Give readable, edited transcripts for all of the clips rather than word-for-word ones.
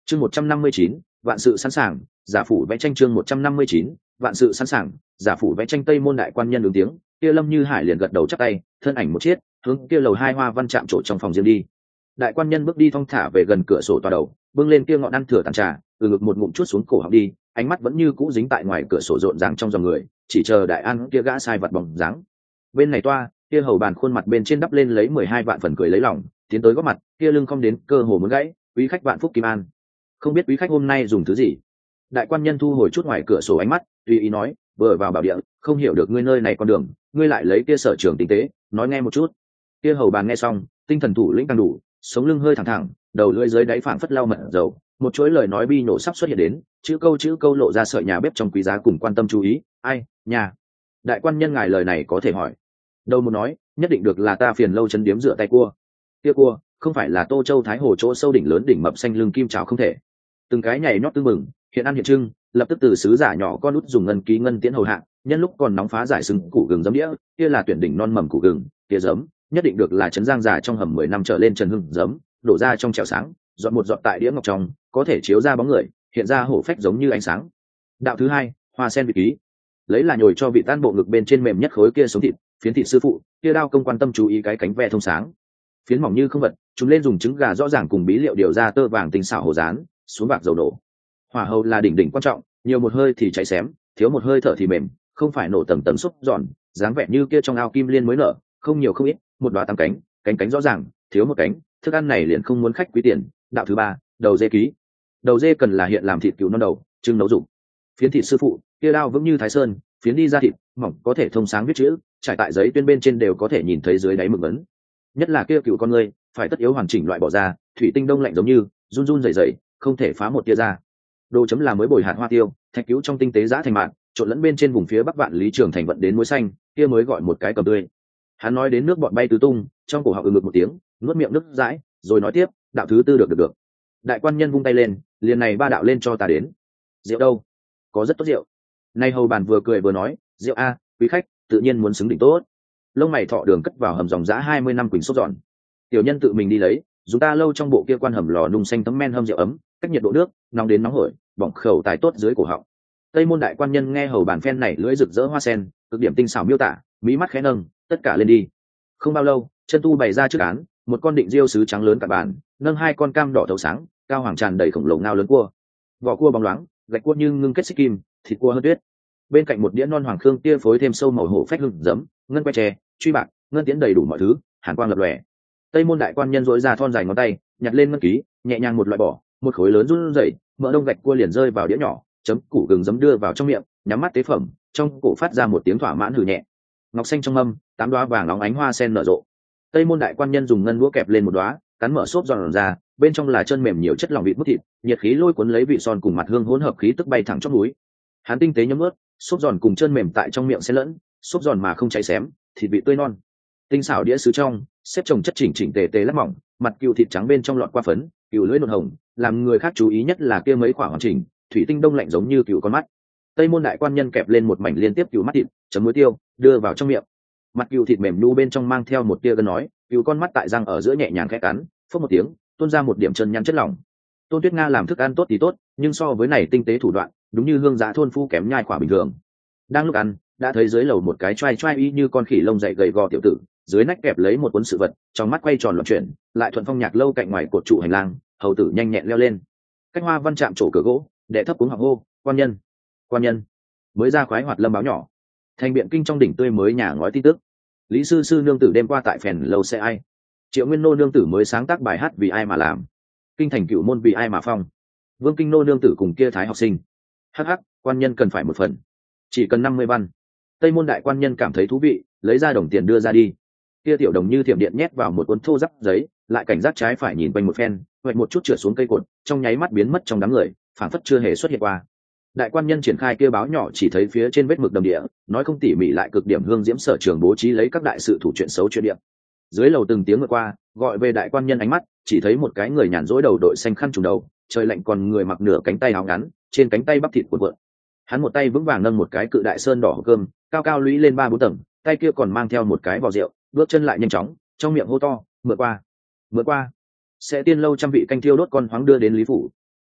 Chương 159, vạn sự sẵn sàng, giả phủ vẽ tranh. Chương 159, vạn sự sẵn sàng, giả phủ vẽ tranh. Tây Môn đại quan nhân ứng tiếng, kia Lâm Như Hải liền gật đầu chắp tay, thân ảnh một chiếc, hướng kia lầu 2 hoa văn chạm trổ trong phòng riêng đi. Đại quan nhân bước đi thong thả về gần cửa sổ tòa đầu, bưng lên kia ngọn ăn thừa tàn trà, từ ngực một ngụm chuốt xuống cổ họng đi, ánh mắt vẫn như cũ dính tại ngoài cửa sổ rộn ràng trong dòng người, chỉ chờ đại an kia gã sai vật bóng dáng. Bên này toa, kia hầu bàn khuôn mặt bên trên đắp lên lấy 12 vạn phần cười lấy lòng, tiến tới góp mặt, kia lưng không đến cơ hồ muốn gãy, quý khách vạn phúc kim an. Không biết quý khách hôm nay dùng thứ gì. Đại quan nhân thu hồi chút ngoài cửa sổ ánh mắt, tùy ý nói, vừa vào bảo địa, không hiểu được ngươi nơi này con đường, ngươi lại lấy kia sở trường tinh tế, nói nghe một chút. Kia hầu bàn nghe xong, tinh thần thủ lĩnh càng đủ, sống lưng hơi thẳng thẳng, đầu lưỡi dưới đáy phảng phất lau mật dầu, một chuỗi lời nói bi nổ sắp xuất hiện đến, chữ câu lộ ra sợi nhà bếp trong quý giá cùng quan tâm chú ý. Ai, nhà. Đại quan nhân ngài lời này có thể hỏi. Đâu một nói, nhất định được là ta phiền lâu chân điếm rửa tay cua. Kia cua, không phải là Tô Châu Thái Hồ chỗ sâu đỉnh lớn đỉnh mập xanh lưng kim trào không thể. Từng cái nhảy nhót tưng mừng, hiện ăn hiện trưng, lập tức từ sứ giả nhỏ con út dùng ngân ký ngân tiễn hầu hạ, nhân lúc còn nóng phá giải sừng củ gừng giấm đĩa, kia là tuyển đỉnh non mầm củ gừng, kia giấm, nhất định được là trấn giang già trong hầm 10 năm trở lên trần hưng giấm, đổ ra trong chảo sáng, dọn một dọn tại đĩa ngọc trong, có thể chiếu ra bóng người, hiện ra hổ phách giống như ánh sáng. Đạo thứ hai, hoa sen vị ký, lấy là nhồi cho vị tan bộ ngực bên trên mềm nhất khối kia sống thịt, phiến thịt sư phụ, kia đao công quan tâm chú ý cái cánh ve thông sáng, phiến mỏng như không vật, chúng lên dùng trứng gà rõ ràng cùng bí liệu điều ra tơ vàng tinh xảo hồ rán, xuống bạc dầu nổ. Hỏa hầu là đỉnh quan trọng, nhiều một hơi thì cháy xém, thiếu một hơi thở thì mềm, không phải nổ tầng tầng xúc giòn, dáng vẻ như kia trong ao kim liên mới nở, không nhiều không ít, một đóa tám cánh, cánh rõ ràng, thiếu một cánh, thức ăn này liền không muốn khách quý tiền. Đạo thứ ba, đầu dê ký, đầu dê cần là hiện làm thịt cừu non đầu, trưng nấu dụng. Phiến thịt sư phụ, kia đao vững như thái sơn, phiến đi ra thịt mỏng có thể thông sáng viết chữ, trải tại giấy tuyên bên trên đều có thể nhìn thấy dưới đáy mực ấn. Nhất là kia cừu con ngươi, phải tất yếu hoàn chỉnh loại bỏ ra, thủy tinh đông lạnh giống như run rẩy, không thể phá một tia ra. Đồ chấm là mới bồi hạt hoa tiêu, thạch cứu trong tinh tế giã thành mạn, trộn lẫn bên trên vùng phía bắc vạn lý trường thành vận đến muối xanh, kia mới gọi một cái cầm tươi. Hắn nói đến nước bọn bay tứ tung, trong cổ họng ngực một tiếng, nuốt miệng nước dãi, rồi nói tiếp, đạo thứ tư được. Đại quan nhân vung tay lên, liền này ba đạo lên cho ta đến. Rượu đâu? Có rất tốt rượu. Nay hầu bàn vừa cười vừa nói, rượu a, quý khách tự nhiên muốn xứng đỉnh tốt. Lông mày thọ đường cất vào hầm dòng giã 20 năm quỳnh sốt giòn. Tiểu nhân tự mình đi lấy, chúng ta lâu trong bộ kia quan hầm lò nung xanh tấm men hâm rượu ấm, cách nhiệt độ nước, nóng đến nóng hổi, bỏng khẩu tài tốt dưới cổ họng. Tây Môn đại quan nhân nghe hầu bàn phen này lưỡi rực rỡ hoa sen, cực điểm tinh xảo miêu tả, mí mắt khẽ nâng, tất cả lên đi. Không bao lâu, chân tu bày ra trước án, một con định diêu sứ trắng lớn cả bàn, nâng hai con cam đỏ thấu sáng, cao hoàng tràn đầy khổng lồ ngao lớn cua, vỏ cua bóng loáng, gạch cua như ngưng kết xích kim, thịt cua hơn tuyết. Bên cạnh một đĩa non hoàng khương tia phối thêm sâu màu hổ phách hương giấm, ngân que tre, truy bạc, ngân tiễn đầy đủ mọi thứ, hàn quang lập lòe. Tây Môn đại quan nhân duỗi ra thon dài ngón tay, nhặt lên ngân ký, nhẹ nhàng một loại bỏ, một khối lớn run rẩy, mỡ đông gạch cua liền rơi vào đĩa nhỏ, chấm củ gừng giấm đưa vào trong miệng, nhắm mắt tế phẩm, trong cổ phát ra một tiếng thỏa mãn hừ nhẹ. Ngọc xanh trong mâm, 8 đóa vàng óng ánh hoa sen nở rộ. Tây Môn đại quan nhân dùng ngân đũa kẹp lên một đóa, cắn mở xốp giòn ra, bên trong là chân mềm nhiều chất lỏng vịt mút thịt, nhiệt khí lôi cuốn lấy vị son cùng mặt hương hỗn hợp khí tức bay thẳng trong núi. Hắn tinh tế nhấm ướt, xốp giòn cùng chân mềm tại trong miệng xen lẫn, xốp giòn mà không cháy xém, thịt vị tươi non. Tinh xảo đĩa sứ trong, xếp chồng chất chỉnh tề lát mỏng, mặt cừu thịt trắng bên trong lọt qua phấn, cừu lưỡi nộn hồng, làm người khác chú ý nhất là kia mấy quả hoàn chỉnh, thủy tinh đông lạnh giống như cừu con mắt. Tây Môn đại quan nhân kẹp lên một mảnh liên tiếp cừu mắt thịt, chấm muối tiêu, đưa vào trong miệng. Mặt cừu thịt mềm nu bên trong mang theo một tia gân nói, cừu con mắt tại răng ở giữa nhẹ nhàng khẽ cắn, phốc một tiếng, tuôn ra một điểm chân nhăn chất lỏng. Tôn Tuyết Nga làm thức ăn tốt thì tốt, nhưng so với này tinh tế thủ đoạn, đúng như hương giá thôn phu kém nhai quả bình thường. Đang lúc ăn, đã thấy dưới lầu một cái trai y như con khỉ lông dày gầy gò tiểu tử, dưới nách kẹp lấy một cuốn sự vật, trong mắt quay tròn loạn chuyển, lại thuận phong nhạc lâu cạnh ngoài cột trụ hành lang, hầu tử nhanh nhẹn leo lên. Cách hoa văn chạm trổ cửa gỗ, đệ thấp cuống họng hô, quan nhân. Mới ra khoái hoạt lâm báo nhỏ. Thành biện kinh trong đỉnh tươi mới nhà ngói tin tức. Lý sư sư nương tử đêm qua tại phèn lâu sẽ ai? Triệu Nguyên nô nương tử mới sáng tác bài hát vì ai mà làm? Kinh thành cửu môn vì ai mà phong? Vương Kinh nô nương tử cùng kia thái học sinh. Hắc, quan nhân cần phải một phần. Chỉ cần 50 văn. Tây Môn đại quan nhân cảm thấy thú vị, lấy ra đồng tiền đưa ra đi. Kia tiểu đồng như thiểm điện nhét vào một cuốn thô ráp giấy, lại cảnh giác trái phải nhìn quanh một phen, hoạch một chút trượt xuống cây cột, trong nháy mắt biến mất trong đám người, phảng phất chưa hề xuất hiện qua. Đại quan nhân triển khai kia báo nhỏ chỉ thấy phía trên vết mực đầm địa, nói không tỉ mỉ lại cực điểm hương diễm sở trường bố trí lấy các đại sự thủ chuyện xấu chuyện điểm. Dưới lầu từng tiếng ngược qua, gọi về đại quan nhân ánh mắt, chỉ thấy một cái người nhàn rỗi đầu đội xanh khăn trùm đầu, trời lạnh còn người mặc nửa cánh tay áo ngắn, trên cánh tay bắp thịt cuộn cuộn. Hắn một tay vững vàng nâng một cái cự đại sơn đỏ hộp cơm, cao cao lũy lên 3-4 tầng, tay kia còn mang theo một cái vò rượu, bước chân lại nhanh chóng, trong miệng hô to, mượn qua. Sẽ tiên lâu trăm vị canh thiêu đốt con hoáng đưa đến Lý phủ.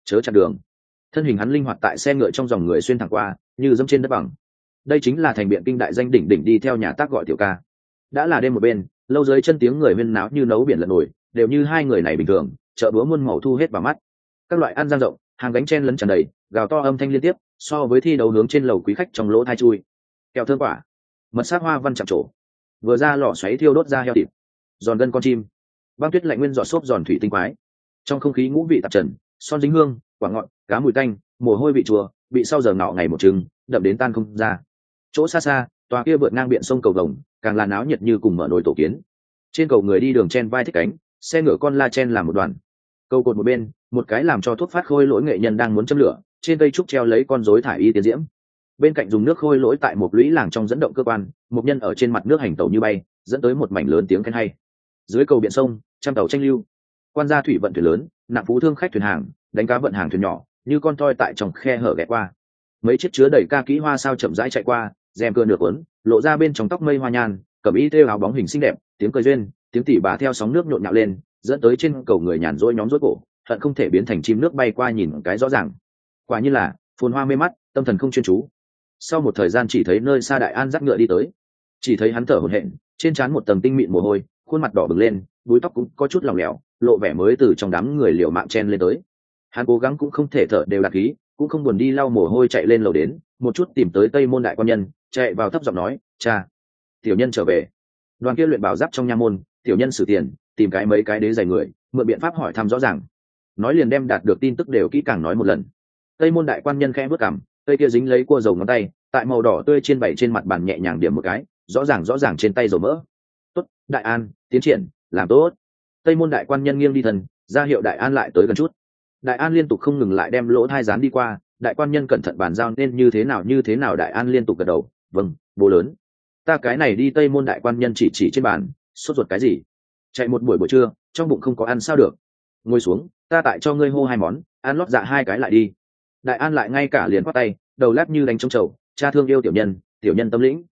chớ chặn đường. Thân hình hắn linh hoạt tại xe ngựa trong dòng người xuyên thẳng qua, như dẫm trên đất bằng. Đây chính là thành biện kinh đại danh đỉnh đỉnh đi theo nhà tác gọi tiểu ca. Đã là đêm một bên, lâu dưới chân tiếng người huyên náo như nấu biển lật nổi, đều như hai người này bình thường, chợ búa muôn màu thu hết vào mắt. Các loại ăn giang rộng, hàng gánh chen lấn tràn đầy, gào to âm thanh liên tiếp, so với thi đấu hướng trên lầu quý khách trong lỗ thai chui. Kẹo thơm quả, mật sát hoa văn chạm trổ, vừa ra lò xoáy thiêu đốt ra heo thịt, giòn gân con chim, băng tuyết lạnh nguyên giọt xốp giòn thủy tinh quái. Trong không khí ngũ vị tạp trần, son dính hương, quả ngọt, cá mùi tanh, mồ hôi vị chua, bị sau giờ ngọ ngày một trứng, đậm đến tan không ra. Chỗ xa xa, tòa kia vượt ngang biển sông cầu vồng, càng là náo nhiệt như cùng mở nồi tổ kiến. Trên cầu người đi đường chen vai thích cánh, xe ngựa con la chen làm một đoàn. Cầu cột một bên, một cái làm cho thuốc phát khôi lỗi nghệ nhân đang muốn châm lửa, trên cây trúc treo lấy con rối thải y tiến diễm. Bên cạnh dùng nước khôi lỗi tại một lũy làng trong dẫn động cơ quan, một nhân ở trên mặt nước hành tẩu như bay, dẫn tới một mảnh lớn tiếng khen hay. Dưới cầu biển sông, trăm tàu tranh lưu, quan gia thủy vận thuyền lớn, nặng phú thương khách thuyền hàng, đánh cá vận hàng thuyền nhỏ, như con toi tại trong khe hở ghé qua. Mấy chiếc chứa đầy ca kỹ hoa sao chậm rãi chạy qua, rèm cưa nửa cuốn, lộ ra bên trong tóc mây hoa nhan, cẩm y thêu áo bóng hình xinh đẹp, tiếng cười duyên, tiếng tỉ bà theo sóng nước nhộn nhạo lên, dẫn tới trên cầu người nhàn rỗi nhóm rối cổ, hận không thể biến thành chim nước bay qua nhìn cái rõ ràng. Quả như là phồn hoa mê mắt, tâm thần không chuyên chú. Sau một thời gian chỉ thấy nơi xa Đại An dắt ngựa đi tới, chỉ thấy hắn thở hổn hển, trên trán một tầng tinh mịn mồ hôi, khuôn mặt đỏ bừng lên, búi tóc cũng có chút lỏng lẻo, lộ vẻ mới từ trong đám người liều mạng chen lên tới. Hắn cố gắng cũng không thể thở đều đạt khí, cũng không buồn đi lau mồ hôi chạy lên lầu đến, một chút tìm tới Tây Môn đại quan nhân, chạy vào thấp giọng nói: "Cha, tiểu nhân trở về." Đoàn kia luyện bảo giáp trong nha môn, tiểu nhân sử tiền, tìm cái mấy cái đế giày người, mượn biện pháp hỏi thăm rõ ràng. Nói liền đem đạt được tin tức đều kỹ càng nói một lần. Tây Môn đại quan nhân khẽ bước cằm, cây kia dính lấy cua dầu ngón tay, tại màu đỏ tươi trên bảy trên mặt bàn nhẹ nhàng điểm một cái, rõ ràng trên tay dầu mỡ. "Tốt, Đại An, tiến triển, làm tốt." Tây Môn đại quan nhân nghiêng đi thần, ra hiệu Đại An lại tới gần chút. Đại An liên tục không ngừng lại đem lỗ thai dán đi qua, đại quan nhân cẩn thận bàn giao nên như thế nào. Đại An liên tục gật đầu: "Vâng, bố lớn." Ta cái này đi. Tây Môn đại quan nhân chỉ trên bàn, sốt ruột cái gì? Chạy một buổi trưa, trong bụng không có ăn sao được? Ngồi xuống, ta tại cho ngươi hô hai món, ăn lót dạ hai cái lại đi. Đại An lại ngay cả liền quát tay, đầu lắc như đánh trống trầu: "Cha thương yêu tiểu nhân tâm lĩnh."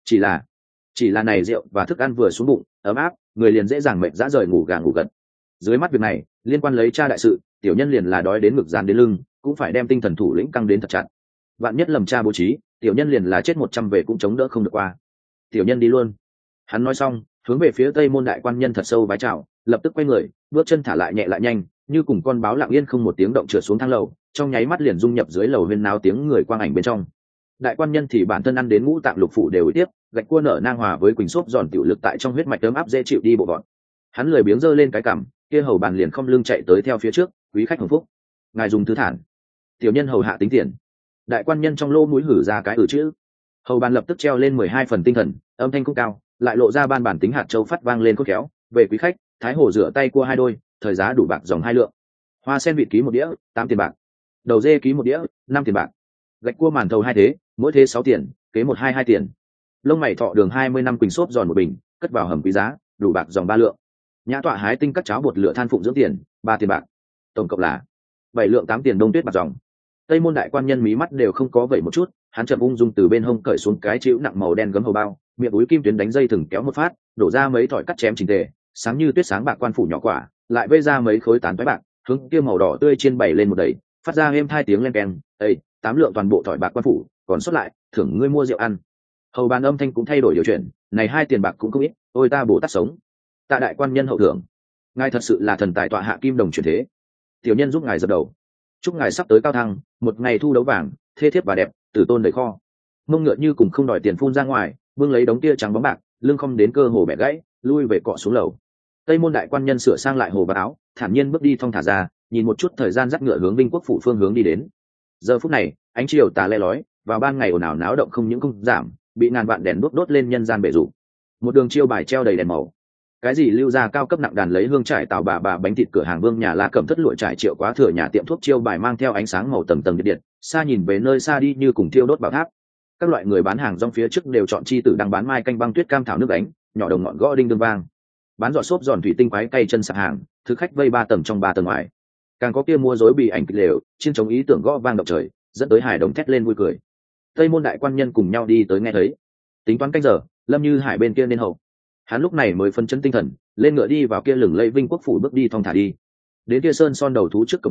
Chỉ là này rượu và thức ăn vừa xuống bụng, ấm áp, người liền dễ dàng mệt dã rời ngủ gà ngủ gật. Dưới mắt việc này, liên quan lấy cha đại sự, tiểu nhân liền là đói đến ngực dán đến lưng, cũng phải đem tinh thần thủ lĩnh căng đến thật chặt. Vạn nhất lầm cha bố trí, tiểu nhân liền là chết 100 về cũng chống đỡ không được qua. Tiểu nhân đi luôn. Hắn nói xong, hướng về phía Tây Môn đại quan nhân thật sâu vái chào, lập tức quay người, bước chân thả lại nhẹ lại nhanh, như cùng con báo lặng yên không một tiếng động trượt xuống thang lầu, trong nháy mắt liền dung nhập dưới lầu huyên náo tiếng người quang ảnh bên trong. Đại quan nhân thì bản thân ăn đến ngũ tạng lục phủ đều tiếp, gạch cua nở nang hòa với quỳnh xốp giòn tiểu lực tại trong huyết mạch ấm áp dễ chịu đi bộ gọn. Hắn lười biếng giơ lên cái cằm, kia hầu bàn liền không lưng chạy tới theo phía trước: "Quý khách hồng phúc, ngài dùng thứ thản." Tiểu nhân hầu hạ tính tiền. Đại quan nhân trong lỗ mũi hử ra cái chữ. Hầu bàn lập tức treo lên 12 phần tinh thần, âm thanh cũng cao, lại lộ ra ban bản tính hạt châu phát vang lên khốt khéo: "Về quý khách, thái hồ rửa tay cua 2 đôi, thời giá đủ bạc dòng 2 lượng. Hoa sen vịt ký 1 đĩa, 8 tiền bạc. Đầu dê ký 1 đĩa, 5 tiền bạc. Gạch cua màn thầu 2 thế, mỗi thế 6 tiền, kế 122 tiền. Lông mày thọ đường 20 năm quỳnh xốp giòn 1 bình, cất vào hầm quý giá, đủ bạc dòng 3 lượng. Nhã tọa hái tinh cắt cháo bột lửa than phụng dưỡng tiền, 3 tiền bạc. Tổng cộng là 7 lượng 8 tiền đông tuyết bạc dòng." Tây Môn đại quan nhân mí mắt đều không có vẩy một chút, hắn chậm ung dung từ bên hông cởi xuống cái chịu nặng màu đen gấm hầu bao, miệng úi kim tuyến đánh dây thừng kéo một phát, đổ ra mấy thỏi cắt chém chỉnh tề, sáng như tuyết sáng bạc quan phủ nhỏ quả, lại vây ra mấy khối tán toái bạc, hướng kia màu đỏ tươi trên bày lên một đầy, phát ra êm 2 tiếng len keng: "Ê, 8 lượng toàn bộ thỏi bạc quan phủ, còn sót lại, thưởng ngươi mua rượu ăn." Hầu bàn âm thanh cũng thay đổi điều chuyển: "Này 2 tiền bạc cũng không ít, ôi ta bổ tát sống. Tạ đại quan nhân hậu thưởng. Ngài thật sự là thần tài tọa hạ kim đồng chuyển thế. Tiểu nhân giúp ngài dập đầu. Chúc ngài sắp tới cao thăng, một ngày thu đấu vàng, thê thiếp và đẹp, tử tôn đầy kho." Mông ngựa như cùng không đòi tiền phun ra ngoài, vương lấy đống tia trắng bóng bạc, lưng không đến cơ hồ bẻ gãy, lui về cọ xuống lầu. Tây Môn đại quan nhân sửa sang lại hồ bạc áo, thản nhiên bước đi thong thả ra, nhìn một chút thời gian dắt ngựa hướng Vinh Quốc phủ phương hướng đi đến. Giờ phút này, ánh chiều tà le lói, vào ban ngày ồn ào náo động không những không giảm, bị ngàn vạn đèn đốt lên nhân gian bể rủ. Một đường chiêu bài treo đầy đèn màu. Cái gì lưu ra cao cấp nặng đàn lấy hương trải tàu bà bánh thịt cửa hàng Vương nhà La Cẩm thất lụa trải triệu quá thừa nhà tiệm thuốc chiêu bài mang theo ánh sáng màu tầng tầng điện, xa nhìn về nơi xa đi như cùng thiêu đốt bảo tháp. Các loại người bán hàng rong phía trước đều chọn chi tử đang bán mai canh băng tuyết cam thảo nước đánh, nhỏ đồng ngọn gõ đinh đương vang. Bán giọt xốp giòn thủy tinh quái cay chân sạp hàng, thực khách vây 3 tầng trong 3 tầng ngoài. Càng có kia mua rối bị ảnh kịch lều, chiên chống ý tưởng gõ vang động trời, dẫn tới hài đồng thét lên vui cười. Tây Môn đại quan nhân cùng nhau đi tới nghe thấy. Tính toán canh giờ, Lâm Như Hải bên kia nên hậu. Hắn lúc này mới phân chấn tinh thần, lên ngựa đi vào kia lửng lẫy Vinh Quốc phủ bước đi thong thả đi. Đến kia sơn son đầu thú trước cổng chính,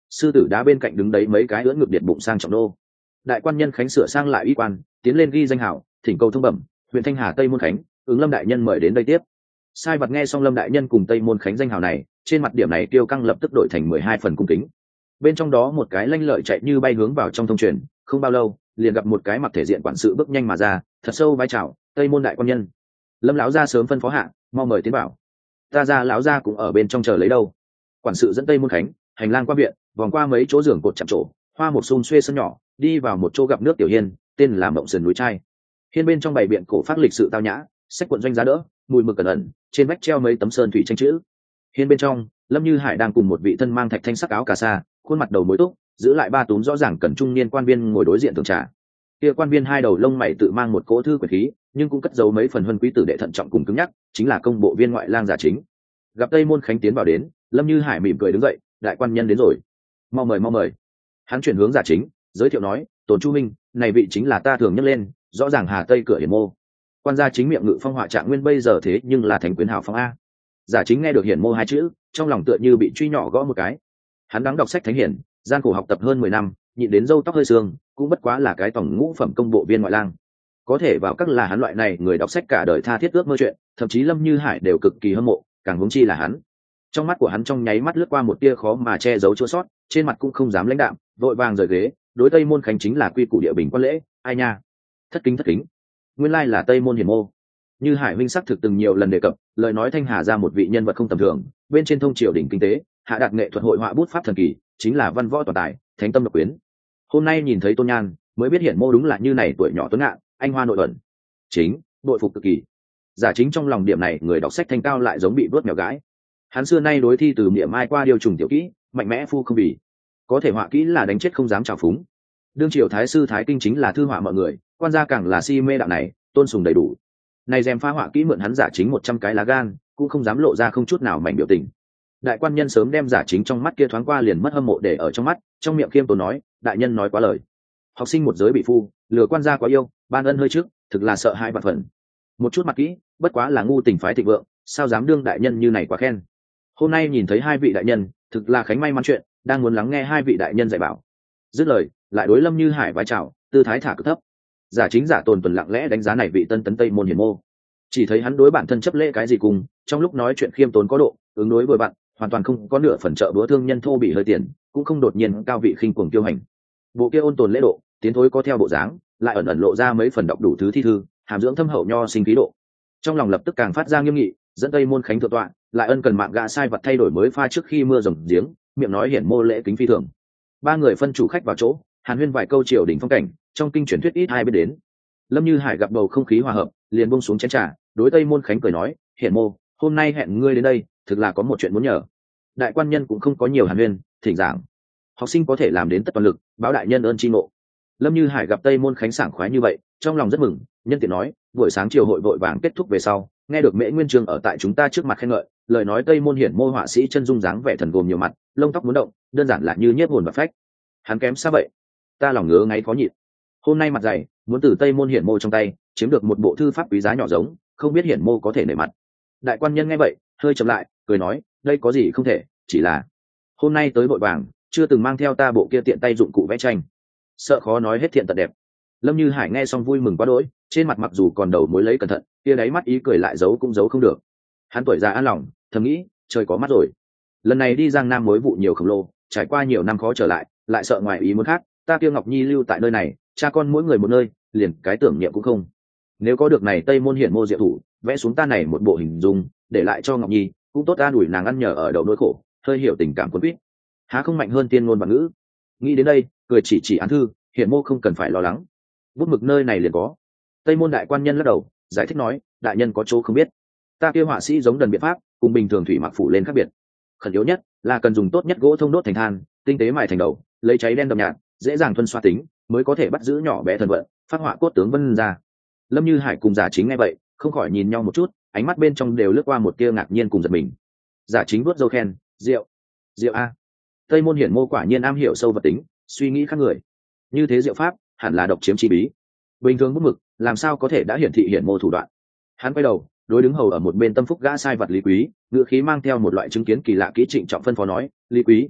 sư tử đá bên cạnh đứng đấy mấy cái ưỡn ngực điện bụng sang trọng đô. Đại quan nhân khánh sửa sang lại uy quan, tiến lên ghi danh hảo, thỉnh cầu thông bẩm, huyện Thanh Hà Tây Môn Khánh, ứng Lâm đại nhân mời đến đây tiếp. Sai vật nghe xong Lâm đại nhân cùng Tây Môn Khánh danh hào này, trên mặt điểm này tiêu căng lập tức đổi thành 12 phần cung kính. Bên trong đó một cái lanh lợi chạy như bay hướng vào trong thông truyền, không bao lâu liền gặp một cái mặc thể diện quản sự bước nhanh mà ra, thật sâu vái chào, Tây Môn đại quan nhân. Lâm lão gia sớm phân phó hạ, mau mời tiến bảo. Ta ra lão gia cũng ở bên trong chờ lấy đâu. Quản sự dẫn Tây Môn Khánh hành lang qua viện, vòng qua mấy chỗ giường cột chạm trổ, hoa một xum xuê sân nhỏ, đi vào một chỗ gặp nước tiểu hiên, tên là Mộng Sườn núi trai. Hiên bên trong bày biện cổ phát lịch sự tao nhã, sách cuộn doanh giá đỡ, mùi mực cẩn ẩn, trên vách treo mấy tấm sơn thủy tranh chữ. Hiên bên trong, Lâm Như Hải đang cùng một vị thân mang thạch thanh sắc áo cà sa, khuôn mặt đầu mối túc, giữ lại ba túm rõ ràng cần trung niên quan viên ngồi đối diện thưởng trà. Kia quan viên hai đầu lông mày tự mang một cỗ thư quyền khí, nhưng cũng cất giấu mấy phần huân quý tử đệ thận trọng cùng cứng nhắc, chính là công bộ viên ngoại lang Giả Chính. Gặp Tây Môn Khánh tiến vào đến, Lâm Như Hải mỉm cười đứng dậy, đại quan nhân đến rồi, mau mời mau mời. Hắn chuyển hướng Giả Chính, giới thiệu nói, Tồn Chu Minh, này vị chính là ta thường nhắc lên, rõ ràng Hà Tây cửa hiển mô. Quan gia chính miệng ngự phong họa trạng nguyên bây giờ thế nhưng là thành quyến hào phong a. Giả Chính nghe được hiển mô hai chữ, trong lòng tựa như bị truy nhỏ gõ một cái. Hắn đắng đọc sách thánh hiển, gian khổ học tập hơn 10 năm, nhịn đến râu tóc hơi sương, cũng bất quá là cái tổng ngũ phẩm công bộ viên ngoại lang. Có thể vào các là hắn loại này người đọc sách cả đời tha thiết ước mơ chuyện, thậm chí Lâm Như Hải đều cực kỳ hâm mộ, càng huống chi là hắn. Trong mắt của hắn trong nháy mắt lướt qua một tia khó mà che giấu chua sót, trên mặt cũng không dám lãnh đạm, vội vàng rời ghế, đối Tây Môn Khánh chính là quy củ địa bình quan lễ, ai nha, thất kính thất kính. Nguyên lai là Tây Môn hiển mô. Như Hải Minh xác thực từng nhiều lần đề cập, lời nói Thanh Hà ra một vị nhân vật không tầm thường, bên trên thông triều đỉnh kinh tế, hạ đạt nghệ thuật hội họa bút pháp thần kỳ, chính là văn võ toàn tài, thánh tâm độc quyến. Hôm nay nhìn thấy Tôn Nhan, mới biết hiển mô đúng là như này, tuổi nhỏ tuấn ngạn, anh hoa nội ẩn. Chính, đội phục cực kỳ. Giả Chính trong lòng điểm này, người đọc sách thanh cao lại giống bị vớt mèo gãi. Hắn xưa nay đối thi từ miệng mai qua điều trùng tiểu kỹ, mạnh mẽ phu không bì, có thể họa kỹ là đánh chết không dám trào phúng. Đương triều thái sư thái kinh chính là thư họa mọi người, quan gia càng là si mê đạo này, tôn sùng đầy đủ. Này dèm pha họa kỹ mượn hắn Giả Chính 100 cái lá gan, cũng không dám lộ ra không chút nào mảnh biểu tình. Đại quan nhân sớm đem Giả Chính trong mắt kia thoáng qua liền mất hâm mộ để ở trong mắt, trong miệng khiêm tốn nói, đại nhân nói quá lời. Học sinh một giới bị phu, lừa quan gia quá yêu, ban ân hơi trước, thực là sợ hãi vạn phần. Một chút mặt kỹ, bất quá là ngu tình phái thịnh vượng, sao dám đương đại nhân như này quá khen. Hôm nay nhìn thấy hai vị đại nhân, thực là khánh may mắn chuyện, đang muốn lắng nghe hai vị đại nhân dạy bảo. Dứt lời, lại đối Lâm Như Hải vái chào, tư thái thả cực thấp. Giả Chính Giả Tồn tuần lặng lẽ đánh giá này vị tân tấn Tây Môn hiển mô. Chỉ thấy hắn đối bản thân chấp lễ cái gì cùng, trong lúc nói chuyện khiêm tốn có độ, ứng đối với bạn, hoàn toàn không có nửa phần trợ búa thương nhân thô bị hơi tiền, cũng không đột nhiên cao vị khinh cuồng kiêu hành. Bộ kia ôn tồn lễ độ, tiến thối có theo bộ dáng, lại ẩn ẩn lộ ra mấy phần đọc đủ thứ thi thư, hàm dưỡng thâm hậu nho sinh khí độ. Trong lòng lập tức càng phát ra nghiêm nghị, dẫn Tây Môn Khánh thượng tọa, lại ân cần mạng gã sai vật thay đổi mới pha trước khi mưa rồng giếng, miệng nói hiển mô lễ kính phi thường. Ba người phân chủ khách vào chỗ, hàn huyên vài câu triều đình phong cảnh, trong kinh truyền thuyết ít ai biết đến. Lâm Như Hải gặp bầu không khí hòa hợp, liền buông xuống chén trà, đối Tây Môn Khánh cười nói, hiển mô, hôm nay hẹn ngươi đến đây, thực là có một chuyện muốn nhờ. Đại quan nhân cũng không có nhiều hàn huyên, thỉnh giảng. Học sinh có thể làm đến tất toàn lực, báo đại nhân ơn tri ngộ. Lâm Như Hải gặp Tây Môn Khánh sảng khoái như vậy, trong lòng rất mừng, nhân tiện nói, buổi sáng triều hội vội vàng kết thúc về sau, nghe được Mễ Nguyên Chương ở tại chúng ta trước mặt khen ngợi, lời nói Tây Môn hiển mô họa sĩ chân dung dáng vẻ thần gồm nhiều mặt, lông tóc muốn động, đơn giản là như nhiếp hồn và phách. Hắn kém xa vậy, ta lòng ngứa ngáy khó nhịn. Hôm nay mặt dày, muốn từ Tây Môn hiển mô trong tay chiếm được một bộ thư pháp quý giá nhỏ giống, không biết hiển mô có thể nể mặt. Đại quan nhân nghe vậy, hơi chậm lại, cười nói, đây có gì không thể, chỉ là hôm nay tới vội vàng, chưa từng mang theo ta bộ kia tiện tay dụng cụ vẽ tranh, sợ khó nói hết thiện tận đẹp. Lâm Như Hải nghe xong vui mừng quá đỗi, trên mặt mặc dù còn đầu mối lấy cẩn thận, kia đáy mắt ý cười lại giấu cũng giấu không được. Hắn tuổi già an lòng, thầm nghĩ, trời có mắt rồi. Lần này đi Giang Nam mối vụ nhiều khổng lồ, trải qua nhiều năm khó trở lại sợ ngoài ý muốn khác, ta kia Ngọc Nhi lưu tại nơi này, cha con mỗi người một nơi, liền cái tưởng niệm cũng không. Nếu có được này Tây Môn hiển mô diệu thủ, vẽ xuống ta này một bộ hình dung, để lại cho Ngọc Nhi, cũng tốt an ủi nàng ăn nhờ ở đầu nỗi khổ, hơi hiểu tình cảm quân quýt. Há không mạnh hơn tiên ngôn và ngữ. Nghĩ đến đây, cười chỉ án thư, hiển mô không cần phải lo lắng. Bút mực nơi này liền có. Tây Môn đại quan nhân lắc đầu, giải thích nói, đại nhân có chỗ không biết, ta kia họa sĩ giống đần biện pháp, cùng bình thường thủy mặc phủ lên khác biệt. Khẩn yếu nhất là cần dùng tốt nhất gỗ thông đốt thành than, tinh tế mài thành đầu, lấy cháy đen đậm nhạt, dễ dàng thuần xoa tính, mới có thể bắt giữ nhỏ bé thần vận, phát họa cốt tướng vân ra. Lâm Như Hải cùng Giả Chính nghe vậy, không khỏi nhìn nhau một chút, ánh mắt bên trong đều lướt qua một tia ngạc nhiên cùng giật mình. Giả Chính vuốt râu khen, diệu a. Tây Môn hiển mô quả nhiên am hiểu sâu vật tính, suy nghĩ khác người. Như thế diệu pháp, hẳn là độc chiếm chi bí. Bình thường bút mực, làm sao có thể đã hiển thị hiển mô thủ đoạn. Hắn quay đầu, đối đứng hầu ở một bên tâm phúc gã sai vật Lý Quý, ngữ khí mang theo một loại chứng kiến kỳ lạ kỹ trịnh trọng phân phó nói, Lý Quý,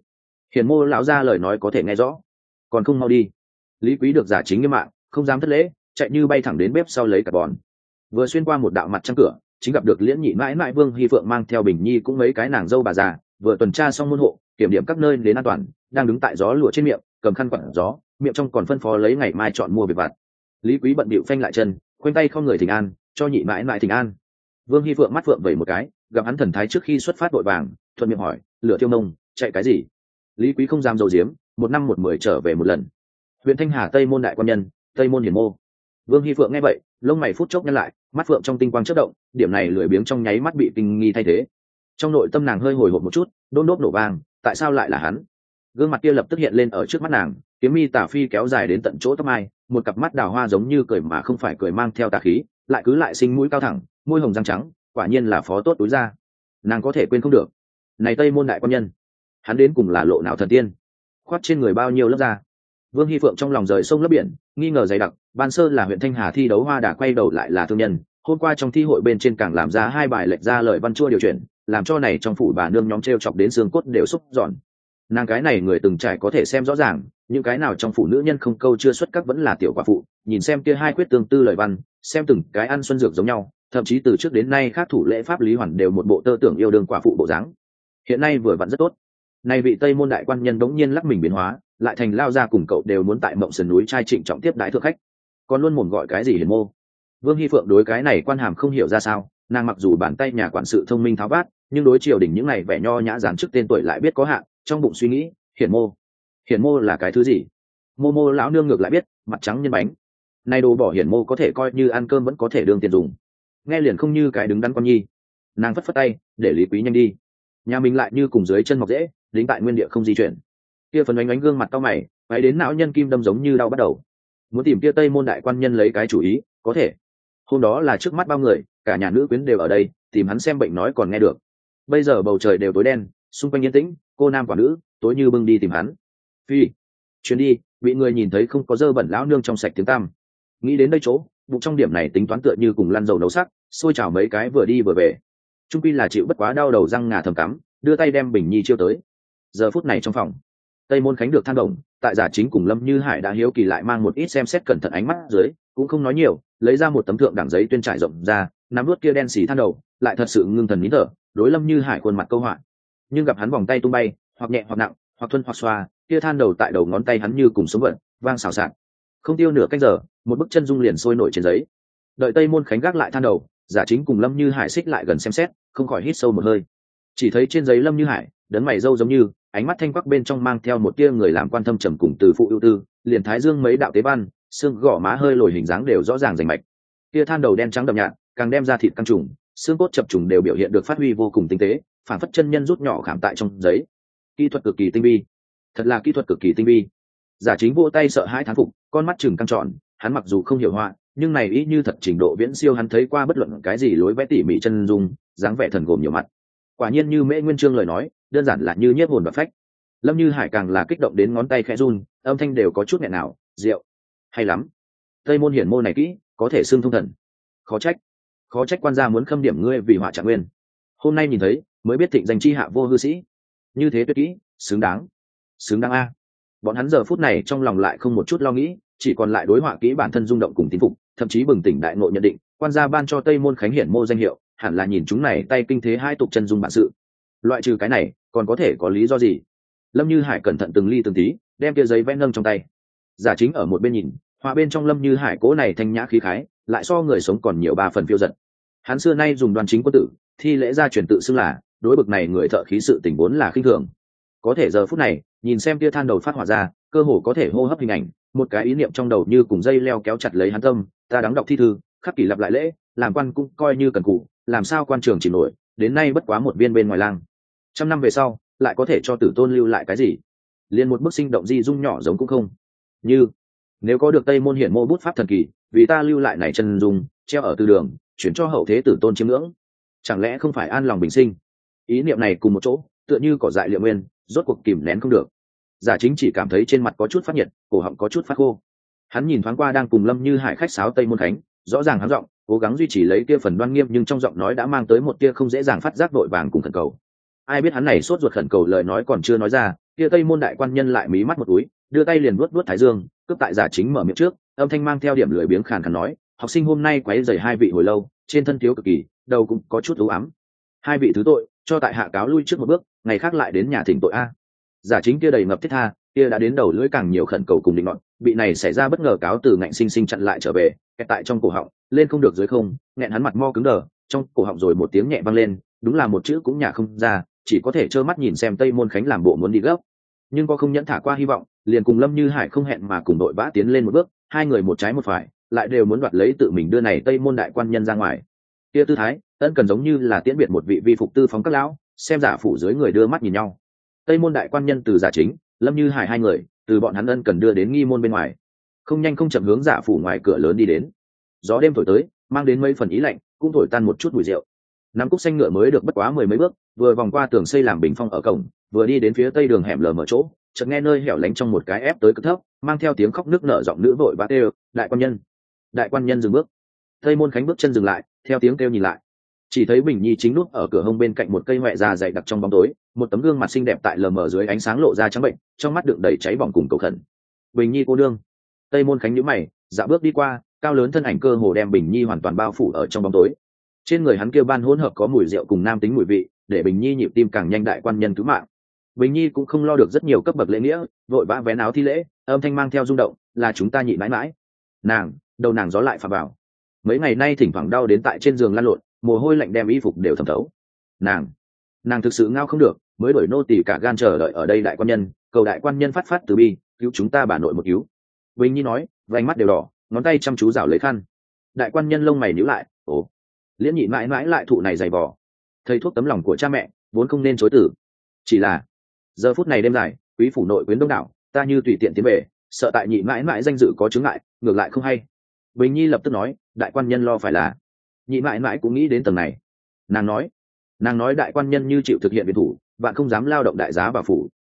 Hiển mô lão ra lời nói có thể nghe rõ, còn không mau đi. Lý Quý được giả chính nghiêm mạng, không dám thất lễ, chạy như bay thẳng đến bếp sau lấy cả bòn. Vừa xuyên qua một đạo mặt trăng cửa, chính gặp được Liễn Nhị mãi mãi Vương Hy Phượng mang theo Bình Nhi cũng mấy cái nàng dâu bà già, vừa tuần tra xong môn hộ, kiểm điểm các nơi đến an toàn, đang đứng tại gió lụa trên miệng, cầm khăn quặn gió, miệng trong còn phân phó lấy ngày mai chọn mua việc vặt. Lý Quý bận bịu phanh lại chân, khoanh tay không người thỉnh an, cho Nhị mãi mãi thỉnh an. Vương Hy Phượng mắt phượng vẩy một cái, gặp hắn thần thái trước khi xuất phát vội vàng, thuận miệng hỏi, lửa thiêu nông, chạy cái gì? Lý Quý không dám dầu diếm, một năm một mười trở về một lần. Huyện Thanh Hà Tây môn đại quan nhân, Tây môn hiển mô. Vương Hy Phượng nghe vậy, lông mày phút chốc nhăn lại, mắt phượng trong tinh quang chớp động, điểm này lười biếng trong nháy mắt bị kinh nghi thay thế. Trong nội tâm nàng hơi hồi hộp một chút, đôn đốt nổ vang, tại sao lại là hắn? Gương mặt kia lập tức hiện lên ở trước mắt nàng, kiếm mi tả phi kéo dài đến tận chỗ tóc mai, một cặp mắt đào hoa giống như cười mà không phải cười mang theo tà khí, lại cứ lại sinh mũi cao thẳng, môi hồng răng trắng, quả nhiên là phó tốt túi ra. Nàng có thể quên không được. Này Tây môn đại quan nhân, hắn đến cùng là lộ nào thần tiên? Khoát trên người bao nhiêu lớp da? Vương Hy Phượng trong lòng rời sông lấp biển, nghi ngờ dày đặc, ban sơ là huyện Thanh Hà thi đấu hoa đà quay đầu lại là thương nhân, hôm qua trong thi hội bên trên càng làm ra hai bài lệch ra lời văn chua điều chuyển, làm cho này trong phủ bà nương nhóm trêu chọc đến xương cốt đều xúc giòn. Nàng cái này người từng trải có thể xem rõ ràng, những cái nào trong phủ nữ nhân không câu chưa xuất các vẫn là tiểu quả phụ, nhìn xem kia hai quyết tương tư lời văn, xem từng cái ăn xuân dược giống nhau, thậm chí từ trước đến nay các thủ lễ pháp lý hoàn đều một bộ tơ tưởng yêu đương quả phụ bộ dáng. Hiện nay vừa vặn rất tốt. Này vị Tây môn đại quan nhân đống nhiên lắc mình biến hóa, lại thành lao ra cùng cậu đều muốn tại mộng sườn núi trai trịnh trọng tiếp đái thượng khách, còn luôn mồm gọi cái gì hiền mô. Vương Hy Phượng đối cái này quan hàm không hiểu ra sao, nàng mặc dù bàn tay nhà quản sự thông minh tháo vát, nhưng đối triều đình những này vẻ nho nhã giản chức tên tuổi lại biết có hạn, trong bụng suy nghĩ, hiển mô là cái thứ gì? Mô mô lão nương ngược lại biết, mặt trắng nhân bánh. Nay đồ bỏ hiển mô có thể coi như ăn cơm vẫn có thể đương tiền dùng, nghe liền không như cái đứng đắn con nhi. Nàng phất phất tay, để Lý Quý nhanh đi. Nhà mình lại như cùng dưới chân mọc dễ, đính tại nguyên địa không di chuyển. Kia phần ánh gương mặt cau mày, váy đến não nhân kim đâm giống như đau bắt đầu. Muốn tìm kia Tây môn đại quan nhân lấy cái chủ ý, có thể. Hôm đó là trước mắt bao người, cả nhà nữ quyến đều ở đây, tìm hắn xem bệnh nói còn nghe được. Bây giờ bầu trời đều tối đen, xung quanh yên tĩnh, cô nam quả nữ, tối như bưng đi tìm hắn. Phi, chuyến đi, bị người nhìn thấy không có dơ bẩn lão nương trong sạch tiếng tăm. Nghĩ đến đây chỗ, bụng trong điểm này tính toán tựa như cùng lăn dầu nấu sắc, xôi chảo mấy cái vừa đi vừa về. Trung quy là chịu bất quá đau đầu răng ngà thầm cắm, đưa tay đem Bình Nhi chiêu tới. Giờ phút này trong phòng, Tây môn khánh được than đồng, tại giả chính cùng Lâm Như Hải đã hiếu kỳ lại mang một ít xem xét cẩn thận ánh mắt dưới, cũng không nói nhiều, lấy ra một tấm thượng đẳng giấy tuyên trải rộng ra, nắm nuốt kia đen xì than đầu, lại thật sự ngưng thần nín thở, đối Lâm Như Hải khuôn mặt câu họa. Nhưng gặp hắn vòng tay tung bay, hoặc nhẹ hoặc nặng, hoặc thuần hoặc xoa, kia than đầu tại đầu ngón tay hắn như cùng sống vật, vang xào xạc. Không tiêu nửa canh giờ, một bức chân dung liền sôi nổi trên giấy. Đợi Tây môn khánh gác lại than đầu, giả chính cùng Lâm Như Hải xích lại gần xem xét, không khỏi hít sâu một hơi. Chỉ thấy trên giấy Lâm Như Hải, đấn mày râu giống như, ánh mắt thanh quắc bên trong mang theo một tia người làm quan thâm trầm cùng từ phụ ưu tư, liền thái dương mấy đạo tế văn, xương gò má hơi lồi hình dáng đều rõ ràng rành mạch. Tia than đầu đen trắng đậm nhạt, càng đem ra thịt căng trùng, xương cốt chập trùng đều biểu hiện được phát huy vô cùng tinh tế, phản phất chân nhân rút nhỏ khảm tại trong giấy. Kỹ thuật cực kỳ tinh vi, thật là kỹ thuật cực kỳ tinh vi. Giả chính vỗ tay sợ hãi thán phục, con mắt chừng căng tròn, hắn mặc dù không hiểu họa, nhưng này ý như thật trình độ viễn siêu hắn thấy qua bất luận cái gì lối vẽ tỉ mỉ chân dung, dáng vẻ thần gồm nhiều mặt. Quả nhiên như Mễ Nguyên Chương lời nói, đơn giản là như nhiếp hồn và phách. Lâm Như Hải càng là kích động đến ngón tay khẽ run, âm thanh đều có chút nghẹn nào, rượu, hay lắm. Tây môn hiển mô này kỹ, có thể xưng thông thần. Khó trách quan gia muốn khâm điểm ngươi vì họa trạng nguyên. Hôm nay nhìn thấy, mới biết thịnh danh chi hạ vô hư sĩ. Như thế tuyệt kỹ, xứng đáng a. Bọn hắn giờ phút này trong lòng lại không một chút lo nghĩ, chỉ còn lại đối họa kỹ bản thân rung động cùng tín phục, thậm chí bừng tỉnh đại ngộ nhận định, quan gia ban cho Tây môn khánh hiển mô danh hiệu, hẳn là nhìn chúng này tay kinh thế hai tục chân dung bản sự. Loại trừ cái này, còn có thể có lý do gì? Lâm Như Hải cẩn thận từng ly từng tí, đem kia giấy vẽ nâng trong tay. Giả chính ở một bên nhìn, họa bên trong Lâm Như Hải cố này thanh nhã khí khái, lại so người sống còn nhiều ba phần phiêu dật. Hắn xưa nay dùng đoan chính quân tử, thi lễ gia truyền tự xưng là, đối bực này người thợ khí sự tình vốn là khinh thường. Có thể giờ phút này, nhìn xem kia than đầu phát hỏa ra, cơ hồ có thể hô hấp hình ảnh, một cái ý niệm trong đầu như cùng dây leo kéo chặt lấy hắn tâm, ta đáng đọc thi thư, khắc kỷ lặp lại lễ, làm quan cũng coi như cần cù, làm sao quan trường chỉ nổi, đến nay bất quá một viên bên ngoài lang. 100 năm về sau, lại có thể cho tử tôn lưu lại cái gì? Liên một bức sinh động di dung nhỏ giống cũng không. Như nếu có được Tây môn hiển mô bút pháp thần kỳ, vì ta lưu lại này chân dung, treo ở tư đường, chuyển cho hậu thế tử tôn chiêm ngưỡng, chẳng lẽ không phải an lòng bình sinh? Ý niệm này cùng một chỗ, tựa như cỏ dại liệu nguyên, rốt cuộc kìm nén không được. Giả chính chỉ cảm thấy trên mặt có chút phát nhiệt, cổ họng có chút phát khô. Hắn nhìn thoáng qua đang cùng Lâm Như Hải khách sáo Tây môn khánh, rõ ràng hắn giọng cố gắng duy trì lấy kia phần đoan nghiêm, nhưng trong giọng nói đã mang tới một tia không dễ dàng phát giác vội vàng cùng khẩn cầu. Ai biết hắn này sốt ruột khẩn cầu lời nói còn chưa nói ra, kia tây môn đại quan nhân lại mí mắt một túi, đưa tay liền vuốt vuốt thái dương, cướp tại giả chính mở miệng trước, âm thanh mang theo điểm lười biếng khàn khàn nói, học sinh hôm nay quấy rầy hai vị hồi lâu, trên thân thiếu cực kỳ, đầu cũng có chút u ám, hai vị thứ tội, cho tại hạ cáo lui trước một bước, ngày khác lại đến nhà thỉnh tội a. Giả chính kia đầy ngập thiết tha, kia đã đến đầu lưỡi càng nhiều khẩn cầu cùng định luận, bị này xảy ra bất ngờ cáo từ ngạnh sinh sinh chặn lại trở về, kẹt tại trong cổ họng, lên không được dưới không, nghẹn hắn mặt mo cứng đờ, trong cổ họng rồi một tiếng nhẹ vang lên, đúng là một chữ cũng nhả không ra, chỉ có thể trơ mắt nhìn xem Tây Môn Khánh làm bộ muốn đi gấp, nhưng có không nhẫn thả qua hy vọng, liền cùng Lâm Như Hải không hẹn mà cùng đội vã tiến lên một bước, hai người một trái một phải, lại đều muốn đoạt lấy tự mình đưa này Tây Môn đại quan nhân ra ngoài. Kia tư thái, Ân Cần giống như là tiễn biệt một vị vi phục tư phóng các lão, xem giả phủ dưới người đưa mắt nhìn nhau. Tây Môn đại quan nhân từ giả chính, Lâm Như Hải hai người, từ bọn hắn Ân Cần đưa đến nghi môn bên ngoài, không nhanh không chậm hướng giả phủ ngoài cửa lớn đi đến. Gió đêm thổi tới, mang đến mấy phần ý lạnh, cũng thổi tan một chút mùi rượu. Nắm cúc xanh ngựa mới được bất quá mười mấy bước, vừa vòng qua tường xây làm bình phong ở cổng, vừa đi đến phía tây đường hẻm lờ mở chỗ, chợt nghe nơi hẻo lánh trong một cái ép tới cực thấp, mang theo tiếng khóc nức nở giọng nữ vội vã kêu, đại quan nhân. Đại quan nhân dừng bước. Tây Môn Khánh bước chân dừng lại, theo tiếng kêu nhìn lại, chỉ thấy Bình Nhi chính núp ở cửa hông bên cạnh một cây hoẹ già dày đặc trong bóng tối, một tấm gương mặt xinh đẹp tại lờ mờ dưới ánh sáng lộ ra trắng bệnh, trong mắt đựng đầy cháy bỏng cùng cầu khẩn. Bình Nhi cô đương. Tây Môn Khánh nhíu mày, dạo bước đi qua, cao lớn thân ảnh cơ hồ đem Bình Nhi hoàn toàn bao phủ ở trong bóng tối. Trên người hắn kia ban hỗn hợp có mùi rượu cùng nam tính mùi vị, để Bình Nhi nhịp tim càng nhanh. Đại quan nhân cứu mạng. Bình Nhi cũng không lo được rất nhiều cấp bậc lễ nghĩa, vội vã vén áo thi lễ, âm thanh mang theo rung động, là chúng ta nhị mãi mãi. Nàng, đầu nàng gió lại phà vào. Mấy ngày nay thỉnh thoảng đau đến tại trên giường lăn lộn, mồ hôi lạnh đem y phục đều thấm thấu. Nàng thực sự ngao không được, mới đổi nô tỳ cả gan chờ đợi ở đây. Đại quan nhân, cầu đại quan nhân phát phát từ bi, cứu chúng ta bà nội một cứu. Bình Nhi nói, vành mắt đều đỏ, ngón tay chăm chú rảo lấy khăn. Đại quan nhân lông mày nhíu lại, ồ, Liễn nhị mãi mãi lại thụ này dày vò. Thầy thuốc tấm lòng của cha mẹ vốn không nên chối tử, chỉ là giờ phút này đêm dài, quý phủ nội quyến đông đảo, ta như tùy tiện tiến về, sợ tại nhị mãi mãi danh dự có chướng ngại, ngược lại không hay. Bình Nhi lập tức nói, đại quan nhân lo phải là nhị mãi mãi cũng nghĩ đến tầng này. Nàng nói đại quan nhân như chịu thực hiện biệt thủ, bạn không dám lao động đại giá vào phủ.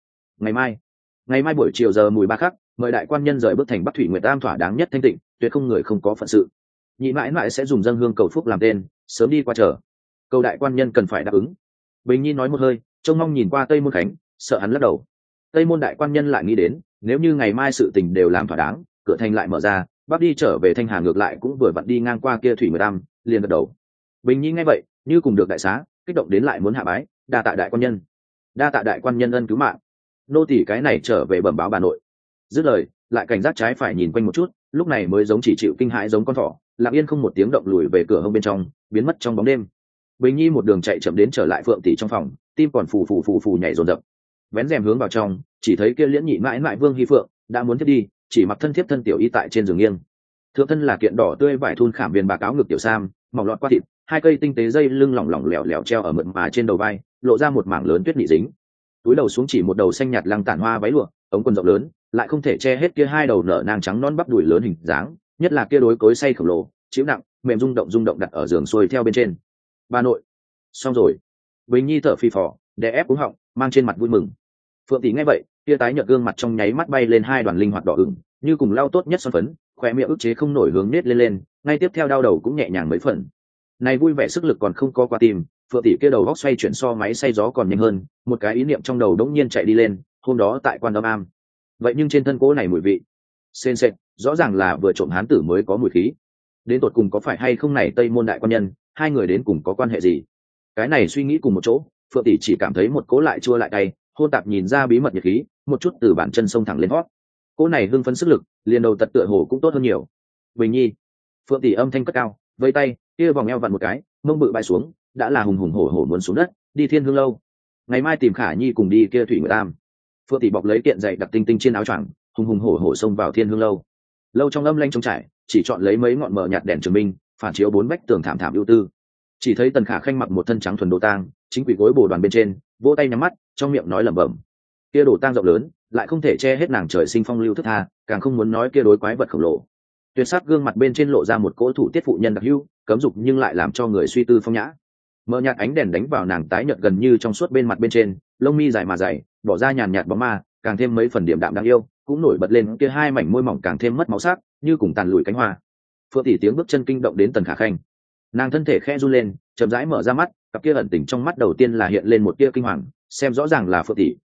Ngày mai buổi chiều giờ mùi ba khắc, mời đại quan nhân rời bước thành Bắc Thủy Nguyệt Tam thỏa đáng nhất thanh tịnh, tuyệt không người không có phận sự. Nhị mãi mãi sẽ dùng dâng hương cầu phúc làm tên, sớm đi qua chờ. Cầu đại quan nhân cần phải đáp ứng. Bình Nhi nói một hơi, trông mong nhìn qua Tây Môn Khánh, sợ hắn lắc đầu. Tây Môn đại quan nhân lại nghĩ đến, nếu như ngày mai sự tình đều làm thỏa đáng, cửa thành lại mở ra, Bắc đi trở về Thanh Hà ngược lại cũng vừa vặn đi ngang qua kia Thủy Nguyệt Tam, liền gật đầu. Bình Nhi nghe vậy, như cùng được đại xá, kích động đến lại muốn hạ bái, đa tạ đại quan nhân. Đa tạ đại quan nhân ân cứu mạng. Nô tỳ cái này trở về bẩm báo bà nội. Dứt lời, lại cảnh giác trái phải nhìn quanh một chút, lúc này mới giống chỉ chịu kinh hãi giống con thỏ, lặng yên không một tiếng động lùi về cửa hông bên trong, biến mất trong bóng đêm. Bình Nhi một đường chạy chậm đến trở lại Phượng tỷ trong phòng, tim còn phù nhảy rồn rập. Vén rèm hướng vào trong, chỉ thấy kia Liễn nhị mãi mãi Vương Hi Phượng đã muốn thiết đi, chỉ mặc thân thiếp thân tiểu y tại trên giường nghiêng. Thượng thân là kiện đỏ tươi vải thun khảm viền bạc áo ngực tiểu sam, mỏng lọt qua thịt, hai cây tinh tế dây lưng lỏng lỏng lẻo lẻo treo ở mượt mà trên đầu vai, lộ ra một mảng lớn tuyết nị dính. Túi đầu xuống chỉ một đầu xanh nhạt lăng tản hoa váy lụa, ống quần rộng lớn, lại không thể che hết kia hai đầu nở nang trắng non bắp đùi lớn hình dáng, nhất là kia đối cối xay khổng lồ, chịu nặng, mềm rung động đặt ở giường xuôi theo bên trên. Bà nội, xong rồi. Bình Nhi thở phì phò, đè ép cúng họng, mang trên mặt vui mừng. Phượng tỷ nghe vậy, kia tái nhợt gương mặt trong nháy mắt bay lên hai đoàn linh hoạt đỏ ửng, như cùng lau tốt nhất son phấn, khóe miệng ức chế không nổi hướng nết lên, ngay tiếp theo đau đầu cũng nhẹ nhàng mấy phần. Này vui vẻ sức lực còn không có qua tim, Phượng tỷ kia đầu góc xoay chuyển so máy xay gió còn nhanh hơn, một cái ý niệm trong đầu đống nhiên chạy đi lên, hôm đó tại Quan Âm Am. Vậy nhưng trên thân cô này mùi vị sền sệt, rõ ràng là vừa trộm hán tử mới có mùi khí. Đến tột cùng có phải hay không này Tây Môn đại quan nhân, hai người đến cùng có quan hệ gì? Cái này suy nghĩ cùng một chỗ, Phượng tỷ chỉ cảm thấy một cố lại chua lại cay, hôn tạp nhìn ra bí mật nhiệt khí, một chút từ bản chân sông thẳng lên hót. Cố này hưng phấn sức lực, liền đầu tật tựa hồ cũng tốt hơn nhiều. Bình Nhi. Phượng tỷ âm thanh cất cao, vây tay, kia vòng eo vặn một cái, mông bự bay xuống, đã là hùng hùng hổ hổ muốn xuống đất, đi Thiên Hương lâu. Ngày mai tìm Khả Nhi cùng đi kia Thủy Nguyệt Tam. Phượng tỷ bọc lấy kiện dày đặc tinh tinh trên áo choàng, hùng hùng hổ hổ xông vào Thiên Hương lâu. Lâu trong âm lanh trống trải, chỉ chọn lấy mấy ngọn mờ nhạt đèn trường minh, phản chiếu bốn vách tường thảm thảm ưu tư. Chỉ thấy Tần Khả Khanh mặc một thân trắng thuần đồ tang, chính quỷ gối bồ đoàn bên trên, vỗ tay nhắm mắt, trong miệng nói lẩm bẩm. Kia đồ tang rộng lớn, lại không thể che hết nàng trời sinh phong lưu thức tha, càng không muốn nói kia đối quái vật khổng lồ. Tuyệt sắc gương mặt bên trên lộ ra một cỗ thủ tiết phụ nhân đặc hữu, cấm dục nhưng lại làm cho người suy tư phong nhã. Mờ nhạt ánh đèn đánh vào nàng tái nhợt gần như trong suốt bên mặt bên trên, lông mi dài mà dày, bỏ ra nhàn nhạt bóng ma, càng thêm mấy phần điểm đạm đáng yêu, cũng nổi bật lên kia hai mảnh môi mỏng càng thêm mất máu sắc, như cùng tàn lùi cánh hoa. Phượng tỷ tiếng bước chân kinh động đến Tần Khả Khanh, nàng thân thể khẽ run lên, chậm rãi mở ra mắt, cặp kia ẩn tình trong mắt đầu tiên là hiện lên một tia kinh hoàng, xem rõ ràng là Phượng tỷ,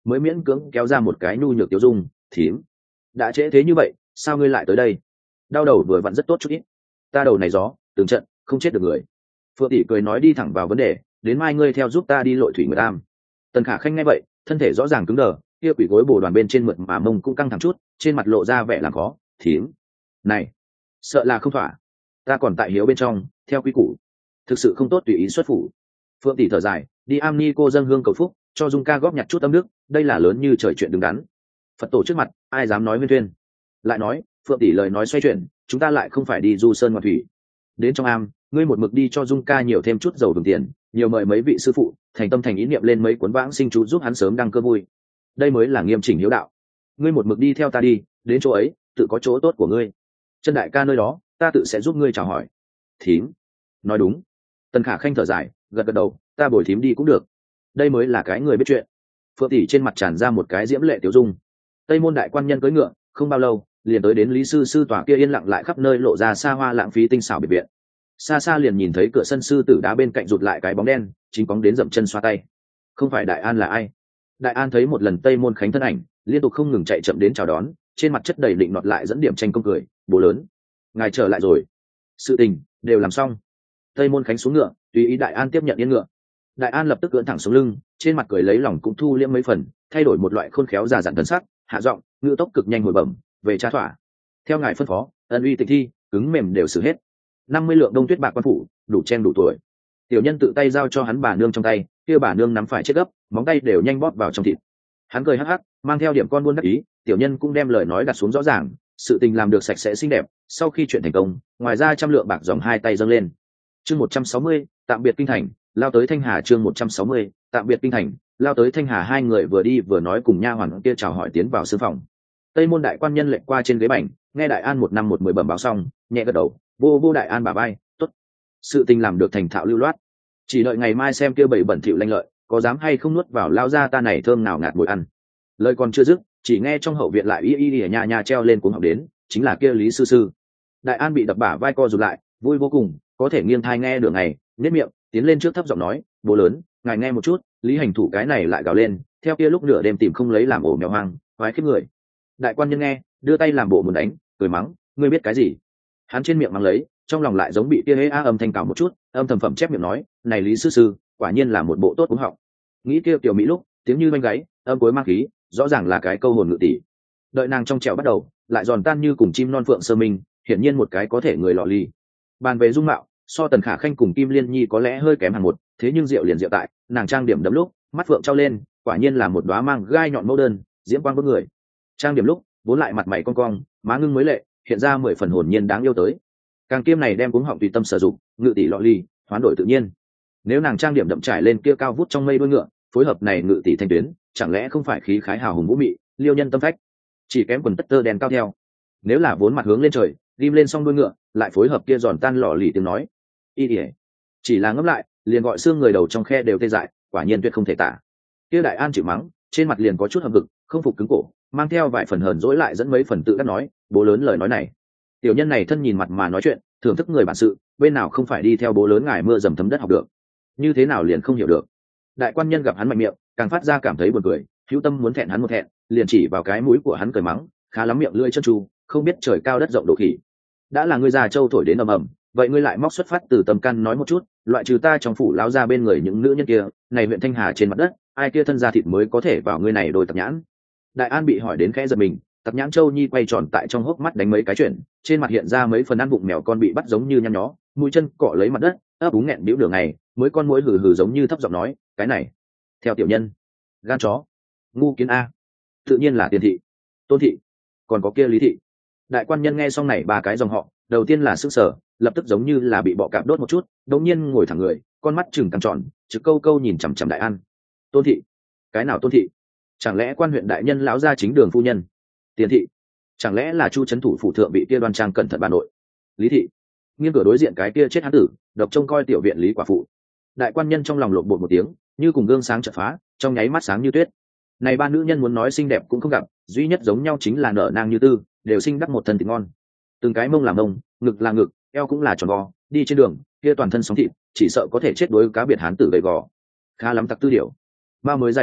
mới miễn cưỡng kéo ra một cái nhu nhược tiêu dung. Thím, đã trễ thế như vậy sao ngươi lại tới đây? Đau đầu vừa vặn rất tốt chút ít. Ta đầu này gió từng trận không chết được người. Phượng tỷ cười nói đi thẳng vào vấn đề, đến mai ngươi theo giúp ta đi lội thủy người tam. Tần Khả Khanh nghe vậy thân thể rõ ràng cứng đờ, kia quỷ gối bồ đoàn bên trên mượt mà mông cũng căng thẳng chút, trên mặt lộ ra vẻ làm khó. Thím, này sợ là không thỏa, ta còn tại hiếu bên trong, theo quy củ thực sự không tốt tùy ý xuất phủ. Phượng tỷ thở dài, đi am ni cô dâng hương cầu phúc, cho Dung ca góp nhặt chút tâm đức, đây là lớn như trời chuyện đứng đắn. Phật tổ trước mặt ai dám nói huyên thuyên. Lại nói Phượng tỷ lời nói xoay chuyển, chúng ta lại không phải đi du sơn ngoạn thủy. Đến trong am ngươi một mực đi cho Dung ca nhiều thêm chút dầu vừng tiền, nhiều mời mấy vị sư phụ thành tâm thành ý niệm lên mấy cuốn vãng sinh chú giúp hắn sớm đăng cơ vui, đây mới là nghiêm chỉnh hiếu đạo. Ngươi một mực đi theo ta đi, đến chỗ ấy tự có chỗ tốt của ngươi, chân đại ca nơi đó ta tự sẽ giúp ngươi chào hỏi. Thím nói đúng. Tần Khả Khanh thở dài gật gật đầu, ta bồi thím đi cũng được, đây mới là cái người biết chuyện. Phượng tỷ trên mặt tràn ra một cái diễm lệ tiểu dung. Tây môn đại quan nhân cưỡi ngựa không bao lâu liền tới đến lý sư sư tòa kia yên lặng lại khắp nơi lộ ra xa hoa lãng phí tinh xảo biệt viện. Xa xa liền nhìn thấy cửa sân sư tử đá bên cạnh rụt lại cái bóng đen chính bóng đến dậm chân xoa tay. Không phải Đại An là ai? Đại An thấy một lần Tây môn khánh thân ảnh liên tục không ngừng chạy chậm đến chào đón, trên mặt chất đầy định nọt lại dẫn điểm tranh công cười. Bố lớn, ngài trở lại rồi, sự tình đều làm xong. Tây môn khánh xuống ngựa tùy ý Đại An tiếp nhận yên ngựa. Đại An lập tức cưỡn thẳng xuống lưng, trên mặt cười lấy lòng cũng thu liễm mấy phần, thay đổi một loại khôn khéo già dặn thân sắc, hạ giọng ngựa tốc cực nhanh hồi bẩm về tra thỏa. Theo ngài phân phó, ân uy tịch thi cứng mềm đều xử hết. 50 lượng đông tuyết bạc quan phủ đủ chen đủ tuổi. Tiểu nhân tự tay giao cho hắn bà nương trong tay, kia bà nương nắm phải chết gấp, móng tay đều nhanh bóp vào trong thịt. Hắn cười hắc hắc mang theo điểm con buôn đắc ý, tiểu nhân cũng đem lời nói đặt xuống rõ ràng, sự tình làm được sạch sẽ xinh đẹp, sau khi chuyện thành công ngoài ra 100 lượng bạc dòng hai tay dâng lên. Chương 160, tạm biệt kinh thành, lao tới Thanh Hà. Chương 160, tạm biệt kinh thành, lao tới Thanh Hà. Hai người vừa đi vừa nói cùng nha hoàn kia chào hỏi tiến vào sư phòng. Tây môn đại quan nhân lệnh qua trên ghế bành, nghe Đại An 1 năm 1 10 bẩm báo xong nhẹ gật đầu, vô Đại An bả vai, tốt, sự tình làm được thành thạo lưu loát, chỉ đợi ngày mai xem kia bầy bẩn thỉu lanh lợi có dám hay không nuốt vào lao ra ta này thơm nào ngạt mùi ăn. Lời còn chưa dứt chỉ nghe trong hậu viện lại y nhà nhà treo lên cuống học đến, chính là kia Lý sư sư. Đại An bị đập bả vai co rụt lại, vui vô cùng, có thể nghiêng thai nghe được ngày nết miệng tiến lên trước thấp giọng nói, bố lớn ngài nghe một chút, Lý hành thủ cái này lại gào lên, theo kia lúc nửa đêm tìm không lấy làm ổ mèo hoang, khoái khiếp người. Đại quan nhân nghe đưa tay làm bộ muốn đánh, cười mắng, ngươi biết cái gì? Hắn trên miệng mắng lấy, trong lòng lại giống bị kia hế a âm thanh cào một chút, âm thầm phẩm chép miệng nói, này Lý sư sư quả nhiên là một bộ tốt cúng họng. Nghĩ kia tiểu mỹ lúc tiếng như banh gáy, âm cuối mang khí, rõ ràng là cái câu hồn ngự tỷ. Đợi nàng trong trẻo bắt đầu lại giòn tan như cùng chim non phượng sơ minh, hiển nhiên một cái có thể người lọ ly. Bàn về dung mạo so Tần Khả Khanh cùng Kim Liên Nhi có lẽ hơi kém hàng một, thế nhưng rượu liền rượu tại, nàng trang điểm đấm lúc mắt phượng trao lên, quả nhiên là một đóa mang gai nhọn mẫu đơn, diễm quang bức người. Trang điểm lúc vốn lại mặt mày cong cong, má ngưng mới lệ, hiện ra 10 phần hồn nhiên đáng yêu tới. Càng kiêm này đem cuống họng tùy tâm sử dụng, ngự tỷ lọ ly, hoán đổi tự nhiên. Nếu nàng trang điểm đậm trải lên kia cao vút trong mây đuôi ngựa, phối hợp này ngự tỷ thanh tuyến, chẳng lẽ không phải khí khái hào hùng vũ mị, liêu nhân tâm phách. Chỉ kém quần tất tơ đen cao theo. Nếu là vốn mặt hướng lên trời, ghim lên song đuôi ngựa, lại phối hợp kia giòn tan lọ lì tiếng nói. Chỉ là ngẫm lại, liền gọi xương người đầu trong khe đều tê dại, quả nhiên tuyệt không thể tả. Kia Đại An chịu mắng, trên mặt liền có chút hậm hực, không phục cứng cổ, mang theo vài phần hờn dỗi lại dẫn mấy phần tự đắc nói, bố lớn lời nói này. Tiểu nhân này thân nhìn mặt mà nói chuyện, thưởng thức người bản sự, bên nào không phải đi theo bố lớn ngài mưa dầm thấm đất học được, như thế nào liền không hiểu được. Đại quan nhân gặp hắn mạnh miệng, càng phát ra cảm thấy buồn cười, hữu tâm muốn thẹn hắn một thẹn, liền chỉ vào cái mũi của hắn cười mắng, khá lắm miệng lưỡi chân tru, không biết trời cao đất rộng độ khỉ. Đã là ngươi già châu thổi đến ầm ầm, vậy ngươi lại móc xuất phát từ tâm căn nói một chút, loại trừ ta trong phủ láo ra bên người những nữ nhân kia, này huyện Thanh Hà trên mặt đất, ai kia thân da thịt mới có thể vào ngươi này đôi tập nhãn. Đại An bị hỏi đến khẽ giật mình, tập nhãn châu nhi quay tròn tại trong hốc mắt đánh mấy cái chuyển, trên mặt hiện ra mấy phần ăn bụng mèo con bị bắt giống như nhăn nhó, mũi chân cọ lấy mặt đất, ấp úng nghẹn bĩu đường này, mới con mũi hừ hừ giống như thấp giọng nói, cái này theo tiểu nhân gan chó ngu kiến a, tự nhiên là Tiền thị, Tôn thị, còn có kia Lý thị. Đại quan nhân nghe xong này ba cái dòng họ, đầu tiên là sức sở, lập tức giống như là bị bọ cạp đốt một chút, đột nhiên ngồi thẳng người, con mắt chừng căng tròn, trực câu câu nhìn chằm chằm Đại An. Tôn thị? Cái nào Tôn thị? Chẳng lẽ quan huyện đại nhân lão gia chính đường phu nhân? Tiền thị? Chẳng lẽ là Chu trấn thủ phủ thượng bị kia đoan trang cẩn thận bà nội? Lý thị? Nghiêng cửa đối diện cái kia chết hán tử, độc trông coi tiểu viện Lý quả phụ. Đại quan nhân trong lòng lộn bột một tiếng, như cùng gương sáng chợt phá, trong nháy mắt sáng như tuyết. Này ba nữ nhân muốn nói xinh đẹp cũng không gặp, duy nhất giống nhau chính là nở nang như tư, đều sinh đắc một thân thịt ngon. Từng cái mông là mông, ngực là ngực, eo cũng là tròn vo, đi trên đường kia toàn thân sóng thịt, chỉ sợ có thể chết đuối cá biệt hán tử gầy gò. Khá lắm tặc tư điểu, bao mới dài đủ,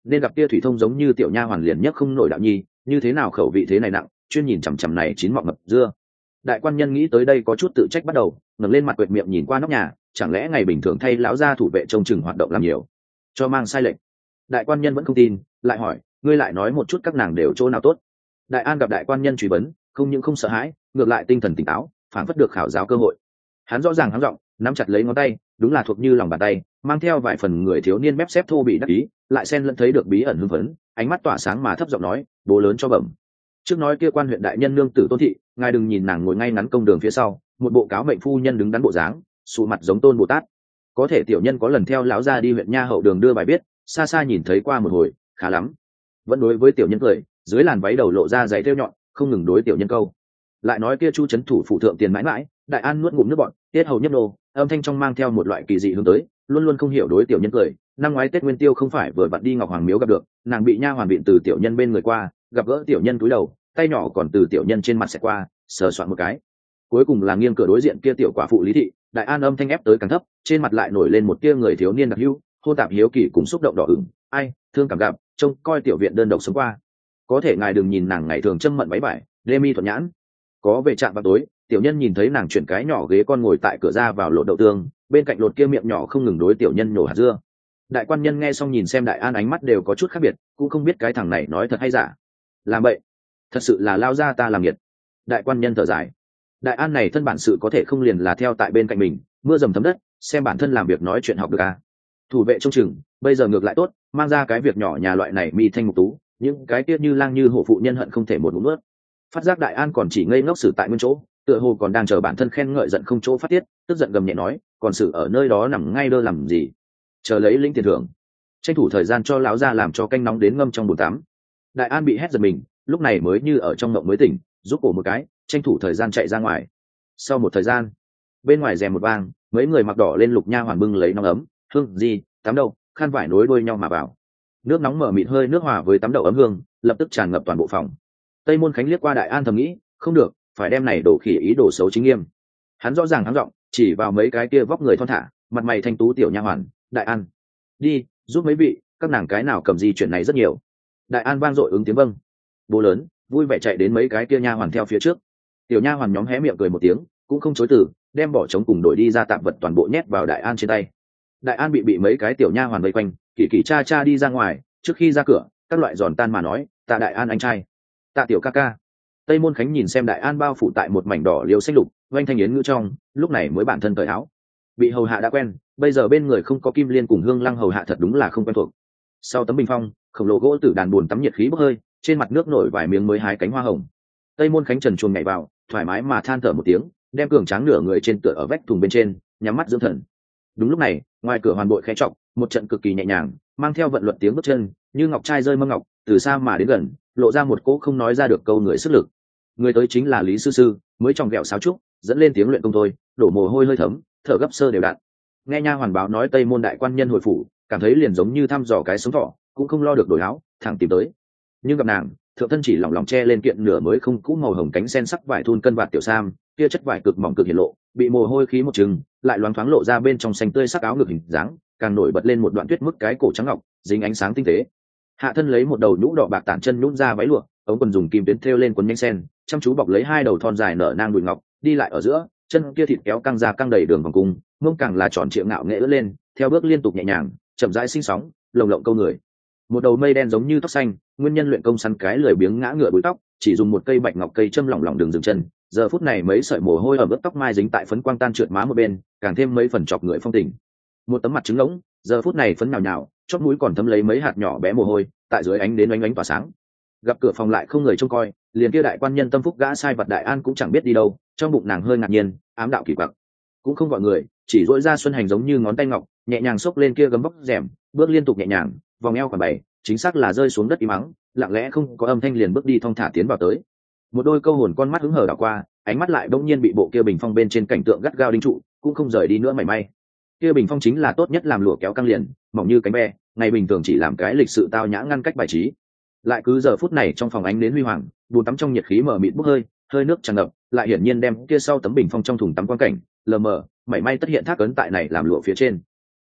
nên gặp kia thủy thông giống như tiểu nha hoàn liền nhất không nổi đạo nhi, như thế nào khẩu vị thế này nặng, chuyên nhìn chằm chằm này chín mọng ngập dưa. Đại quan nhân nghĩ tới đây có chút tự trách bắt đầu, ngẩng lên mặt quệt miệng nhìn qua nóc nhà, chẳng lẽ ngày bình thường thay lão gia thủ vệ trông chừng hoạt động làm nhiều, cho mang sai lệch. Đại quan nhân vẫn không tin, lại hỏi, ngươi lại nói một chút các nàng đều chỗ nào tốt. Đại An gặp đại quan nhân truy vấn, không những không sợ hãi, ngược lại tinh thần tỉnh táo, phảng phất được khảo giáo cơ hội. Hắn rõ ràng hắng giọng, nắm chặt lấy ngón tay, đúng là thuộc như lòng bàn tay, mang theo vài phần người thiếu niên mép xếp thô bị đắc ý, lại xen lẫn thấy được bí ẩn hưng phấn, ánh mắt tỏa sáng mà thấp giọng nói, bố lớn cho bẩm. Trước nói kia quan huyện đại nhân nương tử Tôn thị, ngài đừng nhìn nàng ngồi ngay ngắn công đường phía sau, một bộ cáo mệnh phu nhân đứng đắn bộ dáng, sụ mặt giống Tôn Bồ Tát. Có thể tiểu nhân có lần theo lão gia đi huyện nha hậu đường đưa bài biết, xa xa nhìn thấy qua một hồi, khá lắm. Vẫn đối với tiểu nhân cười, dưới làn váy đầu lộ ra giấy thêu nhọn, không ngừng đối tiểu nhân câu. Lại nói kia chu trấn thủ phụ thượng tiền mãi mãi, Đại An nuốt ngụm nước bọt, tiết hầu nhấp nô, âm thanh trong mang theo một loại kỳ dị hướng tới, luôn luôn không hiểu đối tiểu nhân cười. Năm ngoái Tết Nguyên Tiêu không phải vừa vặn đi Ngọc Hoàng miếu gặp được, nàng bị nha hoàn viện từ tiểu nhân bên người qua, gặp gỡ tiểu nhân cúi đầu, tay nhỏ còn từ tiểu nhân trên mặt xẹt qua, sờ soạn một cái. Cuối cùng là nghiêng cửa đối diện kia tiểu quả phụ Lý thị, Đại An âm thanh ép tới càng thấp, trên mặt lại nổi lên một tia người thiếu niên đặc hữu, hô tạp hiếu kỳ cùng xúc động đỏ ửng. Ai, thương cảm gặp, trông coi tiểu viện đơn độc sống qua. Có thể ngài đừng nhìn nàng ngày thường châm mận váy vải, đê mi thuận nhãn. Có về trạm vào tối, tiểu nhân nhìn thấy nàng chuyển cái nhỏ ghế con ngồi tại cửa ra vào lột đậu tương, bên cạnh lột kia miệng nhỏ không ngừng đối tiểu nhân nhổ hạt dưa. Đại quan nhân nghe xong nhìn xem Đại An ánh mắt đều có chút khác biệt, cũng không biết cái thằng này nói thật hay giả. Làm vậy, thật sự là lao ra ta làm nhiệt. Đại quan nhân thở dài. Đại An này thân bản sự có thể không liền là theo tại bên cạnh mình, mưa dầm thấm đất, xem bản thân làm việc nói chuyện học được à. Thủ vệ trông chừng, bây giờ ngược lại tốt, mang ra cái việc nhỏ nhà loại này mi thanh mục tú, những cái tiết như lang như hổ phụ nhân hận không thể một ngụm nuốt. Phát giác Đại An còn chỉ ngây ngốc xử tại nguyên chỗ, tựa hồ còn đang chờ bản thân khen ngợi giận không chỗ phát tiết, tức giận gầm nhẹ nói, còn xử ở nơi đó nằm ngay đơ làm gì, chờ lấy lĩnh tiền thưởng, tranh thủ thời gian cho lão gia làm cho canh nóng đến ngâm trong bồn tắm. Đại An bị hét giật mình, lúc này mới như ở trong mộng mới tỉnh, giúp cổ một cái, tranh thủ thời gian chạy ra ngoài. Sau một thời gian, bên ngoài rèm một vang, mấy người mặc đỏ lên lục nha hoàn bưng lấy nóng ấm, hương gì, tắm đậu, khăn vải nối đuôi nhau mà vào. Nước nóng mở mịt hơi nước hòa với tắm đậu ấm hương, lập tức tràn ngập toàn bộ phòng. Tây Môn Khánh liếc qua Đại An thầm nghĩ, không được, phải đem này đổ khỉ ý đồ xấu chính nghiêm. Hắn rõ ràng hắn giọng, chỉ vào mấy cái kia vóc người thon thả, mặt mày thanh tú tiểu nha hoàn, Đại An, đi, giúp mấy vị, các nàng cái nào cầm gì chuyện này rất nhiều. Đại An vang dội ứng tiếng vâng. Bố lớn, vui vẻ chạy đến mấy cái kia nha hoàn theo phía trước. Tiểu nha hoàn nhóm hé miệng cười một tiếng, cũng không chối từ, đem bỏ trống cùng đổi đi ra tạp vật toàn bộ nhét vào Đại An trên tay. Đại An bị mấy cái tiểu nha hoàn vây quanh, kỳ kỳ cha cha đi ra ngoài, trước khi ra cửa, các loại giòn tan mà nói, tạ Đại An anh trai, tạ tiểu ca ca. Tây Môn Khánh nhìn xem Đại An bao phủ tại một mảnh đỏ liêu xanh lục, oanh thanh yến ngữ trong, lúc này mới bản thân cởi áo. Bị hầu hạ đã quen, bây giờ bên người không có Kim Liên cùng Hương Lăng hầu hạ thật đúng là không quen thuộc. Sau tấm bình phong, khổng lồ gỗ tử đàn buồn tắm nhiệt khí bốc hơi, trên mặt nước nổi vài miếng mới hái cánh hoa hồng. Tây Môn Khánh trần truồng nhảy vào, thoải mái mà than thở một tiếng, đem cường tráng nửa người trên tựa ở vách thùng bên trên, nhắm mắt dưỡng thần. Đúng lúc này, ngoài cửa hoàn bội khẽ trọng, một trận cực kỳ nhẹ nhàng, mang theo vận luật tiếng bước chân, như ngọc trai rơi mâm ngọc, từ xa mà đến gần, lộ ra một cỗ không nói ra được câu người sức lực. Người tới chính là Lý Sư Sư, mới tròng gẹo sáo trúc, dẫn lên tiếng luyện công thôi, đổ mồ hôi hơi thấm, thở gấp sơ đều đặn. Nghe nha hoàn báo nói Tây Môn đại quan nhân hồi phủ, cảm thấy liền giống như thăm dò cái sống thỏ, cũng không lo được đổi áo, thẳng tìm tới. Nhưng gặp nàng, thượng thân chỉ lỏng lỏng che lên kiện nửa mới không cũ màu hồng cánh sen sắc vải thun cân vạt tiểu sam, kia chất vải cực mỏng cực hiển lộ, bị mồ hôi khí một chừng, lại loáng thoáng lộ ra bên trong xanh tươi sắc áo ngực hình dáng, càng nổi bật lên một đoạn tuyết mức cái cổ trắng ngọc, dính ánh sáng tinh tế. Hạ thân lấy một đầu nhũ đỏ bạc tản chân nhún ra váy lụa, ống quần dùng kim tuyến thêu lên quần nhanh sen, chăm chú bọc lấy hai đầu thon dài nở nang đùi ngọc, đi lại ở giữa, chân kia thịt kéo căng ra căng đầy đường vòng cung, mông càng là tròn trịa ngạo nghệ ưỡn lên, theo bước liên tục nhẹ nhàng, chậm rãi sinh sóng, lồng lộng câu người. Một đầu mây đen giống như tóc xanh, nguyên nhân luyện công săn cái lười biếng ngã ngựa búi tóc, chỉ dùng một cây bạch ngọc cây châm lỏng lỏng đường dừng chân. Giờ phút này mấy sợi mồ hôi ở bước tóc mai dính tại phấn quang tan trượt má một bên, càng thêm mấy phần chọc người phong tình. Một tấm mặt trứng ngỗng, giờ phút này phấn nhào nhào, chót mũi còn thấm lấy mấy hạt nhỏ bé mồ hôi, tại dưới ánh đến oánh oánh tỏa sáng. Gặp cửa phòng lại không người trông coi, liền kia đại quan nhân tâm phúc gã sai vật Đại An cũng chẳng biết đi đâu, trong bụng nàng hơi ngạc nhiên, ám đạo kỳ quặc, cũng không gọi người, chỉ dỗi ra xuân hành giống như ngón tay ngọc, nhẹ nhàng xốc lên kia gấm vóc rèm, bước liên tục nhẹ nhàng, vòng eo khoảng bảy, chính xác là rơi xuống đất im mắng, lặng lẽ không có âm thanh liền bước đi thong thả tiến vào tới. Một đôi câu hồn con mắt hứng hở đảo qua, ánh mắt lại bỗng nhiên bị bộ kia bình phong bên trên cảnh tượng gắt gao đính trụ, cũng không rời đi nữa mảy may. Kia bình phong chính là tốt nhất làm lụa kéo căng liền, mỏng như cánh be, ngày bình thường chỉ làm cái lịch sự tao nhã ngăn cách bài trí. Lại cứ giờ phút này trong phòng ánh đến huy hoàng, bùn tắm trong nhiệt khí mờ mịt bốc hơi, hơi nước tràn ngập, lại hiển nhiên đem kia sau tấm bình phong trong thùng tắm quan cảnh lờ mờ, mảy may tất hiện thác ấn tại này làm lụa phía trên.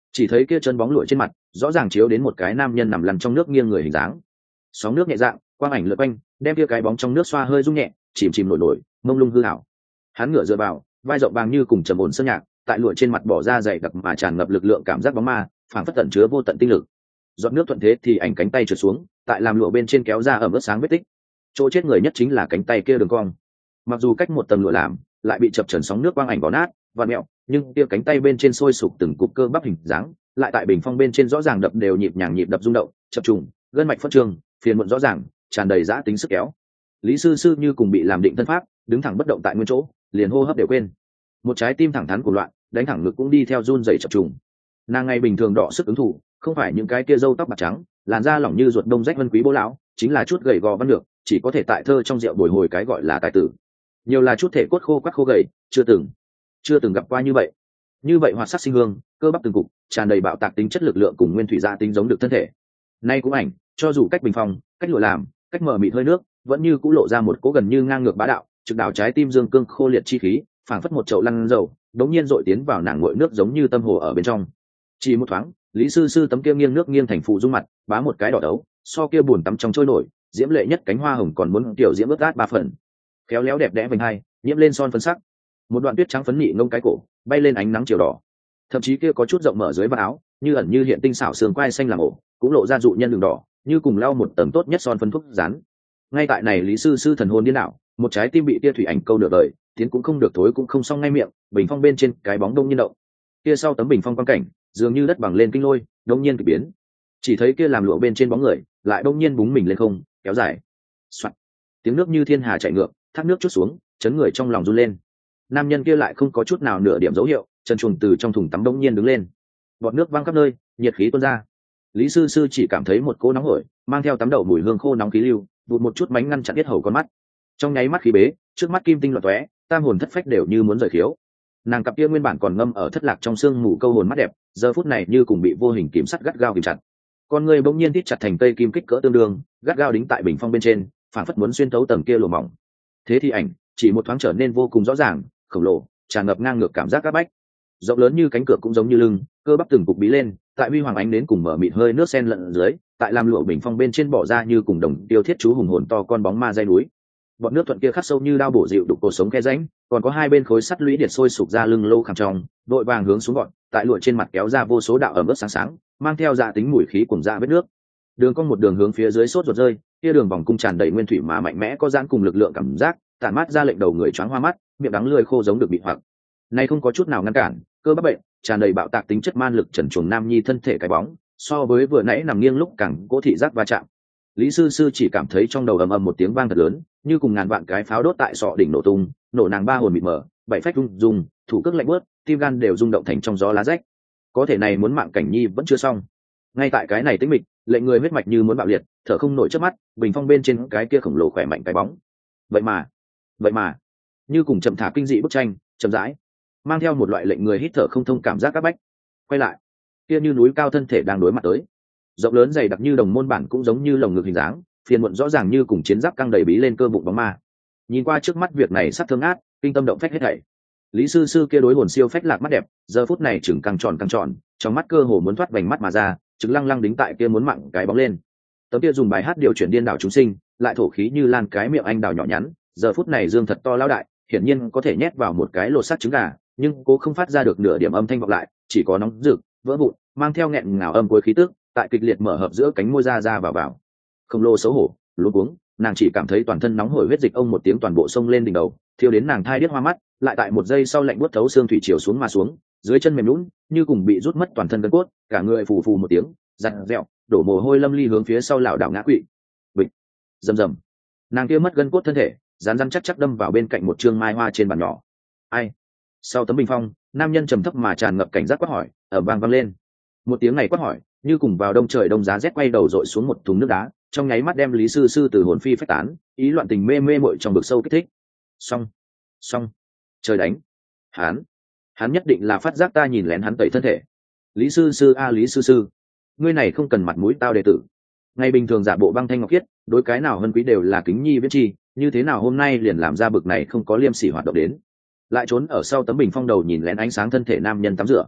chỉ thấy kia chân bóng lụa trên mặt rõ ràng chiếu đến một cái nam nhân nằm lăn trong nước nghiêng người hình dáng. Sóng nước nhẹ dạng, quang ảnh lượn quanh, đem kia cái bóng trong nước xoa hơi rung nhẹ, chìm chìm nổi nổi, mông lung hư ảo. Hắn ngửa dựa vào, vai rộng vàng như cùng trầm ổn sơn nhạc, tại lụa trên mặt bỏ ra dày đặc mà tràn ngập lực lượng cảm giác bóng ma, phảng phất tận chứa vô tận tinh lực. Giọt nước thuận thế thì ảnh cánh tay trượt xuống, tại làm lụa bên trên kéo ra ẩm ướt sáng vết tích. Chỗ chết người nhất chính là cánh tay kia đường cong. Mặc dù cách một tầng lụa làm, lại bị chập chờn sóng nước quang ảnh vò nát, vặn mẹo, nhưng kia cánh tay bên trên sôi sục từng cục cơ bắp hình dáng, lại tại bình phong bên trên rõ ràng đập đều nhịp nhàng nhịp đập rung động, chập trùng, gân mạch phất trương, phiền muộn rõ ràng, tràn đầy dã tính sức kéo. Lý sư sư như cùng bị làm định thân pháp, đứng thẳng bất động tại nguyên chỗ, liền hô hấp đều quên. Một trái tim thẳng thắn của loạn, đánh thẳng ngực cũng đi theo run rẩy chập trùng. Nàng ngày bình thường đọ sức ứng thủ, không phải những cái kia râu tóc bạc trắng, làn da lỏng như ruột đông rách vân quý bố lão, chính là chút gầy gò văn được, chỉ có thể tại thơ trong rượu bồi hồi cái gọi là tài tử. Nhiều là chút thể cốt khô quắt khô gầy, chưa từng gặp qua như vậy hoạt sắc sinh hương, cơ bắp từng cục, tràn đầy bạo tạc tính chất lực lượng cùng nguyên thủy gia tính giống được thân thể. Nay cũng ảnh, cho dù cách bình phong, cách lụa làm, cách mở mịt hơi nước, vẫn như cũ lộ ra một cố gần như ngang ngược bá đạo, trực đảo trái tim dương cương khô liệt chi khí, phảng phất một chậu lăn dầu, đống nhiên dội tiến vào nàng nguội nước giống như tâm hồ ở bên trong. Chỉ một thoáng, Lý sư sư tấm kia nghiêng nước nghiêng thành phụ dung mặt, bá một cái đỏ đấu, so kia buồn tắm trong trôi nổi, diễm lệ nhất cánh hoa hồng còn muốn tiểu diễm ướt át ba phần. Khéo léo đẹp đẽ vành hai, nhiễm lên son phấn sắc. Một đoạn tuyết trắng phấn nhị ngông cái cổ, bay lên ánh nắng chiều đỏ. Thậm chí kia có chút rộng mở dưới vạt áo, như ẩn như hiện tinh xảo xương quai xanh làm ổ, cũng lộ ra dụ nhân đường đỏ, như cùng lau một tầng tốt nhất son phấn thuốc dán. Ngay tại này Lý sư sư thần hồn điên đảo, một trái tim bị tia thủy ảnh câu nửa đời, tiến cũng không được thối cũng không xong ngay miệng, bình phong bên trên cái bóng đông nhiên động. Kia sau tấm bình phong quang cảnh, dường như đất bằng lên kinh lôi, đông nhiên kỳ biến. Chỉ thấy kia làm lụa bên trên bóng người, lại đông nhiên búng mình lên không, kéo dài. Soạt. Tiếng nước như thiên hà chảy ngược, thác nước chút xuống, chấn người trong lòng run lên. Nam nhân kia lại không có chút nào nửa điểm dấu hiệu, chân chuồng từ trong thùng tắm đông nhiên đứng lên. Bọt nước văng khắp nơi, nhiệt khí tuôn ra. Lý sư sư chỉ cảm thấy một cỗ nóng hổi, mang theo tắm đầu mùi hương khô nóng khí lưu, vụt một chút bánh ngăn chặn yết hầu con mắt. Trong nháy mắt khí bế, trước mắt kim tinh loạn tóe, tam hồn thất phách đều như muốn rời khiếu. Nàng cặp kia nguyên bản còn ngâm ở thất lạc trong xương mù câu hồn mắt đẹp, giờ phút này như cùng bị vô hình kiểm sắt gắt gao kìm chặt. Con người bỗng nhiên thít chặt thành cây kim kích cỡ tương đương, gắt gao đính tại bình phong bên trên, phản phất muốn xuyên thấu tầng kia lùa mỏng. Thế thì ảnh chỉ một thoáng trở nên vô cùng rõ ràng, khổng lồ, tràn ngập ngang ngược cảm giác áp bách. Rộng lớn như cánh cửa cũng giống như lưng, cơ bắp từng cục bí lên, tại huy hoàng ánh đến cùng mở mịt hơi nước sen lẫn dưới, tại làm lụa bình phong bên trên bỏ ra như cùng đồng tiêu thiết chú hùng hồn to con bóng ma dây núi. Bọn nước thuận kia khắc sâu như đao bổ dịu đục cổ sống khe rãnh, còn có hai bên khối sắt lũy điệt sôi sục ra lưng lâu khẳng trong, đội vàng hướng xuống gọn, tại lụa trên mặt kéo ra vô số đạo ẩm ướt sáng sáng, mang theo dạ tính mùi khí cùng dạ vết nước. Đường cong một đường hướng phía dưới sốt ruột rơi, kia đường vòng cung tràn đầy nguyên thủy mà mạnh mẽ có giãn cùng lực lượng cảm giác, tản mát ra lệnh đầu người choáng hoa mắt, miệng đắng lưỡi khô giống được bị hoặc. Này không có chút nào ngăn cản, cơ bắp bệnh, tràn đầy bạo tạc tính chất man lực trần truồng nam nhi thân thể cái bóng, so với vừa nãy nằm nghiêng lúc càng cố thị giác va chạm. Lý sư sư chỉ cảm thấy trong đầu ầm ầm một tiếng vang thật lớn, như cùng ngàn vạn cái pháo đốt tại sọ đỉnh nổ tung, nổ nàng ba hồn mịt mờ, bảy phách rung rung, thủ cước lạnh bớt, tim gan đều rung động thành trong gió lá rách. Có thể này muốn mạng cảnh nhi vẫn chưa xong. Ngay tại cái này tĩnh mịch, lệnh người huyết mạch như muốn bạo liệt, thở không nổi trước mắt, bình phong bên trên cái kia khổng lồ khỏe mạnh cái bóng. Vậy mà, như cùng chậm thả kinh dị bức tranh, chậm rãi, mang theo một loại lệnh người hít thở không thông cảm giác áp bách. Quay lại, kia như núi cao thân thể đang đối mặt tới, rộng lớn dày đặc như đồng môn bản cũng giống như lồng ngực hình dáng, phiền muộn rõ ràng như cùng chiến giáp căng đầy bí lên cơ bụng bóng ma. Nhìn qua trước mắt việc này sắc thương át, kinh tâm động phách hết thảy. Lý sư sư kia đối hồn siêu phách lạc mắt đẹp, giờ phút này chừng căng tròn, trong mắt cơ hồ muốn thoát vành mắt mà ra, chứng lăng lăng đính tại kia muốn mặn cái bóng lên. Tấm kia dùng bài hát điều chuyển điên đảo chúng sinh, lại thổ khí như lan cái miệng anh đào nhỏ nhắn, giờ phút này dương thật to lão đại, hiển nhiên có thể nhét vào một cái lột xác trứng gà, nhưng cố không phát ra được nửa điểm âm thanh vọng lại, chỉ có nóng rực, vỡ vụn, mang theo nghẹn ngào âm cuối khí tức, tại kịch liệt mở hợp giữa cánh môi ra vào. Không lô xấu hổ, luống cuống, nàng chỉ cảm thấy toàn thân nóng hổi huyết dịch ông một tiếng toàn bộ sông lên đỉnh đầu, thiêu đến nàng thai điếc hoa mắt, lại tại một giây sau lạnh buốt thấu xương thủy chiều xuống mà xuống, dưới chân mềm nhũn, như cùng bị rút mất toàn thân gân cốt, cả người phù phù một tiếng, giật dẹo, đổ mồ hôi lâm ly hướng phía sau lảo đảo ngã quỵ. Bịch, rầm, nàng kia mất gân cốt thân thể, rắn chắc đâm vào bên cạnh một trương mai hoa trên bàn nhỏ. Ai? Sau tấm bình phong, nam nhân trầm thấp mà tràn ngập cảnh giác quát hỏi, ở vang lên. Một tiếng này quát hỏi, như cùng vào đông trời đông giá rét quay đầu dội xuống một thùng nước đá, trong nháy mắt đem Lý sư sư từ hồn phi phách tán, ý loạn tình mê mội trong vực sâu kích thích. Xong, trời đánh. Hắn nhất định là phát giác ta nhìn lén hắn tẩy thân thể. Lý sư sư, ngươi này không cần mặt mũi tao đệ tử. Ngày bình thường giả bộ băng thanh ngọc khiết, đối cái nào hơn quý đều là kính nhi viễn chi, như thế nào hôm nay liền làm ra bực này không có liêm sỉ hoạt động đến, lại trốn ở sau tấm bình phong đầu nhìn lén ánh sáng thân thể nam nhân tắm rửa.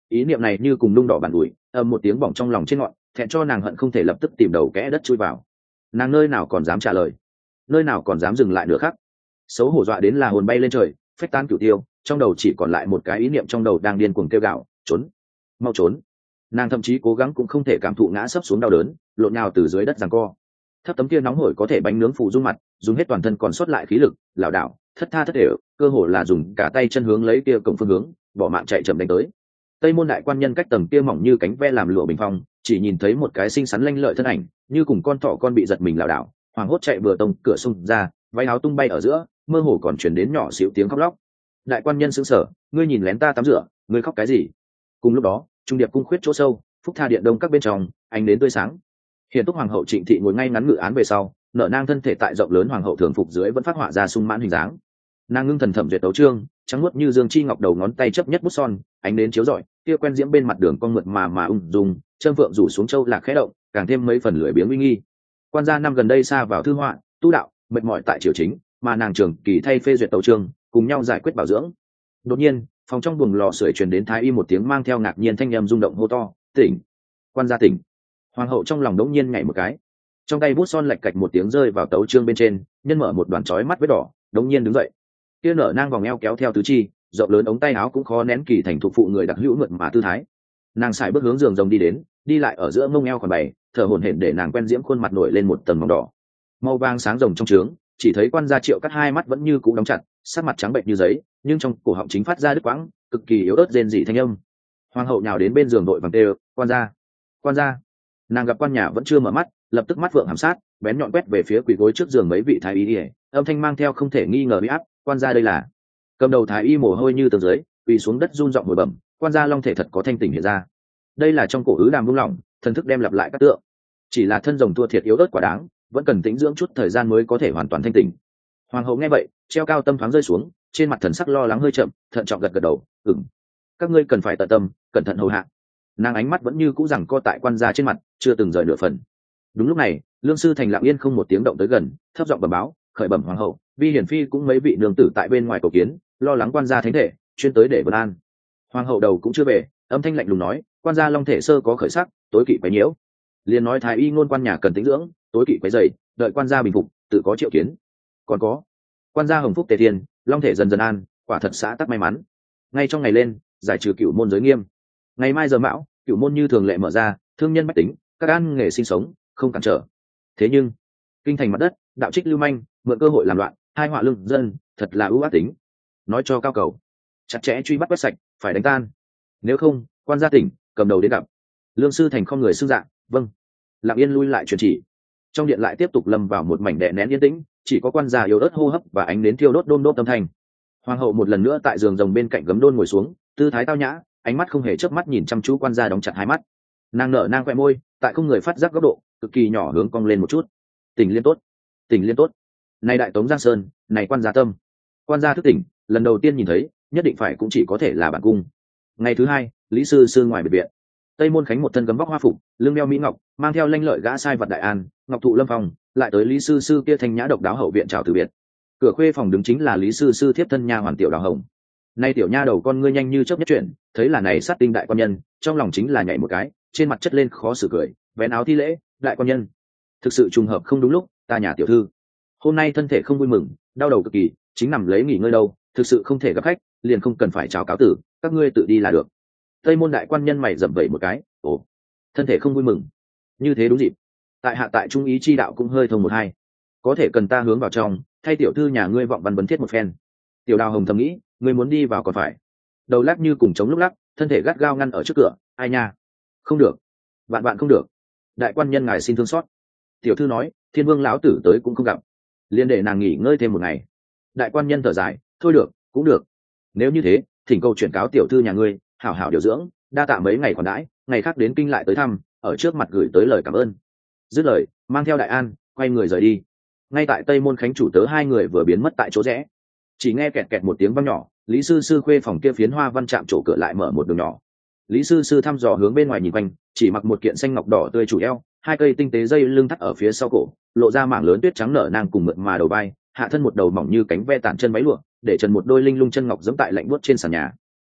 ý niệm này như cùng đung đỏ bàn ủi, ầm một tiếng bỏng trong lòng trên ngọn, thẹn cho nàng hận không thể lập tức tìm đầu kẽ đất chui vào. Nàng nơi nào còn dám trả lời, nơi nào còn dám dừng lại nửa khắc, xấu hổ dọa đến là hồn bay lên trời, phách tan cửu tiêu, trong đầu chỉ còn lại một cái ý niệm trong đầu đang điên cuồng kêu gào, trốn, mau trốn. Nàng thậm chí cố gắng cũng không thể cảm thụ ngã sấp xuống đau đớn, lộn nhào từ dưới đất giằng co. Thấp tấm kia nóng hổi có thể bánh nướng phủ dung mặt, dùng hết toàn thân còn sót lại khí lực, lảo đảo, thất tha thất thể, cơ hồ là dùng cả tay chân hướng lấy kia cổng phương hướng, bỏ mạng chạy chậm đánh tới. Tây môn đại quan nhân cách tầng kia mỏng như cánh ve làm lụa bình phong, chỉ nhìn thấy một cái xinh xắn lanh lợi thân ảnh, như cùng con thỏ con bị giật mình lảo đảo, hoàng hốt chạy vừa tông cửa xung ra, váy áo tung bay ở giữa, mơ hồ còn truyền đến nhỏ xíu tiếng khóc lóc. Đại quan nhân sững sờ, ngươi nhìn lén ta tắm rửa, ngươi khóc cái gì? Cùng lúc đó, trung điệp cung khuyết chỗ sâu, phúc tha điện đông các bên trong, ánh đến tươi sáng. Hiền túc hoàng hậu Trịnh Thị ngồi ngay ngắn ngự án về sau, nở nang thân thể tại rộng lớn hoàng hậu thường phục dưới vẫn phát họa ra sung mãn hình dáng. Nàng ngưng thần thẩm duyệt tấu chương, trắng muốt như dương chi ngọc đầu ngón tay chấp nhất bút son, ánh đến chiếu rọi, kia quen diễm bên mặt đường con mượt mà ung dung, châm vượng rủ xuống châu lạc khẽ động, càng thêm mấy phần lưỡi biếng uy nghi. Quan gia năm gần đây xa vào thư họa, tu đạo, mệt mỏi tại triều chính, mà nàng trường kỳ thay phê duyệt tấu chương, cùng nhau giải quyết bảo dưỡng. Đột nhiên, phòng trong buồng lò sưởi truyền đến thái y một tiếng mang theo ngạc nhiên thanh âm rung động hô to, tỉnh. Quan gia tỉnh. Hoàng hậu trong lòng đống nhiên nhảy một cái, trong tay bút son lạch cạch một tiếng rơi vào tấu chương bên trên, nhân mở một đoàn chói mắt vết đỏ, đống nhiên đứng dậy. Kia nở nang vòng eo kéo theo tứ chi, rộng lớn ống tay áo cũng khó nén kỳ thành thuộc phụ người đặc hữu mượt mà tư thái. Nàng xài bước hướng giường rồng đi đến, đi lại ở giữa mông eo còn bày, thở hổn hển để nàng quen diễm khuôn mặt nổi lên một tầng màu đỏ. Màu vàng sáng rồng trong trướng, chỉ thấy quan gia Triệu Cắt hai mắt vẫn như cũ đóng chặt, sắc mặt trắng bệnh như giấy, nhưng trong cổ họng chính phát ra đứt quãng, cực kỳ yếu ớt rên rỉ thanh âm. Hoàng hậu nhào đến bên giường đội vàng tê, quan gia, quan gia. Nàng gặp quan nhà vẫn chưa mở mắt, lập tức mắt vượng hàm sát, bén nhọn quét về phía quỳ gối trước giường mấy vị thái y, âm thanh mang theo không thể nghi ngờ bị áp, quan gia đây là. Cầm đầu thái y mồ hôi như tường dưới, quỳ xuống đất run giọng hồi bẩm, quan gia long thể thật có thanh tỉnh hiện ra. Đây là trong cổ ứ đàm buông lỏng, thần thức đem lặp lại các tượng. Chỉ là thân rồng thua thiệt yếu ớt quá đáng, vẫn cần tĩnh dưỡng chút thời gian mới có thể hoàn toàn thanh tỉnh. Hoàng hậu nghe vậy, treo cao tâm thoáng rơi xuống, trên mặt thần sắc lo lắng hơi chậm, thận trọng gật gật đầu, ừm, các ngươi cần phải tận tâm, cẩn thận hầu hạ. Nàng ánh mắt vẫn như cũ rằng co tại quan gia trên mặt, chưa từng rời nửa phần. Đúng lúc này, lương sư thành lặng yên không một tiếng động tới gần, thấp giọng bẩm báo, khởi bẩm hoàng hậu, vi hiển phi cũng mấy vị nương tử tại bên ngoài cầu kiến, lo lắng quan gia thánh thể, chuyên tới để vân an. Hoàng hậu đầu cũng chưa về, âm thanh lạnh lùng nói, quan gia long thể sơ có khởi sắc, tối kỵ quấy nhiễu. Liền nói thái y ngôn quan nhà cần tĩnh dưỡng, tối kỵ quấy dày, đợi quan gia bình phục, tự có triệu kiến. Còn có, quan gia hồng phúc tề thiên, long thể dần dần an, quả thật xã tắc may mắn. Ngay trong ngày lên, giải trừ cửu môn giới nghiêm. Ngày mai giờ mão, cửu môn như thường lệ mở ra, thương nhân bách tính, các ăn nghề sinh sống, không cản trở. Thế nhưng, kinh thành mặt đất, đạo trích lưu manh, mượn cơ hội làm loạn, hai họa lương dân, thật là ưu ác tính. Nói cho cao cầu, chặt chẽ truy bắt quét sạch, phải đánh tan. Nếu không, quan gia tỉnh, cầm đầu đến gặp. Lương sư thành không người xưng dạng, vâng. Lặng yên lui lại truyền chỉ. Trong điện lại tiếp tục lâm vào một mảnh đè nén yên tĩnh, chỉ có quan gia yếu ớt hô hấp và ánh nến thiêu đốt đôm đốt âm thanh. Hoàng hậu một lần nữa tại giường rồng bên cạnh gấm đôn ngồi xuống, tư thái tao nhã, ánh mắt không hề chớp mắt nhìn chăm chú quan gia đóng chặt hai mắt. Nàng nở nang quẹ môi, tại không người phát giác góc độ, cực kỳ nhỏ hướng cong lên một chút. Tỉnh liên tốt, tỉnh liên tốt. Này đại tống giang sơn, này quan gia tâm. Quan gia thức tỉnh, lần đầu tiên nhìn thấy, nhất định phải cũng chỉ có thể là bản cung. Ngày thứ hai, lý sư sư ngoài biệt viện. Tây môn khánh một thân gấm vóc hoa phục, lưng đeo mỹ ngọc, mang theo lanh lợi gã sai vật đại an, ngọc thụ lâm phòng, lại tới lý sư sư kia thanh nhã độc đáo hậu viện chào từ biệt. Cửa khuê phòng đứng chính là lý sư sư thiếp thân nha hoàn tiểu đào hồng. Nay tiểu nha đầu con ngươi nhanh như chớp nhất chuyển, thấy là này sát tinh đại quan nhân, trong lòng chính là nhảy một cái, trên mặt chất lên khó xử cười, vén áo thi lễ, đại quan nhân, thực sự trùng hợp không đúng lúc, ta nhà tiểu thư hôm nay thân thể không vui mừng, đau đầu cực kỳ, chính nằm lấy nghỉ ngơi đâu, thực sự không thể gặp khách, liền không cần phải chào cáo tử, các ngươi tự đi là được. Tây môn đại quan nhân mày dậm vẩy một cái, ồ, thân thể không vui mừng, như thế đúng dịp. Tại hạ tại trung ý chi đạo cũng hơi thông một hai, có thể cần ta hướng vào trong, thay tiểu thư nhà ngươi vọng văn vấn thiết một phen. Tiểu đào hồng thầm nghĩ, ngươi muốn đi vào còn phải. Đầu lắc như cùng chống lúc lắc, thân thể gắt gao ngăn ở trước cửa, ai nha, không được, vạn vạn không được. Đại quan nhân ngài xin thương xót. Tiểu thư nói, thiên vương lão tử tới cũng không gặp, liền để nàng nghỉ ngơi thêm một ngày. Đại quan nhân thở dài, thôi được, cũng được. Nếu như thế, thỉnh cầu chuyển cáo tiểu thư nhà ngươi, hảo hảo điều dưỡng, đa tạ mấy ngày còn đãi, ngày khác đến kinh lại tới thăm, ở trước mặt gửi tới lời cảm ơn. Dứt lời, mang theo đại an, quay người rời đi. Ngay tại tây môn khánh chủ tớ hai người vừa biến mất tại chỗ rẽ, chỉ nghe kẹt kẹt một tiếng vang nhỏ, lý sư sư khuê phòng kia phiến hoa văn chạm chỗ cửa lại mở một đường nhỏ. Lý sư sư thăm dò hướng bên ngoài nhìn quanh, chỉ mặc một kiện xanh ngọc đỏ tươi chủ eo, hai cây tinh tế dây lưng thắt ở phía sau cổ, lộ ra mảng lớn tuyết trắng nở nang cùng mượt mà đầu vai, hạ thân một đầu mỏng như cánh ve tản chân váy lụa, để trần một đôi linh lung chân ngọc giẫm tại lạnh buốt trên sàn nhà.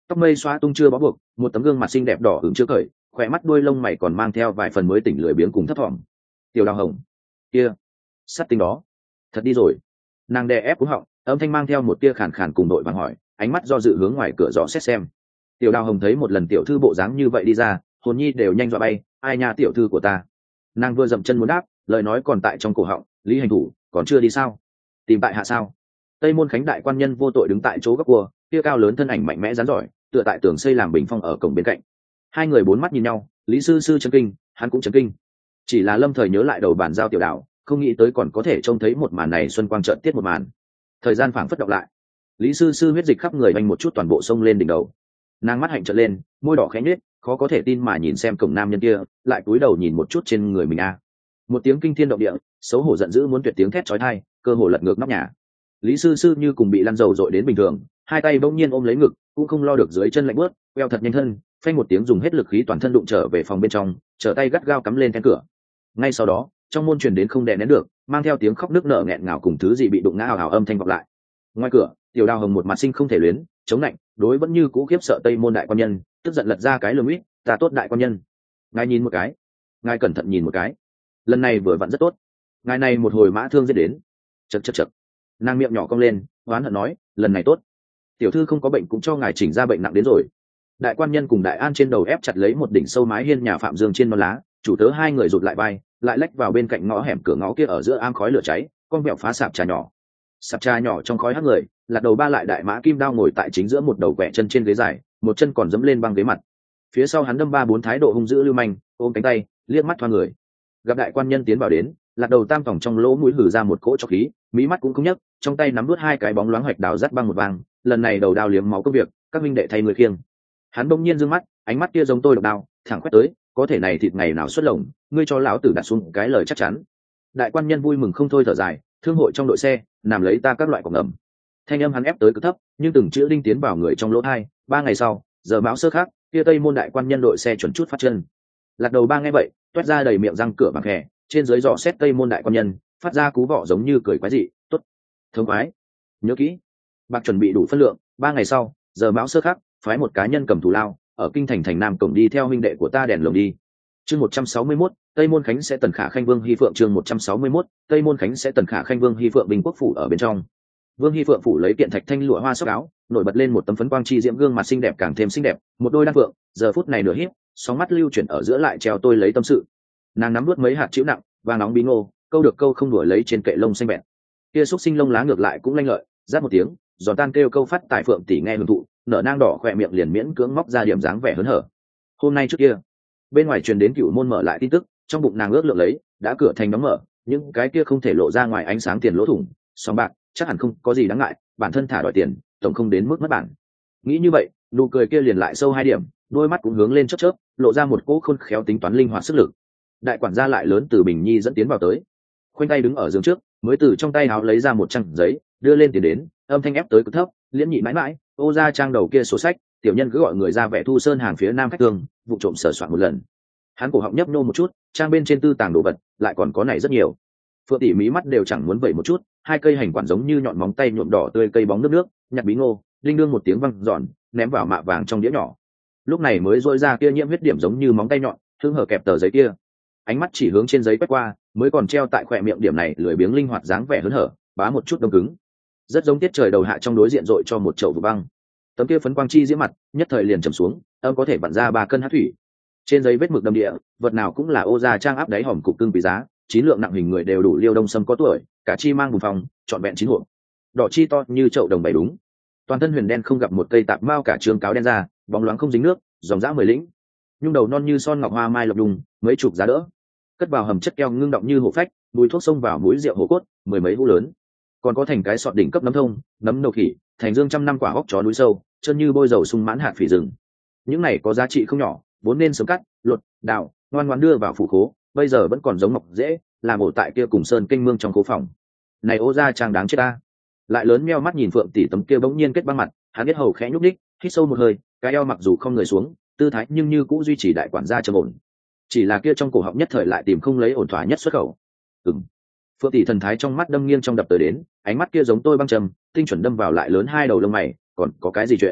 tóc mây xóa tung chưa bó buộc, một tấm gương mặt xinh đẹp đỏ ửng chưa cởi, khỏe mắt đuôi lông mày còn mang theo vài phần mới tỉnh lười biếng cùng thấp thỏm. Tiểu Đào Hồng kia, sát tinh đó thật đi rồi. Nàng đè ép cú họng, âm thanh mang theo một tia khàn khàn cùng đội vàng hỏi, ánh mắt do dự hướng ngoài cửa dò xét xem. Tiểu Đào Hồng thấy một lần tiểu thư bộ dáng như vậy đi ra, hồn nhi đều nhanh dọa bay. Ai nha, tiểu thư của ta. Nàng vừa dậm chân muốn đáp, lời nói còn tại trong cổ họng. Lý hành thủ còn chưa đi sao? Tìm tại hạ sao? Tây Môn Khánh đại quan nhân vô tội đứng tại chỗ góc cua, kia cao lớn thân ảnh mạnh mẽ rắn giỏi, tựa tại tường xây làm bình phong ở cổng bên cạnh. Hai người bốn mắt nhìn nhau, Lý sư sư chấn kinh, hắn cũng chấn kinh. Chỉ là lâm thời nhớ lại đầu bản giao tiểu đạo, không nghĩ tới còn có thể trông thấy một màn này xuân quang trợn tiết một màn. Thời gian phảng phất động lại, Lý sư sư huyết dịch khắp người vanh một chút toàn bộ sông lên đỉnh đầu. Nàng mắt hạnh trợn lên, môi đỏ khẽ nhếch, khó có thể tin mà nhìn xem cổng nam nhân kia, lại cúi đầu nhìn một chút trên người mình a. Một tiếng kinh thiên động địa, xấu hổ giận dữ muốn tuyệt tiếng thét chói tai, cơ hồ lật ngược nóc nhà. Lý sư sư như cùng bị lăn dầu dội đến bình thường, hai tay bỗng nhiên ôm lấy ngực, cũng không lo được dưới chân lạnh bớt, queo thật nhanh thân, phanh một tiếng dùng hết lực khí toàn thân đụng trở về phòng bên trong, trở tay gắt gao cắm lên then cửa. Ngay sau đó, trong môn truyền đến không đè nén được, mang theo tiếng khóc nức nở nghẹn ngào cùng thứ gì bị đụng ngã ào ào âm thanh vọng lại. Ngoài cửa, Tiểu Đào Hồng một mặt sinh không thể luyến, chống lạnh, đối vẫn như cũ khiếp sợ Tây Môn đại quan nhân, tức giận lật ra cái lườm huýt, ta tốt đại quan nhân, ngài nhìn một cái, ngài cẩn thận nhìn một cái, lần này vừa vặn rất tốt, ngài này một hồi mã thương giết đến, chật chật chật. Nàng miệng nhỏ cong lên, oán hận nói, lần này tốt, tiểu thư không có bệnh cũng cho ngài chỉnh ra bệnh nặng đến rồi. Đại quan nhân cùng đại an trên đầu ép chặt lấy một đỉnh sâu mái hiên nhà Phạm Dương trên non lá, chủ tớ hai người rụt lại vai, lại lách vào bên cạnh ngõ hẻm cửa ngõ kia ở giữa am khói lửa cháy, con mẹo phá sạp trà nhỏ. Sạp trà nhỏ trong khói hắt người, lạt đầu ba lại đại mã kim đao ngồi tại chính giữa một đầu quẹ chân trên ghế dài, một chân còn dẫm lên băng ghế mặt. Phía sau hắn đâm ba bốn thái độ hung dữ lưu manh, ôm cánh tay, liếc mắt thoa người. Gặp đại quan nhân tiến vào đến, lạt đầu tam vòng trong lỗ mũi hử ra một cỗ cho khí, mí mắt cũng không nhấc, trong tay nắm đuốt hai cái bóng loáng hoạch đào dắt băng một vang, lần này đầu đao liếm máu công việc, các minh đệ thay người khiêng. Hắn bỗng nhiên dương mắt, ánh mắt kia giống tôi độc đao, thẳng quét tới, có thể này thịt ngày nào xuất lồng, ngươi cho lão tử đặt xuống cái lời chắc chắn. Đại quan nhân vui mừng không thôi thở dài, thương hội trong đội xe, nằm lấy ta các loại cọc ngầm. Thanh âm hắn ép tới cực thấp, nhưng từng chữ đinh tiến vào người trong lỗ tai. 3 ngày sau, giờ mão sơ khác, kia Tây Môn đại quan nhân đội xe chuẩn chút phát chân. Lạt đầu ba nghe vậy, toét ra đầy miệng răng cửa bằng hẻ, trên dưới dò xét Tây Môn đại quan nhân, phát ra cú vọ giống như cười quái dị, tốt, thống quái, nhớ kỹ, bạc chuẩn bị đủ phân lượng. 3 ngày sau, giờ mão sơ khác, phái một cá nhân cầm thù lao, ở kinh thành thành nam cổng đi theo huynh đệ của ta đèn lồng đi. Chương 161, Tây Môn Khánh sẽ tần khả khanh Vương Hy Phượng. Chương 161, Tây Môn Khánh sẽ tần khả khanh Vương Hy Phượng. Bình quốc phủ ở bên trong. Vương Hy Phượng phủ lấy kiện thạch thanh lụa hoa sóc áo, nổi bật lên một tấm phấn quang chi diễm gương mặt xinh đẹp càng thêm xinh đẹp, một đôi đan phượng, giờ phút này nửa híp, sóng mắt lưu chuyển ở giữa lại treo tôi lấy tâm sự. Nàng nắm nuốt mấy hạt chữ nặng, vàng nóng bí ngô, câu được câu không đuổi lấy trên kệ lông xanh bẹt. Kia xúc sinh lông lá ngược lại cũng lanh lợi, rát một tiếng, giòn tan kêu câu phát tại Phượng tỷ nghe hưởng thụ, nở nang đỏ khỏe miệng liền miễn cưỡng móc ra điểm dáng vẻ hớn hở. Hôm nay trước kia, bên ngoài truyền đến Cửu môn mở lại tin tức, trong bụng nàng ước lượng lấy, đã cửa thành đóng mở, những cái kia không thể lộ ra ngoài ánh sáng tiền lỗ thủng, song bạc, chắc hẳn không có gì đáng ngại, bản thân thả đòi tiền, tổng không đến mức mất bản. Nghĩ như vậy, nụ cười kia liền lại sâu 2 điểm, đôi mắt cũng hướng lên chớp chớp, lộ ra một cỗ khôn khéo tính toán linh hoạt sức lực. Đại quản gia lại lớn từ Bình Nhi dẫn tiến vào tới, khoanh tay đứng ở giường trước, mới từ trong tay áo lấy ra một trang giấy, đưa lên tiền đến, âm thanh ép tới cực thấp, liễm nhị mãi mãi, ô ra trang đầu kia sổ sách, tiểu nhân cứ gọi người ra vẻ thu sơn hàng phía nam khách thương, vụ trộm sờ soạn một lần. Hắn cổ họng nhấp nô một chút, trang bên trên tư tàng đồ vật, lại còn có này rất nhiều. Phượng tỷ mí mắt đều chẳng muốn vẩy một chút, 2 cây hành quản giống như nhọn móng tay nhuộm đỏ tươi cây bóng nước nước, nhặt bí ngô, linh đương một tiếng vang giòn, ném vào mạ vàng trong đĩa nhỏ. Lúc này mới rôi ra kia nhiễm huyết điểm giống như móng tay nhọn, thương hở kẹp tờ giấy kia. Ánh mắt chỉ hướng trên giấy quét qua, mới còn treo tại khóe miệng điểm này lười biếng linh hoạt dáng vẻ hớn hở, bá một chút đông cứng. Rất giống tiết trời đầu hạ trong đối diện dội cho một chậu vụ băng. Tấm kia phấn quang chi diễm mặt, nhất thời liền trầm xuống, âm có thể vặn ra 3 cân hắc thủy. Trên giấy vết mực đầm địa, vật nào cũng là ô gia trang áp đáy hòm cục cưng quý giá, 9 lượng nặng hình người đều đủ liêu đông sâm có tuổi, cả chi mang bùn phòng, trọn vẹn 9 hộp. Đỏ chi to như chậu đồng bảy đúng. Toàn thân huyền đen không gặp một cây tạp mao cả trường cáo đen ra, bóng loáng không dính nước, dòng dã 10 lĩnh. Nhung đầu non như son ngọc hoa mai lộc đùng, mấy chục giá đỡ. Cất vào hầm chất keo ngưng động như hổ phách, mùi thuốc xông vào mũi rượu hổ cốt, 10 mấy hũ lớn. Còn có thành cái sọt đỉnh cấp nấm thông, nấm nâu khỉ, thành dương trăm năm quả hốc chó núi sâu, chân như bôi dầu sung mãn hạt phỉ rừng. Những này có giá trị không nhỏ, vốn nên sớm cắt, lột, đào, ngoan ngoãn đưa vào phủ khố, bây giờ vẫn còn giống mọc dễ, làm ổ tại kia cùng sơn kênh mương trong khố phòng. Này ô gia trang đáng chết ta. Lại lớn meo mắt nhìn Phượng tỷ tấm kia bỗng nhiên kết băng mặt, hắn biết hầu khẽ nhúc nhích, hít sâu một hơi, cái eo mặc dù không người xuống, tư thái nhưng như cũng duy trì đại quản gia trầm ổn. Chỉ là kia trong cổ họng nhất thời lại tìm không lấy ổn thỏa nhất xuất khẩu. Phượng tỷ thần thái trong mắt đâm nghiêng trong đập tới đến, ánh mắt kia giống tôi băng trầm, tinh chuẩn đâm vào lại lớn 2 đầu lông mày, còn có cái gì chuyện?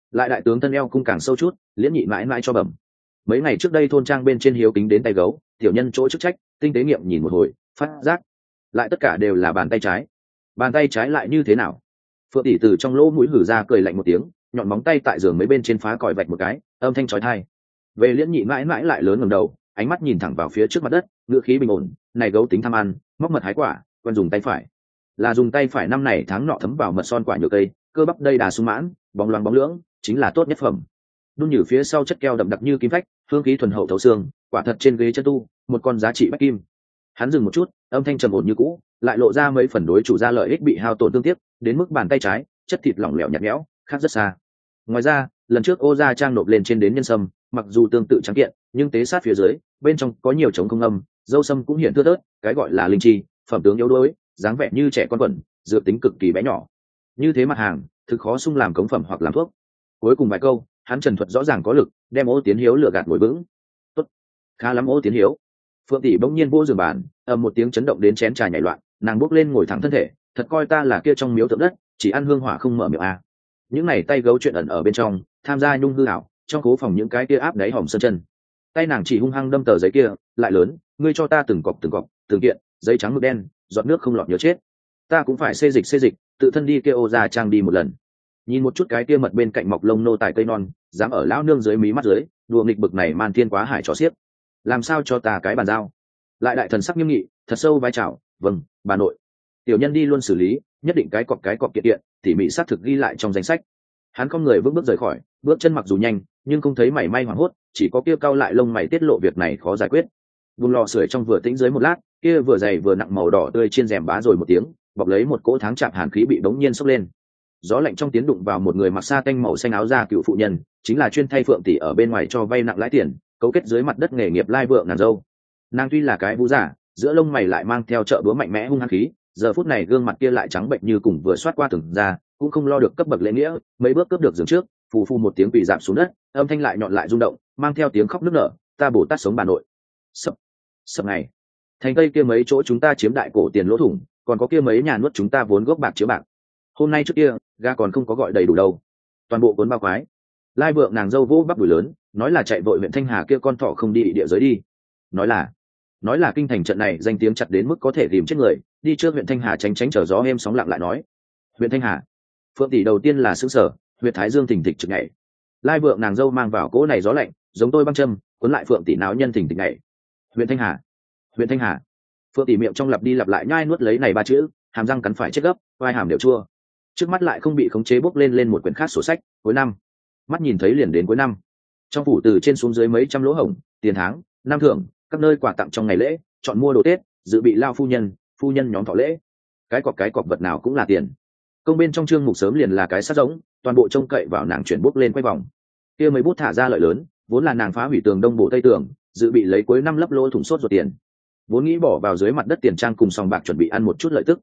lại đại tướng thân eo cung càng sâu chút, liễn nhị mãi mãi cho bẩm. Mấy ngày trước đây thôn trang bên trên hiếu kính đến tay gấu, tiểu nhân chỗ chức trách tinh tế nghiệm nhìn một hồi, phát giác lại tất cả đều là bàn tay trái. Bàn tay trái lại như thế nào? Phượng tỷ từ trong lỗ mũi hử ra cười lạnh một tiếng, nhọn móng tay tại giường mấy bên trên phá còi vạch một cái, âm thanh chói tai. Về liễn nhị mãi mãi lại lớn ngẩng đầu, ánh mắt nhìn thẳng vào phía trước mặt đất, ngữ khí bình ổn, này gấu tính tham ăn, móc mật hái quả, quen dùng tay phải. Là dùng tay phải năm này tháng nọ thấm vào mật son quả nhựa cây, cơ bắp đây đà sung mãn, bóng loáng bóng lưỡng, chính là tốt nhất phẩm. Đun nhử phía sau chất keo đậm đặc như kim phách, hương khí thuần hậu thấu xương, quả thật trên ghế chân tu, một con giá trị bách kim. Hắn dừng một chút, âm thanh trầm ổn như cũ, lại lộ ra mấy phần đối chủ gia lợi ích bị hao tổn tương tiếc, đến mức bàn tay trái, chất thịt lỏng lẻo nhạt nhẽo, khác rất xa. Ngoài ra, lần trước Ô gia trang nộp lên trên đến nhân sâm, mặc dù tương tự trắng kiện, nhưng tế sát phía dưới, bên trong có nhiều trống không âm, dâu sâm cũng hiện thưa thớt, cái gọi là linh chi, phẩm tướng yếu đuối, dáng vẻ như trẻ con quẩn, dược tính cực kỳ bé nhỏ. Như thế mặt hàng, thực khó sung làm cống phẩm hoặc làm thuốc. Cuối cùng vài câu, hắn trần thuật rõ ràng có lực, đem Ô Tiến Hiếu lừa gạt ngồi vững. Tốt, khá lắm Ô Tiến Hiếu. Phượng tỷ bỗng nhiên vô giường bàn, ầm một tiếng chấn động đến chén trà nhảy loạn, nàng bước lên ngồi thẳng thân thể, thật coi ta là kia trong miếu tượng đất, chỉ ăn hương hỏa không mở miệng à. Những này tay gấu chuyện ẩn ở bên trong, tham gia nhung hư ảo, trong cố phòng những cái kia áp đáy hòm sơn chân. Tay nàng chỉ hung hăng đâm tờ giấy kia, lại lớn, ngươi cho ta từng cọc, từng kiện, giấy trắng mực đen, giọt nước không lọt nhớ chết. Ta cũng phải xê dịch, tự thân đi kia Ô gia trang đi một lần. Nhìn một chút cái kia mật bên cạnh mọc lông nô tài cây non, dám ở lão nương dưới mí mắt dưới, đùa nghịch bực này man thiên quá hải trò xiếc. Làm sao cho ta cái bàn giao? Lại đại thần sắc nghiêm nghị, thật sâu vai chào, vâng, bà nội. Tiểu nhân đi luôn xử lý, nhất định cái cọc kiện kiện, tỉ mỉ xác thực ghi lại trong danh sách. Hắn không người vững bước rời khỏi, bước chân mặc dù nhanh, nhưng không thấy mảy may hoảng hốt, chỉ có kia cau lại lông mày tiết lộ việc này khó giải quyết. Vùng lò sưởi trong vừa tĩnh dưới một lát, kia vừa dày vừa nặng màu đỏ tươi trên rèm bá rồi một tiếng, bọc lấy một cỗ tháng chạm hàn khí bị bỗng nhiên sốc lên. Gió lạnh trong tiến đụng vào một người mặc sa tanh màu xanh áo da cựu phụ nhân, chính là chuyên thay Phượng tỷ ở bên ngoài cho vay nặng lãi tiền, cấu kết dưới mặt đất nghề nghiệp lai vượng nàng dâu. Nàng tuy là cái vũ giả, giữa lông mày lại mang theo trợ búa mạnh mẽ hung hăng khí, giờ phút này gương mặt kia lại trắng bệnh như cùng vừa xoát qua từng ra, cũng không lo được cấp bậc lễ nghĩa, mấy bước cướp được giường trước, phù phù một tiếng quỳ dạp xuống đất, âm thanh lại nhọn lại rung động, mang theo tiếng khóc nức nở, ta Bồ Tát sống bà nội. Sập ngày, thành tây kia mấy chỗ chúng ta chiếm đại cổ tiền lỗ thủng, còn có kia mấy nhà nuốt chúng ta vốn gốc bạc chiếu bạc. Hôm nay trước kia, ga còn không có gọi đầy đủ đâu, toàn bộ cuốn bao quái. Lai vượng nàng dâu vỗ bắp đùi lớn, nói là chạy vội huyện Thanh Hà kia con thỏ không đi địa giới đi, nói là kinh thành trận này danh tiếng chặt đến mức có thể tìm chết người, đi trước huyện Thanh Hà tránh trở gió êm sóng lặng lại nói. Huyện Thanh Hà, Phượng tỷ đầu tiên là xứ sở, huyện Thái Dương thình thịch trực nhảy. Lai vượng nàng dâu mang vào cỗ này gió lạnh, giống tôi băng châm, cuốn lại Phượng tỷ náo nhân thình thịch nhảy. Huyện Thanh Hà, huyện Thanh Hà. Phượng tỷ miệng trong lặp đi lặp lại nhai nuốt lấy này ba chữ, hàm răng cắn phải chết gấp, vai hàm đều chua. Trước mắt lại không bị khống chế bốc lên một quyển khác sổ sách, cuối năm. Mắt nhìn thấy liền đến cuối năm. Trong phủ từ trên xuống dưới mấy trăm lỗ hổng, tiền tháng, năm thưởng, các nơi quà tặng trong ngày lễ, chọn mua đồ Tết, dự bị lao phu nhân nhóm thọ lễ. Cái cọc vật nào cũng là tiền. Công bên trong chương mục sớm liền là cái sát giống, toàn bộ trông cậy vào nàng chuyển bút lên quay vòng. Kia mấy bút thả ra lợi lớn, vốn là nàng phá hủy tường đông bộ tây tường, dự bị lấy cuối năm lấp lỗ thủng sốt ruột tiền. Vốn nghĩ bỏ vào dưới mặt đất tiền trang cùng sòng bạc chuẩn bị ăn một chút lợi tức,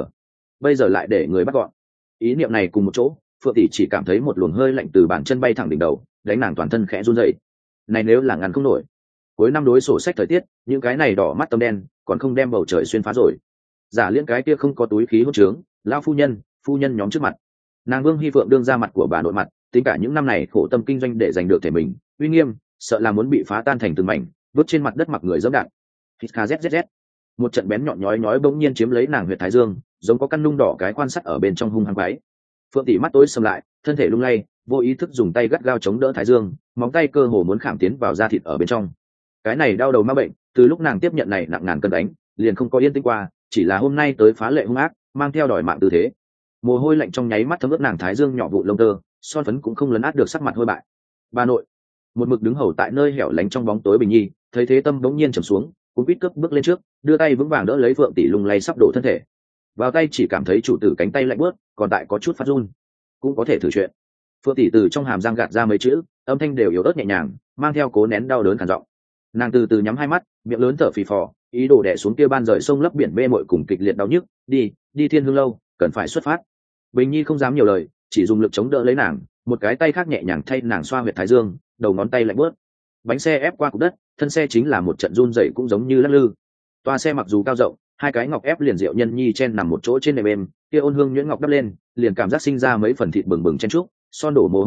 bây giờ lại để người bắt gọn. Ý niệm này cùng một chỗ, Phượng tỷ chỉ cảm thấy một luồng hơi lạnh từ bàn chân bay thẳng đỉnh đầu, đánh nàng toàn thân khẽ run rẩy. Này nếu là ngăn không nổi. Cuối năm đối sổ sách thời tiết, những cái này đỏ mắt tâm đen, còn không đem bầu trời xuyên phá rồi. Giả liên cái kia không có túi khí hỗn trướng, lão phu nhân nhóm trước mặt. Nàng Vương Hy Phượng đương ra mặt của bà nội mặt, tính cả những năm này khổ tâm kinh doanh để giành được thể mình, uy nghiêm, sợ là muốn bị phá tan thành từng mảnh, vứt trên mặt đất mặc người dẫm đạp. Hít kzzz. Một trận bén nhọn nhói bỗng nhiên chiếm lấy nàng huyệt thái dương, giống có căn nung đỏ cái quan sắt ở bên trong hung hăng quái. Phượng tỷ mắt tối sầm lại, thân thể lung lay, vô ý thức dùng tay gắt gao chống đỡ thái dương, móng tay cơ hồ muốn khảm tiến vào da thịt ở bên trong. Cái này đau đầu ma bệnh, từ lúc nàng tiếp nhận này nặng ngàn cân đánh, liền không có yên tĩnh qua, chỉ là hôm nay tới phá lệ hung ác, mang theo đòi mạng tư thế. Mồ hôi lạnh trong nháy mắt thấm ướt nàng thái dương nhỏ vụ lông tơ, son phấn cũng không lấn át được sắc mặt hôi bại. Bà nội, một mực đứng hầu tại nơi hẻo lánh trong bóng tối Bình Nhi, thấy thế tâm bỗng nhiên trầm xuống, cũng quýt cướp bước lên trước, đưa tay vững vàng đỡ lấy Phượng tỷ lung lay sắp đổ thân thể. Vào tay chỉ cảm thấy chủ tử cánh tay lạnh buốt, còn tại có chút phát run. Cũng có thể thử chuyện. Phượng tỷ từ trong hàm răng gạt ra mấy chữ, âm thanh đều yếu ớt nhẹ nhàng, mang theo cố nén đau đớn khàn giọng. Nàng từ từ nhắm hai mắt, miệng lớn thở phì phò, ý đồ đè xuống kia ban rời sông lấp biển mê mội cùng kịch liệt đau nhức. Đi Thiên Hương lâu, cần phải xuất phát. Bình Nhi không dám nhiều lời, chỉ dùng lực chống đỡ lấy nàng, một cái tay khác nhẹ nhàng thay nàng xoa huyệt thái dương, đầu ngón tay lạnh buốt. Bánh xe ép qua cục đất, thân xe chính là một trận run rẩy cũng giống như lắc lư. Toa xe mặc dù cao rộng, hai cái ngọc ép liền rượu nhân nhi chen nằm một chỗ trên nệm êm, kia ôn hương nhuyễn ngọc đắp lên, liền cảm giác sinh ra mấy phần thịt bừng bừng chen trúc, son đổ mồ hôi khí,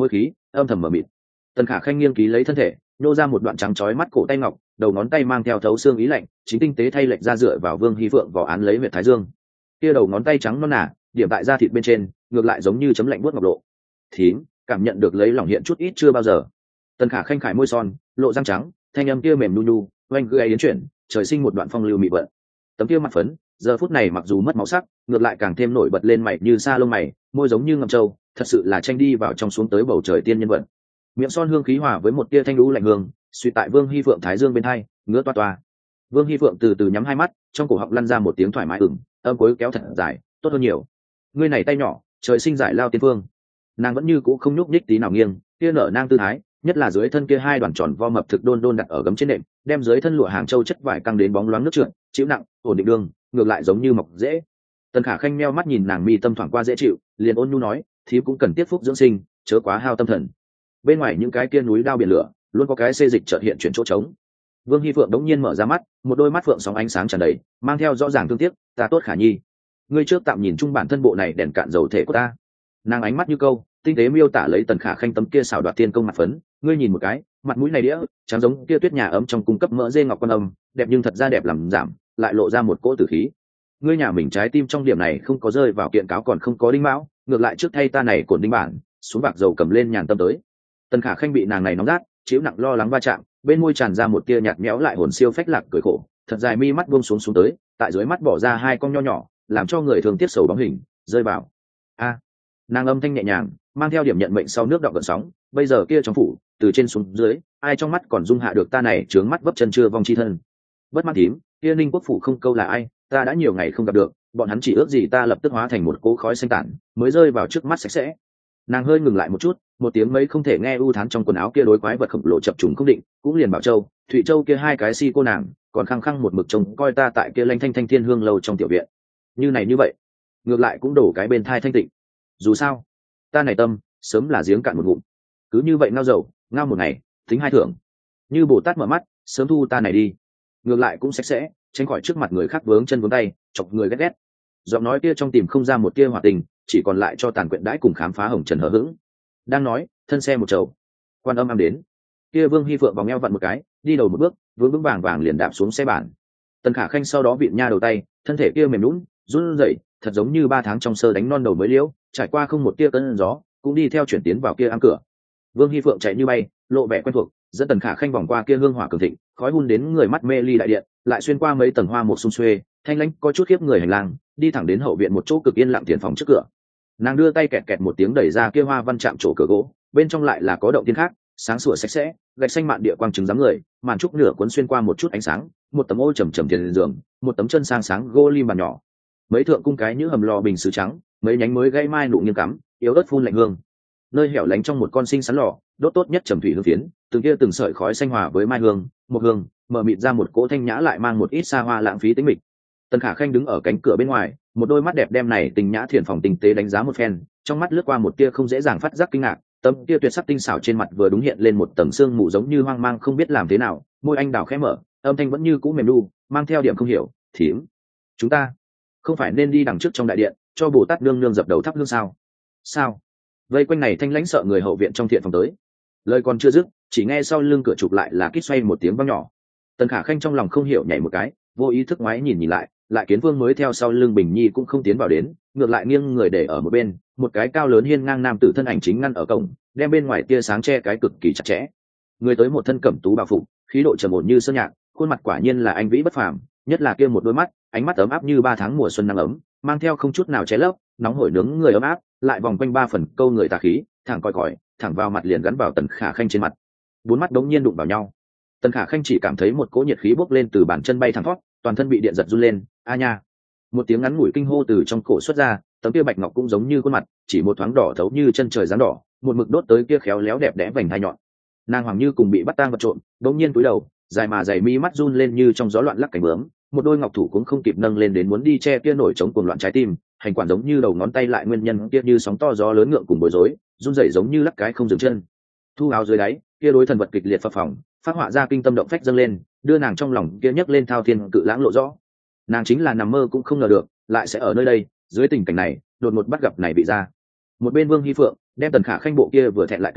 âm thầm mờ mịt. Tần Khả Khanh nghiêng ký lấy thân thể, nô ra một đoạn trắng chói mắt cổ tay ngọc, đầu ngón tay mang theo thấu xương ý lạnh, chính tinh tế thay lệch ra dựa vào Vương Hy Phượng vỏ án lấy huyệt thái dương. Kia đầu ngón tay trắng non nả, điểm tại da thịt bên trên, ngược lại giống như chấm lạnh buốt ngọc lộ. Thím, cảm nhận được lấy lòng hiện chút ít chưa bao giờ. Tần Khả Khanh khải môi son, lộ răng trắng, thanh âm kia mềm nu nu, oanh gây yến chuyển, trời sinh một đoạn phong lưu mị vận. Tấm kia mặt phấn, giờ phút này mặc dù mất máu sắc, ngược lại càng thêm nổi bật lên mày như sa lông mày, môi giống như ngậm trâu, thật sự là tranh đi vào trong xuống tới bầu trời tiên nhân vận. Miệng son hương khí hòa với một tia thanh lũ lạnh hương, suy tại Vương Hy Phượng thái dương bên hai, ngứa toa toa. Vương Hy Phượng từ từ nhắm hai mắt, trong cổ họng lăn ra một tiếng thoải mái âm cuối kéo thật dài, tốt hơn nhiều. Ngươi này tay nhỏ, trời sinh giải lao tiên phương. Nàng vẫn như cũ không nhúc nhích tí nào nghiêng, kia nở nang tư thái, nhất là dưới thân kia hai đoàn tròn vo mập thực đôn đôn đặt ở gấm trên nệm, đem dưới thân lụa hàng châu chất vải căng đến bóng loáng nước trượt, chịu nặng, ổn định đường, ngược lại giống như mọc dễ. Tần Khả Khanh meo mắt nhìn nàng mi tâm thoảng qua dễ chịu, liền ôn nhu nói, thí cũng cần tiết phúc dưỡng sinh, chớ quá hao tâm thần. Bên ngoài những cái kia núi đao biển lửa, luôn có cái xê dịch chợt hiện chuyển chỗ trống. Vương Hy Phượng đống nhiên mở ra mắt, một đôi mắt phượng sóng ánh sáng tràn đầy, mang theo rõ ràng thương tiếc, ta tốt Khả Nhi, ngươi trước tạm nhìn chung bản thân bộ này đèn cạn dầu thể của ta. Nàng ánh mắt như câu, tinh tế miêu tả lấy Tần Khả Khanh tấm kia xảo đoạt tiên công mặt phấn, ngươi nhìn một cái, mặt mũi này đĩa, trắng giống kia tuyết nhà ấm trong cung cấp mỡ dê ngọc quan âm, đẹp nhưng thật ra đẹp làm giảm, lại lộ ra một cỗ tử khí. Ngươi nhà mình trái tim trong điểm này không có rơi vào kiện cáo còn không có đinh mão, ngược lại trước thay ta này cổn đinh bản, xuống bạc dầu cầm lên nhàn tâm tới. Tần Khả Khanh bị nàng này nóng rát, chịu nặng lo lắng va chạm, bên môi tràn ra một tia nhạt nhẽo lại hồn siêu phách lạc cười khổ, thật dài mi mắt buông xuống tới, tại dưới mắt bỏ ra hai con nho nhỏ, làm cho người thường tiếc sầu bóng hình rơi vào. A, nàng âm thanh nhẹ nhàng, mang theo điểm nhận mệnh sau nước đọng gợn sóng, bây giờ kia trong phủ, từ trên xuống dưới, ai trong mắt còn dung hạ được ta này trướng mắt vấp chân chưa vong chi thân. Bất mãn thím, kia Ninh Quốc phủ không câu là ai, ta đã nhiều ngày không gặp được, bọn hắn chỉ ước gì ta lập tức hóa thành một cỗ khói xanh tản, mới rơi vào trước mắt sạch sẽ. Nàng hơi ngừng lại một chút, một tiếng mấy không thể nghe u thán trong quần áo kia đối quái vật khổng lồ chập trùng không định, cũng liền Bảo Châu, Thụy Châu kia hai cái si cô nàng, còn khăng khăng một mực trông coi ta tại kia lanh thanh thanh thiên hương lâu trong tiểu viện. Như này như vậy, ngược lại cũng đổ cái bên thai thanh tịnh. Dù sao, ta này tâm, sớm là giếng cạn một ngụm. Cứ như vậy ngao dầu, ngao một ngày, tính hai thưởng. Như Bồ Tát mở mắt, sớm thu ta này đi. Ngược lại cũng sạch sẽ, tránh khỏi trước mặt người khác vướng chân vướng tay, chọc người ghét ghét. Giọng nói kia trong tìm không ra một tia hòa tình, chỉ còn lại cho tàn quyện đãi cùng khám phá hồng trần hờ hững. Đang nói, thân xe một chầu, quan âm đến. Kia Vương Hy Phượng vòng eo vặn một cái, đi đầu một bước, vững vững vàng liền đạp xuống xe bản. Tần Khả Khanh sau đó vịn nha đầu tay, thân thể kia mềm nhũn, run rẩy, thật giống như 3 tháng trong sơ đánh non đầu mới liễu, trải qua không một tia cơn gió, cũng đi theo chuyển tiến vào kia am cửa. Vương Hy Phượng chạy như bay, lộ vẻ quen thuộc, dẫn Tần Khả Khanh vòng qua kia hương hỏa cường thịnh, khói hun đến người mắt mê ly đại điện, lại xuyên qua mấy tầng hoa một xung xuê, thanh lãnh có chút khiếp người hành lang, đi thẳng đến hậu viện một chỗ cực yên lặng tiền phòng trước cửa. Nàng đưa tay kẹt kẹt một tiếng đẩy ra kia hoa văn chạm chỗ cửa gỗ, bên trong lại là có động tiên khác, sáng sủa sạch sẽ, gạch xanh mạn địa quang trứng dáng người, màn trúc nửa cuốn xuyên qua một chút ánh sáng, một tấm ô trầm trầm tiền giường, một tấm chân sang sáng gỗ lim bàn nhỏ, mấy thượng cung cái như hầm lò bình sứ trắng, mấy nhánh mới gây mai nụ nghiêng cắm, yếu ớt phun lạnh hương. Nơi hẻo lánh trong một con sinh sắn lò, đốt tốt nhất trầm thủy hương phiến, từng kia từng sợi khói xanh hòa với mai hương, một hương, mở mịt ra một cỗ thanh nhã lại mang một ít xa hoa lãng phí tính mịch. Tần Khả Khanh đứng ở cánh cửa bên ngoài, một đôi mắt đẹp đem này tình nhã thiền phòng tinh tế đánh giá một phen, trong mắt lướt qua một tia không dễ dàng phát giác kinh ngạc, tấm tia tuyệt sắc tinh xảo trên mặt vừa đúng hiện lên một tầng sương mù giống như hoang mang không biết làm thế nào, môi anh đào khẽ mở, âm thanh vẫn như cũ mềm nu, mang theo điểm không hiểu, thím, chúng ta không phải nên đi đằng trước trong đại điện, cho Bồ Tát nương nương dập đầu thắp hương sao? Sao? Vây quanh này thanh lãnh sợ người hậu viện trong thiện phòng tới. Lời còn chưa dứt, chỉ nghe sau lưng cửa chụp lại là kít xoay một tiếng vang nhỏ. Tần Khả Khanh trong lòng không hiểu nhảy một cái, vô ý thức ngoái nhìn lại kiến vương mới theo sau lưng Bình Nhi cũng không tiến vào đến, ngược lại nghiêng người để ở một bên, một cái cao lớn hiên ngang nam tử thân ảnh chính ngăn ở cổng, đem bên ngoài tia sáng che cái cực kỳ chặt chẽ. Người tới một thân cẩm tú bào phục, khí độ trầm ổn như sơn nhạc, khuôn mặt quả nhiên là anh vĩ bất phàm, nhất là kia một đôi mắt, ánh mắt ấm áp như 3 tháng mùa xuân nắng ấm, mang theo không chút nào che lấp, nóng hổi nướng người ấm áp, lại vòng quanh 3 phần câu người tà khí, thẳng coi còi, thẳng vào mặt liền gắn vào Tần Khả Khanh trên mặt. 4 mắt đống nhiên đụng vào nhau. Tần Khả Khanh chỉ cảm thấy một cỗ nhiệt khí bốc lên từ bàn chân bay thẳng thoát, toàn thân bị điện giật run lên, a nha. Một tiếng ngắn ngủi kinh hô từ trong cổ xuất ra, tấm kia bạch ngọc cũng giống như khuôn mặt, chỉ một thoáng đỏ thấu như chân trời dáng đỏ, một mực đốt tới kia khéo léo đẹp đẽ vành hai nhọn. Nàng hoàng như cùng bị bắt tang vật trộm, đống nhiên cúi đầu, dài mà dày mi mắt run lên như trong gió loạn lắc cánh bướm, một đôi ngọc thủ cũng không kịp nâng lên đến muốn đi che kia nổi chống cuồng loạn trái tim, hành quản giống như đầu ngón tay lại nguyên nhân kia như sóng to gió lớn ngượng cùng bối rối, run rẩy giống như lắc cái không dừng chân. Thu áo dưới đáy, kia đối thần vật kịch liệt phập phồng, phát họa ra kinh tâm động phách dâng lên, đưa nàng trong lòng kia nhấc lên thao thiên cự lãng lộ rõ. Nàng chính là nằm mơ cũng không ngờ được, lại sẽ ở nơi đây, dưới tình cảnh này, đột ngột bắt gặp này bị ra. Một bên Vương Hy Phượng đem Tần Khả Khanh bộ kia vừa thẹn lại kinh,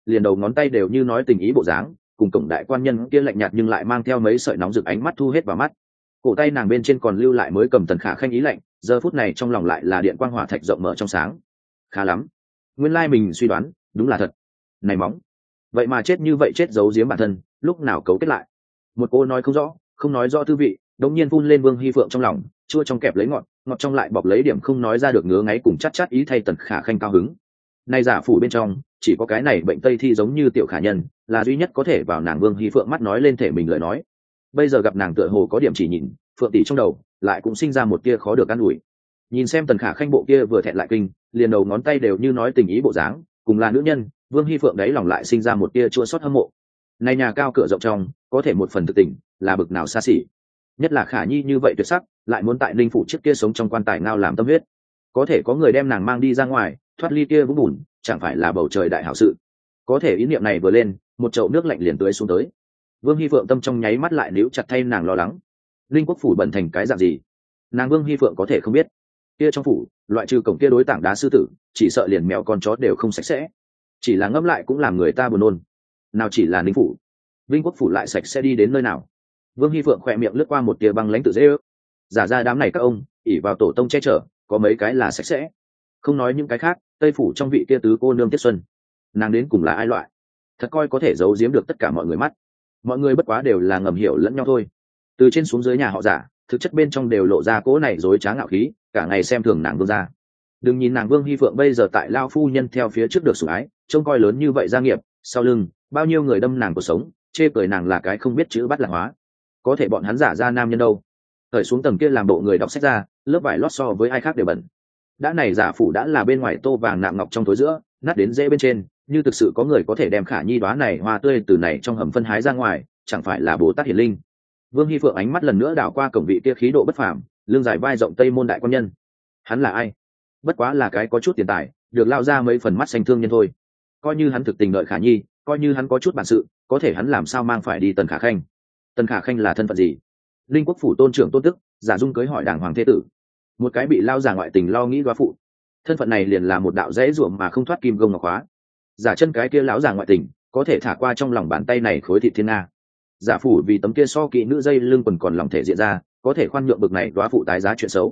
liền đầu ngón tay đều như nói tình ý bộ dáng, cùng cổng đại quan nhân kia lạnh nhạt nhưng lại mang theo mấy sợi nóng rực ánh mắt thu hết vào mắt. Cổ tay nàng bên trên còn lưu lại mới cầm Tần Khả Khanh ý lạnh, giờ phút này trong lòng lại là điện quang hỏa thạch rộng mở trong sáng. Khá lắm, nguyên lai mình suy đoán đúng là thật. Này móng, vậy mà chết như vậy, chết giấu giếm bản thân, lúc nào cấu kết lại. Một cô nói không rõ, không nói rõ tư vị, đột nhiên phun lên Vương Hi Phượng trong lòng, chua trong kẹp lấy ngọt, ngọt trong lại bọc lấy điểm không nói ra được ngứa ngáy cùng chát chát ý thay Tần Khả Khanh cao hứng. Nay giả phủ bên trong, chỉ có cái này bệnh tây thi giống như tiểu khả nhân, là duy nhất có thể vào nàng Vương Hi Phượng mắt nói lên thể mình lời nói. Bây giờ gặp nàng tựa hồ có điểm chỉ nhìn, Phượng tỷ trong đầu lại cũng sinh ra một tia khó được an ủi. Nhìn xem Tần Khả Khanh bộ kia vừa thẹn lại kinh, liền đầu ngón tay đều như nói tình ý bộ dáng, cùng là nữ nhân, Vương Hi Phượng đấy lòng lại sinh ra một tia chua xót hâm mộ. Này nhà cao cửa rộng trong, có thể một phần thực tình, là bực nào xa xỉ. Nhất là Khả Nhi như vậy tuyệt sắc, lại muốn tại Ninh phủ trước kia sống trong quan tài ngao làm tâm huyết. Có thể có người đem nàng mang đi ra ngoài, thoát ly kia vũng bùn, chẳng phải là bầu trời đại hảo sự. Có thể ý niệm này vừa lên, một chậu nước lạnh liền tưới xuống tới. Vương Hi Phượng tâm trong nháy mắt lại níu chặt thay nàng lo lắng. Linh quốc phủ bẩn thành cái dạng gì, nàng Vương Hi Phượng có thể không biết. Kia trong phủ, loại trừ cổng kia đối tảng đá sư tử, chỉ sợ liền mèo con chó đều không sạch sẽ. Chỉ là ngẫm lại cũng làm người ta buồn nôn. Nào chỉ là Ninh phủ, Vinh quốc phủ lại sạch sẽ đi đến nơi nào. Vương Hi Phượng khỏe miệng lướt qua một tia băng lãnh tự dễ ước. Giả ra đám này các ông ỉ vào tổ tông che chở, có mấy cái là sạch sẽ. Không nói những cái khác, Tây phủ trong vị kia tứ cô nương Tiết Xuân, nàng đến cùng là ai loại? Thật coi có thể giấu giếm được tất cả mọi người mắt. Mọi người bất quá đều là ngầm hiểu lẫn nhau thôi. Từ trên xuống dưới nhà họ Giả, thực chất bên trong đều lộ ra cỗ này dối trá ngạo khí, cả ngày xem thường nàng Vương gia. Đừng nhìn nàng Vương Hi Phượng bây giờ tại lao phu nhân theo phía trước được sủng ái, trông coi lớn như vậy gia nghiệp, sau lưng bao nhiêu người đâm nàng cuộc sống, chê cười nàng là cái không biết chữ bắt lạc hóa. Có thể bọn hắn giả ra nam nhân đâu? Thời xuống tầng kia làm bộ người đọc sách ra, lớp vải lót so với ai khác đều bẩn. Đã này giả phủ đã là bên ngoài tô vàng nạm ngọc trong tối giữa, nát đến dễ bên trên, như thực sự có người có thể đem Khả Nhi đóa này hoa tươi từ này trong hầm phân hái ra ngoài, chẳng phải là Bồ Tát hiển linh. Vương Hi Phượng ánh mắt lần nữa đảo qua cổng vị kia khí độ bất phàm, lưng dài vai rộng tây môn đại quan nhân. Hắn là ai? Bất quá là cái có chút tiền tài, được lao ra mấy phần mắt xanh thương nhân thôi. Coi như hắn thực tình đợi Khả Nhi, coi như hắn có chút bản sự, có thể hắn làm sao mang phải đi Tần Khả Khanh? Tần Khả Khanh là thân phận gì? Linh quốc phủ tôn trưởng tôn tức, giả dung cưới hỏi đàng hoàng thế tử, một cái bị lao giả ngoại tình lo nghĩ góa phụ, thân phận này liền là một đạo dễ ruộng mà không thoát kim gông ngọc khóa. Giả chân cái kia lão giả ngoại tình, có thể thả qua trong lòng bàn tay này khối thịt thiên nga. Giả phủ vì tấm kia so kỵ nữ dây lưng quần còn lòng thể diện ra, có thể khoan nhượng bực này góa phụ tái giá chuyện xấu,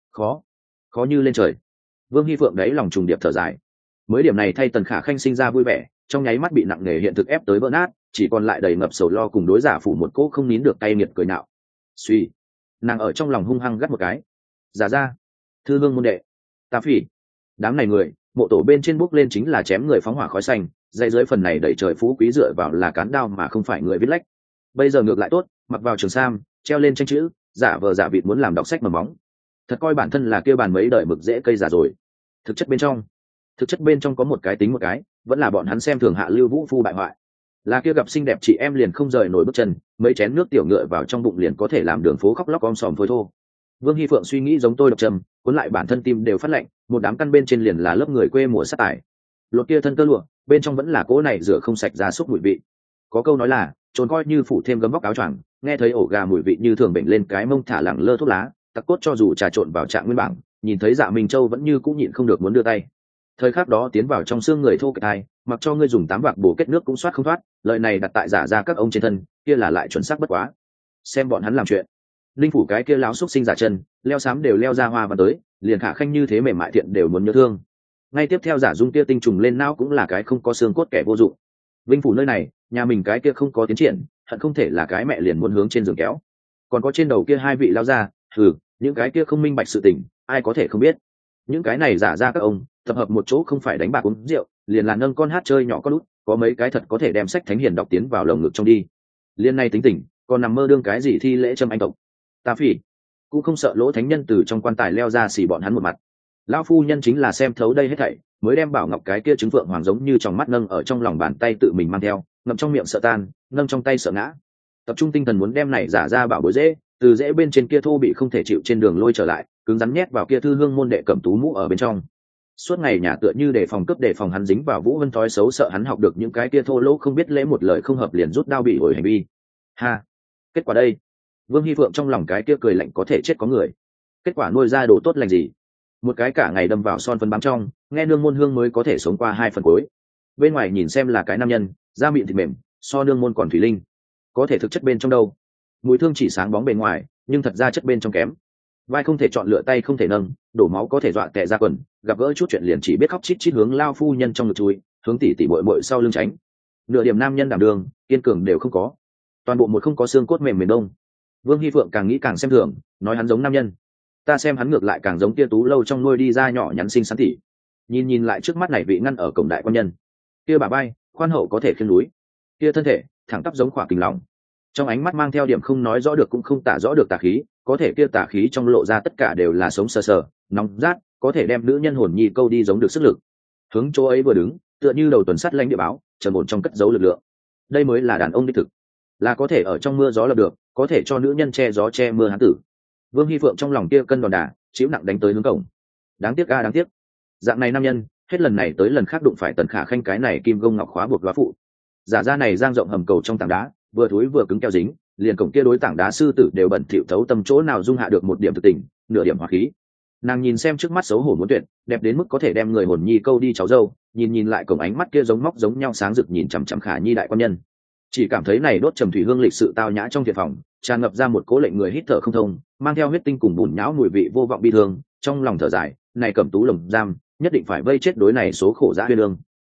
khó như lên trời. Vương Hi Phượng đấy lòng trùng điệp thở dài, mới điểm này thay Tần Khả Khanh sinh ra vui vẻ, trong nháy mắt bị nặng nề hiện thực ép tới vỡ nát, chỉ còn lại đầy ngập sầu lo cùng đối giả phủ một cỗ không nín được tay nghiệt cười nạo. Suy, nàng ở trong lòng hung hăng gắt một cái. Giả ra, thư hương môn đệ, ta phỉ, đám này người, mộ tổ bên trên bước lên chính là chém người phóng hỏa khói xanh, dây dưới phần này đẩy trời phú quý dựa vào là cán đao mà không phải người viết lách. Bây giờ ngược lại tốt, mặc vào trường sam, treo lên tranh chữ, giả vờ giả vịt muốn làm đọc sách mầm móng, thật coi bản thân là kia bàn mấy đời mực dễ cây giả rồi. Thực chất bên trong có một cái tính một cái, vẫn là bọn hắn xem thường Hạ Lưu Vũ phu bại hoại, là kia gặp xinh đẹp chị em liền không rời nổi bước chân, mấy chén nước tiểu ngựa vào trong bụng liền có thể làm đường phố khóc lóc om sòm phôi thô. Vương Hi Phượng suy nghĩ giống tôi độc trầm, cuốn lại bản thân tim đều phát lạnh, một đám căn bên trên liền là lớp người quê mùa sát tải, lột kia thân tơ lụa, bên trong vẫn là cỗ này rửa không sạch ra xúc mùi vị. Có câu nói là trốn coi như phủ thêm gấm vóc áo choàng, nghe thấy ổ gà mùi vị như thường bệnh lên cái mông thả lẳng lơ thuốc lá, tặc cốt cho dù trà trộn vào trạng nguyên bảng, nhìn thấy Dạ Minh Châu vẫn như cũng nhịn không được muốn đưa tay. Thời khắc đó tiến vào trong xương người thô kệch thai, mặc cho ngươi dùng 8 vạc bổ kết nước cũng soát không thoát, lời này đặt tại giả ra các ông trên thân, kia là lại chuẩn xác bất quá. Xem bọn hắn làm chuyện, linh phủ cái kia láo xúc sinh giả chân, leo xám đều leo ra hoa và tới, liền Khả Khanh như thế mềm mại thiện đều muốn nhớ thương. Ngay tiếp theo giả dung kia tinh trùng lên não cũng là cái không có xương cốt kẻ vô dụng. Vinh phủ nơi này, nhà mình cái kia không có tiến triển, hận không thể là cái mẹ liền muốn hướng trên giường kéo. Còn có trên đầu kia hai vị lao ra, những cái kia không minh bạch sự tình, ai có thể không biết. Những cái này giả ra các ông tập hợp một chỗ không phải đánh bạc uống rượu, liền là nâng con hát chơi nhỏ con lút, có mấy cái thật có thể đem sách thánh hiền đọc tiến vào lồng ngực trong đi. Liên này tính tình, còn nằm mơ đương cái gì thi lễ châm anh tộc. Ta phỉ, cũng không sợ lỗ thánh nhân từ trong quan tài leo ra xỉ bọn hắn một mặt. Lão phu nhân chính là xem thấu đây hết thảy, mới đem bảo ngọc cái kia trứng phượng hoàng giống như trong mắt nâng ở trong lòng bàn tay tự mình mang theo, ngậm trong miệng sợ tan, nâng trong tay sợ ngã. Tập trung tinh thần muốn đem này giả ra bảo bối dễ, từ dễ bên trên kia thô bị không thể chịu trên đường lôi trở lại, cứng rắn nhét vào kia thư hương môn đệ cẩm tú mũ ở bên trong. Suốt ngày nhà tựa như đề phòng cướp, đề phòng hắn dính vào Vũ Vân thói xấu, sợ hắn học được những cái kia thô lỗ không biết lễ, một lời không hợp liền rút đao bị hồi hành vi. Ha, kết quả đây, Vương Hi Phượng trong lòng cái kia cười lạnh có thể chết có người. Kết quả nuôi ra đồ tốt lành gì? Một cái cả ngày đâm vào son phấn bám trong, nghe nương môn hương mới có thể sống qua 2 phần cuối. bên ngoài nhìn xem là cái nam nhân, da mịn thịt mềm, so nương môn còn thủy linh, có thể thực chất bên trong đâu. Mùi thương chỉ sáng bóng bề ngoài, nhưng thật ra chất bên trong kém. Vai không thể chọn lựa, tay không thể nâng, đổ máu có thể dọa tè ra quần, gặp gỡ chút chuyện liền chỉ biết khóc chít chít hướng lao phu nhân trong ngực chui, hướng tỉ tỉ bội bội sau lưng tránh. Nửa điểm nam nhân đảm đường, kiên cường đều không có, toàn bộ một không có xương cốt mềm miền đông. Vương Hy Phượng càng nghĩ càng xem thường, nói hắn giống nam nhân, ta xem hắn ngược lại càng giống tia tú lâu trong nuôi đi ra nhỏ nhắn xinh xắn tỉ. Nhìn lại trước mắt này vị ngăn ở cổng đại quan nhân, kia bà bay khoan hậu có thể khiêng núi, kia thân thể thẳng tắp giống khỏa kình lòng, trong ánh mắt mang theo điểm không nói rõ được cũng không tả rõ được tà khí, có thể kia tà khí trong lộ ra tất cả đều là sống sờ sờ nóng rát, có thể đem nữ nhân hồn nhi câu đi giống được sức lực. Hướng chỗ ấy vừa đứng, tựa như đầu tuần sắt lãnh địa báo trần ổn trong cất giấu lực lượng. Đây mới là đàn ông đích thực, là có thể ở trong mưa gió lập được, có thể cho nữ nhân che gió che mưa hán tử. Vương Hy Phượng trong lòng kia cân đòn đà chịu nặng đánh tới hướng cổng. Đáng tiếc a đáng tiếc, dạng này nam nhân hết lần này tới lần khác đụng phải Tần Khả Khanh cái này kim gông ngọc khóa buộc đoá phụ. Giả ra này giang rộng hầm cầu trong tảng đá, vừa thúi vừa cứng keo dính, liền cổng kia đối tảng đá sư tử đều bẩn thỉu thấu tâm, chỗ nào dung hạ được một điểm thực tình, nửa điểm hỏa khí. Nàng nhìn xem trước mắt xấu hổ muốn tuyệt, đẹp đến mức có thể đem người hồn nhi câu đi cháu dâu, nhìn lại cổng ánh mắt kia giống móc giống nhau sáng rực nhìn chằm chằm Khả Nhi đại quan nhân, chỉ cảm thấy này đốt trầm thủy hương lịch sự tao nhã trong thiệt phòng tràn ngập ra một cố lệnh người hít thở không thông, mang theo huyết tinh cùng bùn nhão mùi vị vô vọng bi thương. Trong lòng thở dài, này Cẩm Tú lồng giam nhất định phải vây chết đối này số khổ dã huyên lương.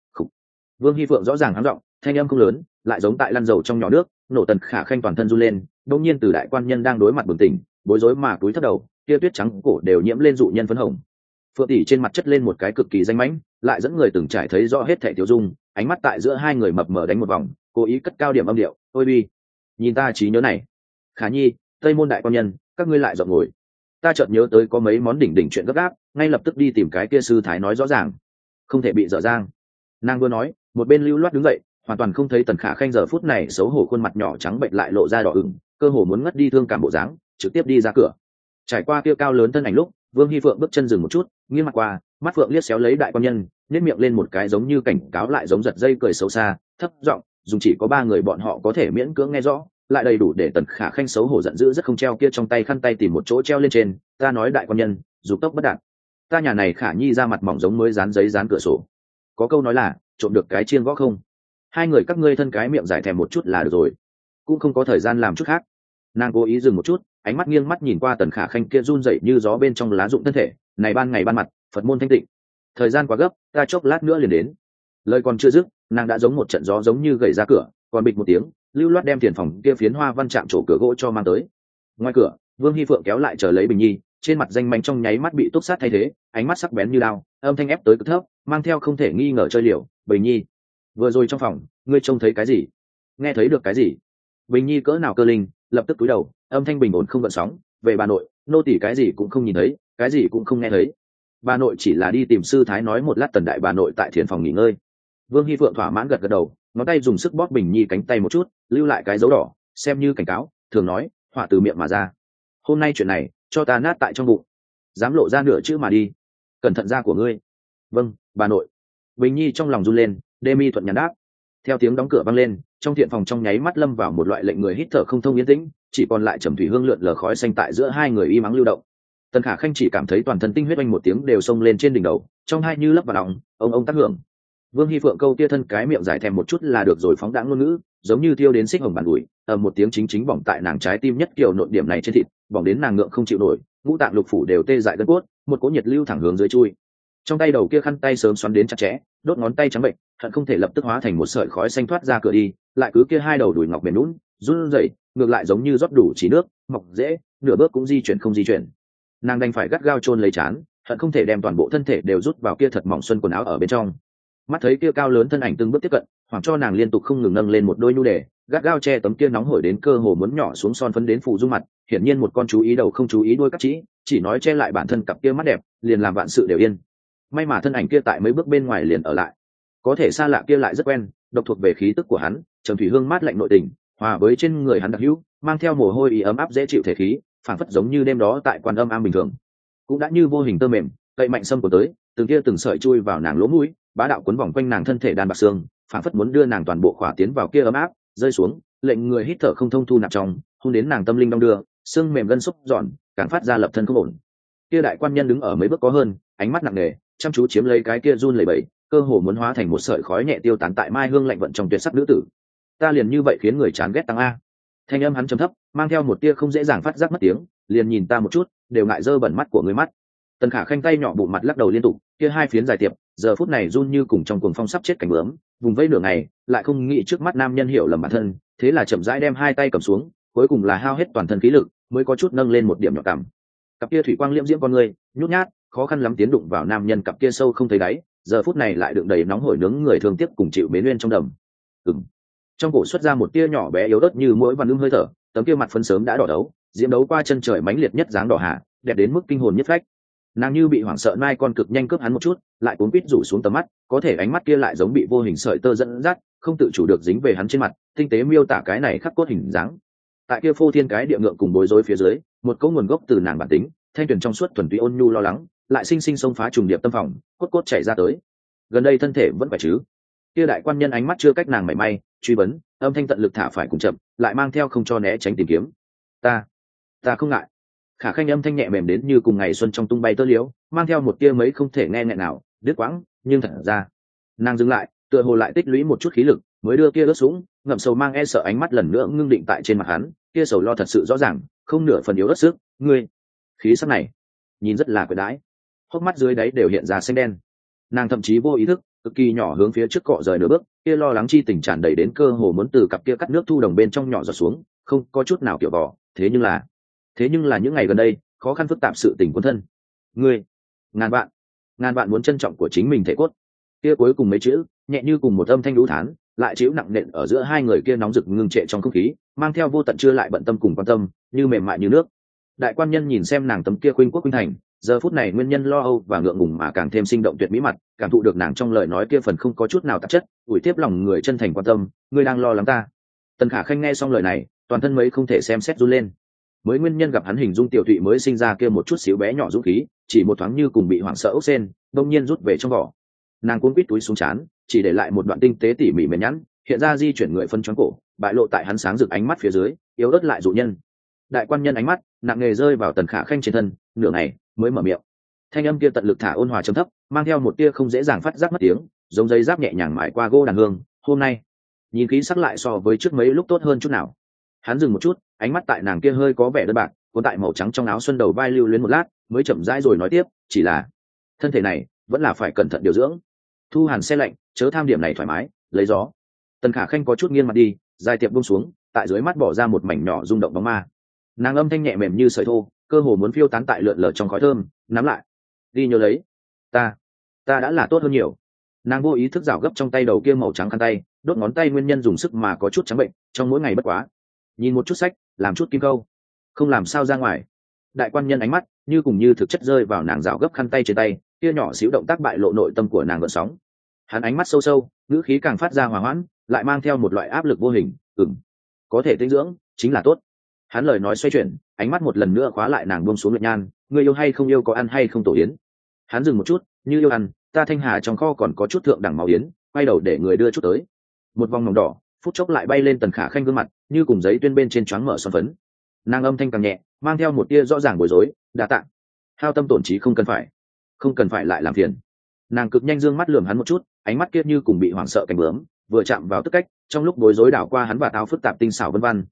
Vương Hy Phượng rõ ràng hắng giọng, thanh âm không lớn, lại giống tại lăn dầu trong nhỏ nước, nổ Tần Khả Khanh toàn thân run lên. Đột nhiên từ đại quan nhân đang đối mặt bừng tỉnh, bối rối mà túi thấp đầu, kia tuyết trắng cổ đều nhiễm lên dụ nhân phấn hồng. Phượng tỷ trên mặt chất lên một cái cực kỳ danh mãnh, lại dẫn người từng trải thấy rõ hết thảy tiêu dung, ánh mắt tại giữa hai người mập mờ đánh một vòng, cố ý cất cao điểm âm điệu, "Ôi bi, nhìn ta trí nhớ này. Khả Nhi, Tây môn đại quan nhân, các ngươi lại dọn ngồi. Ta chợt nhớ tới có mấy món đỉnh chuyện gấp gáp, ngay lập tức đi tìm cái kia sư thái nói rõ ràng, không thể bị dở dang." Nàng vừa nói, một bên lưu loát đứng dậy, hoàn toàn không thấy Tần Khả Khanh giờ phút này xấu hổ khuôn mặt nhỏ trắng bệnh lại lộ ra đỏ ửng, cơ hồ muốn ngất đi thương cảm bộ dáng, trực tiếp đi ra cửa. Trải qua kia cao lớn thân ảnh lúc, Vương Hy Phượng bước chân dừng một chút, nghiêng mặt qua, mắt phượng liếc xéo lấy đại quan nhân, nhếch miệng lên một cái giống như cảnh cáo lại giống giật dây cười xấu xa, thấp giọng, dùng chỉ có ba người bọn họ có thể miễn cưỡng nghe rõ, lại đầy đủ để Tần Khả Khanh xấu hổ giận dữ rất không treo kia trong tay khăn tay tìm một chỗ treo lên trên. "Ta nói đại quan nhân, dục tốc bất đạt. Ta nhà này Khả Nhi ra mặt mỏng giống mới dán giấy dán cửa sổ. Có câu nói là, trộm được cái chiên gõ không. Hai người các ngươi thân cái miệng giải thèm một chút là được rồi, cũng không có thời gian làm chút khác." Nàng cố ý dừng một chút, ánh mắt nghiêng mắt nhìn qua Tần Khả Khanh kia run rẩy như gió bên trong lá rụng thân thể, "Này ban ngày ban mặt, Phật môn thanh tịnh, thời gian quá gấp, ta chốc lát nữa liền đến." Lời còn chưa dứt, nàng đã giống một trận gió giống như gầy ra cửa, còn bịch một tiếng, lưu loát đem tiền phòng kia phiến hoa văn chạm trổ cửa gỗ cho mang tới. Ngoài cửa, Vương Hy Phượng kéo lại chờ lấy Bình Nhi, trên mặt danh manh trong nháy mắt bị túc sát thay thế, ánh mắt sắc bén như đao, âm thanh ép tới cực thấp, mang theo không thể nghi ngờ chơi liều. "Bình Nhi, vừa rồi trong phòng, ngươi trông thấy cái gì? Nghe thấy được cái gì?" Bình Nhi cỡ nào cơ linh, lập tức cúi đầu, âm thanh bình ổn không gợn sóng, "Về bà nội, nô tỳ cái gì cũng không nhìn thấy, cái gì cũng không nghe thấy. Bà nội chỉ là đi tìm sư thái nói một lát, Tần đại bà nội tại thiền phòng nghỉ ngơi." Vương Hy Phượng thỏa mãn gật gật đầu, ngón tay dùng sức bóp Bình Nhi cánh tay một chút, lưu lại cái dấu đỏ, xem như cảnh cáo, thường nói, họa từ miệng mà ra. "Hôm nay chuyện này, cho ta nát tại trong bụng, dám lộ ra nửa chữ mà đi, cẩn thận da của ngươi." "Vâng, bà nội." Bình Nhi trong lòng run lên, đê mi thuận nhắn đáp. Theo tiếng đóng cửa vang lên, trong thiện phòng trong nháy mắt lâm vào một loại lệnh người hít thở không thông yên tĩnh, chỉ còn lại trầm thủy hương lượn lờ khói xanh tại giữa hai người y mắng lưu động. Tần Khả Khanh chỉ cảm thấy toàn thân tinh huyết oanh một tiếng đều xông lên trên đỉnh đầu, trong hai như lấp vào lòng, ông tác hưởng. Vương Hy Phượng câu tia thân cái miệng giải thèm một chút là được rồi phóng đãng ngôn ngữ, giống như thiêu đến xích hồng bàn ủi, một tiếng chính chính bỏng tại nàng trái tim nhất kiểu nội điểm này trên thịt, bỏng đến nàng ngượng không chịu nổi, ngũ tạng lục phủ đều tê dại gân cốt, một cỗ nhiệt lưu thẳng hướng dưới chui. Trong tay đầu kia khăn tay sớm xoắn đến chặt chẽ, đốt ngón tay trắng bệnh, hận không thể lập tức hóa thành một sợi khói xanh thoát ra cửa đi, lại cứ kia hai đầu đùi ngọc mềm nhũn, run rẩy, ngược lại giống như rót đủ chỉ nước, mọc dễ, nửa bước cũng di chuyển không di chuyển. Nàng đành phải gắt gao chôn lấy trán, hận không thể đem toàn bộ thân thể đều rút vào kia thật mỏng xuân quần áo ở bên trong. Mắt thấy kia cao lớn thân ảnh từng bước tiếp cận, hoảng cho nàng liên tục không ngừng nâng lên một đôi nhu đề, gắt gao che tấm kia nóng hổi đến cơ hồ muốn nhỏ xuống son phấn đến phủ dung mặt, hiển nhiên một con chú ý đầu không chú ý đuôi cắt chỉ nói che lại bản thân cặp kia mắt đẹp, liền làm vạn sự đều yên. May mà thân ảnh kia tại mấy bước bên ngoài liền ở lại, có thể xa lạ kia lại rất quen, độc thuộc về khí tức của hắn, trầm thủy hương mát lạnh nội tình, hòa với trên người hắn đặc hữu, mang theo mồ hôi ý ấm áp dễ chịu thể khí, phảng phất giống như đêm đó tại Quan Âm Am bình thường. Cũng đã như vô hình tơ mềm, cậy mạnh xâm của tới, từng kia từng sợi chui vào nàng lỗ mũi, bá đạo cuốn vòng quanh nàng thân thể đàn bạc xương, phảng phất muốn đưa nàng toàn bộ khỏa tiến vào kia ấm áp, rơi xuống, lệnh người hít thở không thông thu nạp trong, hôn đến nàng tâm linh đong đưa, xương mềm gân xúc giòn, càng phát ra lập thân không ổn. Kia đại quan nhân đứng ở mấy bước có hơn, ánh mắt nặng nề, chăm chú chiếm lấy cái kia run lẩy bẩy, cơ hồ muốn hóa thành một sợi khói nhẹ tiêu tán tại mai hương lạnh vận trong tuyệt sắc nữ tử. Ta liền như vậy khiến người chán ghét tăng a. Thanh âm hắn trầm thấp, mang theo một tia không dễ dàng phát giác mất tiếng, liền nhìn ta một chút đều ngại dơ bẩn mắt của người mắt. Tần Khả Khanh tay nhỏ bụng mặt lắc đầu liên tục, kia hai phiến dài tiệp giờ phút này run như cùng trong cuồng phong sắp chết cảnh bướm, vùng vẫy nửa ngày lại không nghĩ trước mắt nam nhân hiểu lầm bản thân, thế là chậm rãi đem hai tay cầm xuống, cuối cùng là hao hết toàn thân khí lực mới có chút nâng lên một điểm nhỏ cảm. Cặp kia thủy quang liễm diễm con người nhút nhát khó khăn lắm tiến đụng vào nam nhân cặp kia sâu không thấy đáy, giờ phút này lại đựng đầy nóng hổi nướng người thương tiếc cùng chịu bế nguyên trong đầm. Trong cổ xuất ra một tia nhỏ bé yếu ớt như mỗi vằn hơi thở, tấm kia mặt phấn sớm đã đỏ đấu diễm đấu qua chân trời mãnh liệt nhất dáng đỏ hạ, đẹp đến mức kinh hồn nhất phách. Nàng như bị hoảng sợ nai con cực nhanh cướp hắn một chút, lại cuốn quýt rủ xuống tầm mắt, có thể ánh mắt kia lại giống bị vô hình sợi tơ dẫn dắt, không tự chủ được dính về hắn trên mặt, tinh tế miêu tả cái này khắc cốt hình dáng. Tại kia phô thiên cái địa ngượng cùng bối rối phía dưới, một câu nguồn gốc từ nàng bản tính, thanh tuyển trong suốt thuần túy ôn nhu lo lắng, lại sinh sinh xông phá trùng điệp tâm phòng, cốt cốt chảy ra tới. Gần đây thân thể vẫn phải chứ? Kia đại quan nhân ánh mắt chưa cách nàng mảy may, truy vấn, âm thanh tận lực thả phải cùng chậm, lại mang theo không cho né tránh tìm kiếm. Ta không ngại. Khả Khanh âm thanh nhẹ mềm đến như cùng ngày xuân trong tung bay tơ liễu, mang theo một tia mấy không thể nghe nghẹn nào, đứt quãng, nhưng thật ra, nàng dừng lại, tựa hồ lại tích lũy một chút khí lực, mới đưa kia ướt sũng, ngậm sầu mang e sợ ánh mắt lần nữa ngưng định tại trên mặt hắn, kia sầu lo thật sự rõ ràng, không nửa phần yếu ớt sức, ngươi, khí sắc này, nhìn rất là quyệt đãi, hốc mắt dưới đáy đều hiện ra xanh đen. Nàng thậm chí vô ý thức, cực kỳ nhỏ hướng phía trước cọ rời nửa bước, kia lo lắng chi tình tràn đầy đến cơ hồ muốn từ cặp kia cắt nước thu đồng bên trong nhỏ giọt xuống, không có chút nào kiểu vỏ, thế nhưng là những ngày gần đây khó khăn phức tạp sự tình quân thân, ngươi ngàn vạn muốn trân trọng của chính mình thể cốt. Kia cuối cùng mấy chữ nhẹ như cùng một âm thanh lũ thán, lại chịu nặng nện ở giữa hai người kia nóng rực ngưng trệ trong không khí, mang theo vô tận chưa lại bận tâm cùng quan tâm, như mềm mại như nước. Đại quan nhân nhìn xem nàng tấm kia khuynh quốc khuynh thành, giờ phút này nguyên nhân lo âu và ngượng ngùng mà càng thêm sinh động tuyệt mỹ mặt, cảm thụ được nàng trong lời nói kia phần không có chút nào tạp chất, ủi tiếp lòng người chân thành quan tâm, ngươi đang lo lắng ta. Tần Khả Khanh nghe xong lời này, toàn thân mấy không thể xem xét run lên. Mới nguyên nhân gặp hắn hình dung tiểu thụy mới sinh ra kia một chút xíu bé nhỏ dũng khí, chỉ một thoáng như cùng bị hoảng sợ ốc sen, đông nhiên rút về trong vỏ. Nàng cuốn quít túi xuống chán, chỉ để lại một đoạn tinh tế tỉ mỉ mềm nhẵn, hiện ra di chuyển người phân choáng cổ, bại lộ tại hắn sáng rực ánh mắt phía dưới, yếu ớt lại dụ nhân. Đại quan nhân ánh mắt nặng nề rơi vào Tần Khả Khanh trên thân, nửa ngày mới mở miệng. Thanh âm kia tận lực thả ôn hòa trầm thấp, mang theo một tia không dễ dàng phát giác mất tiếng, giống dây giáp nhẹ nhàng mài qua gỗ đàn hương. Hôm nay, nhìn khí sắc lại so với trước mấy lúc tốt hơn chút nào. Hắn dừng một chút, ánh mắt tại nàng kia hơi có vẻ đơn bạc, cuốn tại màu trắng trong áo xuân đầu vai lưu luyến một lát, mới chậm rãi rồi nói tiếp, chỉ là thân thể này vẫn là phải cẩn thận điều dưỡng. Thu hàn xe lạnh, chớ tham điểm này thoải mái, lấy gió. Tần Khả Khanh có chút nghiêng mặt đi, dài tiệp buông xuống, tại dưới mắt bỏ ra một mảnh nhỏ rung động bóng ma. Nàng âm thanh nhẹ mềm như sợi thô, cơ hồ muốn phiêu tán tại lượn lờ trong khói thơm, nắm lại, đi nhớ lấy, ta đã là tốt hơn nhiều. Nàng vô ý thức rảo gấp trong tay đầu kia màu trắng khăn tay, đốt ngón tay nguyên nhân dùng sức mà có chút trắng bệnh, trong mỗi ngày bất quá nhìn một chút sách, làm chút kim câu, không làm sao ra ngoài. Đại quan nhân ánh mắt như cùng như thực chất rơi vào nàng rảo gấp khăn tay trên tay, kia nhỏ xíu động tác bại lộ nội tâm của nàng gợn sóng. Hắn ánh mắt sâu sâu, ngữ khí càng phát ra hòa hoãn, lại mang theo một loại áp lực vô hình. Có thể tinh dưỡng chính là tốt. Hắn lời nói xoay chuyển, ánh mắt một lần nữa khóa lại nàng buông xuống luyện nhan, ngươi yêu hay không yêu, có ăn hay không tổ yến. Hắn dừng một chút, như yêu ăn, ta Thanh Hà trong kho còn có chút thượng đẳng máu yến, quay đầu để người đưa chút tới. Một vòng mỏng đỏ phút chốc lại bay lên Tần Khả Khanh gương mặt, như cùng giấy tuyên bên trên choáng mở son phấn. Nàng âm thanh càng nhẹ, mang theo một tia rõ ràng bối rối, đa tạ. Hao tâm tổn trí không cần phải lại làm phiền. Nàng cực nhanh dương mắt lườm hắn một chút, ánh mắt kia như cùng bị hoảng sợ cánh bướm, vừa chạm vào tức cách, trong lúc bối rối đảo qua hắn và táo phức tạp tinh xảo vân vân.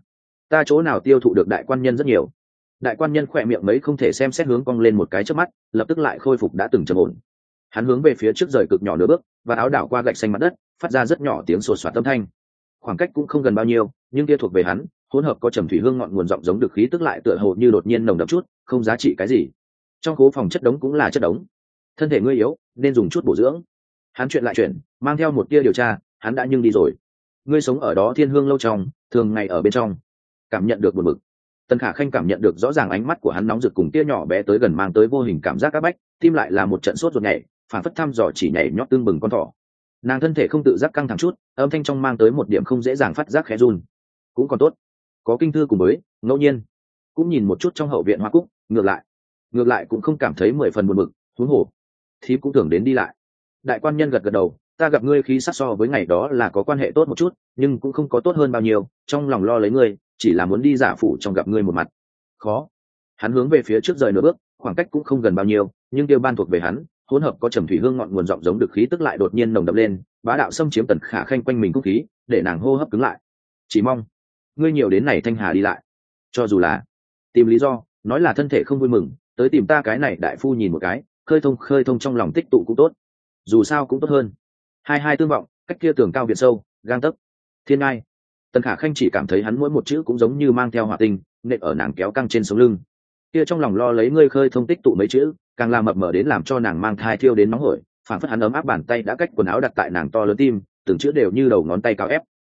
Ta chỗ nào tiêu thụ được đại quan nhân rất nhiều. Đại quan nhân khỏe miệng mấy không thể xem xét hướng cong lên một cái chớp mắt, lập tức lại khôi phục đã từng trầm ổn. Hắn hướng về phía trước rời cực nhỏ nửa bước, và áo đảo qua gạch xanh mặt đất, phát ra rất nhỏ tiếng sột soạt âm thanh. Khoảng cách cũng không gần bao nhiêu, nhưng kia thuộc về hắn, hỗn hợp có trầm thủy hương ngọn nguồn giọng giống được khí tức lại tựa hồ như đột nhiên nồng đậm chút, không giá trị cái gì. Trong khố phòng chất đống cũng là chất đống. Thân thể ngươi yếu, nên dùng chút bổ dưỡng. Hắn chuyện lại chuyển, mang theo một tia điều tra, hắn đã nhưng đi rồi. Ngươi sống ở đó thiên hương lâu trong, thường ngày ở bên trong, cảm nhận được buồn bực. Tần Khả Khanh cảm nhận được rõ ràng ánh mắt của hắn nóng rực cùng tia nhỏ bé tới gần mang tới vô hình cảm giác áp bách, tim lại là một trận sốt ruột nhảy, phản phất thăm dò chỉ nhảy nhót tương bừng con thỏ. Nàng thân thể không tự giác căng thẳng chút, âm thanh trong mang tới một điểm không dễ dàng phát giác khẽ run. Cũng còn tốt, có kinh thư cùng với ngẫu nhiên cũng nhìn một chút trong hậu viện hoa cúc, ngược lại cũng không cảm thấy 10 phần buồn bực, huống hồ thì cũng thường đến đi lại. Đại quan nhân gật gật đầu, ta gặp ngươi khí sắc so với ngày đó là có quan hệ tốt một chút, nhưng cũng không có tốt hơn bao nhiêu, trong lòng lo lấy ngươi, chỉ là muốn đi giả phủ trong gặp ngươi một mặt. Khó. Hắn hướng về phía trước rời nửa bước, khoảng cách cũng không gần bao nhiêu, nhưng tiêu ban thuộc về hắn, hỗn hợp có trầm thủy hương ngọn nguồn giọng giống được khí tức lại đột nhiên nồng đậm lên, bá đạo xâm chiếm Tần Khả Khanh quanh mình không khí, để nàng hô hấp cứng lại. Chỉ mong ngươi nhiều đến này Thanh Hà đi lại, cho dù là tìm lý do nói là thân thể không vui mừng, tới tìm ta cái này đại phu nhìn một cái, khơi thông trong lòng tích tụ cũng tốt, dù sao cũng tốt hơn. Hai tương vọng, cách kia tường cao viện sâu, gang tấc thiên ngai. Tần Khả Khanh chỉ cảm thấy hắn mỗi một chữ cũng giống như mang theo hỏa tinh, nện ở nàng kéo căng trên sống lưng. Kia trong lòng lo lấy ngươi khơi thông tích tụ mấy chữ, càng làm mập mờ đến làm cho nàng mang thai thiêu đến nóng hổi, phản phất hắn ấm áp bàn tay đã cách quần áo đặt tại nàng to lớn tim, từng chữ đều như đầu ngón tay cao ép.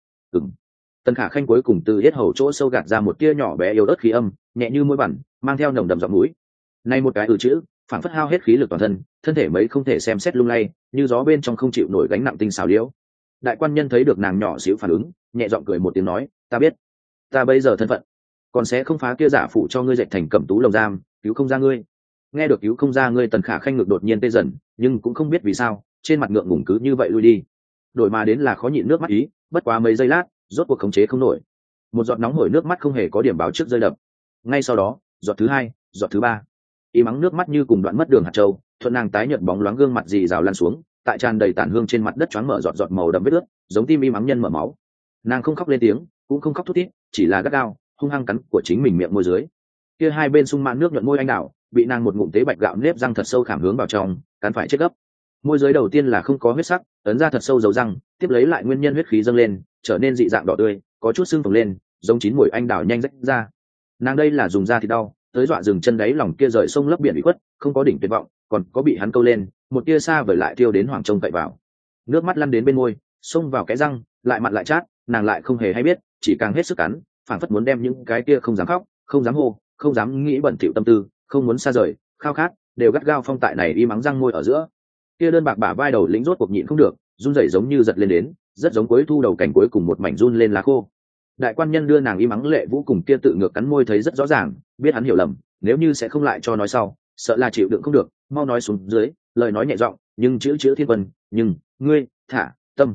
Tần Khả Khanh cuối cùng từ yết hầu chỗ sâu gạt ra một tia nhỏ bé yếu ớt khí âm, nhẹ như mũi bẩn, mang theo nồng đậm giọng mũi. Này một cái chữ, phản phất hao hết khí lực toàn thân, thân thể mấy không thể xem xét lung lay, như gió bên trong không chịu nổi gánh nặng tinh xảo liễu. Đại quan nhân thấy được nàng nhỏ xíu phản ứng, nhẹ giọng cười một tiếng nói, ta biết, ta bây giờ thân phận, còn sẽ không phá kia giả phụ cho ngươi dệt thành cẩm tú lồng giam, cứu không ra ngươi. Nghe được cứu không ra ngươi, Tần Khả Khanh ngực đột nhiên tê dần, nhưng cũng không biết vì sao, trên mặt ngượng ngùng cứ như vậy lui đi. Đổi mà đến là khó nhịn nước mắt ý, bất quá mấy giây lát, rốt cuộc khống chế không nổi, một giọt nóng hổi nước mắt không hề có điểm báo trước rơi đập. Ngay sau đó, giọt thứ hai, giọt thứ ba, y mắng nước mắt như cùng đoạn mất đường hạt châu, thuận nàng tái nhợt bóng loáng gương mặt dì rào lăn xuống, tại tràn đầy tàn hương trên mặt đất choáng mở giọt giọt màu đậm vết ướt, giống tim y mắng nhân mở máu. Nàng không khóc lên tiếng, cũng không khóc thút thít, chỉ là gắt gao hung hăng cắn của chính mình miệng môi dưới. Kia hai bên sung mãn nước nhuận môi anh đào, bị nàng một ngụm tế bạch gạo nếp răng thật sâu khảm hướng vào trong, cắn phải chết gấp. Môi dưới đầu tiên là không có huyết sắc, ấn ra thật sâu dấu răng, tiếp lấy lại nguyên nhân huyết khí dâng lên, trở nên dị dạng đỏ tươi, có chút sưng phồng lên, giống chín muồi anh đào nhanh rách ra. Nàng đây là dùng da thịt đau, tới dọa dừng chân đáy lòng kia rời sông lấp biển bị khuất, không có đỉnh tuyệt vọng, còn có bị hắn câu lên, một tia xa vời lại tiêu đến hoàng trông cậy vào. Nước mắt lăn đến bên môi, xông vào cái răng, lại mặn lại chát, nàng lại không hề hay biết, chỉ càng hết sức cắn, phảng phất muốn đem những cái kia không dám khóc, không dám hô, không dám nghĩ bẩn thỉu tâm tư, không muốn xa rời, khao khát, đều gắt gao phong tại này y mắng răng môi ở giữa. Kia đơn bạc bả vai đầu lĩnh rốt cuộc nhịn không được, run rẩy giống như giật lên đến, rất giống cuối thu đầu cảnh cuối cùng một mảnh run lên lá khô. Đại quan nhân đưa nàng y mắng lệ vũ cùng kia tự ngược cắn môi thấy rất rõ ràng, biết hắn hiểu lầm, nếu như sẽ không lại cho nói sau, sợ là chịu đựng không được, mau nói xuống dưới, lời nói nhẹ giọng, nhưng chữ thiên quân, nhưng ngươi thả tâm,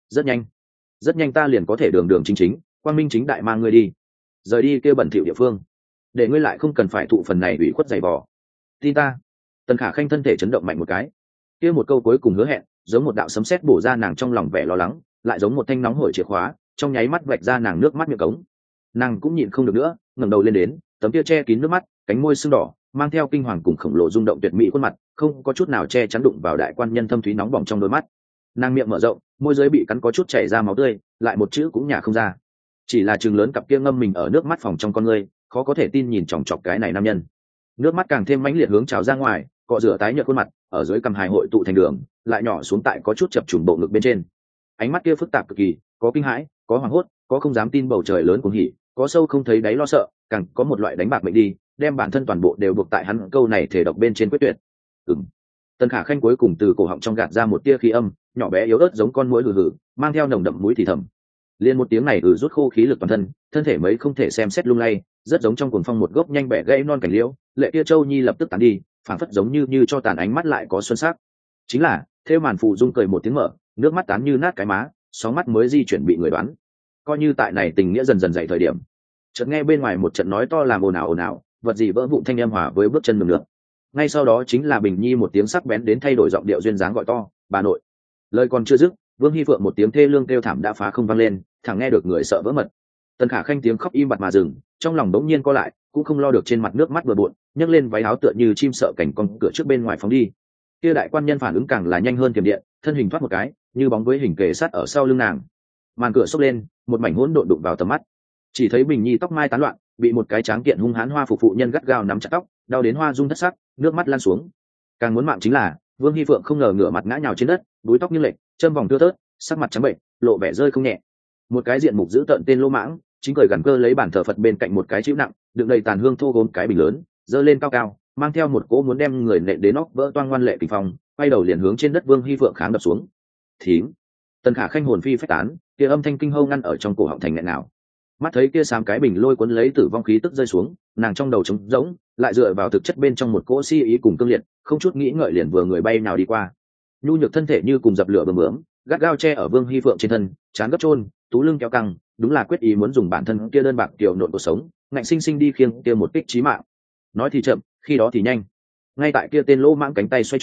rất nhanh ta liền có thể đường đường chính chính, quang minh chính đại mang ngươi đi, rời đi kia bẩn thỉu địa phương, để ngươi lại không cần phải thụ phần này ủy khuất dày vò. Tin ta. Tần Khả Khanh thân thể chấn động mạnh một cái, kia một câu cuối cùng hứa hẹn, giống một đạo sấm sét bổ ra nàng trong lòng vẻ lo lắng, lại giống một thanh nóng hổi chìa khóa, trong nháy mắt vạch ra nàng nước mắt miệng cống. Nàng cũng nhịn không được nữa, ngẩng đầu lên đến, tấm kia che kín nước mắt, cánh môi sưng đỏ, mang theo kinh hoàng cùng khổng lồ rung động tuyệt mỹ khuôn mặt, không có chút nào che chắn đụng vào đại quan nhân thâm thúy nóng bỏng trong đôi mắt. Nàng miệng mở rộng, môi dưới bị cắn có chút chảy ra máu tươi, lại một chữ cũng nhả không ra, chỉ là trừng lớn cặp kia ngâm mình ở nước mắt phòng trong con ngươi, khó có thể tin nhìn chòng chọc cái này nam nhân. Nước mắt càng thêm mãnh liệt hướng trào ra ngoài, cọ rửa tái nhợt khuôn mặt, ở dưới cằm hài hội tụ thành đường, lại nhỏ xuống tại có chút chập trùng bộ ngực bên trên. Ánh mắt kia phức tạp cực kỳ, có kinh hãi, có hoảng hốt, có không dám tin bầu trời lớn cuồng hỉ, có sâu không thấy đáy lo sợ, càng có một loại đánh bạc mệnh đi, đem bản thân toàn bộ đều buộc tại hắn câu này thể độc bên trên quyết tuyệt. Tần Khả Khanh cuối cùng từ cổ họng trong gạt ra một tia khí âm, nhỏ bé yếu ớt giống con muỗi hừ hừ, mang theo nồng đậm mũi thì thầm. Liên một tiếng này rút khô khí lực toàn thân, thân thể mấy không thể xem xét lung lay, rất giống trong cuồng phong một gốc nhanh bẻ gãy non cảnh liễu, lệ kia châu nhi lập tức tàn đi, phảng phất giống như cho tàn ánh mắt lại có xuân sắc. Chính là, theo màn phụ dung cười một tiếng mở, nước mắt tán như nát cái má, sóng mắt mới di chuyển bị người đoán. Coi như tại này tình nghĩa dần dần dậy thời điểm, chợt nghe bên ngoài một trận nói to làm ồn ào, vật gì vỡ vụn thanh âm hòa với bước chân mừng nước. Ngay sau đó chính là Bình Nhi một tiếng sắc bén đến thay đổi giọng điệu duyên dáng gọi to, bà nội. Lời còn chưa dứt, Vương Hi Phượng một tiếng thê lương kêu thảm đã phá không vang lên, thẳng nghe được người sợ vỡ mật. Tần Khả Khanh tiếng khóc im bặt mà dừng, trong lòng bỗng nhiên co lại, cũng không lo được trên mặt nước mắt bừa bộn, nhấc lên váy áo tựa như chim sợ cảnh con cửa trước bên ngoài phóng đi. Kia đại quan nhân phản ứng càng là nhanh hơn tiềm điện, thân hình thoát một cái, như bóng với hình kề sát ở sau lưng nàng. Màn cửa xốc lên, một mảnh hỗn độn đụng vào tầm mắt. Chỉ thấy Bình Nhi tóc mai tán loạn, bị một cái tráng kiện hung hãn hoa phục phụ nhân gắt gao nắm chặt tóc, đau đến hoa rung thất sắc, nước mắt lan xuống. Càng muốn mạng chính là, Vương Hi Phượng không ngờ ngửa mặt ngã nhào trên đất, búi tóc như lệch, châm vòng thưa thớt, sắc mặt trắng bệnh, lộ vẻ rơi không nhẹ. Một cái diện mục dữ tợn tên Lô Mãng, chính cười gằn cơ lấy bản thờ Phật bên cạnh một cái chịu nặng, đựng đầy tàn hương thô gốm cái bình lớn, giơ lên cao cao, mang theo một cỗ muốn đem người nện đến óc vỡ toang ngoan lệ kỳ phong, quay đầu liền hướng trên đất Vương Hi Phượng kháng đập xuống. Thím. Tần Khả Khanh hồn phi phách tán, kia âm thanh kinh hâu ngăn ở trong cổ họng thành nghẹn nào. Mắt thấy kia xám cái bình lôi cuốn lấy tử vong khí tức rơi xuống, nàng trong đầu trống rỗng, lại dựa vào thực chất bên trong một cỗ si ý cùng cương liệt, không chút nghĩ ngợi liền vừa người bay nào đi qua. Nhu nhược thân thể như cùng dập lửa bướm bướm, gắt gao che ở Vương Hi Phượng trên thân, chán gấp chôn, tú lưng kéo căng, đúng là quyết ý muốn dùng bản thân kia đơn bạc tiểu nộn cuộc sống, ngạnh sinh sinh đi khiêng kia một kích chí mạng. Nói thì chậm, khi đó thì nhanh. Ngay tại kia tên Lỗ Mãng cánh tay xoay tròn,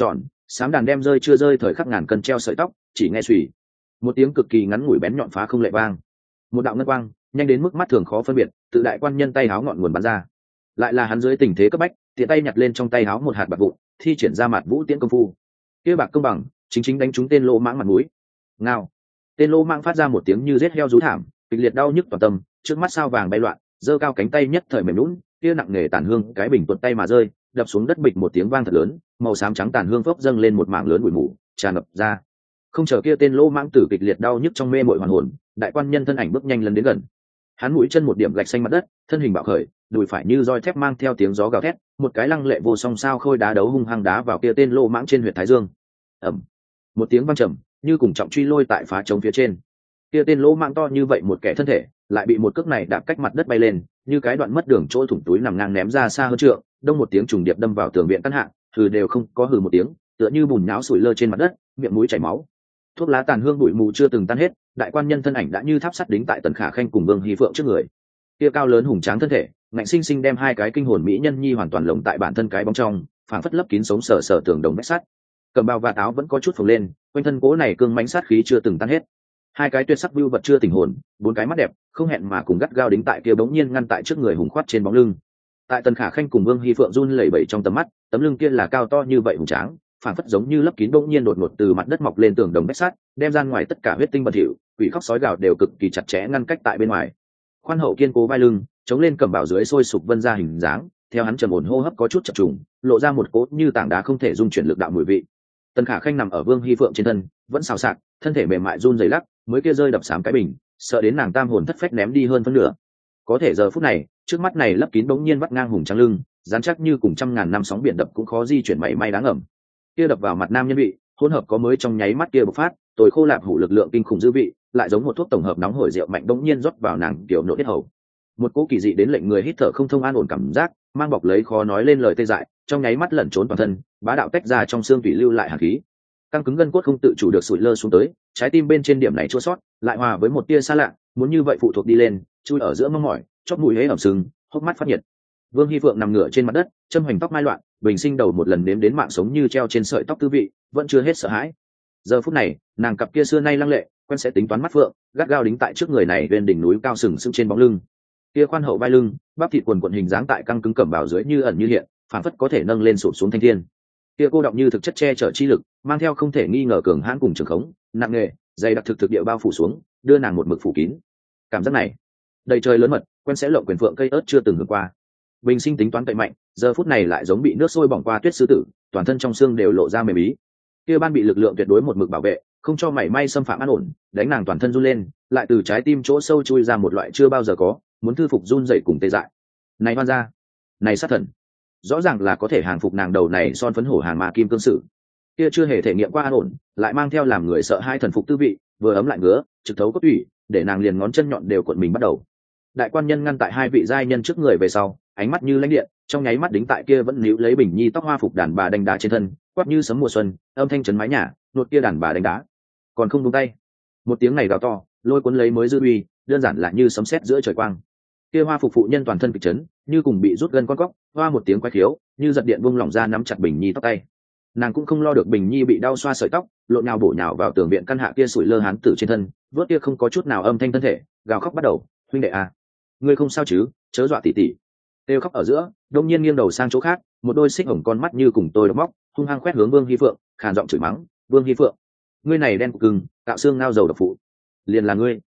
Sám đàn đem rơi chưa rơi thời khắc ngàn cân treo sợi tóc, chỉ nghe xùy một tiếng cực kỳ ngắn ngủi bén nhọn phá không lệ vang, một đạo ngân quang nhanh đến mức mắt thường khó phân biệt tự đại quan nhân tay háo ngọn nguồn bắn ra. Lại là hắn dưới tình thế cấp bách tiện tay nhặt lên trong tay háo một hạt bạc vụn, thi triển ra mặt vũ tiễn công phu kia bạc công bằng chính chính đánh trúng tên lô mãng mặt mũi. Ngao, tên lô mãng phát ra một tiếng như rết heo rú thảm, kịch liệt đau nhức toàn tâm, trước mắt sao vàng bay loạn, giơ cao cánh tay nhất thời mềm lún, kia nặng nề tàn hương cái bình tuột tay mà rơi, đập xuống đất bịch một tiếng vang thật lớn, màu xám trắng tàn hương phốc dâng lên một mảng lớn bụi mù tràn ngập ra. Không chờ kia tên lô mãng tử kịch liệt đau nhức trong mê mội hoàn hồn, đại quan nhân thân ảnh bước nhanh lần đến gần. Hắn mũi chân một điểm gạch xanh mặt đất, thân hình bạo khởi, đùi phải như roi thép mang theo tiếng gió gào thét, một cái lăng lệ vô song sao khôi đá đấu hung hăng đá vào kia tên lô mãng trên huyệt thái dương. Ầm, một tiếng vang trầm, như cùng trọng truy lôi tại phá trống phía trên. Kia tên lô mãng to như vậy một kẻ thân thể, lại bị một cước này đạp cách mặt đất bay lên, như cái đoạn mất đường chỗ thủng túi nằm ngang ném ra xa hơn trượng, đông một tiếng trùng điệp đâm vào tường viện căn hạ, hừ đều không có hừ một tiếng, tựa như bùn nhão sủi lơ trên mặt đất, miệng mũi chảy máu. Thuốc lá tàn hương bụi mù chưa từng tan hết, đại quan nhân thân ảnh đã như tháp sắt đính tại Tần Khả Khanh cùng Vương Hy Phượng trước người. Kia cao lớn hùng tráng thân thể, ngạnh sinh sinh đem hai cái kinh hồn mỹ nhân nhi hoàn toàn lồng tại bản thân cái bóng trong, phảng phất lấp kín sống sờ sờ tường đồng vách sắt. Cầm bao và áo vẫn có chút phồng lên, quanh thân cố này cương mãnh sát khí chưa từng tan hết. Hai cái tuyệt sắc vưu vật chưa tỉnh hồn, bốn cái mắt đẹp không hẹn mà cùng gắt gao đính tại kia bỗng nhiên ngăn tại trước người hùng khoát trên bóng lưng. Tại Tần Khả Khanh cùng Vương Hy Phượng run lẩy bẩy trong tầm mắt, tấm lưng kia là cao to như vậy hùng tráng, phảng phất giống như lấp kín bỗng nhiên đột ngột từ mặt đất mọc lên tường đồng vách sắt, đem ra ngoài tất cả huyết tinh bẩn thỉu, quỷ khóc sói gào đều cực kỳ chặt chẽ ngăn cách tại bên ngoài. Khoan hậu kiên cố vai lưng, chống lên cẩm bảo dưới sôi sục vân ra hình dáng, theo hắn trầm ổn hô hấp có chút chập trùng, lộ ra một cỗ như tảng đá không thể dung chuyển lực đạo mùi vị. Tần Khả Khanh nằm ở Vương Hy Phượng trên thân, vẫn xào xạc, thân thể mềm mại run rẩy lắc, mới kia rơi đập sám cái bình, sợ đến nàng tam hồn thất phách ném đi hơn phân nửa. Có thể giờ phút này, trước mắt này lấp kín bỗng nhiên vắt ngang hùng trắng lưng, dán chắc như cùng trăm ngàn năm sóng biển đập cũng khó di chuyển mảy may đáng ngầm. Kia đập vào mặt nam nhân vị, hỗn hợp có mới trong nháy mắt kia bộc phát, tồi khô lạp hủ lực lượng kinh khủng dư vị, lại giống một thuốc tổng hợp nóng hổi rượu mạnh bỗng nhiên rót vào nàng kiểu nội tiết hầu. Một cỗ kỳ dị đến lệnh người hít thở không thông an ổn cảm giác, mang bọc lấy khó nói lên lời tê dại, trong nháy mắt lẩn trốn toàn thân, bá đạo tách ra trong xương tủy lưu lại hàn khí. Căng cứng gân cốt không tự chủ được sụi lơ xuống tới, trái tim bên trên điểm này chua sót, lại hòa với một tia xa lạ, muốn như vậy phụ thuộc đi lên, chui ở giữa mông mỏi, chóp mũi hế ẩm sưng, hốc mắt phát nhiệt. Vương Hy Phượng nằm ngửa trên mặt đất, châm hoành tóc mai loạn, bình sinh đầu một lần nếm đến mạng sống như treo trên sợi tóc tư vị, vẫn chưa hết sợ hãi. Giờ phút này, nàng cặp kia xưa nay lăng lệ, quen sẽ tính toán mắt phượng, gắt gao đính tại trước người này bên đỉnh núi cao sừng sững trên bóng lưng. Kia khoan hậu vai lưng, bắp thịt quần quần hình dáng tại căng cứng cẩm bào dưới như ẩn như hiện, phản phất có thể nâng lên sụp xuống thanh thiên. Kia cô động như thực chất che chở chi lực, mang theo không thể nghi ngờ cường hãn cùng trường khống, nặng nề, dày đặc thực địa bao phủ xuống, đưa nàng một mực phủ kín. Cảm giác này, đầy trời lớn mật, quen sẽ lộng quyền phượng cây ớt chưa từng hưởng qua. Bình sinh tính toán cậy mạnh, giờ phút này lại giống bị nước sôi bỏng qua tuyết sư tử, toàn thân trong xương đều lộ ra mềm ý. Kia ban bị lực lượng tuyệt đối một mực bảo vệ, không cho mảy may xâm phạm an ổn, đánh nàng toàn thân run lên, lại từ trái tim chỗ sâu chui ra một loại chưa bao giờ có, muốn thư phục run dậy cùng tê dại. Này hoan gia, này sát thần, rõ ràng là có thể hàng phục nàng đầu này son phấn hổ hàng mà kim cương sử. Kia chưa hề thể nghiệm qua an ổn, lại mang theo làm người sợ hai thần phục tư vị, vừa ấm lại ngứa, trực thấu cốt tủy, để nàng liền ngón chân nhọn đều cuộn mình bắt đầu. Đại quan nhân ngăn tại hai vị giai nhân trước người về sau, ánh mắt như lãnh điện, trong nháy mắt đính tại kia vẫn níu lấy bình nhi tóc hoa phục đàn bà đánh đá trên thân, quát như sấm mùa xuân, âm thanh chấn mái nhà, nuốt kia đàn bà đánh đá, còn không buông tay. Một tiếng này gào to, lôi cuốn lấy mới dư uy, đơn giản là như sấm sét giữa trời quang. Kia hoa phục phụ nhân toàn thân kịch chấn, như cùng bị rút gân con cóc, hoa một tiếng quái khiếu, như giật điện vung lỏng ra nắm chặt bình nhi tóc tay. Nàng cũng không lo được bình nhi bị đau xoa sợi tóc, lộn nhào bổ nhào vào tường viện căn hạ kia sủi lơ hán tử trên thân, vớt kia không có chút nào âm thanh thân thể, gào khóc bắt đầu, huynh đệ à, ngươi không sao chứ, chớ dọa tỷ tỷ. Têu khóc ở giữa, đông nhiên nghiêng đầu sang chỗ khác, một đôi xích hồng con mắt như cùng tôi đấm móc, hung hăng quét hướng Vương Hy Phượng, khàn giọng chửi mắng, Vương Hy Phượng, ngươi này đen cục cưng, cạo xương ngao dầu độc phụ, liền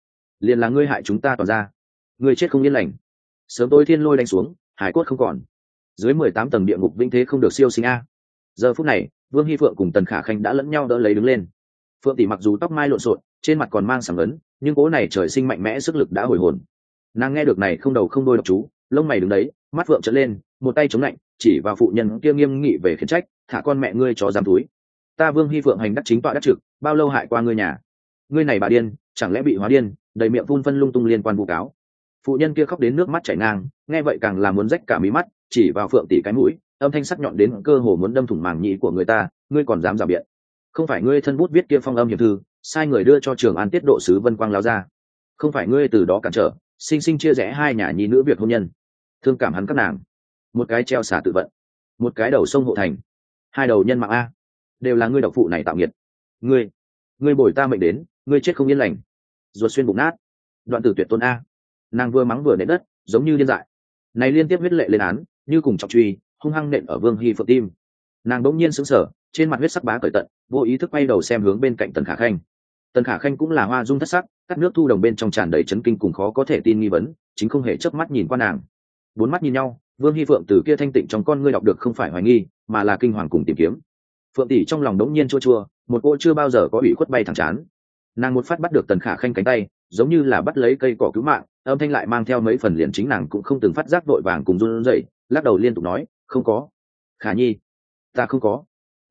là ngươi hại chúng ta toàn ra, ngươi chết không yên lành. Sớm tối thiên lôi đánh xuống, hải cốt không còn, dưới 18 tầng địa ngục vĩnh thế không được siêu sinh a. Giờ phút này, Vương Hy Phượng cùng Tần Khả Khanh đã lẫn nhau đỡ lấy đứng lên. Phượng tỷ mặc dù tóc mai lộn xộn, trên mặt còn mang sảng ấn, nhưng cố này trời sinh mạnh mẽ sức lực đã hồi hồn. Nàng nghe được này không đầu không đôi độc chú, lông mày đứng đấy, mắt Phượng trợn lên, một tay chống lạnh, chỉ vào phụ nhân kia nghiêm nghị về khiển trách, thả con mẹ ngươi chó dám túi. Ta Vương Hy Phượng hành đắc chính tọa đắc trực, bao lâu hại qua ngươi nhà? Ngươi này bà điên, chẳng lẽ bị hóa điên, đầy miệng phun phân lung tung liên quan vu cáo. Phụ nhân kia khóc đến nước mắt chảy ngang, nghe vậy càng là muốn rách cả mí mắt, chỉ vào Phượng tỷ cái mũi, âm thanh sắc nhọn đến cơ hồ muốn đâm thủng màng nhĩ của người ta, ngươi còn dám rào biện? Không phải ngươi thân bút viết kia phong âm hiệp thư, sai người đưa cho Trường An tiết độ sứ Vân Quang láo ra? Không phải ngươi từ đó cản trở, sinh sinh chia rẽ hai nhà nhi nữ việc hôn nhân, thương cảm hắn các nàng, một cái treo xả tự vận, một cái đầu sông hộ thành, hai đầu nhân mạng a, đều là ngươi độc phụ này tạo nghiệt. Ngươi bồi ta mệnh đến, ngươi chết không yên lành. Ruột xuyên bụng nát. Đoạn tử tuyệt tôn a. Nàng vừa mắng vừa nện đất, giống như điên dại. Này liên tiếp huyết lệ lên án, như cùng trọng truy, hung hăng nện ở Vương Hi Phượng tim. Nàng đống nhiên sững sờ, trên mặt huyết sắc bá cởi tận, vô ý thức quay đầu xem hướng bên cạnh Tần Khả Khanh. Tần Khả Khanh cũng là hoa dung thất sắc, cắt nước thu đồng bên trong tràn đầy chấn kinh cùng khó có thể tin nghi vấn, chính không hề chớp mắt nhìn qua nàng. Bốn mắt nhìn nhau, Vương Hi Phượng từ kia thanh tịnh trong con ngươi đọc được không phải hoài nghi, mà là kinh hoàng cùng tìm kiếm. Phượng tỷ trong lòng đống nhiên chua chua, một cô chưa bao giờ có ủy khuất bay thẳng chán. Nàng một phát bắt được Tần Khả Khanh cánh tay, giống như là bắt lấy cây cỏ cứu mạng, âm thanh lại mang theo mấy phần liền chính nàng cũng không từng phát giác, vội vàng cùng run rẩy, lắc đầu liên tục nói, không có. Khả Nhi, ta không có.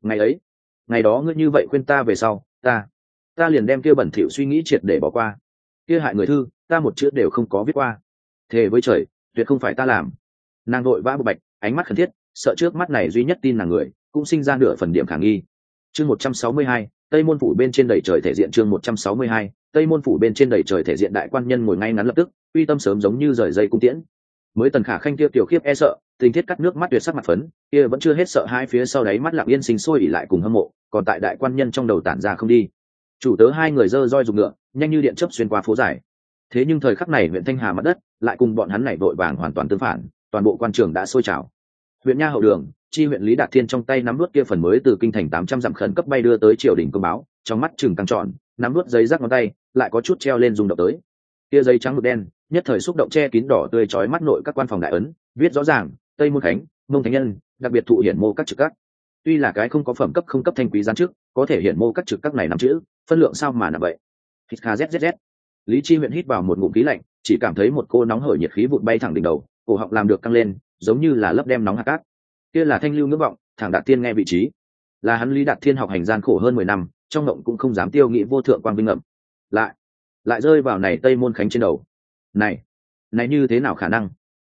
Ngày đó ngươi như vậy khuyên ta về sau, ta liền đem kia bẩn thỉu suy nghĩ triệt để bỏ qua. Kia hại người thư, ta một chữ đều không có viết qua. Thề với trời, tuyệt không phải ta làm. Nàng vội vã bộc bạch, ánh mắt khẩn thiết, sợ trước mắt này duy nhất tin nàng người, cũng sinh ra nửa phần điểm khả nghi. Chương 162, Tây Môn phủ bên trên đầy trời thể diện. Chương 162, Tây Môn phủ bên trên đầy trời thể diện. Đại quan nhân ngồi ngay ngắn lập tức, uy tâm sớm giống như rời dây cung tiễn. Mới Tần Khả Khanh kia tiểu khiếp e sợ, tình thiết cắt nước mắt tuyệt sắc mặt phấn, kia vẫn chưa hết sợ hai phía sau đáy mắt lặng yên sinh sôi ỉ lại cùng hâm mộ, còn tại đại quan nhân trong đầu tản ra không đi. Chủ tớ hai người dơ roi dùng ngựa, nhanh như điện chớp xuyên qua phố dài. Thế nhưng thời khắc này huyện Thanh Hà mặt đất lại cùng bọn hắn này vội vàng hoàn toàn tương phản, toàn bộ quan trường đã sôi trào. Huyện nha hậu đường, chi huyện Lý Đạt Thiên trong tay nắm nuốt kia phần mới từ kinh thành 800 dặm khẩn cấp bay đưa tới triều đình công báo, trong mắt trừng căng tròn, nắm nuốt giấy rắc ngón tay, lại có chút treo lên rung động tới. Kia giấy trắng mực đen, nhất thời xúc động che kín đỏ tươi chói mắt nội các quan phòng đại ấn, viết rõ ràng, Tây Môn Khánh, Mông Thánh Nhân, đặc biệt thụ hiển mô các trực các. Tuy là cái không có phẩm cấp không cấp thanh quý gián trước, có thể hiển mô các trực các này nắm chữ, phân lượng sao mà nặng vậy. Hít kha zzz. Lý Chi huyện hít vào một ngụm khí lạnh, chỉ cảm thấy một cô nóng hởi nhiệt khí vụt bay thẳng đỉnh đầu, cổ họng làm được căng lên, giống như là lấp đem nóng hạt cát. Kia là thanh lưu ngưỡng vọng, thẳng Đạt Thiên nghe vị trí. Là hắn Lý Đạt Thiên học hành gian khổ hơn 10 năm, trong ngộng cũng không dám tiêu nghĩ vô thượng quang vinh ngậm. Lại rơi vào này Tây Môn Khánh trên đầu. Này như thế nào khả năng?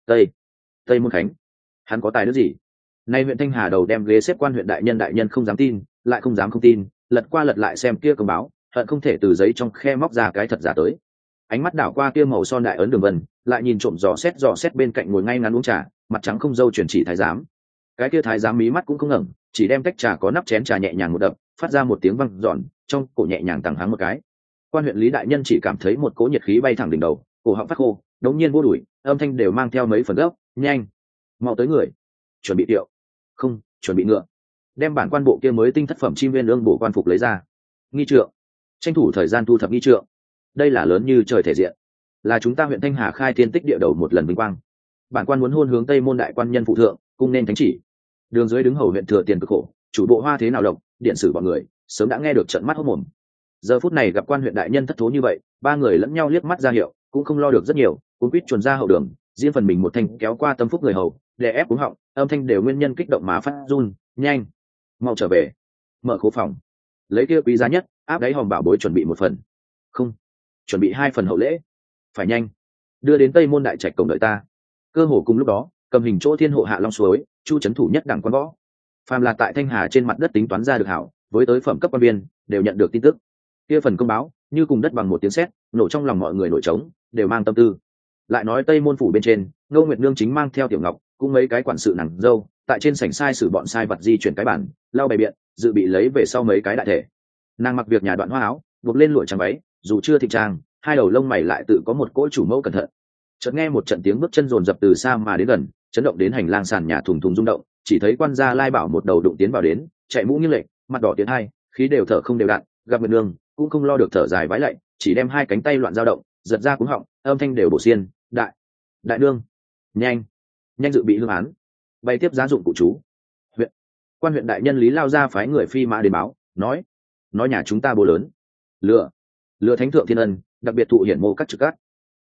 Tây Môn Khánh, hắn có tài đức gì? Nay huyện Thanh Hà đầu đem ghế xếp quan huyện đại nhân không dám tin, lại không dám không tin, lật qua lật lại xem kia công báo, hận không thể từ giấy trong khe móc ra cái thật giả tới. Ánh mắt đảo qua kia màu son đại ấn đường vân, lại nhìn trộm dò xét bên cạnh ngồi ngay ngắn uống trà, mặt trắng không dâu chuyển chỉ thái giám. Cái kia thái giám mí mắt cũng không ngẩng, chỉ đem tách trà có nắp chén trà nhẹ nhàng một đập, phát ra một tiếng vang giòn, trong cổ nhẹ nhàng tằng hắng một cái. Quan huyện Lý đại nhân chỉ cảm thấy một cỗ nhiệt khí bay thẳng đỉnh đầu, cổ họng phát khô, đống nhiên vô đuổi, âm thanh đều mang theo mấy phần gấp, nhanh, mau tới người, chuẩn bị tiệu, không, chuẩn bị ngựa, đem bản quan bộ kia mới tinh thất phẩm chim viên ương bổ quan phục lấy ra, nghi trượng, tranh thủ thời gian thu thập nghi trượng, đây là lớn như trời thể diện, là chúng ta huyện Thanh Hà khai thiên tích địa đầu một lần vinh quang. Bản quan muốn hôn hướng Tây Môn đại quan nhân phụ thượng, cung nên thánh chỉ. Đường dưới đứng hầu huyện thừa tiền cực khổ, chủ bộ Hoa thế nào lộc, điện sử bọn người sớm đã nghe được trận mắt hốt mồm. Giờ phút này gặp quan huyện đại nhân thất thố như vậy, ba người lẫn nhau liếc mắt ra hiệu, cũng không lo được rất nhiều, cuốn quýt chuồn ra hậu đường, riêng phần mình một thanh kéo qua tâm phúc người hầu, đè ép cuống họng, âm thanh đều nguyên nhân kích động mà phát run, nhanh, mau trở về, mở khố phòng, lấy kia quý giá nhất, áp đáy hòm bảo bối chuẩn bị một phần, không, chuẩn bị 2 phần hậu lễ, phải nhanh, đưa đến Tây Môn đại trạch cổng đợi ta. Cơ hồ cùng lúc đó, cầm hình chỗ thiên hộ hạ long suối, chu trấn thủ nhất đẳng quan võ, phàm là tại Thanh Hà trên mặt đất tính toán ra được hảo, với tới phẩm cấp quan viên đều nhận được tin tức. Kia phần công báo như cùng đất bằng một tiếng sét, nổ trong lòng mọi người nổi trống, đều mang tâm tư. Lại nói Tây Môn phủ bên trên, Ngô Nguyệt Nương chính mang theo Tiểu Ngọc, cũng mấy cái quản sự nàng dâu, tại trên sảnh sai sử bọn sai vật di chuyển cái bản, lau bày biện, dự bị lấy về sau mấy cái đại thể. Nàng mặc việc nhà đoạn hoa áo, buộc lên lụa trắng váy, dù chưa thịnh trang, hai đầu lông mày lại tự có một cỗ chủ mẫu cẩn thận. Chợt nghe một trận tiếng bước chân rồn rập từ xa mà đến gần, chấn động đến hành lang sàn nhà thùng thùng rung động, chỉ thấy quan gia Lai Bảo một đầu đụng tiến vào đến, chạy mũ nghiêng lệch, mặt đỏ tiến hai, khí đều thở không đều đặn, gặp Nguyệt Nương cũng không lo được thở dài vái lạy, chỉ đem hai cánh tay loạn dao động, giật ra cuống họng, âm thanh đều bổ xiên, đại nương, nhanh dự bị hương án, bày tiếp giá dụng cụ chú. Quan huyện đại nhân Lý lao ra phái người phi mã đến báo, nói nhà chúng ta bố lớn, lừa thánh thượng thiên ân, đặc biệt thụ hiển mô các trực cát.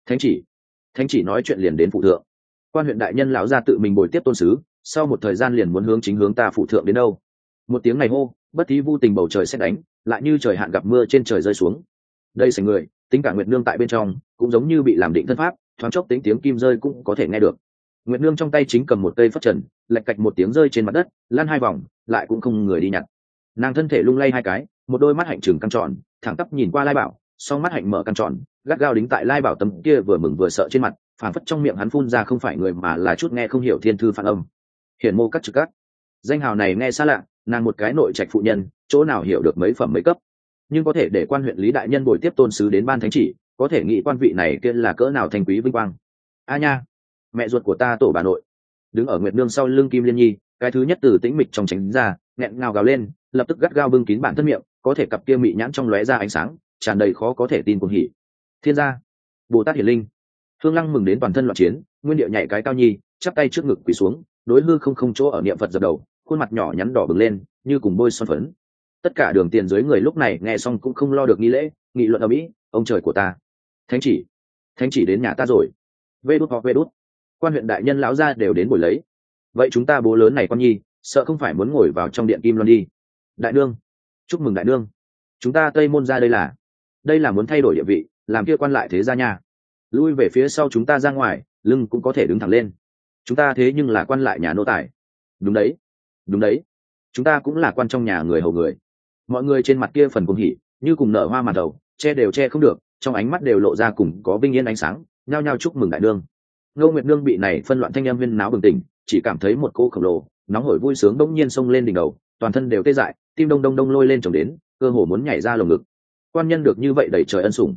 Thánh chỉ nói chuyện liền đến phụ thượng. Quan huyện đại nhân lão ra tự mình bồi tiếp tôn sứ, sau một thời gian liền muốn hướng chính hướng ta phụ thượng đến đâu. Một tiếng này hô, bất thí vu tình bầu trời xét đánh, lại như trời hạn gặp mưa trên trời rơi xuống. Đây sảnh người, tính cả Nguyệt Nương tại bên trong, cũng giống như bị làm định thân pháp, thoáng chốc tính tiếng kim rơi cũng có thể nghe được. Nguyệt Nương trong tay chính cầm một cây phất trần, lạch cạch một tiếng rơi trên mặt đất, lăn 2 vòng, lại cũng không người đi nhặt. Nàng thân thể lung lay 2 cái, một đôi mắt hạnh trừng căng tròn, thẳng tắp nhìn qua Lai Bảo, song mắt hạnh mở căng tròn, gắt gao đính tại Lai Bảo tấm kia vừa mừng vừa sợ trên mặt, phảng phất trong miệng hắn phun ra không phải người mà là chút nghe không hiểu thiên thư phản âm. Hiển mô các trực các, danh hào này nghe xa lạ, nàng một cái nội trạch phụ nhân chỗ nào hiểu được mấy phẩm mấy cấp, nhưng có thể để quan huyện lý đại nhân bồi tiếp tôn sứ đến ban thánh chỉ, có thể nghĩ quan vị này kia là cỡ nào thanh quý vinh quang. A nha, mẹ ruột của ta tổ bà nội. Đứng ở Nguyệt Nương sau lưng Kim Liên Nhi, cái thứ nhất từ tĩnh mịch trong tránh ra, nghẹn ngào gào lên, lập tức gắt gao bưng kín bản thân miệng, có thể cặp kia mị nhãn trong lóe ra ánh sáng, tràn đầy khó có thể tin cuồng hỉ. Thiên gia, Bồ Tát Hiển Linh. Phương Lăng mừng đến toàn thân loạn chiến, nguyên điệu nhảy cái cao nhi, chắp tay trước ngực quỳ xuống, đối hư không chỗ ở niệm Phật dập đầu, khuôn mặt nhỏ nhắn đỏ bừng lên, như cùng bôi son phấn. Tất cả đường tiền dưới người lúc này nghe xong cũng không lo được nghi lễ, nghị luận ở mỹ, ông trời của ta, thánh chỉ đến nhà ta rồi. Vê đút hoặc vê đút, quan huyện đại nhân lão gia đều đến buổi lấy. Vậy chúng ta bố lớn này con nhi, sợ không phải muốn ngồi vào trong điện kim loan đi. Đại nương, chúc mừng đại nương. Chúng ta Tây Môn ra đây là muốn thay đổi địa vị, làm kia quan lại thế gia nha. Lui về phía sau chúng ta ra ngoài, lưng cũng có thể đứng thẳng lên. Chúng ta thế nhưng là quan lại nhà nô tài. Đúng đấy, chúng ta cũng là quan trong nhà người hầu người. Mọi người trên mặt kia phần cuồng hỉ, như cùng nở hoa màn đầu, che đều che không được, trong ánh mắt đều lộ ra cùng có vinh yên ánh sáng, nhao nhao chúc mừng đại nương. Ngô Nguyệt Nương bị này phân loạn thanh âm huyên náo bừng tỉnh, chỉ cảm thấy một cô khổng lồ nóng hổi vui sướng bỗng nhiên xông lên đỉnh đầu, toàn thân đều tê dại, tim đông đông đông lôi lên chồng đến, cơ hồ muốn nhảy ra lồng ngực. Quan nhân được như vậy đẩy trời ân sủng.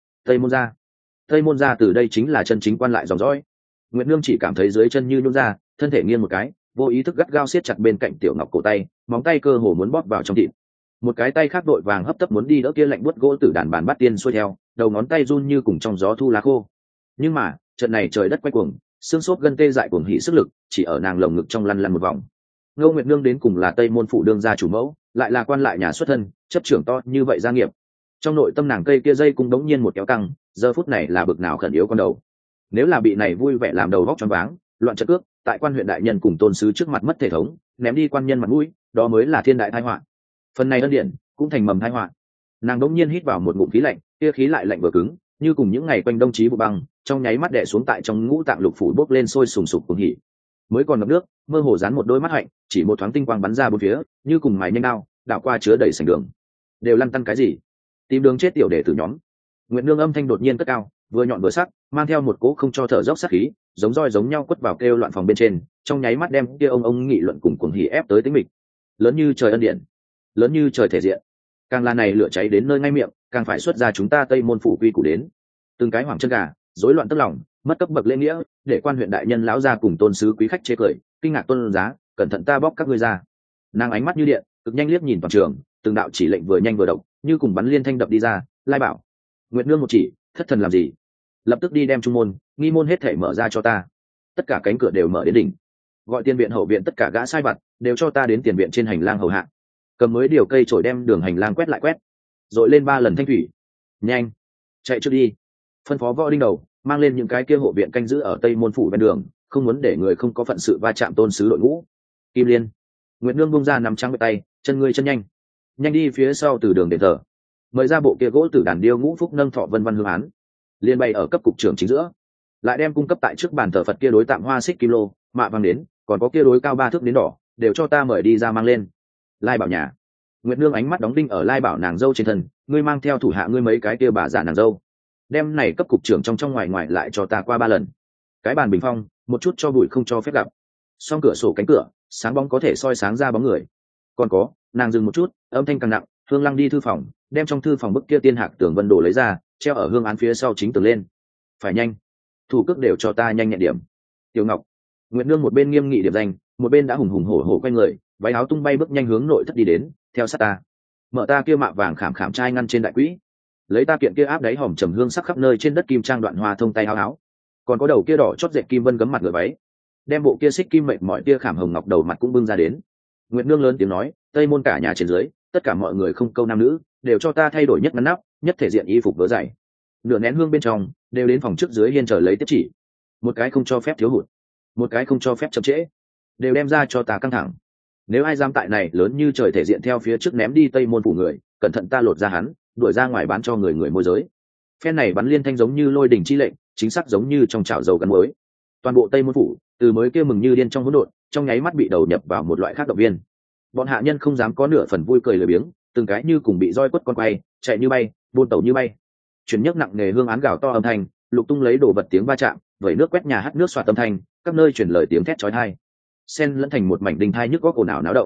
Tây Môn gia từ đây chính là chân chính quan lại dòng dõi. Nguyệt Nương chỉ cảm thấy dưới chân như nhũn ra, thân thể nghiêng một cái, vô ý thức gắt gao siết chặt bên cạnh Tiểu Ngọc cổ tay, móng tay cơ hồ muốn bóp vào trong thịt. Một cái tay khác đội vàng hấp tấp muốn đi đỡ kia lạnh buốt gỗ tử đàn bàn bắt tiên xuôi theo, đầu ngón tay run như cùng trong gió thu lá khô. Nhưng mà trận này trời đất quay cuồng, xương xốp gân tê dại cuồng hỉ sức lực chỉ ở nàng lồng ngực trong lăn lăn một vòng. Ngô Nguyệt Nương đến cùng là Tây Môn phủ đương gia chủ mẫu, lại là quan lại nhà xuất thân, chấp trưởng to như vậy gia nghiệp. Trong nội tâm nàng cây kia dây cung đống nhiên một kéo căng, giờ phút này là bực nào khẩn yếu con đầu. Nếu là bị này vui vẻ làm đầu vóc choáng váng, loạn trận cước, tại quan huyện đại nhân cùng tôn sứ trước mặt mất thể thống, ném đi quan nhân mặt mũi, đó mới là thiên đại tai họa. Phần này ân điển cũng thành mầm tai họa. Nàng đống nhiên hít vào một ngụm khí lạnh, kia khí lại lạnh vừa cứng, như cùng những ngày quanh đông chí vụ băng, trong nháy mắt đè xuống tại trong ngũ tạng lục phủ bốc lên sôi sùng sục cuồng hỉ. Mới còn ngập nước, mơ hồ dán một đôi mắt hạnh, chỉ một thoáng tinh quang bắn ra bốn phía, như cùng mài nhanh đao, đảo qua chứa đầy sảnh đường. Đều lăn tăn cái gì? Tìm đường chết tiểu đệ tử nhóm. Nguyệt Nương âm thanh đột nhiên cất cao, vừa nhọn vừa sắc, mang theo một cỗ không cho thở dốc sát khí, giống roi giống nhau quất vào kêu loạn phòng bên trên, trong nháy mắt đem kia ông nghị luận cùng cuồng hỉ ép tới tính mịch. Lớn như trời ân điển, lớn như trời thể diện. Càng là này lửa cháy đến nơi ngay miệng, càng phải xuất ra chúng ta Tây Môn phủ quy củ đến. Từng cái hoảng chân gà, rối loạn tức lòng, mất cấp bậc lễ nghĩa, để quan huyện đại nhân lão gia cùng tôn sứ quý khách chế cười, kinh ngạc tôn giá, cẩn thận ta bóc các ngươi ra. Nàng ánh mắt như điện, cực nhanh liếc nhìn toàn trường, từng đạo chỉ lệnh vừa nhanh vừa độc, như cùng bắn liên thanh đập đi ra. Lai bảo, Nguyệt Nương một chỉ, thất thần làm gì? Lập tức đi đem trung môn, nghi môn hết thảy mở ra cho ta. Tất cả cánh cửa đều mở đến đỉnh. Gọi tiền viện hậu viện tất cả gã sai vặt, đều cho ta đến tiền viện trên hành lang hầu hạ. Cầm mới điều cây chổi đem đường hành lang quét lại quét, rồi lên 3 lần thanh thủy. Nhanh, chạy trước đi. Phân phó Võ Đinh Đầu mang lên những cái kia hộ viện canh giữ ở Tây Môn phủ ven đường, không muốn để người không có phận sự va chạm tôn sứ đội ngũ. Kim Liên, Nguyệt Nương bung ra nắm trắng tay, chân ngươi chân nhanh, nhanh đi phía sau từ đường đền thờ, mời ra bộ kia gỗ tử đàn điêu ngũ phúc nâng thọ vân văn hương án, liên bày ở cấp cục trưởng chính giữa, lại đem cung cấp tại trước bàn thờ Phật kia đối tạm hoa xích kim lô mạ vàng đến, còn có kia đối cao 3 thước đến đỏ, đều cho ta mời đi ra mang lên. Lai bảo nhà, Nguyệt Nương ánh mắt đóng đinh ở Lai bảo nàng dâu trên thân, ngươi mang theo thủ hạ ngươi mấy cái kia bà già nàng dâu, đem này cấp cục trưởng trong ngoài ngoài lại cho ta qua 3 lần. Cái bàn bình phong, một chút cho bụi không cho phép gặp. Song cửa sổ cánh cửa, sáng bóng có thể soi sáng ra bóng người. Còn có, nàng dừng một chút, âm thanh càng nặng, Hương Lăng đi thư phòng, đem trong thư phòng bức kia tiên hạc tường vân đồ lấy ra, treo ở hương án phía sau chính tường lên. Phải nhanh, thủ cước đều cho ta nhanh nhẹn điểm. Tiểu Ngọc, Nguyệt Nương một bên nghiêm nghị điểm danh, một bên đã hùng hùng hổ hổ quay người, váy áo tung bay bước nhanh hướng nội thất đi đến, theo sát ta. Mở ta kia mạ vàng khảm khảm trai ngăn trên đại quỹ, lấy ta kiện kia áp đáy hòm trầm hương sắc khắp nơi trên đất kim trang đoạn hoa thông tay áo áo, còn có đầu kia đỏ chót dệt kim vân gấm mặt ngựa váy, đem bộ kia xích kim mệnh mọi tia khảm hồng ngọc đầu mặt cũng bưng ra đến. Nguyệt Nương lớn tiếng nói, Tây Môn cả nhà trên dưới, tất cả mọi người không câu nam nữ, đều cho ta thay đổi nhất ngắn nắp, nhất thể diện y phục vớ dày. Nửa nén hương bên trong, đều đến phòng trước dưới hiên chờ lấy tiếp chỉ. Một cái không cho phép thiếu hụt, một cái không cho phép chậm trễ, đều đem ra cho ta căng thẳng. Nếu ai dám tại này lớn như trời thể diện theo phía trước ném đi Tây Môn phủ người, cẩn thận ta lột ra hắn, đuổi ra ngoài bán cho người môi giới. Phen này bắn liên thanh giống như lôi đình chi lệnh, chính xác giống như trong chảo dầu gắn mới. Toàn bộ Tây Môn phủ, từ mới kia mừng như điên trong hỗn độn, trong nháy mắt bị đầu nhập vào một loại khác động viên. Bọn hạ nhân không dám có nửa phần vui cười lười biếng, từng cái như cùng bị roi quất con quay, chạy như bay, buôn tẩu như bay. Chuyển nhấc nặng nề hương án gào to âm thanh, lục tung lấy đồ vật tiếng va chạm, vẩy nước quét nhà hắt nước xoạt âm thanh, các nơi truyền lời tiếng thét chói tai, xen lẫn thành một mảnh đinh thai nhức góc ồn ào náo động.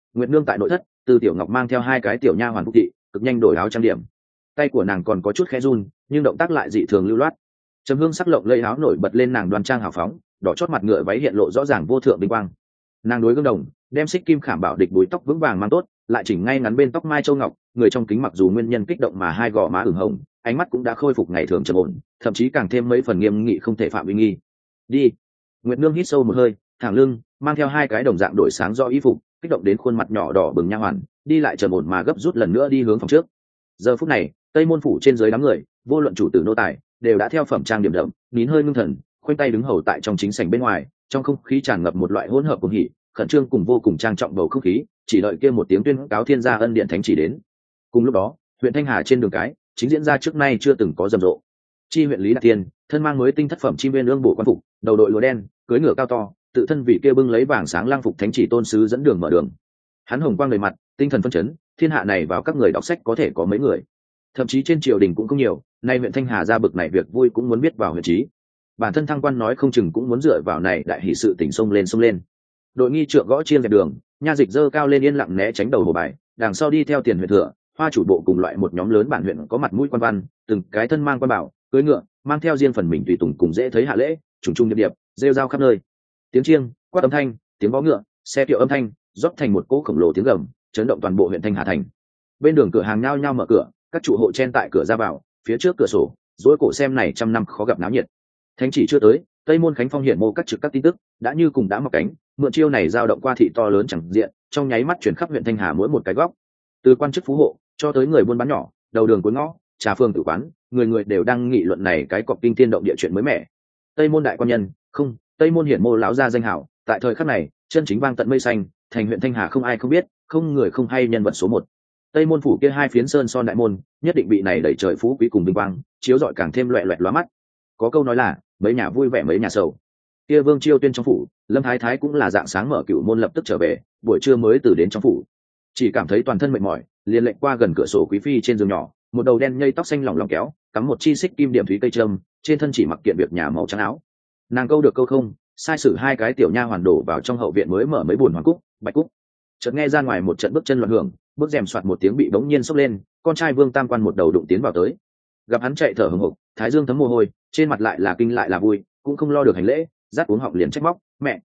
Nguyệt Nương tại nội thất, Từ Tiểu Ngọc mang theo hai cái tiểu nha hoàn phục thị, cực nhanh đổi áo trang điểm. Tay của nàng còn có chút khẽ run, nhưng động tác lại dị thường lưu loát. Trầm hương sắc lộng lẫy áo nổi bật lên nàng đoan trang hào phóng, đỏ chót mặt ngựa váy hiện lộ rõ ràng vô thượng vinh quang. Nàng đối gương đồng, đem xích kim khảm bảo địch búi tóc vững vàng mang tốt, lại chỉnh ngay ngắn bên tóc mai châu ngọc, người trong kính mặc dù nguyên nhân kích động mà hai gò má ửng hồng, ánh mắt cũng đã khôi phục ngày thường trầm ổn, thậm chí càng thêm mấy phần nghiêm nghị không thể phạm uy nghi. Đi. Nguyệt Nương hít sâu một hơi, thẳng lưng, mang theo hai cái đồng dạng đổi sáng do y phục, kích động đến khuôn mặt nhỏ đỏ bừng nha hoàn, đi lại trầm ổn mà gấp rút lần nữa đi hướng phòng trước. Giờ phút này, Tây Môn phủ trên dưới đám người, vô luận chủ tử nô tài, đều đã theo phẩm trang điểm đậm, nín hơi ngưng thần, khoanh tay đứng hầu tại trong chính sảnh bên ngoài, trong không khí tràn ngập một loại hỗn hợp cuồng hỉ, khẩn trương cùng vô cùng trang trọng bầu không khí, chỉ đợi kia một tiếng tuyên cáo thiên gia ân điện thánh chỉ đến. Cùng lúc đó, huyện Thanh Hà trên đường cái, chính diễn ra trước nay chưa từng có rầm rộ. Chi huyện Lý Đạt Tiên, thân mang mới tinh thất phẩm chim viên ương bộ quan phục, đầu đội lụa đen, cưỡi ngựa cao to, tự thân vị kia bưng lấy vàng sáng lang phục thánh chỉ tôn sứ dẫn đường mở đường. Hắn hồng quang đầy mặt, tinh thần phấn chấn, thiên hạ này vào các người đọc sách có thể có mấy người, thậm chí trên triều đình cũng không nhiều, nay huyện Thanh Hà ra bực này việc vui cũng muốn biết vào huyện trí. Bản thân thăng quan nói không chừng cũng muốn dựa vào này đại hỷ sự tỉnh sông lên. Đội nghi trượng gõ chiên dẹp đường, nha dịch dơ cao lên yên lặng né tránh đầu hồ bài, đằng sau đi theo tiền huyện thừa, hoa chủ bộ cùng loại một nhóm lớn bản huyện có mặt mũi quan văn, từng cái thân mang quan bảo, cưỡi ngựa, mang theo riêng phần mình tùy tùng cùng dễ thấy hạ lễ, trùng trùng điệp điệp, rêu rao khắp nơi. Tiếng chiêng, quát âm thanh, tiếng vó ngựa, xe kiệu âm thanh, rót thành một cỗ khổng lồ tiếng gầm, chấn động toàn bộ huyện Thanh Hà thành. Bên đường cửa hàng nhao nhao mở cửa, các chủ hộ chen tại cửa ra vào, phía trước cửa sổ, dối cổ xem này trăm năm khó gặp náo nhiệt. Thánh chỉ chưa tới, Tây Môn Khánh Phong hiện mô các trực các tin tức, đã như cùng đã mọc cánh, mượn chiêu này giao động qua thị to lớn chẳng diện, trong nháy mắt chuyển khắp huyện Thanh Hà mỗi một cái góc. Từ quan chức phú hộ cho tới người buôn bán nhỏ, đầu đường cuối ngõ, trà phường tử quán, người người đều đang nghị luận này cái cọc kinh thiên động địa chuyện mới mẻ. Tây Môn đại quan nhân, không, Tây Môn hiển mô lão gia danh hảo, tại thời khắc này, chân chính vang tận mây xanh, thành huyện Thanh Hà không ai không biết, không người không hay nhân vật số một. Tây Môn phủ kia hai phiến sơn son đại môn, nhất định bị này đẩy trời phú quý cùng vinh quang, chiếu rọi càng thêm loẹt loẹt lóa mắt. Có câu nói là, mấy nhà vui vẻ mấy nhà sầu. Kia Vương Chiêu Tuyên trong phủ, Lâm Thái Thái cũng là dạng sáng mở cửu môn lập tức trở về, buổi trưa mới từ đến trong phủ. Chỉ cảm thấy toàn thân mệt mỏi, liền lệnh qua gần cửa sổ quý phi trên giường nhỏ, một đầu đen nhây tóc xanh lỏng lỏng kéo, cắm một chi xích kim điểm thúy cây trâm, trên thân chỉ mặc kiện việc nhà màu trắng áo. Nàng câu được câu không, sai sử hai cái tiểu nha hoàn đổ vào trong hậu viện mới mở mấy buồn hoàng cúc, bạch cúc. Chợt nghe ra ngoài một trận bước chân loạn hưởng, bước rèm soạt một tiếng bị bỗng nhiên sốc lên, con trai Vương Tam Quan một đầu đụng tiến vào tới. Gặp hắn chạy thở hổn hộc, thái dương thấm mồ hôi, trên mặt lại là kinh lại là vui, cũng không lo được hành lễ, dắt uống họng liền trách móc,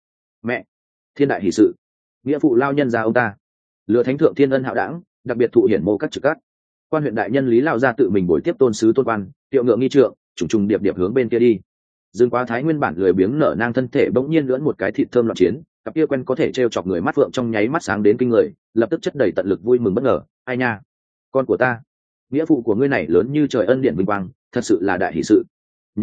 mẹ, thiên đại hỷ sự, nghĩa phụ lao nhân ra ông ta, lừa thánh thượng thiên ân hạo đảng, đặc biệt thụ hiển mô các trực cát. Quan huyện đại nhân Lý Lao ra tự mình bồi tiếp tôn sứ tôn quan, tiệu ngựa nghi trượng, trùng trùng điệp điệp hướng bên kia đi. Dương Quá Thái nguyên bản lười biếng nở nang thân thể bỗng nhiên lưỡn một cái thịt thơm loạn chiến, cặp kia quen có thể trêu chọc người mắt phượng trong nháy mắt sáng đến kinh người, lập tức chất đầy tận lực vui mừng bất ngờ. Ai nha, con của ta, nghĩa phụ của ngươi này lớn như trời ân điển vinh quang, thật sự là đại hỷ sự.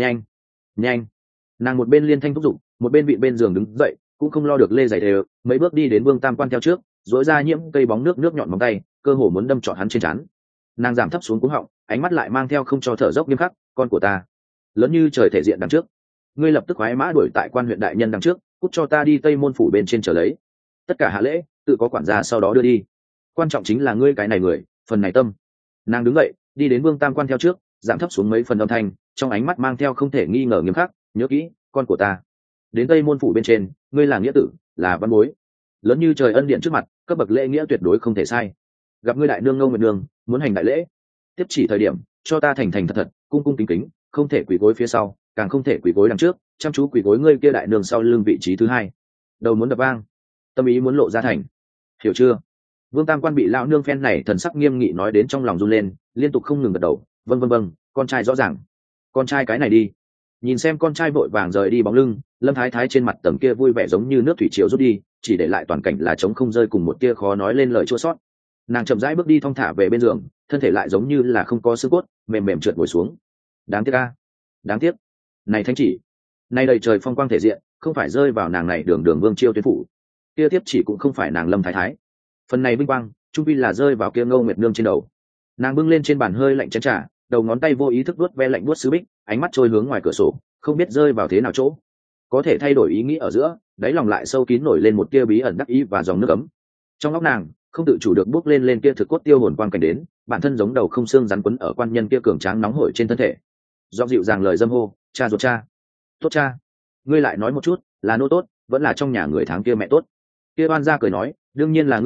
Nhanh. Nàng một bên liên thanh thúc giục, một bên vị bên giường đứng dậy, cũng không lo được lê giày đều, mấy bước đi đến Vương Tam Quan theo trước, dỗi ra nhiễm cây bóng nước nhọn móng tay, cơ hồ muốn đâm trọn hắn trên trán. Nàng giảm thấp xuống cuống họng, ánh mắt lại mang theo không cho thở dốc nghiêm khắc. Con của ta, lớn như trời thể diện đằng trước, ngươi lập tức khoái mã đuổi tại quan huyện đại nhân đằng trước, cút cho ta đi Tây Môn phủ bên trên chờ lấy. Tất cả hạ lễ tự có quản gia sau đó đưa đi, quan trọng chính là ngươi cái này người, phần này tâm. Nàng đứng dậy, đi đến Vương Tam Quan theo trước, giảm thấp xuống mấy phần âm thanh, trong ánh mắt mang theo không thể nghi ngờ nghiêm khắc. Nhớ kỹ, con của ta đến Tây Môn phủ bên trên, ngươi là nghĩa tử, là văn bối, lớn như trời ân điện trước mặt, cấp bậc lễ nghĩa tuyệt đối không thể sai. Gặp ngươi đại nương Ngô Nguyệt Nương muốn hành đại lễ, tiếp chỉ thời điểm cho ta thành thật, cung cung kính kính, không thể quỳ gối phía sau, càng không thể quỳ gối đằng trước, chăm chú quỳ gối ngươi kia đại nương sau lưng vị trí thứ hai, đầu muốn đập vang, tâm ý muốn lộ ra thành, hiểu chưa? Vương Tam Quan bị lão nương phen này thần sắc nghiêm nghị nói đến trong lòng run lên, liên tục không ngừng gật đầu. Vâng, con trai rõ ràng. Con trai cái này đi. Nhìn xem con trai vội vàng rời đi bóng lưng, Lâm Thái Thái trên mặt tầng kia vui vẻ giống như nước thủy triều rút đi, chỉ để lại toàn cảnh là trống không rơi cùng một tia khó nói lên lời chua sót. Nàng chậm rãi bước đi thong thả về bên giường, thân thể lại giống như là không có xương cốt, mềm mềm trượt ngồi xuống. Đáng tiếc a, đáng tiếc. Này thánh chỉ, nay đầy trời phong quang thể diện, không phải rơi vào nàng này đường Vương Chiêu tuyến phủ, kia tiếp chỉ cũng không phải nàng Lâm Thái Thái. Phần này vinh quang, trung quy là rơi vào kia Ngô Nguyệt Nương trên đầu. Nàng bưng lên trên bàn hơi lạnh chén trà, đầu ngón tay vô ý thức vuốt ve lạnh vuốt sứ bích, ánh mắt trôi hướng ngoài cửa sổ, không biết rơi vào thế nào chỗ. Có thể thay đổi ý nghĩ ở giữa, đáy lòng lại sâu kín nổi lên một tia bí ẩn đắc ý và dòng nước ấm. Trong óc nàng, không tự chủ được bước lên kia thực cốt tiêu hồn quang cảnh đến, bản thân giống đầu không xương rắn quấn ở quan nhân kia cường tráng nóng hổi trên thân thể. Do dịu dàng lời dâm hô, cha ruột cha, tốt cha, ngươi lại nói một chút, là nô tốt, vẫn là trong nhà người tháng kia mẹ tốt. Kia oan gia cười nói, đương nhiên là ngươi tốt,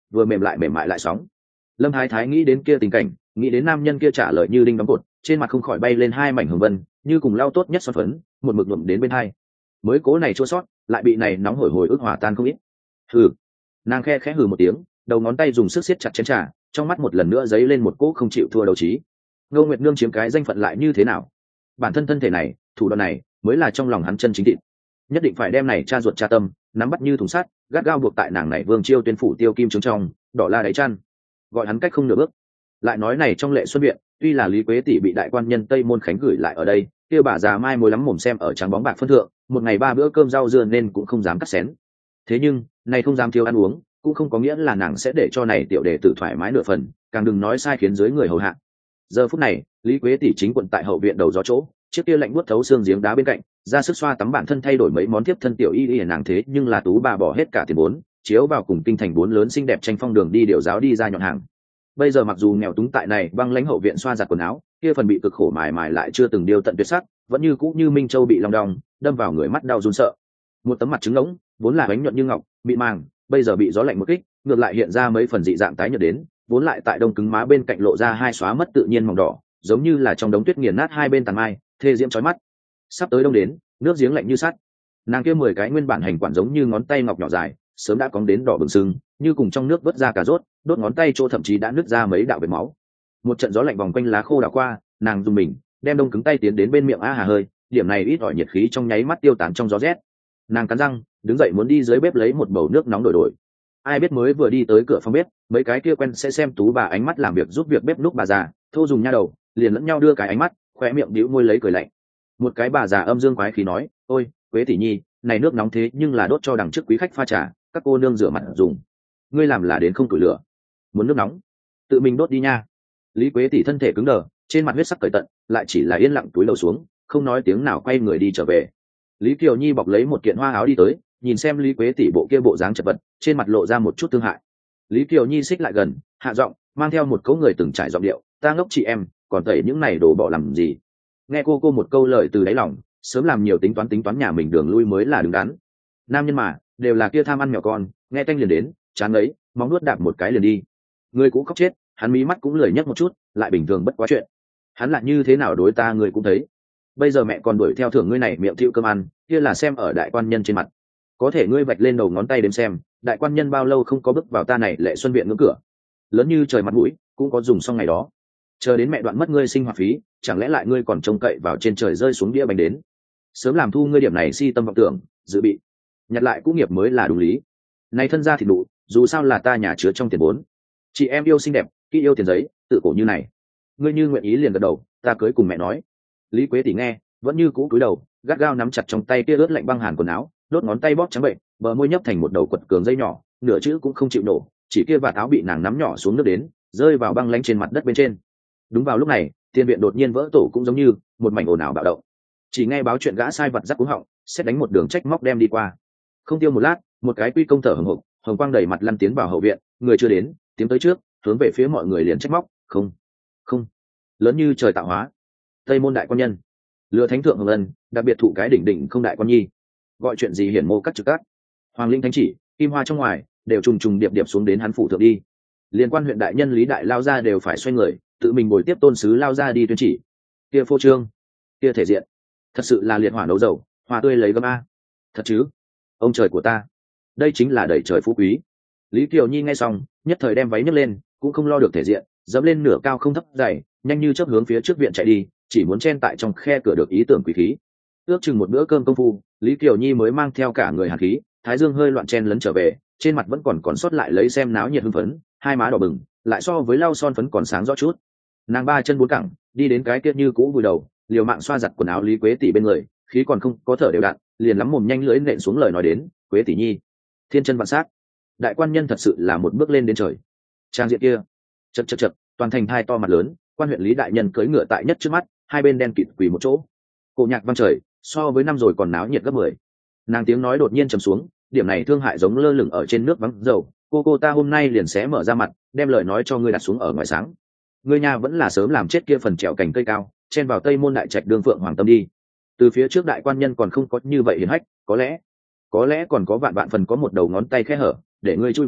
vừa mềm mại lại sóng. Lâm Thái Thái nghĩ đến kia tình cảnh, nghĩ đến nam nhân kia trả lời như đinh đóng cột, trên mặt không khỏi bay lên hai mảnh hồng vân, như cùng lau tốt nhất son phấn, một mực nhuộm đến bên hai. Mới cố này chua sót, lại bị này nóng hổi ức hòa tan không ít. Hừ. Nàng khẽ hừ một tiếng, đầu ngón tay dùng sức siết chặt chén trà, trong mắt một lần nữa dấy lên một cỗ không chịu thua đấu trí. Ngô Nguyệt Nương chiếm cái danh phận lại như thế nào? Bản thân thân thể này, thủ đoạn này, mới là trong lòng hắn chân chính thịt. Nhất định phải đem này cha ruột cha tâm, nắm bắt như thùng sắt, gắt gao buộc tại nàng này Vương Chiêu Tuyên phủ tiêu kim trướng trong, đỏ la đáy chăn. Gọi hắn cách không nửa bước. Lại nói này trong Lệ Xuân viện, tuy là Lý Quế tỷ bị đại quan nhân Tây Môn Khánh gửi lại ở đây, kia bà già mai mối lắm mồm xem ở trắng bóng bạc phân thượng, một ngày 3 bữa cơm rau dưa nên cũng không dám cắt xén. Thế nhưng, này không dám thiếu ăn uống, cũng không có nghĩa là nàng sẽ để cho này tiểu đệ tử thoải mái nửa phần, càng đừng nói sai khiến dưới người hầu hạ. Giờ phút này, Lý Quế tỷ chính quận tại hậu viện đầu gió chỗ, chiếc kia lạnh buốt thấu xương giếng đá bên cạnh, ra sức xoa tắm bản thân thay đổi mấy món tiếp thân tiểu y nàng thế nhưng là tú bà bỏ hết cả tiền vốn, chiếu vào cùng kinh thành 4 lớn xinh đẹp tranh phong đường đi điều giáo đi ra nhọn hàng. Bây giờ mặc dù nghèo túng tại này băng lãnh hậu viện xoa giặt quần áo, kia phần bị cực khổ mài lại chưa từng điêu tận tuyệt sắc, vẫn như cũ như minh châu bị long đong đâm vào người mắt đau run sợ. Một tấm mặt trứng ngỗng, vốn là bánh nhuận như ngọc, mịn màng, bây giờ bị gió lạnh một kích, ngược lại hiện ra mấy phần dị dạng tái nhợt đến, vốn lại tại đông cứng má bên cạnh lộ ra hai xóa mất tự nhiên màu đỏ, giống như là trong đống tuyết nghiền nát hai bên tàn mai, thê diễm chói mắt. Sắp tới đông đến, nước giếng lạnh như sắt. Nàng kia 10 cái nguyên bản hành quản giống như ngón tay ngọc nhỏ dài, sớm đã cóng đến đỏ bừng sưng, như cùng trong nước vớt ra cà rốt, đốt ngón tay chỗ thậm chí đã nứt ra mấy đạo vết máu. Một trận gió lạnh vòng quanh lá khô đảo qua, nàng dùng mình, đem đông cứng tay tiến đến bên miệng hà hơi, điểm này ít ỏi nhiệt khí trong nháy mắt tiêu tán trong gió rét. Nàng cắn răng, đứng dậy muốn đi dưới bếp lấy một bầu nước nóng đổi. Ai biết mới vừa đi tới cửa phòng bếp, mấy cái kia quen sẽ xem tú bà ánh mắt làm việc giúp việc bếp núc bà già, thô dùng nha đầu, liền lẫn nhau đưa cái ánh mắt, khóe miệng bĩu môi lấy cười lạnh. Một cái bà già âm dương quái khí nói, ôi Quế tỷ nhi, này nước nóng thế nhưng là đốt cho đằng trước quý khách pha trà, các cô nương rửa mặt dùng, ngươi làm là đến không tuổi lửa, muốn nước nóng tự mình đốt đi nha. Lý Quế tỷ thân thể cứng đờ, trên mặt huyết sắc cởi tận, lại chỉ là yên lặng túi đầu xuống, không nói tiếng nào quay người đi trở về. Lý Kiều Nhi bọc lấy một kiện hoa áo đi tới, nhìn xem Lý Quế tỷ bộ kia bộ dáng chật vật, trên mặt lộ ra một chút thương hại. Lý Kiều Nhi xích lại gần, hạ giọng, mang theo một câu người từng trải giọng điệu, ta ngốc chị em, còn tẩy những này đồ bỏ làm gì? Nghe cô một câu lời từ đáy lòng, sớm làm nhiều tính toán nhà mình đường lui mới là đứng đắn. Nam nhân mà, đều là kia tham ăn mèo con, nghe tanh liền đến, chán ấy, móng nuốt đạp một cái liền đi. Người cũng khóc chết, hắn mí mắt cũng lười nhấc một chút, lại bình thường bất quá chuyện. Hắn lại như thế nào đối ta người cũng thấy. Bây giờ mẹ còn đuổi theo thưởng ngươi này miệng thiêu cơm ăn, kia là xem ở đại quan nhân trên mặt. Có thể ngươi vạch lên đầu ngón tay đếm xem, đại quan nhân bao lâu không có bước vào ta này Lệ Xuân viện ngưỡng cửa. Lớn như trời mặt mũi, cũng có dùng xong ngày đó. Chờ đến mẹ đoạn mất ngươi sinh hoạt phí, chẳng lẽ lại ngươi còn trông cậy vào trên trời rơi xuống đĩa bánh đến? Sớm làm thu ngươi điểm này si tâm vọng tưởng, dự bị nhặt lại cũ nghiệp mới là đúng lý. Này thân gia thì đủ, dù sao là ta nhà chứa trong tiền vốn. Chị em yêu xinh đẹp, kỹ yêu tiền giấy, tự cổ như này. Ngươi như nguyện ý liền gật đầu, ta cưới cùng mẹ nói. Lý Quế tỷ nghe, vẫn như cũ cúi đầu, gắt gao nắm chặt trong tay kia ướt lạnh băng hàn quần áo, đốt ngón tay bóp trắng bệnh, bờ môi nhấp thành một đầu quật cường dây nhỏ, nửa chữ cũng không chịu nổ, chỉ kia vạt áo bị nàng nắm nhỏ xuống nước đến, rơi vào băng lánh trên mặt đất bên trên. Đúng vào lúc này, tiền viện đột nhiên vỡ tổ cũng giống như một mảnh ồn ào bạo động. Chỉ nghe báo chuyện gã sai vật giáp cuống họng, xét đánh một đường trách móc đem đi qua. Không tiêu một lát, một cái quy công thở hổn hộc, hồng quang đẩy mặt lăn tiến vào hậu viện, người chưa đến, tiến tới trước, hướng về phía mọi người liền trách móc, không, lớn như trời tạo hóa. Tây môn đại quan nhân, lừa thánh thượng hồng ân, đặc biệt thụ cái đỉnh không đại quan nhi, gọi chuyện gì hiển mô cắt trực cắt. Hoàng linh thánh chỉ, kim hoa trong ngoài, đều trùng điệp xuống đến hắn phủ thượng đi. Liên quan huyện đại nhân Lý đại lao ra đều phải xoay người, tự mình bồi tiếp tôn sứ lao ra đi tuyên chỉ. Kia phô trương, kia thể diện, thật sự là liệt hỏa nấu dầu, hoa tươi lấy gấm a. Thật chứ? Ông trời của ta, đây chính là đẩy trời phú quý. Lý Kiều Nhi nghe xong, nhất thời đem váy nhấc lên, cũng không lo được thể diện, dẫm lên nửa cao không thấp dày, nhanh như chớp hướng phía trước viện chạy đi, chỉ muốn chen tại trong khe cửa được ý tưởng quỷ khí. Ước chừng một bữa cơm công phu, Lý Kiều Nhi mới mang theo cả người hàn khí, thái dương hơi loạn chen lấn trở về, trên mặt vẫn còn sót lại lấy xem náo nhiệt hưng phấn, hai má đỏ bừng, lại so với lau son phấn còn sáng rõ chút. Nàng ba chân bốn cẳng, đi đến cái kia như cũ vùi đầu, liều mạng xoa giặt quần áo Lý Quế tỷ bên người, khí còn không có thở đều đặn, liền lắm mồm nhanh lưỡi nện xuống lời nói đến, Quế tỷ nhi, thiên chân vạn sát, đại quan nhân thật sự là một bước lên đến trời. Trang diện kia, chật, toàn thành thai to mặt lớn, quan huyện Lý đại nhân cưỡi ngựa tại nhất trước mắt, hai bên đen kịt quỳ một chỗ, cổ nhạc vang trời, so với năm rồi còn náo nhiệt gấp 10. Nàng tiếng nói đột nhiên trầm xuống, điểm này thương hại giống lơ lửng ở trên nước vắng dầu, cô ta hôm nay liền xé mở ra mặt, đem lời nói cho ngươi đặt xuống ở ngoài sáng. Ngươi nhà vẫn là sớm làm chết kia phần trèo cành cây cao, chen vào tây môn đại trạch đương phượng hoàng tâm đi. Từ phía trước đại quan nhân còn không có như vậy hiển hách, có lẽ còn có vạn phần có một đầu ngón tay khe hở để ngươi chui vào,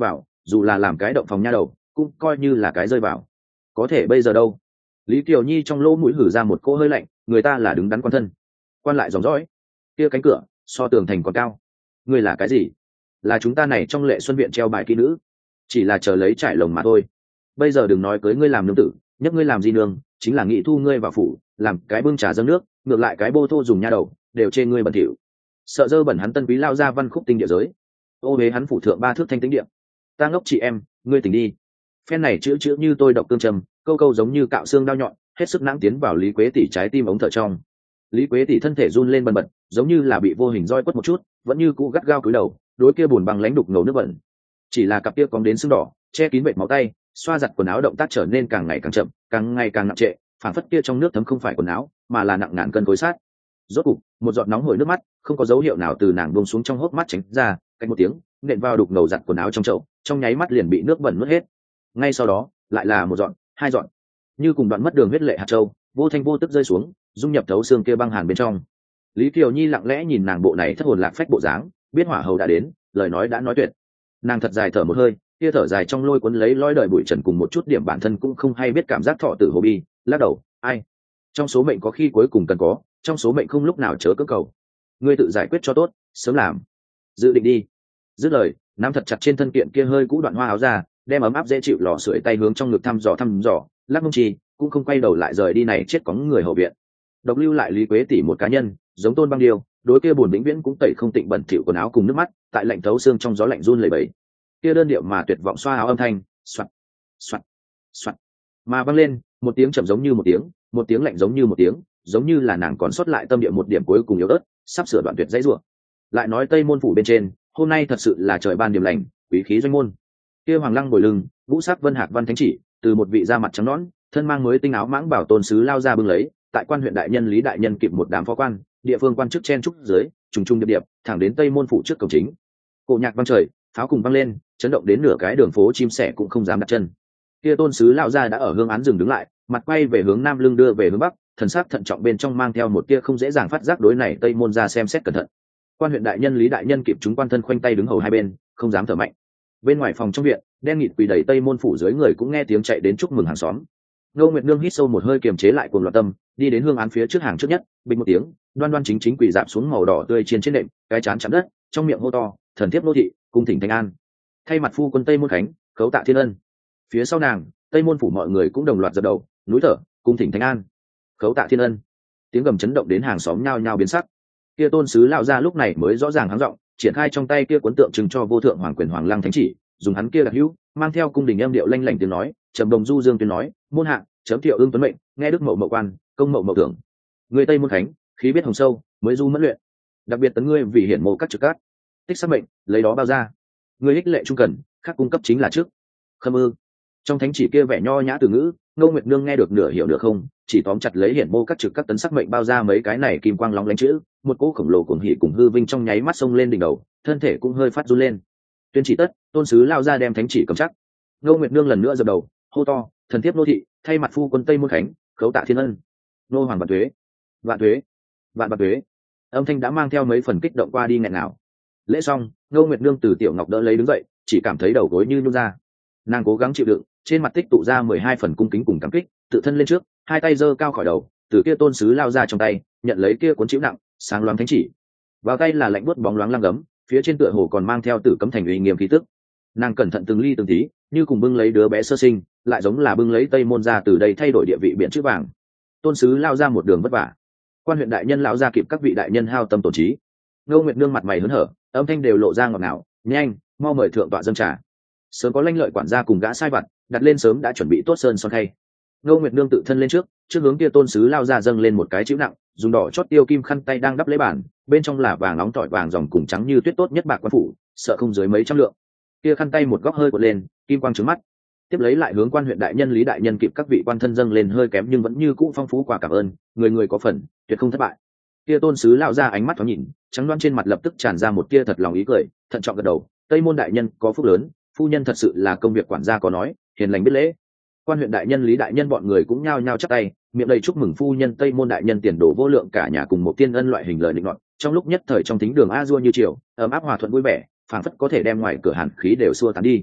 dù là làm cái động phòng nha đầu cũng coi như là cái rơi vào. Có thể bây giờ đâu? Lý Kiều Nhi trong lỗ mũi hử ra một cỗ hơi lạnh, người ta là đứng đắn quan thân, quan lại dòng dõi, kia cánh cửa so tường thành còn cao. Ngươi là cái gì? Là chúng ta này trong Lệ Xuân viện treo bài kỹ nữ, chỉ là chờ lấy trải lồng mà thôi. Bây giờ đừng nói cưới ngươi làm nương tử, nhấc ngươi làm di nương, chính là nghĩ thu ngươi vào phủ làm cái bưng trà dâng nước, ngược lại cái bô thô dùng nha đầu đều chê ngươi bẩn thỉu. Sợ dơ bẩn hắn Tân Quý lao ra văn khúc tinh địa giới, ô huế hắn phủ thượng 3 thước thanh tĩnh địa. Ta ngốc chị em, ngươi tỉnh đi. Phen này chữ chữ như tôi độc cương trầm, câu câu giống như cạo xương đao nhọn, hết sức nắng tiến vào Lý Quế tỷ trái tim ống thở trong. Lý Quế tỷ thân thể run lên bần bật, giống như là bị vô hình roi quất một chút, vẫn như cũ gắt gao cúi đầu, đối kia buồn băng lãnh đục ngầu nước bẩn. Chỉ là cặp kia cong đến sưng đỏ, che kín vệt máu tay, xoa giặt quần áo động tác trở nên càng ngày càng chậm, càng ngày càng nặng trệ, phản phất kia trong nước thấm không phải quần áo, mà là nặng ngàn cân khối sắt. Rốt cục, một giọt nóng hổi nước mắt, không có dấu hiệu nào từ nàng buông xuống trong hốc mắt tránh ra, cách một tiếng, nện vào đục ngầu giặt quần áo trong chậu, trong nháy mắt liền bị nước bẩn nuốt hết. Ngay sau đó, lại là một giọt, hai giọt, như cùng đoạn mất đường huyết lệ hạt châu, vô thanh vô tức rơi xuống, dung nhập thấu xương kia băng hàn bên trong. Lý Kiều Nhi lặng lẽ nhìn nàng bộ này thất hồn lạc phách bộ dáng, biết hỏa hầu đã đến, lời nói đã nói tuyệt. Nàng thật dài thở một hơi, kia thở dài trong lôi cuốn lấy lối đời bụi trần cùng một chút điểm bản thân cũng không hay biết cảm giác thọ tử hồ bi, lắc đầu, ai? Trong số mệnh có khi cuối cùng cần có, trong số mệnh không lúc nào chớ cưỡng cầu. Ngươi tự giải quyết cho tốt, sớm làm. Dự định đi. Dứt lời, nắm thật chặt trên thân kiện kia hơi cũ đoạn hoa áo ra, đem ấm áp dễ chịu lò sưởi tay hướng trong ngực thăm dò, lắc mông chi, cũng không quay đầu lại rời đi này chết có người hậu viện. Độc lưu lại Lý Quế tỷ một cá nhân, giống Tôn Băng Điêu, đối kia buồn vĩnh viễn cũng tẩy không tịnh bẩn thỉu quần áo cùng nước mắt, tại lạnh thấu xương trong gió lạnh run lẩy bẩy. Kia đơn điệu mà tuyệt vọng xoa áo âm thanh, xoạt, xoạt, xoạt, mà vang lên, một tiếng chậm giống như một tiếng lạnh giống như một tiếng, giống như là nàng còn sót lại tâm địa một điểm cuối cùng yếu ớt, sắp sửa đoạn tuyệt dãy rủa. Lại nói Tây môn phủ bên trên, hôm nay thật sự là trời ban điểm lành, quý khí doanh môn. Kia hoàng lăng bồi lưng, vũ sắc vân hạc văn thánh chỉ, từ một vị da mặt trắng nõn, thân mang mới tinh áo mãng bảo tôn sứ lao ra bưng lấy, tại quan huyện đại nhân Lý đại nhân kịp một đám phó quan, địa phương quan chức chen trúc dưới, trùng trùng điệp điệp, thẳng đến Tây môn phủ trước cổng chính. Cổ nhạc vang trời, pháo cùng vang lên, chấn động đến nửa cái đường phố chim sẻ cũng không dám đặt chân. Kia tôn sứ lao ra đã ở hương án dừng đứng lại, mặt quay về hướng nam lưng đưa về hướng bắc, thần sắc thận trọng bên trong mang theo một tia không dễ dàng phát giác đối này Tây môn ra xem xét cẩn thận. Quan huyện đại nhân Lý đại nhân kịp chúng quan thân khoanh tay đứng hầu hai bên, không dám thở mạnh. Bên ngoài phòng trong viện, đen nghịt quỳ đầy Tây môn phủ dưới người cũng nghe tiếng chạy đến chúc mừng hàng xóm. Ngô Nguyệt Nương hít sâu một hơi kiềm chế lại cuồng loạn tâm, đi đến hương án phía trước hàng trước nhất, bình một tiếng, đoan đoan chính chính quỳ dạp xuống màu đỏ tươi trên nệm, cái chán chạm đất, trong miệng hô to, thần thiếp nô thị, cung thỉnh thanh an. Thay mặt phu quân Tây môn khánh, khấu tạ thiên ân. Phía sau nàng, Tây môn phủ mọi người cũng đồng loạt dập đầu, núi thở, cung thỉnh thanh an, khấu tạ thiên ân. Tiếng gầm chấn động đến hàng xóm nhao nhao biến sắc. Kia tôn sứ lão gia lúc này mới rõ ràng hắng giọng, triển khai trong tay kia cuốn tượng trưng cho vô thượng hoàng quyền hoàng lăng thánh chỉ, dùng hắn kia đặc hữu, mang theo cung đình em điệu lanh lảnh tiếng nói, trầm đồng du dương tiếng nói, môn hạ, chấm thiệu ương tuấn mệnh, nghe đức mậu mậu quan, công mậu mậu tưởng. Người Tây môn khánh, khí biết hồng sâu, mới du mẫn luyện. Đặc biệt tấn ngươi vì hiển mộ các trực cát, tích sắc mệnh, lấy đó bao ra. Ngươi ích lệ trung cần, khác cung cấp chính là trước. Khâm ư. Trong thánh chỉ kia vẻ nho nhã từ ngữ, Ngô Nguyệt Nương nghe được nửa hiểu nửa không, chỉ tóm chặt lấy hiển mô các trực các tấn sắc mệnh bao ra mấy cái này kim quang lóng lánh chữ, một cỗ khổng lồ cuồng hỉ cùng hư vinh trong nháy mắt xông lên đỉnh đầu, thân thể cũng hơi phát run lên. Tuyên chỉ tất, tôn sứ lao ra đem thánh chỉ cầm chắc. Ngô Nguyệt Nương lần nữa dập đầu, hô to, thần thiếp nô thị, thay mặt phu quân Tây môn khánh, khấu tạ thiên ân. Nô hoàng vạn tuế, vạn tuế, vạn tuế. Âm thanh đã mang theo mấy phần kích động qua đi nghẹn nào. Lễ xong, Ngô Nguyệt Nương từ tiểu ngọc đỡ lấy đứng dậy, chỉ cảm thấy đầu gối như nhún ra. Nàng cố gắng chịu đựng, trên mặt tích tụ ra 12 phần cung kính cùng cảm kích, tự thân lên trước, hai tay giơ cao khỏi đầu, từ kia tôn sứ lao ra trong tay, nhận lấy kia cuốn chịu nặng, sáng loáng thánh chỉ. Vào tay là lạnh buốt bóng loáng lăng gấm, phía trên tựa hồ còn mang theo tử cấm thành uy nghiêm khí tức. Nàng cẩn thận từng ly từng tí, như cùng bưng lấy đứa bé sơ sinh, lại giống là bưng lấy Tây môn ra từ đây thay đổi địa vị biển chữ vàng. Tôn sứ lao ra một đường vất vả. Quan huyện đại nhân lão ra kịp các vị đại nhân hao tâm tổn trí. Ngô Nguyệt Nương mặt mày hớn hở, âm thanh đều lộ ra ngọt ngào, nhanh, mau mời thượng tọa dâng trà. Sớm có lanh lợi quản gia cùng gã sai vặt đặt lên sớm đã chuẩn bị tốt sơn son khay. Ngô Nguyệt Nương tự thân lên trước hướng kia tôn sứ lao ra dâng lên một cái chữ nặng, dùng đỏ chót tiêu kim khăn tay đang đắp lấy bàn, bên trong là vàng nóng tỏi vàng dòng cùng trắng như tuyết tốt nhất bạc quan phủ, sợ không dưới mấy trăm lượng. Kia khăn tay một góc hơi cuộn lên, kim quang trứng mắt. Tiếp lấy lại hướng quan huyện đại nhân Lý đại nhân kịp các vị quan thân dâng lên hơi kém nhưng vẫn như cũ phong phú quà cảm ơn, người người có phần, tuyệt không thất bại. Kia tôn sứ lao ra ánh mắt thoáng nhìn, trắng đoan trên mặt lập tức tràn ra một tia thật lòng ý cười, thận trọng gật đầu, Tây môn đại nhân có phúc lớn, phu nhân thật sự là công việc quản gia có nói, hiền lành biết lễ. Quan huyện đại nhân Lý đại nhân bọn người cũng nhao nhao chắp tay, miệng đầy chúc mừng phu nhân Tây môn đại nhân tiền đồ vô lượng, cả nhà cùng một tiên ân loại hình lời định luận, trong lúc nhất thời trong thính đường a dua như chiều, ấm áp hòa thuận vui vẻ, phảng phất có thể đem ngoài cửa hàn khí đều xua tán đi.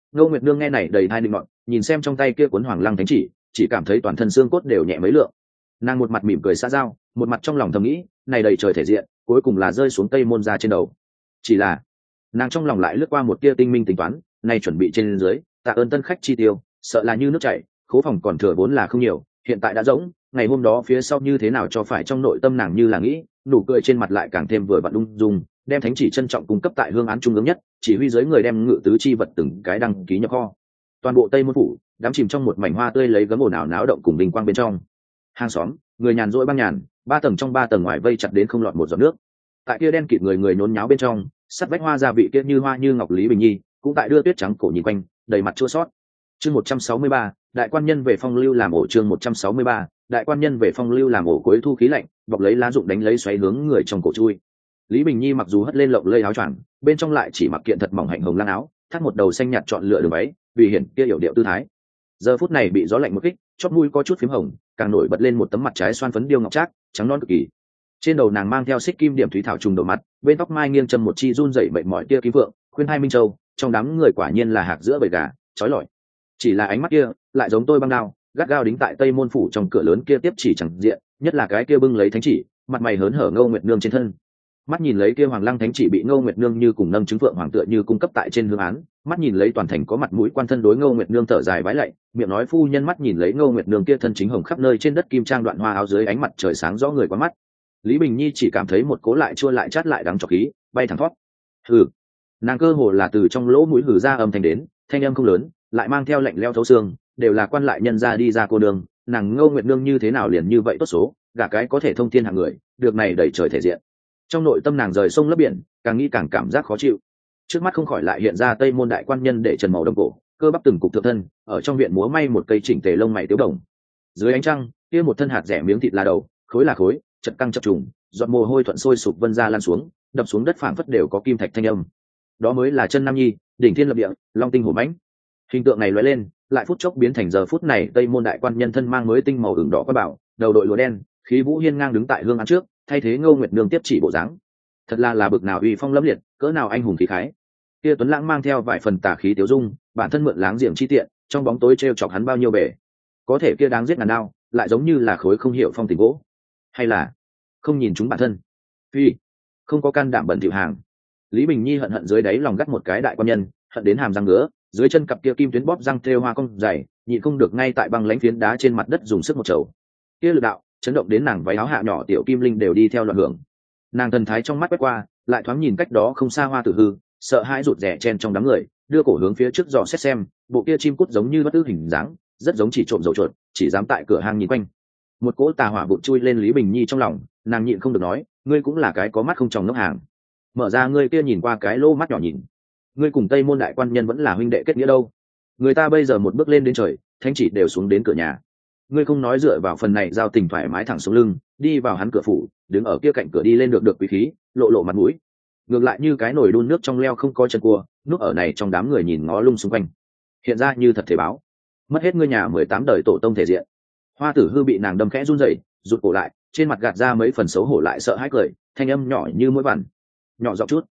Ngô Nguyệt Nương nghe này đầy thai định ngọn, nhìn xem trong tay kia cuốn Hoàng Lăng Thánh chỉ cảm thấy toàn thân xương cốt đều nhẹ mấy lượng. Nàng một mặt mỉm cười xã giao, một mặt trong lòng thầm nghĩ, này đầy trời thể diện, cuối cùng là rơi xuống Tây Môn ra trên đầu. Chỉ là, nàng trong lòng lại lướt qua một tia tinh minh tính toán, này chuẩn bị trên dưới, tạ ơn tân khách chi tiêu, sợ là như nước chảy, khố phòng còn thừa vốn là không nhiều, hiện tại đã rỗng, ngày hôm đó phía sau như thế nào cho phải, trong nội tâm nàng như là nghĩ, nụ cười trên mặt lại càng thêm vừa vặn ung dung, đem thánh chỉ trân trọng cung cấp tại hương án trung ương nhất, chỉ huy giới người đem ngự tứ chi vật từng cái đăng ký nhập kho. Toàn bộ Tây Môn phủ đắm chìm trong một mảnh hoa tươi lấy gấm ồn ào náo động cùng bình quang bên trong. Hàng xóm, người nhàn rỗi băng nhàn, 3 tầng trong 3 tầng ngoài vây chặt đến không lọt một giọt nước. Tại kia đen kịt người nhốn nháo bên trong, sắt vách hoa gia vị kia như hoa như ngọc Lý Bình Nhi, cũng tại đưa tuyết trắng cổ nhìn quanh, đầy mặt chua xót. Chương 163, đại quan nhân về phong lưu làm ổ. Chương 163, đại quan nhân về phong lưu làm ổ. Cuối thu khí lạnh, bọc lấy lá rụng đánh lấy xoáy hướng người trong cổ chui. Lý Bình Nhi mặc dù hất lên lộng lây áo choàng, bên trong lại chỉ mặc kiện thật mỏng hạnh hồng lăng áo, thắt một đầu xanh nhạt chọn lựa đường váy, vì hiển kia hiểu điệu tư thái. Giờ phút này bị gió lạnh một kích, chóp mũi có chút phím hồng, càng nổi bật lên một tấm mặt trái xoan phấn điêu ngọc trác, trắng non cực kỳ. Trên đầu nàng mang theo xích kim điểm thúy thảo trùng đầu mặt, bên tóc mai nghiêng châm một chi run rẩy mệt mỏi tia kim vượng, khuyên hai minh châu, trong đám người quả nhiên là hạc giữa bầy gà, chói lọi. Chỉ là ánh mắt kia, lại giống tôi băng đao, gắt gao đính tại Tây Môn phủ trong cửa lớn kia tiếp chỉ chẳng diện, nhất là cái kia bưng lấy thánh chỉ, mặt mày hớn hở Ngô Nguyệt Nương trên thân. Mắt nhìn lấy kia Hoàng Lăng Thánh chỉ bị Ngô Nguyệt Nương như cùng nâng trứng phượng hoàng tựa như cung cấp tại trên hương án, mắt nhìn lấy toàn thành có mặt mũi quan thân đối Ngô Nguyệt Nương thở dài vái lạy, miệng nói phu nhân, mắt nhìn lấy Ngô Nguyệt Nương kia thân chính hồng khắp nơi trên đất kim trang đoạn hoa áo dưới ánh mặt trời sáng rõ người quá mắt. Lý Bình Nhi chỉ cảm thấy một cố lại chua lại chát lại đắng trọc khí bay thẳng thoát. Hừ, nàng cơ hồ là từ trong lỗ mũi hừ ra âm thanh đến, thanh âm không lớn, lại mang theo lạnh leo thấu xương, đều là quan lại nhân gia đi ra cô đường, nàng Ngô Nguyệt Nương như thế nào liền như vậy tốt số, gả cái có thể thông thiên hạng người, được này đẩy trời thể diện. Trong nội tâm nàng rời sông lấp biển, càng nghĩ càng cảm giác khó chịu. Trước mắt không khỏi lại hiện ra Tây Môn đại quan nhân để trần màu đồng cổ, cơ bắp từng cục thượng thân, ở trong viện múa may một cây chỉnh tề lông mày tiếu đồng. Dưới ánh trăng, kia một thân hạt rẻ miếng thịt là đầu, khối là khối, chật căng chập trùng, giọt mồ hôi thuận sôi sục vân ra lan xuống, đập xuống đất phảng phất đều có kim thạch thanh âm. Đó mới là chân nam nhi, đỉnh thiên lập địa, long tinh hổ mãnh. Hình tượng này lóe lên, lại phút chốc biến thành giờ phút này Tây Môn đại quan nhân thân mang mới tinh màu ửng đỏ qua bảo, đầu đội lụa đen, khí vũ hiên ngang đứng tại hương án trước, thay thế Ngô Nguyệt Nương tiếp chỉ bộ dáng. Thật là bực nào uy phong lẫm liệt, cỡ nào anh hùng khí khái. Kia Tuấn Lãng mang theo vài phần tà khí tiêu dung, bản thân mượn láng giềng chi tiện, trong bóng tối trêu chọc hắn bao nhiêu bể. Có thể kia đáng giết ngàn đao, lại giống như là khối không hiểu phong tình gỗ, hay là không nhìn chúng bản thân, phi không có can đảm bẩn thỉu hàng. Lý Bình Nhi hận dưới đáy lòng gắt một cái đại quan nhân, hận đến hàm răng ngứa, dưới chân cặp kia kim tuyến bóp răng thêu hoa cong dày, nhịn không được ngay tại băng lãnh phiến đá trên mặt đất dùng sức một chầu. Kia lực đạo chấn động đến nàng váy áo hạ nhỏ tiểu kim linh đều đi theo loạn hưởng. Nàng thần thái trong mắt quét qua, lại thoáng nhìn cách đó không xa Hoa Tử Hư, sợ hãi rụt rè chen trong đám người, đưa cổ hướng phía trước dò xét xem, bộ kia chim cút giống như bất tư hình dáng, rất giống chỉ trộm dầu chuột, chỉ dám tại cửa hang nhìn quanh. Một cỗ tà hỏa vụt chui lên Lý Bình Nhi trong lòng, nàng nhịn không được nói, ngươi cũng là cái có mắt không tròng ngốc hàng. Mở ra ngươi kia nhìn qua cái lô mắt nhỏ nhìn, ngươi cùng Tây Môn đại quan nhân vẫn là huynh đệ kết nghĩa đâu. Người ta bây giờ một bước lên đến trời, thánh chỉ đều xuống đến cửa nhà. Ngươi không nói dựa vào phần này giao tình thoải mái thẳng xuống lưng, đi vào hắn cửa phủ, đứng ở kia cạnh cửa đi lên được quý khí, lộ mặt mũi. Ngược lại như cái nồi đun nước trong leo không có chân cua, núp ở này trong đám người nhìn ngó lung xung quanh. Hiện ra như thật thể báo, mất hết ngươi nhà 18 đời tổ tông thể diện. Hoa Tử Hư bị nàng đâm khẽ run rẩy, rụt cổ lại, trên mặt gạt ra mấy phần xấu hổ lại sợ hãi cười, thanh âm nhỏ như mũi vằn, nhỏ giọng chút.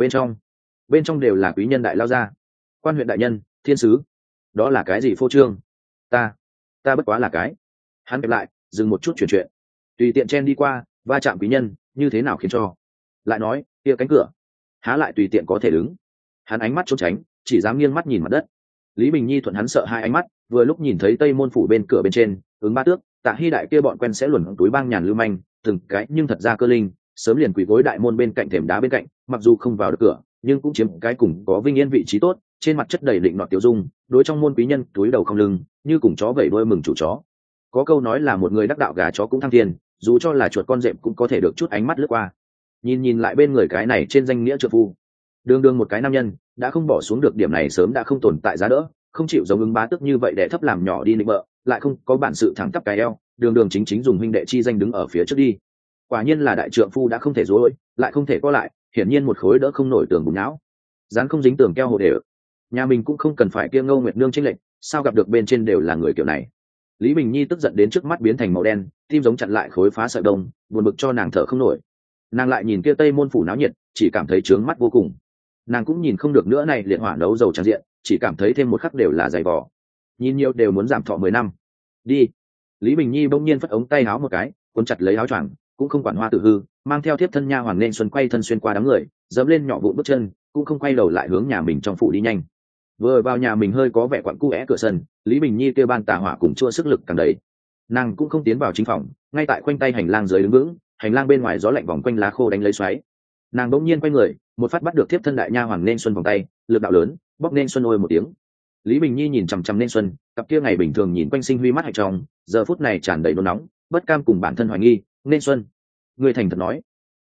Bên trong đều là quý nhân đại lao gia, quan huyện đại nhân, thiên sứ. Đó là cái gì phô trương? Ta bất quá là cái. Hắn kẹp lại, dừng một chút chuyển chuyện, tùy tiện chen đi qua, va chạm quý nhân, như thế nào khiến cho? Lại nói, kia cánh cửa, há lại tùy tiện có thể đứng? Hắn ánh mắt trốn tránh, chỉ dám nghiêng mắt nhìn mặt đất. Lý Bình Nhi thuận hắn sợ hai ánh mắt, vừa lúc nhìn thấy Tây Môn phủ bên cửa bên trên, ứng ba tước, Tạ Hy đại kia bọn quen sẽ luồn túi băng nhàn lưu manh, từng cái nhưng thật ra cơ linh, sớm liền quỳ gối đại môn bên cạnh thềm đá bên cạnh, mặc dù không vào được cửa, nhưng cũng chiếm cái cùng có vinh yên vị trí tốt, trên mặt chất đầy định nọt tiêu dung, đối trong môn quý nhân túi đầu không lưng, như cùng chó vẩy đuôi mừng chủ chó. Có câu nói là một người đắc đạo gà chó cũng thăng thiên, dù cho là chuột con dẹp cũng có thể được chút ánh mắt lướt qua. Nhìn lại bên người cái này trên danh nghĩa trợ phu, đương một cái nam nhân đã không bỏ xuống được điểm này sớm đã không tồn tại giá đỡ, không chịu giống ứng bá tước như vậy để thấp làm nhỏ đi nịnh bợ, lại không có bản sự thẳng tắp cái eo, đường chính dùng huynh đệ chi danh đứng ở phía trước đi. Quả nhiên là đại trượng phu đã không thể dối, lại không thể co lại, hiển nhiên một khối đỡ không nổi tường bùn não, dán không dính tường keo hồ đều. Nhà mình cũng không cần phải kia Ngô Nguyệt Nương chênh lệch, sao gặp được bên trên đều là người kiểu này. Lý Bình Nhi tức giận đến trước mắt biến thành màu đen, tim giống chặn lại khối phá sợi đông, buồn bực cho nàng thở không nổi. Nàng lại nhìn kia Tây Môn phủ náo nhiệt, chỉ cảm thấy trướng mắt vô cùng. Nàng cũng nhìn không được nữa này liệt hỏa nấu dầu tràn diện, chỉ cảm thấy thêm một khắc đều là dày vò, nhìn nhiều đều muốn giảm thọ 10 năm. Đi. Lý Bình Nhi bỗng nhiên phất ống tay áo một cái, cuốn chặt lấy áo choàng, cũng không quản hoa tử hư, mang theo thiếp thân nha hoàng nên xuân quay thân xuyên qua đám người, dẫm lên nhỏ vụn bước chân, cũng không quay đầu lại hướng nhà mình trong phủ đi nhanh. Vừa vào nhà mình hơi có vẻ quặn cu é cửa sân, Lý Bình Nhi kêu ban tà hỏa cùng chua sức lực càng đầy. Nàng cũng không tiến vào chính phòng, ngay tại khoanh tay hành lang dưới đứng vững, hành lang bên ngoài gió lạnh vòng quanh lá khô đánh lấy xoáy. Nàng bỗng nhiên quay người, một phát bắt được thiếp thân đại nha hoàng nên xuân vòng tay, lực đạo lớn, bóp nên xuân ôi một tiếng. Lý Bình Nhi nhìn chằm chằm nên xuân, cặp kia ngày bình thường nhìn quanh sinh huy mắt hạnh trong, giờ phút này tràn đầy nôn nóng, bất cam cùng bản thân hoài nghi. Nên xuân, ngươi thành thật nói,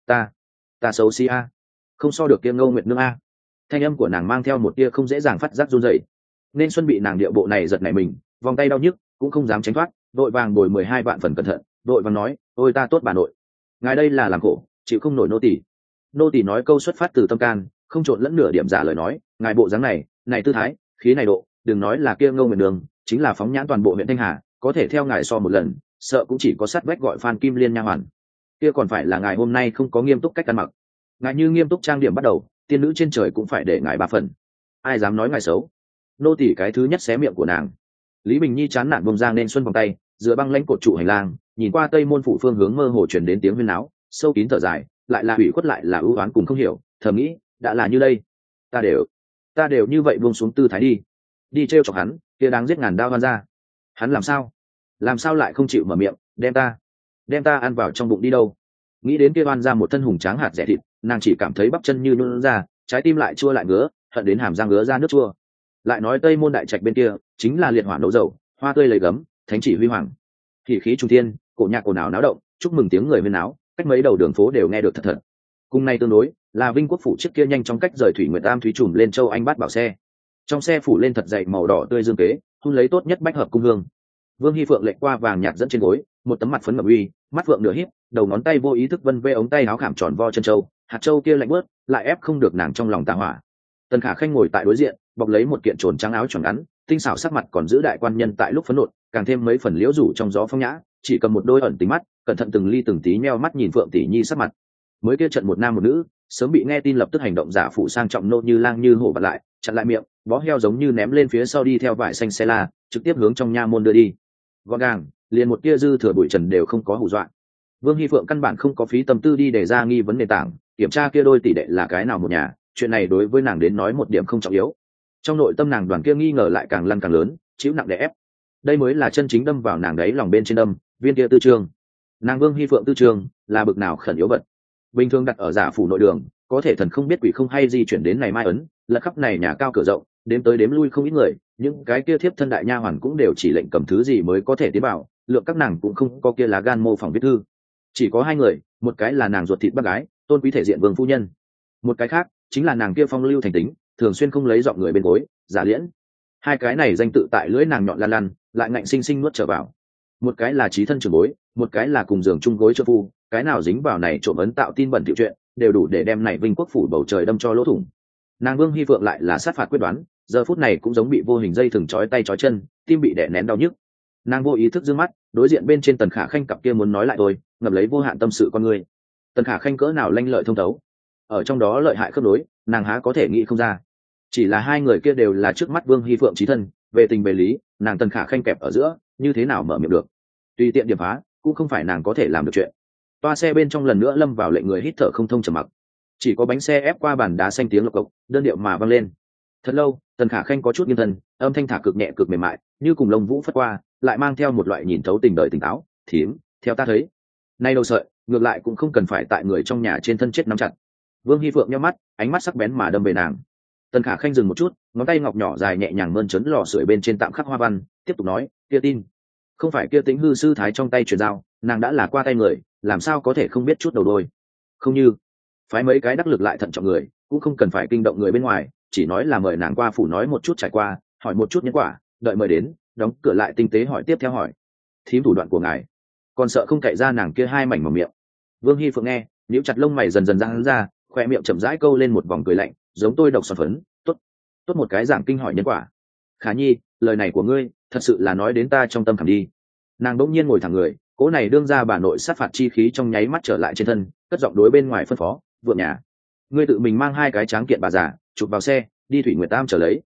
ta xấu xí a, không so được kia Ngô Nguyệt nương a. Thanh âm của nàng mang theo một tia không dễ dàng phát giác run rẩy. Nên xuân bị nàng điệu bộ này giật nảy mình, vòng tay đau nhức, cũng không dám tránh thoát, đội vàng bồi 12 vạn phần cẩn thận, đội vàng nói, ôi ta tốt bà nội, ngài đây là làm khổ, chịu không nổi nô tỳ. Nô tỳ nói câu xuất phát từ tâm can, không trộn lẫn nửa điểm giả lời nói, ngài bộ dáng này tư thái, khí này độ, đừng nói là kia Ngô Nguyệt đường, chính là phóng nhãn toàn bộ huyện Thanh Hà, có thể theo ngài so một lần, sợ cũng chỉ có sát vách gọi Phan Kim Liên nha hoàn. Kia còn phải là ngài hôm nay không có nghiêm túc cách ăn mặc. Ngài như nghiêm túc trang điểm bắt đầu, tiên nữ trên trời cũng phải để ngài 3 phần. Ai dám nói ngài xấu? Nô tỳ cái thứ nhất xé miệng của nàng. Lý Bình Nhi chán nản bông ra nên xuân vòng tay, dựa băng lãnh cột trụ hành lang, nhìn qua tây môn phủ phương hướng mơ hồ truyền đến tiếng huyên náo, sâu kín thở dài, lại là ủy khuất lại là ưu oán cùng không hiểu, thầm nghĩ, đã là như đây, ta đều như vậy buông xuống tư thái đi trêu chọc hắn, kia đáng giết ngàn đao hoan ra. Hắn làm sao lại không chịu mở miệng, đem ta ăn vào trong bụng đi đâu. Nghĩ đến kia oan ra một thân hùng tráng hạt rẻ thịt, nàng chỉ cảm thấy bắp chân như nhún ra, trái tim lại chua lại ngứa, hận đến hàm răng ngứa ra nước chua. Lại nói tây môn đại trạch bên kia chính là liệt hỏa nấu dầu, hoa tươi lấy gấm, thánh chỉ huy hoàng, khí khí trung thiên, cổ nhạc ồn ào náo động, chúc mừng tiếng người huyên náo, cách mấy đầu đường phố đều nghe được thật. Cùng này tương đối là Vinh Quốc phủ trước kia nhanh chóng cách rời Thủy Nguyệt Tam thúy trùm lên Châu Anh bát bảo xe, trong xe phủ lên thật dày màu đỏ tươi dương kế, hun lấy tốt nhất bách hợp cung hương. Vương Hi Phượng lệnh qua vàng nhạt dẫn trên gối, một tấm mặt phấn mập uy, mắt phượng nửa híp, đầu ngón tay vô ý thức vân vê ống tay áo khảm tròn vo chân châu, hạt châu kia lạnh bớt, lại ép không được nàng trong lòng tà hỏa. Tần Khả Khanh ngồi tại đối diện, bọc lấy một kiện trồn trắng áo tròn ngắn, tinh xảo sắc mặt còn giữ đại quan nhân tại lúc phấn nộ, càng thêm mấy phần liễu rủ trong gió phong nhã, chỉ cầm một đôi ẩn tính mắt, cẩn thận từng ly từng tí nheo mắt nhìn Phượng tỷ nhi sắc mặt. Mới kia trận một nam một nữ, sớm bị nghe tin lập tức hành động giả phụ sang trọng nô như lang như hổ bật lại, chặn lại miệng, bó heo giống như ném lên phía sau đi theo vải xanh xe la, trực tiếp hướng trong nha môn đưa đi. Gọn gàng, liền một tia dư thừa bụi trần đều không có hù dọa. Vương Hi Phượng căn bản không có phí tâm tư đi để ra nghi vấn nền tảng, kiểm tra kia đôi tỷ đệ là cái nào một nhà, chuyện này đối với nàng đến nói một điểm không trọng yếu. Trong nội tâm nàng đoàn kia nghi ngờ lại càng lăn càng lớn, chịu nặng đè ép. Đây mới là chân chính đâm vào nàng đấy lòng bên trên đâm, viên kia tư trương. Nàng Vương Hi Phượng tư trương là bực nào khẩn yếu vật. Bình thường đặt ở giả phủ nội đường, có thể thần không biết quỷ không hay di chuyển đến này mai ấn, lật khắp này nhà cao cửa rộng, đếm tới đếm lui không ít người, những cái kia thiếp thân đại nha hoàn cũng đều chỉ lệnh cầm thứ gì mới có thể tiến vào, lượng các nàng cũng không có kia lá gan mô phỏng viết thư. Chỉ có 2 người, một cái là nàng ruột thịt bác gái, tôn quý thể diện vương phu nhân, một cái khác chính là nàng kia phong lưu thành tính, thường xuyên không lấy giọng người bên gối, giả liễn. 2 cái này danh tự tại lưỡi nàng nhọn lan lan, lại ngạnh sinh sinh nuốt trở vào. Một cái là chí thân trưởng bối, một cái là cùng giường chung gối cho phu, cái nào dính vào này trộm ấn tạo tin bẩn tiểu chuyện, đều đủ để đem này Vinh Quốc phủ bầu trời đâm cho lỗ thủng. Nàng Vương Hi Phượng lại là sát phạt quyết đoán, giờ phút này cũng giống bị vô hình dây thừng trói tay trói chân, tim bị đè nén đau nhức. Nàng vô ý thức dương mắt, đối diện bên trên Tần Khả Khanh cặp kia muốn nói lại thôi, ngập lấy vô hạn tâm sự con người. Tần Khả Khanh cỡ nào lanh lợi thông thấu, ở trong đó lợi hại khớp nối, nàng há có thể nghĩ không ra. Chỉ là 2 người kia đều là trước mắt Vương Hi Phượng chí thân, về tình về lý, nàng Tần Khả Khanh kẹp ở giữa, như thế nào mở miệng được? Tùy tiện điểm phá, cũng không phải nàng có thể làm được chuyện. Toa xe bên trong lần nữa lâm vào lệnh người hít thở không thông trầm mặc, chỉ có bánh xe ép qua bàn đá xanh tiếng lộc cộc, đơn điệu mà vang lên. Thật lâu, Tần Khả Khanh có chút nghiêng thân, âm thanh thả cực nhẹ cực mềm mại, như cùng lông vũ phất qua, lại mang theo một loại nhìn thấu tình đời tỉnh táo. Thím, theo ta thấy, nay đầu sợi, ngược lại cũng không cần phải tại người trong nhà trên thân chết nắm chặt. Vương Hi Phượng nhíu mắt, ánh mắt sắc bén mà đâm về nàng. Tần Khả Khanh dừng một chút, ngón tay ngọc nhỏ dài nhẹ nhàng mơn trớn lò sưởi bên trên tạm khắc hoa văn, tiếp tục nói, kia tin, không phải kia Tĩnh hư sư thái trong tay truyền giao, nàng đã là qua tay người, làm sao có thể không biết chút đầu đôi. Không như phái mấy cái đắc lực lại thận trọng người, cũng không cần phải kinh động người bên ngoài, chỉ nói là mời nàng qua phủ nói một chút trải qua, hỏi một chút nhân quả, đợi mời đến, đóng cửa lại tinh tế hỏi tiếp theo hỏi. Thím thủ đoạn của ngài, còn sợ không cậy ra nàng kia 2 mảnh mỏng miệng. Vương Hi Phượng nghe, nhíu chặt lông mày dần dần giãn ra, khoe miệng chậm rãi câu lên một vòng cười lạnh, giống tôi độc xoắn phấn, tốt một cái giảng kinh hỏi nhân quả. Khả Nhi, lời này của ngươi, thật sự là nói đến ta trong tâm khảm đi. Nàng đỗng nhiên ngồi thẳng người, cố này đương ra bà nội sát phạt chi khí trong nháy mắt trở lại trên thân, cất giọng đối bên ngoài phân phó, vượng nhà, ngươi tự mình mang 2 cái tráng kiện bà già chụp vào xe, đi Thủy Nguyệt Tam trở lấy.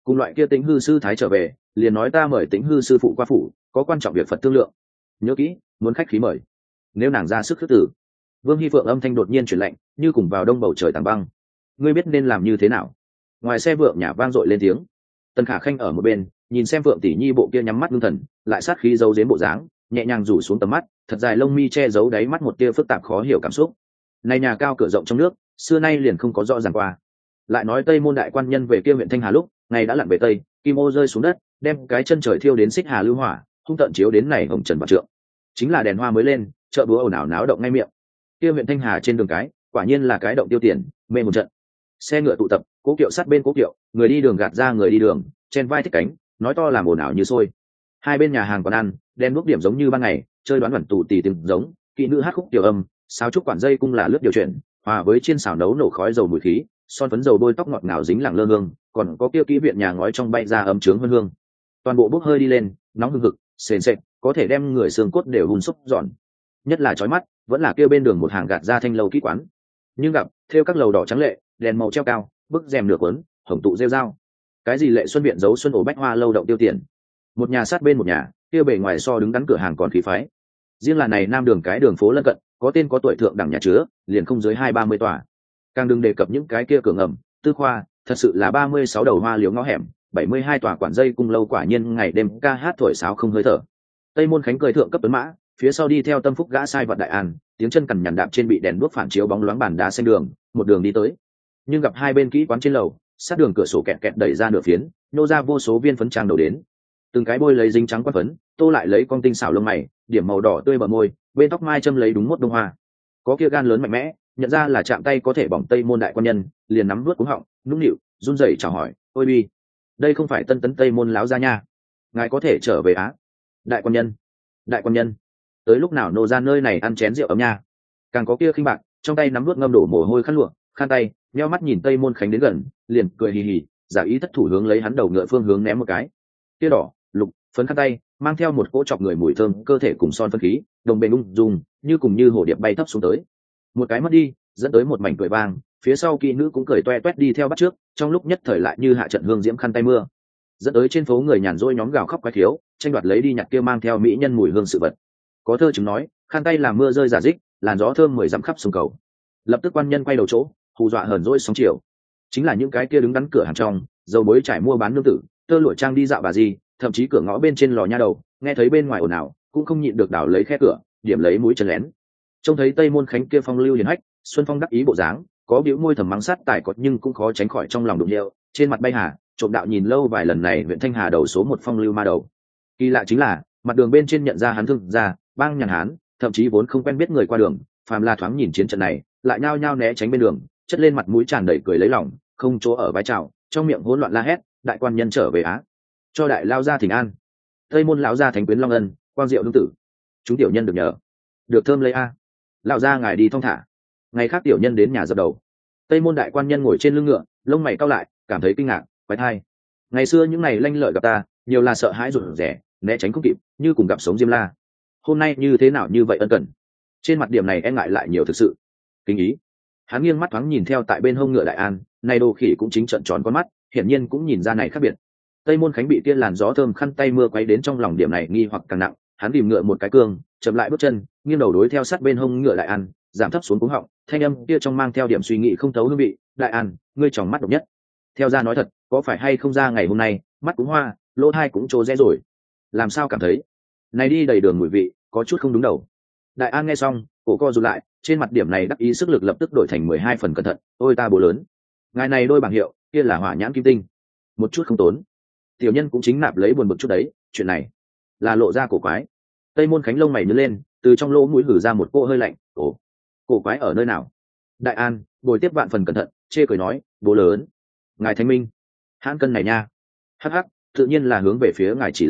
cùng loại kia Tĩnh hư sư thái trở về, liền nói ta mời Tĩnh hư sư phụ qua phủ, có quan trọng việc Phật thương lượng. Nhớ kỹ, muốn khách khí mời. Nếu nàng ra sức khước tử. Vương Hy Phượng âm thanh đột nhiên chuyển lạnh, như cùng vào đông bầu trời tảng băng. Ngươi biết nên làm như thế nào? Ngoài xe Vượng Nhã vang dội lên tiếng. Tần Khả Khanh ở một bên, nhìn xem Vượng tỷ nhi bộ kia nhắm mắt ngưng thần, lại sát khí giấu giếm bộ dáng, nhẹ nhàng rủ xuống tầm mắt, thật dài lông mi che giấu đáy mắt một tia phức tạp khó hiểu cảm xúc. Này nhà cao cửa rộng trong nước, xưa nay liền không có rõ ràng qua. Lại nói Tây môn đại quan nhân về kia huyện Thanh Hà lúc, ngày đã lặn về tây, kim ô rơi xuống đất, đem cái chân trời thiêu đến xích hà lưu hỏa, hung tận chiếu đến này hồng trần vạn trượng. Chính là đèn hoa mới lên, chợ búa ồn ào náo động ngay miệng. Kia huyện Thanh Hà trên đường cái, quả nhiên là cái động tiêu tiền, mê một trận. Xe ngựa tụ tập, cố kiệu sát bên cố kiệu, người đi đường gạt ra người đi đường, chen vai thích cánh, nói to làm ồn ào như sôi. Hai bên nhà hàng quán ăn, đen đuốc điểm giống như ban ngày, chơi đoán vẩn tù tì tiếng giống, kỹ nữ hát khúc tiểu âm, sáo trúc quản dây cung là lướt điều chuyển, hòa với chiên xào nấu nổ khói dầu mùi khí, son phấn dầu bôi tóc ngọt ngào dính lẳng lơ hương, còn có kia kỹ viện nhà ngói trong bay ra ấm trướng hương hương. Toàn bộ bốc hơi đi lên, nóng hừng hực, sền sệt, có thể đem người xương cốt đều hun xúc giòn. Nhất là chói mắt, vẫn là kia bên đường một hàng gạt ra thanh lâu kỹ quán. Nhưng gặp theo các lầu đỏ trắng lệ, đèn màu treo cao, bức rèm nửa cuốn, hồng tụ rêu dao. Cái gì lệ xuân viện giấu xuân ổ bách hoa lâu động tiêu tiền. Một nhà sát bên một nhà, kia bề ngoài so đứng đắn cửa hàng còn khí phái. Riêng là này nam đường cái đường phố lân cận, có tên có tuổi thượng đẳng nhà chứa, liền không dưới 20-30 tòa. Càng đừng đề cập những cái kia cửa ngầm, tư khoa, thật sự là 36 đầu hoa liếu ngõ hẻm, 72 tòa quản dây cung lâu quả nhiên ngày đêm ca hát thổi sáo không hơi thở. Tây môn khánh cười thượng cấp tuấn mã, phía sau đi theo tâm phúc gã sai vật đại an, tiếng chân cằn nhằn đạp trên bị đèn đuốc phản chiếu bóng loáng bàn đá xanh đường, một đường đi tới. Nhưng gặp hai bên kỹ quán trên lầu, sát đường cửa sổ kẹt kẹt đẩy ra nửa phiến, nô ra vô số viên phấn trang đầu đến. Từng cái bôi lấy dính trắng quan phấn, tô lại lấy con tinh xảo lông mày, điểm màu đỏ tươi bờ môi, bên tóc mai châm lấy đúng mốt đông hoa. Có kia gan lớn mạnh mẽ, nhận ra là chạm tay có thể bỏng Tây môn đại quan nhân, liền nắm nuốt cuống họng, nũng nịu, run rẩy chào hỏi, "Ôi bi, đây không phải Tân Tấn Tây môn láo gia nha, ngài có thể trở về á?" Đại quan nhân, đại quan nhân, tới lúc nào nô ra nơi này ăn chén rượu ấm nha. Càng có kia khinh bạc, trong tay nắm nuốt ngâm đổ mồ hôi khăn lụa, khăn tay, nheo mắt nhìn Tây môn khánh đến gần, liền cười hì hì, giả ý thất thủ hướng lấy hắn đầu ngựa phương hướng ném một cái. Kia đỏ, lục, phấn khăn tay, mang theo một cỗ chọc người mùi thơm cơ thể cùng son phân khí, đồng bền ung dung, như cùng như hồ điệp bay thấp xuống tới. Một cái mất đi, dẫn tới một mảnh cười vang, phía sau kỹ nữ cũng cười toe toét đi theo bắt trước, trong lúc nhất thời lại như hạ trận hương diễm khăn tay mưa. Dẫn tới trên phố người nhàn rỗi nhóm gào khóc quái thiếu, tranh đoạt lấy đi nhặt kia mang theo mỹ nhân mùi hương sự vật. Có thơ chứng nói, khăn tay làm mưa rơi giả dích, làn gió thơm 10 dặm khắp sông cầu. Lập tức quan nhân quay đầu chỗ, hù dọa hờn dỗi sóng chiều. Chính là những cái kia đứng đắn cửa hàng trong, dầu muối trải mua bán nương tử, tơ lụa trang đi dạo bà gì, thậm chí cửa ngõ bên trên lò nha đầu, nghe thấy bên ngoài ồn ào, cũng không nhịn được đảo lấy khe cửa, điểm lấy mũi chân lén. Trông thấy Tây môn khánh kia phong lưu hiền hách, xuân phong đắc ý bộ dáng, có bĩu môi thầm mắng sát tài cọt nhưng cũng khó tránh khỏi trong lòng đụng điệu, trên mặt bay hà, trộm đạo nhìn lâu vài lần này huyện Thanh Hà đầu số một phong lưu ma đầu. Kỳ lạ chính là, mặt đường bên trên nhận ra hắn thương ra, bang nhàn hán, thậm chí vốn không quen biết người qua đường, phàm là thoáng nhìn chiến trận này, lại nhao nhao né tránh bên đường, chất lên mặt mũi tràn đầy cười lấy lòng, không chỗ ở vái chào, trong miệng hỗn loạn la hét, đại quan nhân trở về á, cho đại lao ra thỉnh an. Tây môn lão gia thánh quyến long ân, quang diệu đương tử, chúng tiểu nhân được nhờ, được thơm lấy a. Lão gia ngài đi thong thả. Ngày khác tiểu nhân đến nhà dập đầu. Tây môn đại quan nhân ngồi trên lưng ngựa, lông mày cau lại, cảm thấy kinh ngạc, quái thai. Ngày xưa những ngày lanh lợi gặp ta, nhiều là sợ hãi rụt rẻ, né tránh không kịp, như cùng gặp sống diêm la. Hôm nay như thế nào như vậy ân cần. Trên mặt điểm này e ngại lại nhiều thực sự. Kinh ý. Hắn nghiêng mắt thoáng nhìn theo tại bên hông ngựa đại an, này đồ khỉ cũng chính trợn tròn con mắt, hiển nhiên cũng nhìn ra này khác biệt. Tây môn khánh bị kia làn gió thơm khăn tay mưa quấy đến trong lòng điểm này nghi hoặc càng nặng, hắn tìm ngựa một cái cương, chậm lại bước chân, nghiêng đầu đối theo sát bên hông ngựa đại an, giảm thấp xuống cuống họng, thanh âm kia trong mang theo điểm suy nghĩ không thấu hương vị, đại an, ngươi tròng mắt độc nhất. Theo ra nói thật, có phải hay không ra ngày hôm nay, mắt cũng hoa, lỗ tai cũng trố rẽ rồi. Làm sao cảm thấy, này đi đầy đường mùi vị, có chút không đúng đầu. Đại an nghe xong, cổ co rụt lại, trên mặt điểm này đắc ý sức lực lập tức đổi thành 12 phần cẩn thận, ôi ta bố lớn. Ngài này đôi bảng hiệu, kia là hỏa nhãn kim tinh. Một chút không tốn. Tiểu nhân cũng chính nạp lấy buồn bực chút đấy, chuyện này là lộ ra cổ quái. Tây môn khánh lông mày nhớ lên, từ trong lỗ mũi hử ra một cỗ hơi lạnh, ồ, cổ quái ở nơi nào? Đại an bồi tiếp vạn phần cẩn thận, chê cười nói, bố lớn, ngài thanh minh, hãn cân này nha. Hắc hắc, tự nhiên là hướng về phía ngài,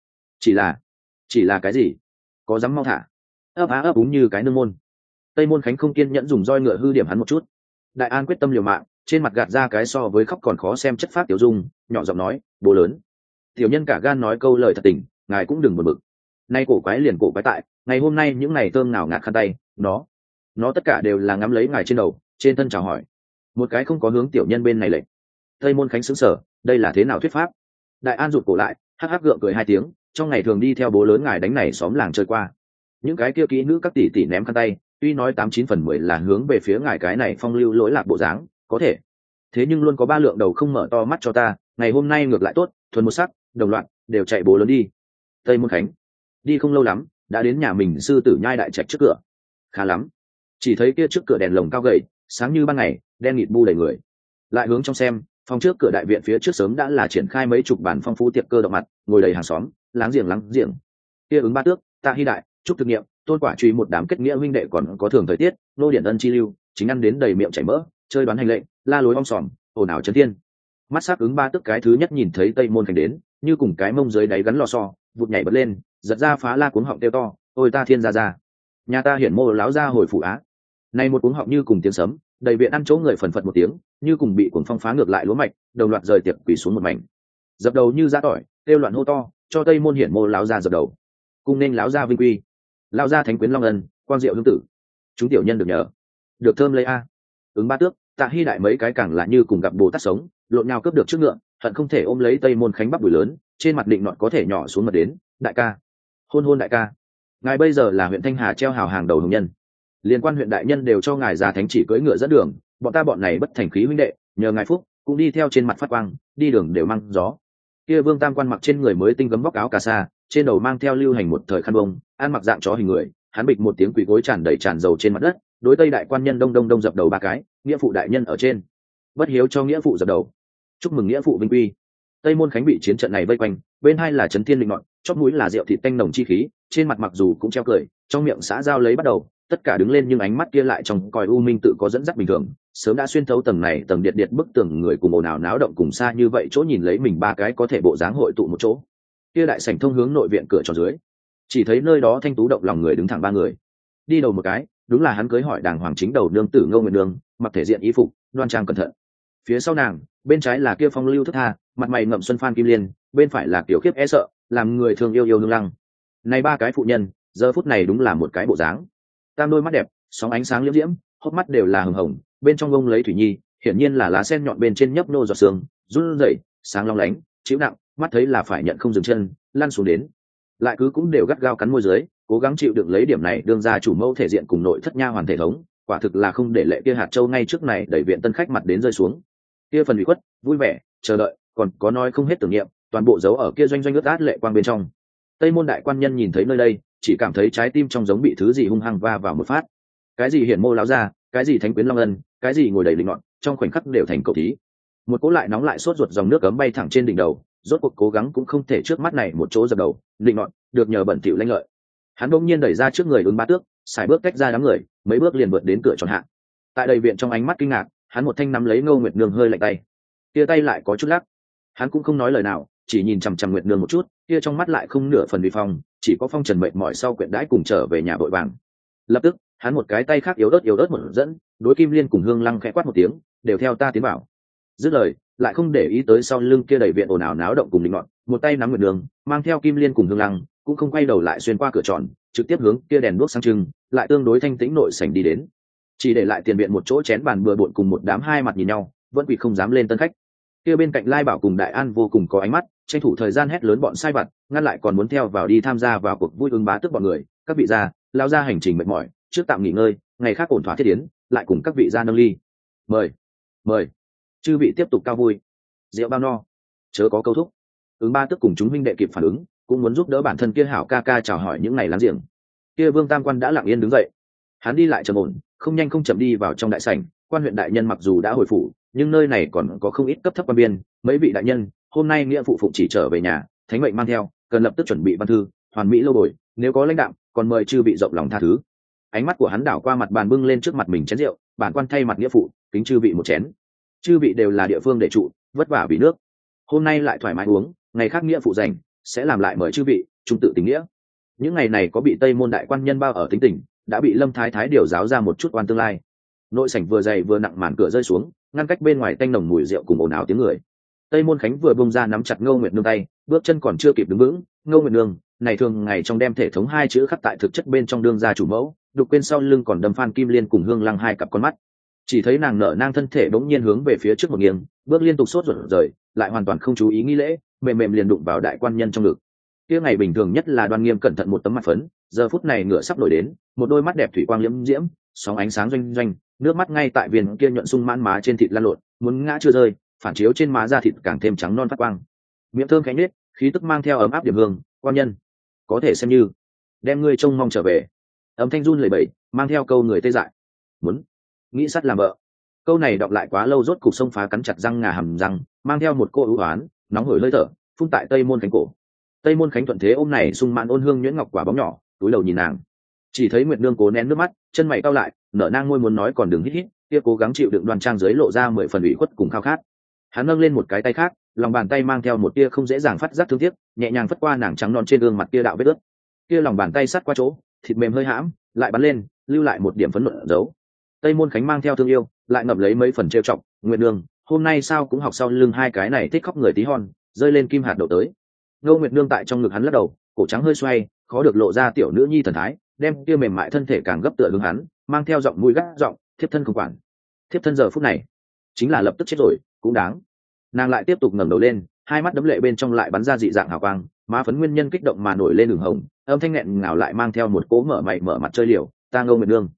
chỉ là cái gì? Có dám mau thả? Ấp á ấp úng như cái nương môn. Tây môn khánh không kiên nhẫn dùng roi ngựa hư điểm hắn một chút. Đại an quyết tâm liều mạng, trên mặt gạt ra cái so với khóc còn khó xem chất phát tiểu dung, nhỏ giọng nói, bố lớn, tiểu nhân cả gan nói câu lời thật tình, ngài cũng đừng buồn bực. Nay cổ quái liền cổ quái tại, ngày hôm nay những ngày thơm nào ngạt khăn tay, nó tất cả đều là ngắm lấy ngài trên đầu, trên thân chào hỏi. Một cái không có hướng tiểu nhân bên này lệnh. Tây môn khánh sững sờ, đây là thế nào thuyết pháp? Đại An rụt cổ lại, hắc hắc gượng cười hai tiếng, trong ngày thường đi theo bố lớn ngài đánh này xóm làng chơi qua. Những cái kia kỹ nữ các tỷ tỷ ném khăn tay, tuy nói 89/10 là hướng về phía ngài cái này phong lưu lỗi lạc bộ dáng, có thể. Thế nhưng luôn có ba lượng đầu không mở to mắt cho ta, ngày hôm nay ngược lại tốt, thuần một sắc, đồng loạt, đều chạy bố lớn đi. Tây Môn Khánh, đi không lâu lắm, đã đến nhà mình sư tử nhai đại trạch trước cửa. Khá lắm, chỉ thấy kia trước cửa đèn lồng cao gầy, sáng như ban ngày, đen nghịt bu đầy người. Lại hướng trong xem, phòng trước cửa đại viện phía trước sớm đã là triển khai mấy chục bàn phong phú tiệc cơ động mặt, ngồi đầy hàng xóm, láng giềng. Kia Ứng Ba Tước, Tạ Hy Đại, Trúc Thực Nghiệm, Tôn Quả Truy một đám kết nghĩa huynh đệ còn có thường thời tiết, nô điển ân chi lưu, chính ăn đến đầy miệng chảy mỡ, chơi đoán hành lệnh, la lối om sòm, ồn ào chấn thiên. Mắt sắc Ứng Ba Tước cái thứ nhất nhìn thấy Tây Môn Khánh đến, như cùng cái mông dưới đáy gắn lò xo, vụt nhảy bật lên, giật ra phá la cuống họng kêu to, ôi ta thiên gia gia, nhà ta hiển mô láo ra hồi phủ á. Này một cuống họng như cùng tiếng sấm, đầy viện ăn chỗ người phần phật một tiếng, như cùng bị cuồng phong phá ngược lại lúa mạch, đồng loạt rời tiệc quỳ xuống một mảnh, dập đầu như giã tỏi, kêu loạn hô to, cho Tây Môn hiển mô láo ra dập đầu, cung nên láo ra vinh quy, lao ra thánh quyến long ân, quang diệu hương tử, chúng tiểu nhân được nhờ, được thơm lấy a. Ứng Ba Tước, Tạ Hy Đại mấy cái càng là như cùng gặp bồ tát sống, lộn nhau cướp được trước ngựa, hận không thể ôm lấy Tây Môn Khánh bắp đùi lớn, trên mặt định nọt có thể nhỏ xuống mà đến, đại ca, hôn đại ca, ngài bây giờ là huyện Thanh Hà treo hào hàng đầu hồng nhân, liên quan huyện đại nhân đều cho ngài già thánh chỉ cưỡi ngựa dẫn đường, bọn này bất thành khí huynh đệ, nhờ ngài phúc, cũng đi theo trên mặt phát quang, đi đường đều mang gió. Kia Vương Tam Quan mặc trên người mới tinh gấm vóc áo cà sa, trên đầu mang theo lưu hành một thời khăn bông, ăn mặc dạng chó hình người, hắn bịch một tiếng quỳ gối tràn đầy tràn dầu trên mặt đất, đối Tây đại quan nhân đông dập đầu ba cái, nghĩa phụ đại nhân ở trên, bất hiếu cho nghĩa phụ dập đầu, chúc mừng nghĩa phụ vinh quy. Tây Môn Khánh bị chiến trận này vây quanh, bên hai là trấn thiên linh nọn, chóp mũi là rượu thịt tanh nồng chi khí, trên mặt mặc dù cũng treo cười, trong miệng xã giao lấy bắt đầu, tất cả đứng lên nhưng ánh mắt kia lại trong coi u minh tự có dẫn dắt bình thường, sớm đã xuyên thấu tầng này tầng điện bức tường người cùng ồn ào náo động cùng xa như vậy chỗ nhìn lấy mình ba cái có thể bộ dáng hội tụ một chỗ. Kia đại sảnh thông hướng nội viện cửa tròn dưới, chỉ thấy nơi đó thanh tú động lòng người đứng thẳng ba người, đi đầu một cái đúng là hắn cưới hỏi đàng hoàng chính đầu nương tử Ngô Nguyệt Nương, mặc thể diện y phục, đoan trang cẩn thận. Phía sau nàng, bên trái là kia phong lưu thức tha, mặt mày ngậm xuân Phan Kim Liên, bên phải là kiểu khiếp e sợ, làm người thường yêu nương lăng. Này ba cái phụ nhân, giờ phút này đúng là một cái bộ dáng. Tam đôi mắt đẹp, sóng ánh sáng liễm diễm, hốc mắt đều là hồng hồng, bên trong gông lấy thủy nhi, hiển nhiên là lá sen nhọn bên trên nhấp nô giọt sương, run rẩy, sáng long lánh, chịu nặng, mắt thấy là phải nhận không dừng chân, lăn xuống đến. Lại cứ cũng đều gắt gao cắn môi dưới, cố gắng chịu đựng lấy điểm này đương ra chủ mẫu thể diện cùng nội thất nha hoàn thể thống, quả thực là không để lệ kia hạt châu ngay trước này đẩy viện tân khách mặt đến rơi xuống. Kia phần ủy khuất, vui vẻ, chờ đợi, còn có nói không hết tưởng niệm, toàn bộ dấu ở kia doanh ướt át lệ quang bên trong. Tây Môn đại quan nhân nhìn thấy nơi đây, chỉ cảm thấy trái tim trong giống bị thứ gì hung hăng va vào một phát. Cái gì hiển mô láo ra, cái gì thánh quyến long ân, cái gì ngồi đầy linh ngọn, trong khoảnh khắc đều thành cầu thí. Một cỗ lại nóng lại sốt ruột dòng nước cấm bay thẳng trên đỉnh đầu, rốt cuộc cố gắng cũng không thể trước mắt này một chỗ dập đầu, linh ngọn, được nhờ bẩn thỉu lanh lợi. Hắn bỗng nhiên đẩy ra trước người Ứng Ba Tước, xài bước cách ra đám người, mấy bước liền vượt đến cửa tròn hạ. Tại đầy viện trong ánh mắt kinh ngạc, hắn một thanh nắm lấy Ngô Nguyệt Nương hơi lạnh tay, kia tay lại có chút lắc. Hắn cũng không nói lời nào, chỉ nhìn chằm chằm Nguyệt Nương một chút, kia trong mắt lại không nửa phần vi phong, chỉ có phong trần mệt mỏi sau quyện đãi cùng trở về nhà vội vàng. Lập tức, hắn một cái tay khác yếu ớt một dẫn, đối Kim Liên cùng Hương Lăng khẽ quát một tiếng, đều theo ta tiến vào. Dứt lời, lại không để ý tới sau lưng kia đầy viện ồn ào náo động cùng định loạn, một tay nắm Nguyệt Nương, mang theo Kim Liên cùng Hương Lăng, cũng không quay đầu lại xuyên qua cửa tròn, trực tiếp hướng kia đèn đuốc sáng trưng, lại tương đối thanh tĩnh nội sảnh đi đến. Chỉ để lại tiền viện một chỗ chén bàn bừa bộn cùng một đám hai mặt nhìn nhau, vẫn quỳ không dám lên tân khách. Kia bên cạnh Lai Bảo cùng Đại An vô cùng có ánh mắt, tranh thủ thời gian hét lớn bọn sai vặt, ngăn lại còn muốn theo vào đi tham gia vào cuộc vui Ứng Bá Tước bọn người. Các vị gia, lao ra hành trình mệt mỏi, trước tạm nghỉ ngơi, ngày khác ổn thỏa thiết yến, lại cùng các vị gia nâng ly. Mời, chư vị tiếp tục cao vui, rượu bao no, chớ có câu thúc. Ứng Ba Tước cùng chúng huynh đệ kịp phản ứng, cũng muốn giúp đỡ bản thân kia hảo ca ca chào hỏi những ngày láng giềng. Kia Vương Tam Quan đã lặng yên đứng dậy, hắn đi lại trầm ổn, không nhanh không chậm đi vào trong đại sảnh. Quan huyện đại nhân mặc dù đã hồi phủ, nhưng nơi này còn có không ít cấp thấp quan biên. Mấy vị đại nhân, hôm nay nghĩa phụ phụng chỉ trở về nhà, thánh mệnh mang theo, cần lập tức chuẩn bị văn thư, hoàn mỹ lâu bồi. Nếu có lãnh đạm, còn mời chư vị rộng lòng tha thứ. Ánh mắt của hắn đảo qua mặt bàn bưng lên trước mặt mình chén rượu, bản quan thay mặt nghĩa phụ, kính chư vị một chén. Chư vị đều là địa phương để trụ, vất vả vì nước. Hôm nay lại thoải mái uống, ngày khác nghĩa phụ dành, sẽ làm lại mời chư vị, trung tự tình nghĩa. Những ngày này có bị Tây Môn đại quan nhân bao ở tính tình, đã bị Lâm Thái Thái điều giáo ra một chút oan tương lai. Nội sảnh vừa dày vừa nặng màn cửa rơi xuống, ngăn cách bên ngoài tanh nồng mùi rượu cùng ồn ào tiếng người. Tây Môn Khánh vừa bung ra nắm chặt Ngô Nguyệt Nương tay, bước chân còn chưa kịp đứng vững. Ngô Nguyệt Nương này thường ngày trong đem thể thống hai chữ khắc tại thực chất bên trong đương gia chủ mẫu, đục quên sau lưng còn đâm Phan Kim Liên cùng Hương Lăng hai cặp con mắt. Chỉ thấy nàng nở nang thân thể bỗng nhiên hướng về phía trước một nghiêng, bước liên tục sốt ruột rời, lại hoàn toàn không chú ý nghi lễ, mềm mềm liền đụng vào đại quan nhân trong ngực. Kia ngày bình thường nhất là Đoan Nghiêm cẩn thận một tấm mặt phấn, giờ phút này ngựa sắp nổi đến, một đôi mắt đẹp thủy quang liễm diễm, sóng ánh sáng doanh doanh, nước mắt ngay tại viên kia nhuận sung mãn má trên thịt lan lộn, muốn ngã chưa rơi, phản chiếu trên má da thịt càng thêm trắng non phát quang. Miệng thơm khẽ nết, khí tức mang theo ấm áp điểm hương, quan nhân, có thể xem như đem ngươi trông mong trở về. Âm thanh run lẩy bẩy, mang theo câu người tê dại. Muốn nghĩ sắt làm vợ. Câu này đọc lại quá lâu, rốt cục sông phá cắn chặt răng ngà hầm răng, mang theo một cô ưu oán, nóng hổi hơi thở, phun tại Tây Môn Khánh cổ. Tây Môn Khánh thuận thế ôm này sung mãn ôn hương nhuyễn ngọc quả bóng nhỏ, túi đầu nhìn nàng. Chỉ thấy Nguyệt Nương cố nén nước mắt, chân mày cau lại, nở nang môi muốn nói còn đừng hít hít, kia cố gắng chịu đựng đoan trang dưới lộ ra 10 phần ủy khuất cùng khao khát. Hắn nâng lên một cái tay khác, lòng bàn tay mang theo một tia không dễ dàng phát giác thương tiếc, nhẹ nhàng phất qua nàng trắng non trên gương mặt kia đạo vết ướt. Kia lòng bàn tay sát qua chỗ, thịt mềm hơi hãm, lại bắn lên, lưu lại một điểm phấn nộn dấu. Tây Môn Khánh mang theo thương yêu, lại ngập lấy mấy phần trêu chọc. Nguyệt Nương, hôm nay sao cũng học sau lưng hai cái này thích khóc người tí hon, rơi lên kim hạt đậu tới. Ngô Nguyệt Nương tại trong ngực hắn lắc đầu, cổ trắng hơi xoay, khó được lộ ra tiểu nữ nhi thần thái, đem kia mềm mại thân thể càng gấp tựa hướng hắn, mang theo giọng mũi gắt giọng, thiếp thân không quản. Thiếp thân giờ phút này chính là lập tức chết rồi cũng đáng. Nàng lại tiếp tục ngẩng đầu lên, hai mắt đấm lệ bên trong lại bắn ra dị dạng hào quang, má phấn nguyên nhân kích động mà nổi lên đường hồng, âm thanh nghẹn ngào lại mang theo một cỗ mở mày mở mặt chơi liều. Ta Ngô Nguyệt Nương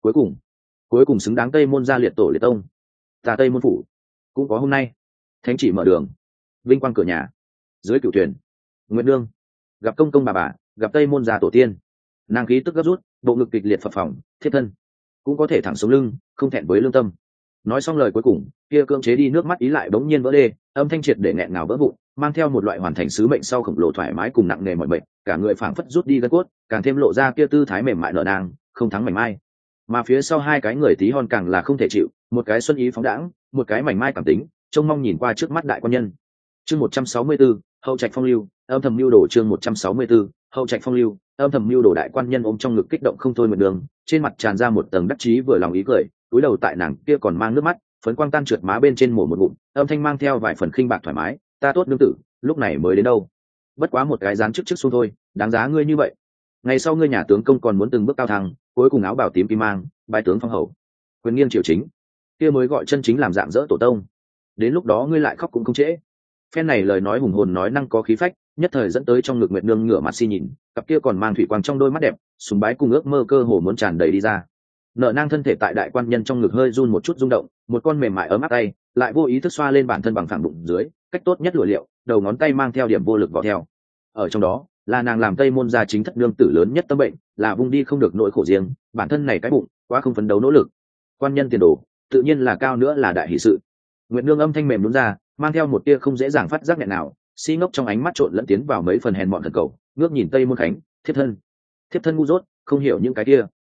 cuối cùng xứng đáng Tây Môn gia liệt tổ liệt tông, ta Tây Môn phủ cũng có hôm nay. Thánh chỉ mở đường, vinh quang cửa nhà, dưới cửu thuyền, Nguyệt Nương gặp công công bà, gặp Tây Môn gia tổ tiên. Nàng khí tức gấp rút, bộ ngực kịch liệt phập phồng, thiết thân cũng có thể thẳng sống lưng, không thẹn với lương tâm. Nói xong lời cuối cùng, kia cưỡng chế đi nước mắt ý lại bỗng nhiên vỡ đê, âm thanh triệt để nghẹn ngào vỡ vụn, mang theo một loại hoàn thành sứ mệnh sau khổng lồ thoải mái cùng nặng nề mọi mệnh, cả người phảng phất rút đi gân cốt, càng thêm lộ ra kia tư thái mềm mại nở nàng, không thắng mảnh mai. Mà phía sau hai cái người tí hon càng là không thể chịu, một cái xuân ý phóng đãng, một cái mảnh mai cảm tính, trông mong nhìn qua trước mắt đại quan nhân. Chương 164, hậu trạch phong lưu, âm thầm mưu đồ. Chương 164, hậu trạch phong lưu, âm thầm mưu đồ. Đại quan nhân ôm trong ngực kích động không thôi Nguyệt Nương, trên mặt tràn ra một tầng đắc chí vừa lòng ý cười, túi đầu tại nàng kia còn mang nước mắt, phấn quang tan trượt má bên trên mổ một ngụm, âm thanh mang theo vài phần khinh bạc thoải mái. Ta tốt nương tử, lúc này mới đến đâu, bất quá một cái dáng trước xuống thôi, đáng giá ngươi như vậy. Ngày sau ngươi nhà tướng công còn muốn từng bước cao thăng, cuối cùng áo bào tím kim mang, bái tướng phong hầu, quyền nghiêng triều chính, kia mới gọi chân chính làm dạng dỡ tổ tông. Đến lúc đó ngươi lại khóc cũng không trễ. Phen này lời nói hùng hồn nói năng có khí phách, nhất thời dẫn tới trong ngực Nguyệt Nương ngửa mặt si nhìn, cặp kia còn mang thủy quang trong đôi mắt đẹp, sùng bái cùng ước mơ cơ hồ muốn tràn đầy đi ra. Nợ nang thân thể tại đại quan nhân trong ngực hơi run một chút rung động, một con mềm mại ấm áp tay lại vô ý thức xoa lên bản thân bằng phẳng bụng dưới, cách tốt nhất lụa liệu, đầu ngón tay mang theo điểm vô lực vò theo. Ở trong đó là nàng làm Tây Môn gia chính thất nương tử lớn nhất tâm bệnh, là vung đi không được nỗi khổ riêng, bản thân này cái bụng quá không phấn đấu nỗ lực. Quan nhân tiền đồ tự nhiên là cao nữa là đại hỷ sự. Nguyệt Nương âm thanh mềm đúng ra, mang theo một tia không dễ dàng phát giác nghẹn nào, si ngốc trong ánh mắt trộn lẫn tiến vào mấy phần hèn mọn thần cầu, ngước nhìn Tây Môn Khánh. Thiếp thân ngu dốt, không hiểu những cái kia,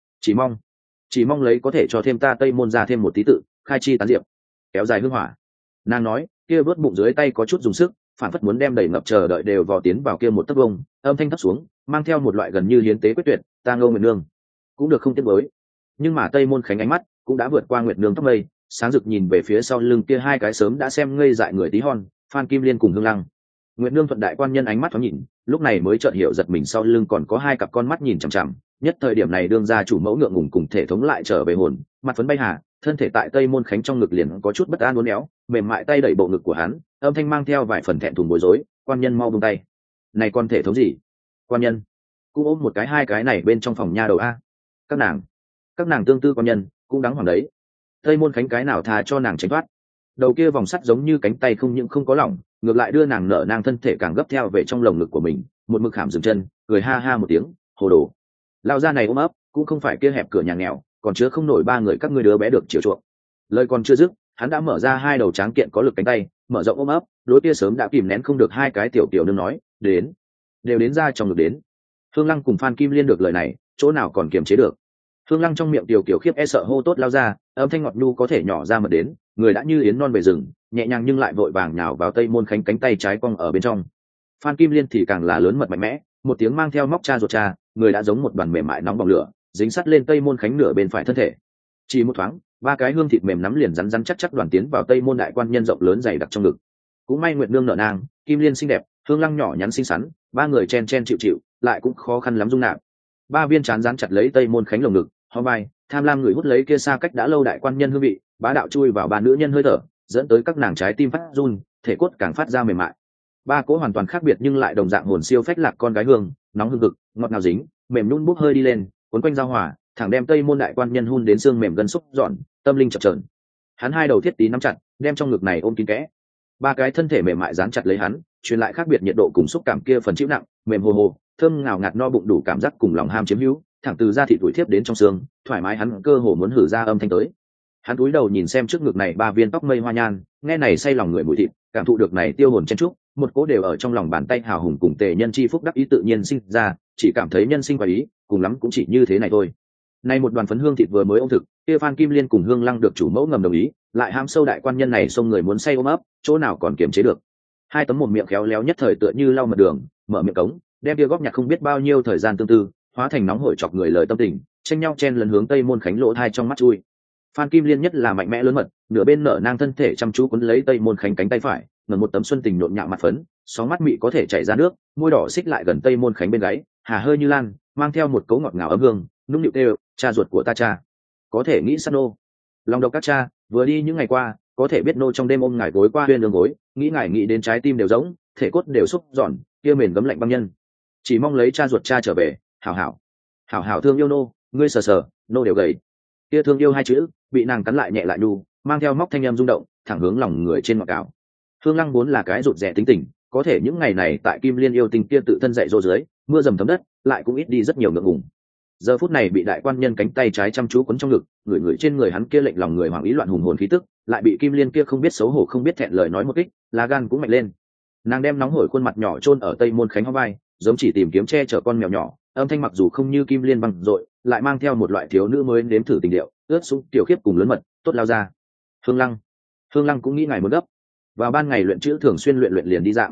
chỉ mong lấy có thể cho thêm ta Tây Môn gia thêm một tí tự, khai chi tán diệp, kéo dài hương hỏa. Nàng nói, kia vớt bụng dưới tay có chút dùng sức, phản phất muốn đem đầy ngập chờ đợi đều vò tiến vào kia một tấc vông, âm thanh thấp xuống, mang theo một loại gần như hiến tế quyết tuyệt. Ta Ngô Nguyệt Nương cũng được không tiếc với. Nhưng mà Tây Môn Khánh ánh mắt cũng đã vượt qua Nguyệt Nương tóc mây, sáng rực nhìn về phía sau lưng kia hai cái sớm đã xem ngây dại người tí hon, Phan Kim Liên cùng Hương Lăng. Nguyệt Nương thuận đại quan nhân ánh mắt thoáng nhìn, lúc này mới chợt hiểu giật mình sau lưng còn có hai cặp con mắt nhìn chằm chằm. Nhất thời điểm này đương gia chủ mẫu ngượng ngùng cùng thể thống lại trở về hồn, mặt phấn bay hà, thân thể tại Tây Môn Khánh trong ngực liền có chút bất an uốn éo, mềm mại tay đẩy bộ ngực của hắn, âm thanh mang theo vài phần thẹn thùng bối rối. Quan nhân mau buông tay. Này con thể thống gì? Quan nhân cũng ôm một cái hai cái này bên trong phòng nha đầu a. Các nàng tương tư quan nhân cũng đáng hoàng đấy. Tây Môn Khánh cái nào thà cho nàng tránh thoát. Đầu kia vòng sắt giống như cánh tay không những không có lỏng, ngược lại đưa nàng nở nang thân thể càng gấp theo về trong lồng ngực của mình, một mực hàm dừng chân, cười ha ha một tiếng. Hồ đồ, lao ra này ôm ấp cũng không phải kia hẹp cửa nhà nghèo, còn chứa không nổi ba người các ngươi đứa bé được chiều chuộng. Lời còn chưa dứt, hắn đã mở ra hai đầu tráng kiện có lực cánh tay, mở rộng ôm ấp, đối kia sớm đã kìm nén không được hai cái tiểu nương nói, đều đến ra trong ngực đến. Hương Lăng cùng Phan Kim Liên được lời này, chỗ nào còn kiềm chế được. Hương Lăng trong miệng tiểu kiểu khiếp e sợ hô tốt lao ra, âm thanh ngọt nhu có thể nhỏ ra mật đến, người đã như yến non về rừng, nhẹ nhàng nhưng lại vội vàng nhào vào Tây Môn Khánh cánh tay trái cong ở bên trong. Phan Kim Liên thì càng là lớn mật mạnh mẽ, một tiếng mang theo móc cha ruột cha, người đã giống một đoàn mềm mại nóng bỏng lửa, dính sát lên Tây Môn Khánh nửa bên phải thân thể. Chỉ một thoáng, ba cái hương thịt mềm nắm liền rắn rắn chắc chắc đoàn tiến vào Tây Môn đại quan nhân rộng lớn dày đặc trong ngực. Cũng may Nguyệt Nương nở nang, Kim Liên xinh đẹp, Hương Lăng nhỏ nhắn xinh xắn, ba người chen chen chịu chịu, lại cũng khó khăn lắm dung nạp. Ba viên trán dán chặt lấy Tây Môn Khánh lồng ngực, ho vai, tham lam người hút lấy kia xa cách đã lâu đại quan nhân hương vị, bá đạo chui vào ba nữ nhân hơi thở, dẫn tới các nàng trái tim phát run, thể cốt càng phát ra mềm mại. Ba cỗ hoàn toàn khác biệt nhưng lại đồng dạng hồn siêu phách lạc con gái hương, nóng hương cực, ngọt ngào dính, mềm nhún bốc hơi đi lên, cuốn quanh giao hòa, thẳng đem Tây Môn đại quan nhân hun đến xương mềm gân xúc giòn, tâm linh chập chờn. Hắn hai đầu thiết tí nắm chặt, đem trong ngực này ôm kín kẽ. Ba cái thân thể mềm mại dán chặt lấy hắn, truyền lại khác biệt nhiệt độ cùng xúc cảm kia phần chịu nặng, mềm hồ hồ, thơm ngào ngạt no bụng đủ cảm giác cùng lòng ham chiếm hữu, thẳng từ da thịt tuổi thiếp đến trong xương, thoải mái hắn cơ hồ muốn hử ra âm thanh tới. Hắn cúi đầu nhìn xem trước ngực này ba viên tóc mây hoa nhan, nghe này say lòng người mùi thịt, cảm thụ được này tiêu hồn chen trúc, một cố đều ở trong lòng bàn tay hào hùng cùng tề nhân chi phúc đắc ý tự nhiên sinh ra, chỉ cảm thấy nhân sinh và ý, cùng lắm cũng chỉ như thế này thôi. Nay một đoàn phấn hương thịt vừa mới ôm thực, kia Phan Kim Liên cùng Hương Lăng được chủ mẫu ngầm đồng ý, lại ham sâu đại quan nhân này xông người muốn say ôm ấp, chỗ nào còn kiềm chế được. Hai tấm mồm miệng khéo léo nhất thời tựa như lau mật đường, mở miệng cống, đem kia góp nhặt không biết bao nhiêu thời gian tương tư, hóa thành nóng hổi chọc người lời tâm tình, tranh nhau chen lần hướng Tây Môn Khánh lỗ thai trong mắt chui. Phan Kim Liên nhất là mạnh mẽ lớn mật, nửa bên nở nang thân thể chăm chú quấn lấy Tây Môn Khánh cánh tay phải, ngẩng một tấm xuân tình nhộn nhạo mặt phấn, sóng mắt mị có thể chảy ra nước, môi đỏ xích lại gần Tây Môn Khánh bên gáy, hà hơi như lan, mang theo một cấu ngọt ngào ấm hương, nũng nịu kêu, cha ruột của ta cha, có thể nghĩ sát nô. Lòng độc các cha, vừa đi những ngày qua, có thể biết nô trong đêm ôm ngài gối qua huyên đường gối, nghĩ ngài nghĩ đến trái tim đều rỗng, thể cốt đều xúc giòn, kia mền gấm lạnh băng nhân, chỉ mong lấy cha ruột cha trở về, hảo hảo, hảo hảo thương yêu nô, ngươi sờ sờ, nô đều gầy. Kia thương yêu hai chữ bị nàng cắn lại nhẹ lại nhu, mang theo móc thanh em rung động, thẳng hướng lòng người trên ngọn cào. Hương Lăng vốn là cái rụt rè tính tình, có thể những ngày này tại Kim Liên yêu tình kia tự thân dạy dỗ dưới, mưa dầm thấm đất, lại cũng ít đi rất nhiều ngượng ngùng. Giờ phút này bị đại quan nhân cánh tay trái chăm chú quấn trong ngực, người trên người hắn kia lệnh lòng người hoảng ý loạn hùng hồn khí tức, lại bị Kim Liên kia không biết xấu hổ không biết thẹn lời nói một kích, lá gan cũng mạnh lên. Nàng đem nóng hổi khuôn mặt nhỏ chôn ở Tây Môn Khánh hoa vai, giống chỉ tìm kiếm che chở con mèo nhỏ, âm thanh mặc dù không như Kim Liên bằng dội, lại mang theo một loại thiếu nữ mới nếm thử tình điệu, ướt sũng tiểu khiếp cùng lớn mật, tốt lao ra. Hương Lăng cũng nghĩ ngài muốn gấp. Vào ban ngày luyện chữ thường xuyên luyện liền đi dạng.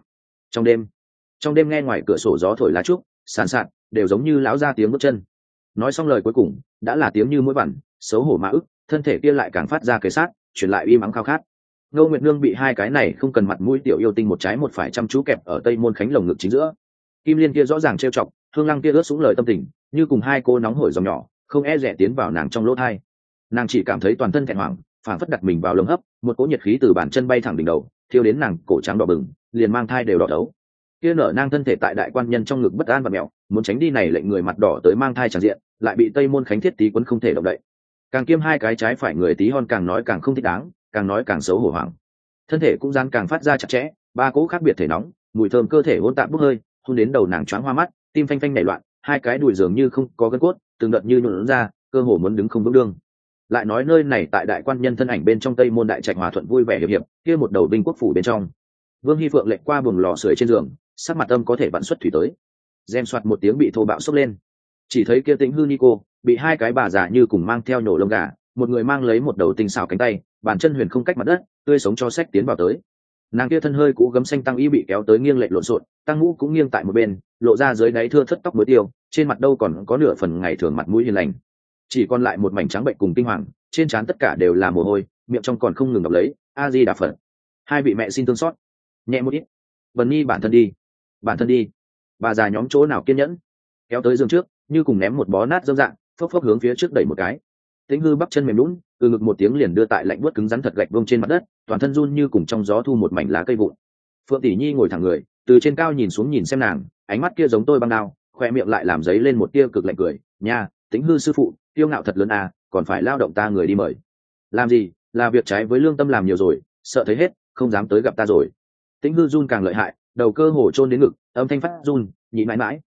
Trong đêm nghe ngoài cửa sổ gió thổi lá trúc, sàn sạt, đều giống như lão ra tiếng bước chân. Nói xong lời cuối cùng, đã là tiếng như mũi vằn, xấu hổ mà ức, thân thể kia lại càng phát ra cái sát, truyền lại uy mắng khao khát. Ngô Nguyệt Nương bị hai cái này không cần mặt mũi tiểu yêu tinh một trái một phải chăm chú kẹp ở Tây Môn Khánh lồng ngực chính giữa. Kim Liên kia rõ ràng trêu chọc, Hương Lăng kia ướt sũng lời tâm tình, như cùng hai cô nóng hổi dòng nhỏ, không e dè tiến vào nàng trong lỗ thai. Nàng chỉ cảm thấy toàn thân thẹn hoảng, phảng phất đặt mình vào lồng hấp, một cỗ nhiệt khí từ bàn chân bay thẳng đỉnh đầu, thiêu đến nàng cổ trắng đỏ bừng, liền mang thai đều đỏ đấu. Kia nở nang thân thể tại đại quan nhân trong ngực bất an và mèo, muốn tránh đi này lệnh người mặt đỏ tới mang thai tràn diện, lại bị Tây Môn Khánh thiết tí quấn không thể động đậy. Càng kiêm hai cái trái phải người tí hon càng nói càng không thích đáng, càng nói càng xấu hổ hoảng. Thân thể cũng gian càng phát ra chặt chẽ, ba cỗ khác biệt thể nóng, mùi thơm cơ thể hỗn tạp bốc hơi, hôn đến đầu nàng choáng hoa mắt, tim phanh phanh nảy loạn, hai cái đùi dường như không có gân cốt, từng đợt như nhuộn ra, cơ hồ muốn đứng không vững đương. Lại nói nơi này tại đại quan nhân thân ảnh bên trong Tây Môn đại trạch hòa thuận vui vẻ hiệp hiệp, kia một đầu binh quốc phủ bên trong. Vương Hi Phượng lệnh qua buồng lò sưởi trên giường, sắc mặt âm có thể vặn xuất thủy tới. Gem soạt một tiếng bị thô bạo sốc lên, chỉ thấy kia Tĩnh Hư Nico bị hai cái bà già như cùng mang theo nhổ lông gà, một người mang lấy một đầu tinh xảo cánh tay, bàn chân huyền không cách mặt đất, tươi sống cho sách tiến vào tới. Nàng kia thân hơi cũ gấm xanh tăng y bị kéo tới nghiêng lệch lộn xộn, tăng mũ cũng nghiêng tại một bên, lộ ra dưới đáy thưa thất tóc mới tiêu, trên mặt đâu còn có nửa phần ngày thường mặt mũi hiền lành, chỉ còn lại một mảnh trắng bệnh cùng kinh hoàng, trên trán tất cả đều là mồ hôi, miệng trong còn không ngừng đọc lấy A Di Đà Phật. Hai vị mẹ xin thương xót, nhẹ một ít. Vân Nhi bản thân đi. Bà già nhóm chỗ nào kiên nhẫn, kéo tới giường trước, như cùng ném một bó nát dâm dạng, phốc phốc hướng phía trước đẩy một cái. Tĩnh Hư bắp chân mềm lún, từ ngực một tiếng liền đưa tại lạnh buốt cứng rắn thật gạch vông trên mặt đất, toàn thân run như cùng trong gió thu một mảnh lá cây vụn. Phượng Tỷ Nhi ngồi thẳng người, từ trên cao nhìn xuống nhìn xem nàng, ánh mắt kia giống tôi băng đao, khoe miệng lại làm giấy lên một tia cực lạnh cười. Nha, Tĩnh Hư sư phụ, kiêu ngạo thật lớn à, còn phải lao động ta người đi mời. Làm gì, là việc trái với lương tâm làm nhiều rồi, sợ thấy hết, không dám tới gặp ta rồi. Tĩnh Hư run càng lợi hại, đầu cơ hồ chôn đến ngực, âm thanh phát run, nhị mãi mãi.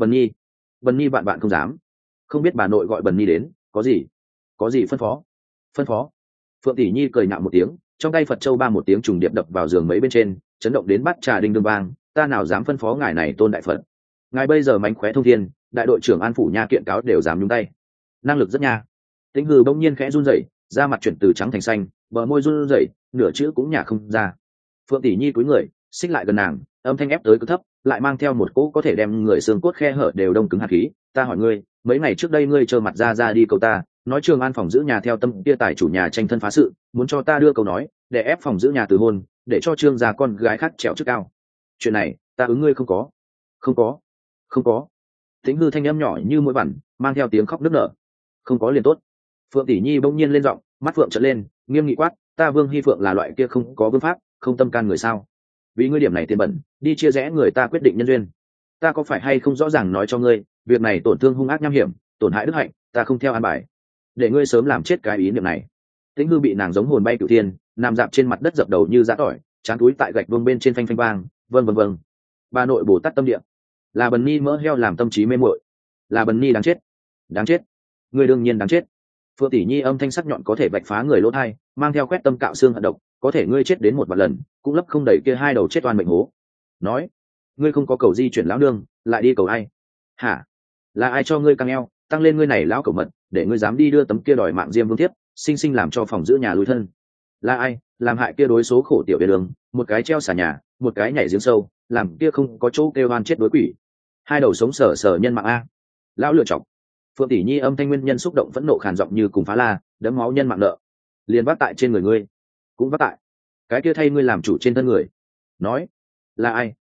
Bần Nhi bạn không dám. Không biết bà nội gọi Bần Nhi đến, có gì phân phó. Phượng Tỷ Nhi cười nhạo một tiếng, trong tay Phật châu ba một tiếng trùng điệp đập vào giường mấy bên trên, chấn động đến bát trà đinh đương vang. Ta nào dám phân phó ngài này tôn đại Phật. Ngài bây giờ mánh khóe thông thiên, đại đội trưởng An phủ nha kiện cáo đều dám nhúng tay, năng lực rất nha. Tĩnh Hư bỗng nhiên khẽ run rẩy, da mặt chuyển từ trắng thành xanh, bờ môi run rẩy, nửa chữ cũng nhả không ra. Phượng Tỷ Nhi cúi người, xích lại gần nàng, âm thanh ép tới cực thấp, lại mang theo một cỗ có thể đem người xương cốt khe hở đều đông cứng hạt khí. Ta hỏi ngươi, mấy ngày trước đây ngươi trơ mặt ra đi cầu ta, nói Trường An phòng giữ nhà theo tâm kia tài chủ nhà tranh thân phá sự, muốn cho ta đưa câu nói để ép phòng giữ nhà từ hôn, để cho Trương gia con gái khác trèo chức cao. Chuyện này ta ứng ngươi không có. Tĩnh Hư thanh âm nhỏ như mũi vằn, mang theo tiếng khóc nức nở. Không có liền tốt. Phượng Tỷ Nhi bỗng nhiên lên giọng, mắt phượng trợn lên, nghiêm nghị quát, ta Vương Hy Phượng là loại kia không có vương pháp không tâm can người sao? Vì ngươi điểm này tiền bẩn đi chia rẽ người ta quyết định nhân duyên, ta có phải hay không rõ ràng nói cho ngươi, việc này tổn thương hung ác nham hiểm, tổn hại đức hạnh, ta không theo an bài, để ngươi sớm làm chết cái ý niệm này. Tĩnh Hư bị nàng giống hồn bay cửu thiên, nằm dạp trên mặt đất dập đầu như giã tỏi, trán túi tại gạch vuông bên trên phanh phanh vang. Vâng. Bà nội Bồ Tát tâm địa, là Bần Ni mỡ heo làm tâm trí mê muội, là Bần Ni đáng chết, ngươi đương nhiên đáng chết. Phượng tỷ nhi âm thanh sắc nhọn có thể vạch phá người lỗ thai, mang theo quét tâm cạo xương hận độc, có thể ngươi chết đến một vạn lần cũng lấp không đầy kia hai đầu chết oan mệnh hố. Nói, ngươi không có cầu di chuyển lão nương, lại đi cầu ai? Hả? Là ai cho ngươi căng eo, tăng lên ngươi này lão cẩu mật, để ngươi dám đi đưa tấm kia đòi mạng Diêm Vương thiếp, sinh sinh làm cho phòng giữ nhà lui thân? Là ai làm hại kia đối số khổ tiểu biệt đường, một cái treo xà nhà, một cái nhảy giếng sâu, làm kia không có chỗ kêu oan chết đối quỷ, hai đầu sống sờ sờ nhân mạng a? Lão lựa chọc. Phượng tỷ nhi âm thanh nguyên nhân xúc động phẫn nộ khàn giọng như cùng phá la, đấm máu nhân mạng nợ liền vác tại trên người ngươi, cũng vác tại cái kia thay ngươi làm chủ trên thân người. Nói, là ai?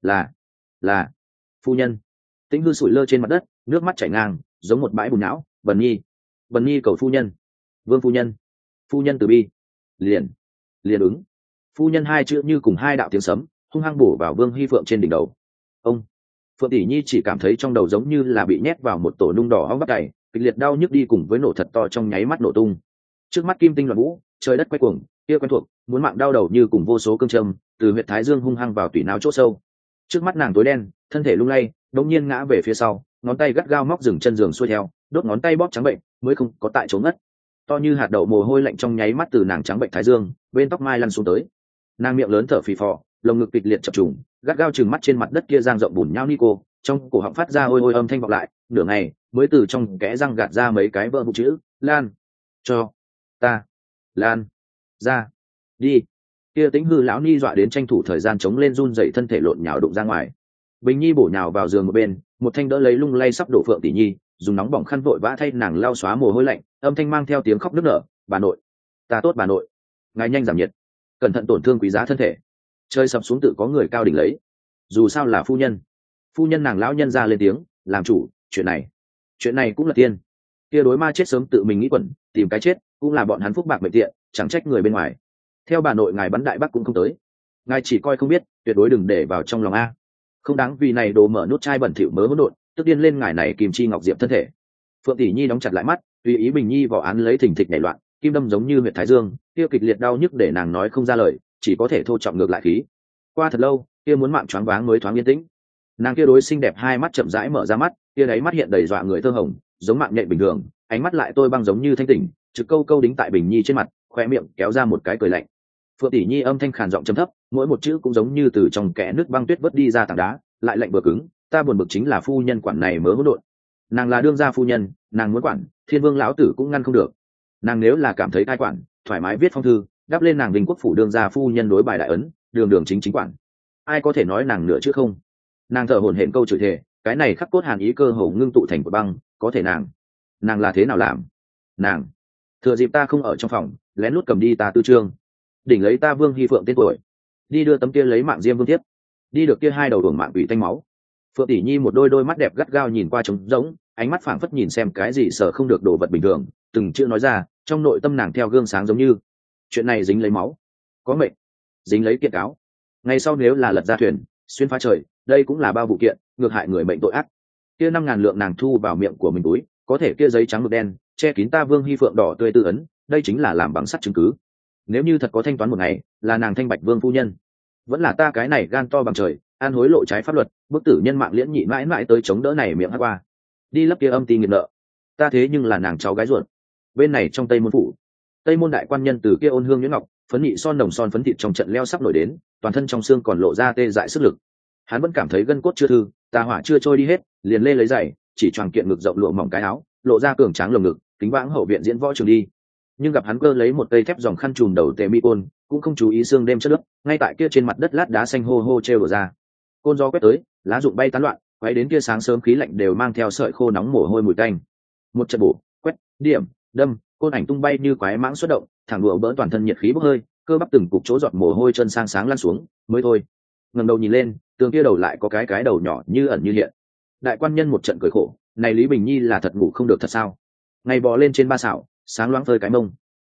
Là phu nhân. Tĩnh Hư sủi lơ trên mặt đất, nước mắt chảy ngang giống một bãi bùn não. Bần nhi cầu phu nhân. Vương phu nhân từ bi. Liền ứng. Phu nhân hai chữ như cùng hai đạo tiếng sấm hung hăng bổ vào Vương Hy Phượng trên đỉnh đầu. Ông Phượng tỷ nhi chỉ cảm thấy trong đầu giống như là bị nhét vào một tổ nung đỏ ong bắp cày, kịch liệt đau nhức đi cùng với nổ thật to trong nháy mắt nổ tung. Trước mắt kim tinh loạn vũ, trời đất quay cuồng, kia quen thuộc muốn mạng đau đầu như cùng vô số cương châm từ huyệt thái dương hung hăng vào tủy não chỗ sâu. Trước mắt nàng tối đen, thân thể lung lay, đột nhiên ngã về phía sau, ngón tay gắt gao móc dừng chân giường xuôi theo, đốt ngón tay bóp trắng bệnh, mới không có tại chỗ ngất. To như hạt đậu mồ hôi lạnh trong nháy mắt từ nàng trắng bệnh thái dương bên tóc mai lăn xuống tới. Nàng miệng lớn thở phì phò, lồng ngực kịch liệt chập trùng, gắt gao chừng mắt trên mặt đất kia giang rộng bùn nhau Nico, trong cổ họng phát ra ôi ôi âm thanh vọng lại, nửa ngày mới từ trong kẽ răng gạt ra mấy cái vỡ vụ chữ: Lan, cho ta Lan ra đi. Kia Tĩnh Hư lão ni dọa đến tranh thủ thời gian chống lên run dậy thân thể lộn nhào đụng ra ngoài. Bình nhi bổ nhào vào giường một bên, một thanh đỡ lấy lung lay sắp đổ Phượng tỷ nhi, dùng nóng bỏng khăn vội vã thay nàng lau xóa mồ hôi lạnh, âm thanh mang theo tiếng khóc nức nở: bà nội, ta tốt bà nội, ngài nhanh giảm nhiệt, cẩn thận tổn thương quý giá thân thể. Chơi sập xuống tự có người cao đỉnh lấy, dù sao là phu nhân nàng lão nhân ra lên tiếng làm chủ. Chuyện này cũng là tiên. Kia đối ma chết sớm tự mình nghĩ quẩn, tìm cái chết cũng là bọn hắn phúc bạc mệnh tiện, chẳng trách người bên ngoài. Theo bà nội ngài bắn đại bắc cũng không tới, ngài chỉ coi không biết, tuyệt đối đừng để vào trong lòng a. Không đáng vì này đồ mở nút chai bẩn thỉu mớ hỗn độn, tức điên lên ngài này kim chi ngọc diệp thân thể. Phượng tỷ nhi đóng chặt lại mắt, tùy ý Bình nhi vỏ án lấy thình thịch nảy loạn, kim đâm giống như huyệt thái dương, kia kịch liệt đau nhức để nàng nói không ra lời, chỉ có thể thô trọng ngược lại khí. Qua thật lâu, kia muốn mạng choáng váng mới thoáng yên tĩnh. Nàng kia đối xinh đẹp hai mắt chậm rãi mở ra mắt, kia đáy mắt hiện đầy dọa người thơ hồng, giống mạng nhện bình thường, ánh mắt lại tôi băng giống như thanh tỉnh, trực câu câu đính tại Bình nhi trên mặt, khoe miệng kéo ra một cái cười lạnh. Phượng tỷ nhi âm thanh khàn giọng trầm thấp, mỗi một chữ cũng giống như từ trong kẽ nước băng tuyết vớt đi ra tảng đá, lại lạnh vừa cứng. Ta buồn bực chính là phu nhân quản này mớ hỗn độn. Nàng là đương gia phu nhân, nàng muốn quản, Thiên Vương lão tử cũng ngăn không được. Nàng nếu là cảm thấy cai quản, thoải mái viết phong thư, đắp lên nàng Vinh Quốc phủ đương gia phu nhân đối bài đại ấn, đường đường chính chính quản. Ai có thể nói nàng nữa chứ không? Nàng thở hổn hển câu chửi thề, cái này khắc cốt hàn ý cơ hồ ngưng tụ thành của băng, có thể nàng là thế nào làm? Nàng thừa dịp ta không ở trong phòng, lén lút cầm đi ta tư trương, đỉnh lấy ta Vương Hy Phượng tên tuổi, đi đưa tấm kia lấy mạng Diêm Vương tiếp, đi được kia hai đầu đuổi mạng ủy tanh máu. Phượng tỷ nhi một đôi mắt đẹp gắt gao nhìn qua trống rỗng, ánh mắt phảng phất nhìn xem cái gì sợ không được đồ vật bình thường, từng chữ nói ra, trong nội tâm nàng theo gương sáng giống như chuyện này dính lấy máu, có mệnh, dính lấy kiện cáo. Ngày sau nếu là lật ra thuyền, xuyên phá trời, đây cũng là bao vụ kiện, ngược hại người mệnh tội ác. Kia 5.000 lượng nàng thu vào miệng của mình túi, có thể kia giấy trắng mực đen che kín ta Vương Hy Phượng đỏ tươi tư ấn, đây chính là làm bằng sắt chứng cứ. Nếu như thật có thanh toán một ngày, là nàng Thanh Bạch Vương phu nhân, vẫn là ta cái này gan to bằng trời, ăn hối lộ trái pháp luật, bức tử nhân mạng liễn nhị mãi mãi tới chống đỡ này miệng hát qua, đi lấp kia âm ti nghiệt nợ. Ta thế nhưng là nàng cháu gái ruột. Bên này trong Tây Môn phủ, Tây Môn đại quan nhân từ kia ôn hương nhuyễn ngọc, phấn nhị son đồng son phấn thịt trong trận leo sắp nổi đến, toàn thân trong xương còn lộ ra tê dại sức lực. Hắn vẫn cảm thấy gân cốt chưa thư, tà hỏa chưa trôi đi hết, liền lê lấy giày, chỉ choàng kiện ngực rộng lụa mỏng cái áo, lộ ra cường tráng lồng ngực, kính vãng hậu viện diễn võ trường đi. Nhưng gặp hắn cơ lấy một cây thép dòng khăn trùm đầu tề mi côn, cũng không chú ý sương đêm chất nước, ngay tại kia trên mặt đất lát đá xanh hô hô treo ra. Côn gió quét tới, lá rụng bay tán loạn, quay đến kia sáng sớm khí lạnh đều mang theo sợi khô nóng mồ hôi mùi tanh. Một trận bổ, quét, điểm, đâm, côn ảnh tung bay như quái mãng xuất động, thẳng đùa bỡ toàn thân nhiệt khí bốc hơi, cơ bắp từng cục chỗ giọt mồ hôi chân sang sáng lăn xuống, mới thôi. Ngẩng đầu nhìn lên, tường kia đầu lại có cái đầu nhỏ như ẩn như hiện. Đại quan nhân một trận cười khổ, này Lý Bình Nhi là thật ngủ không được thật sao? Ngày bò lên trên ba xảo, sáng loáng phơi cái mông.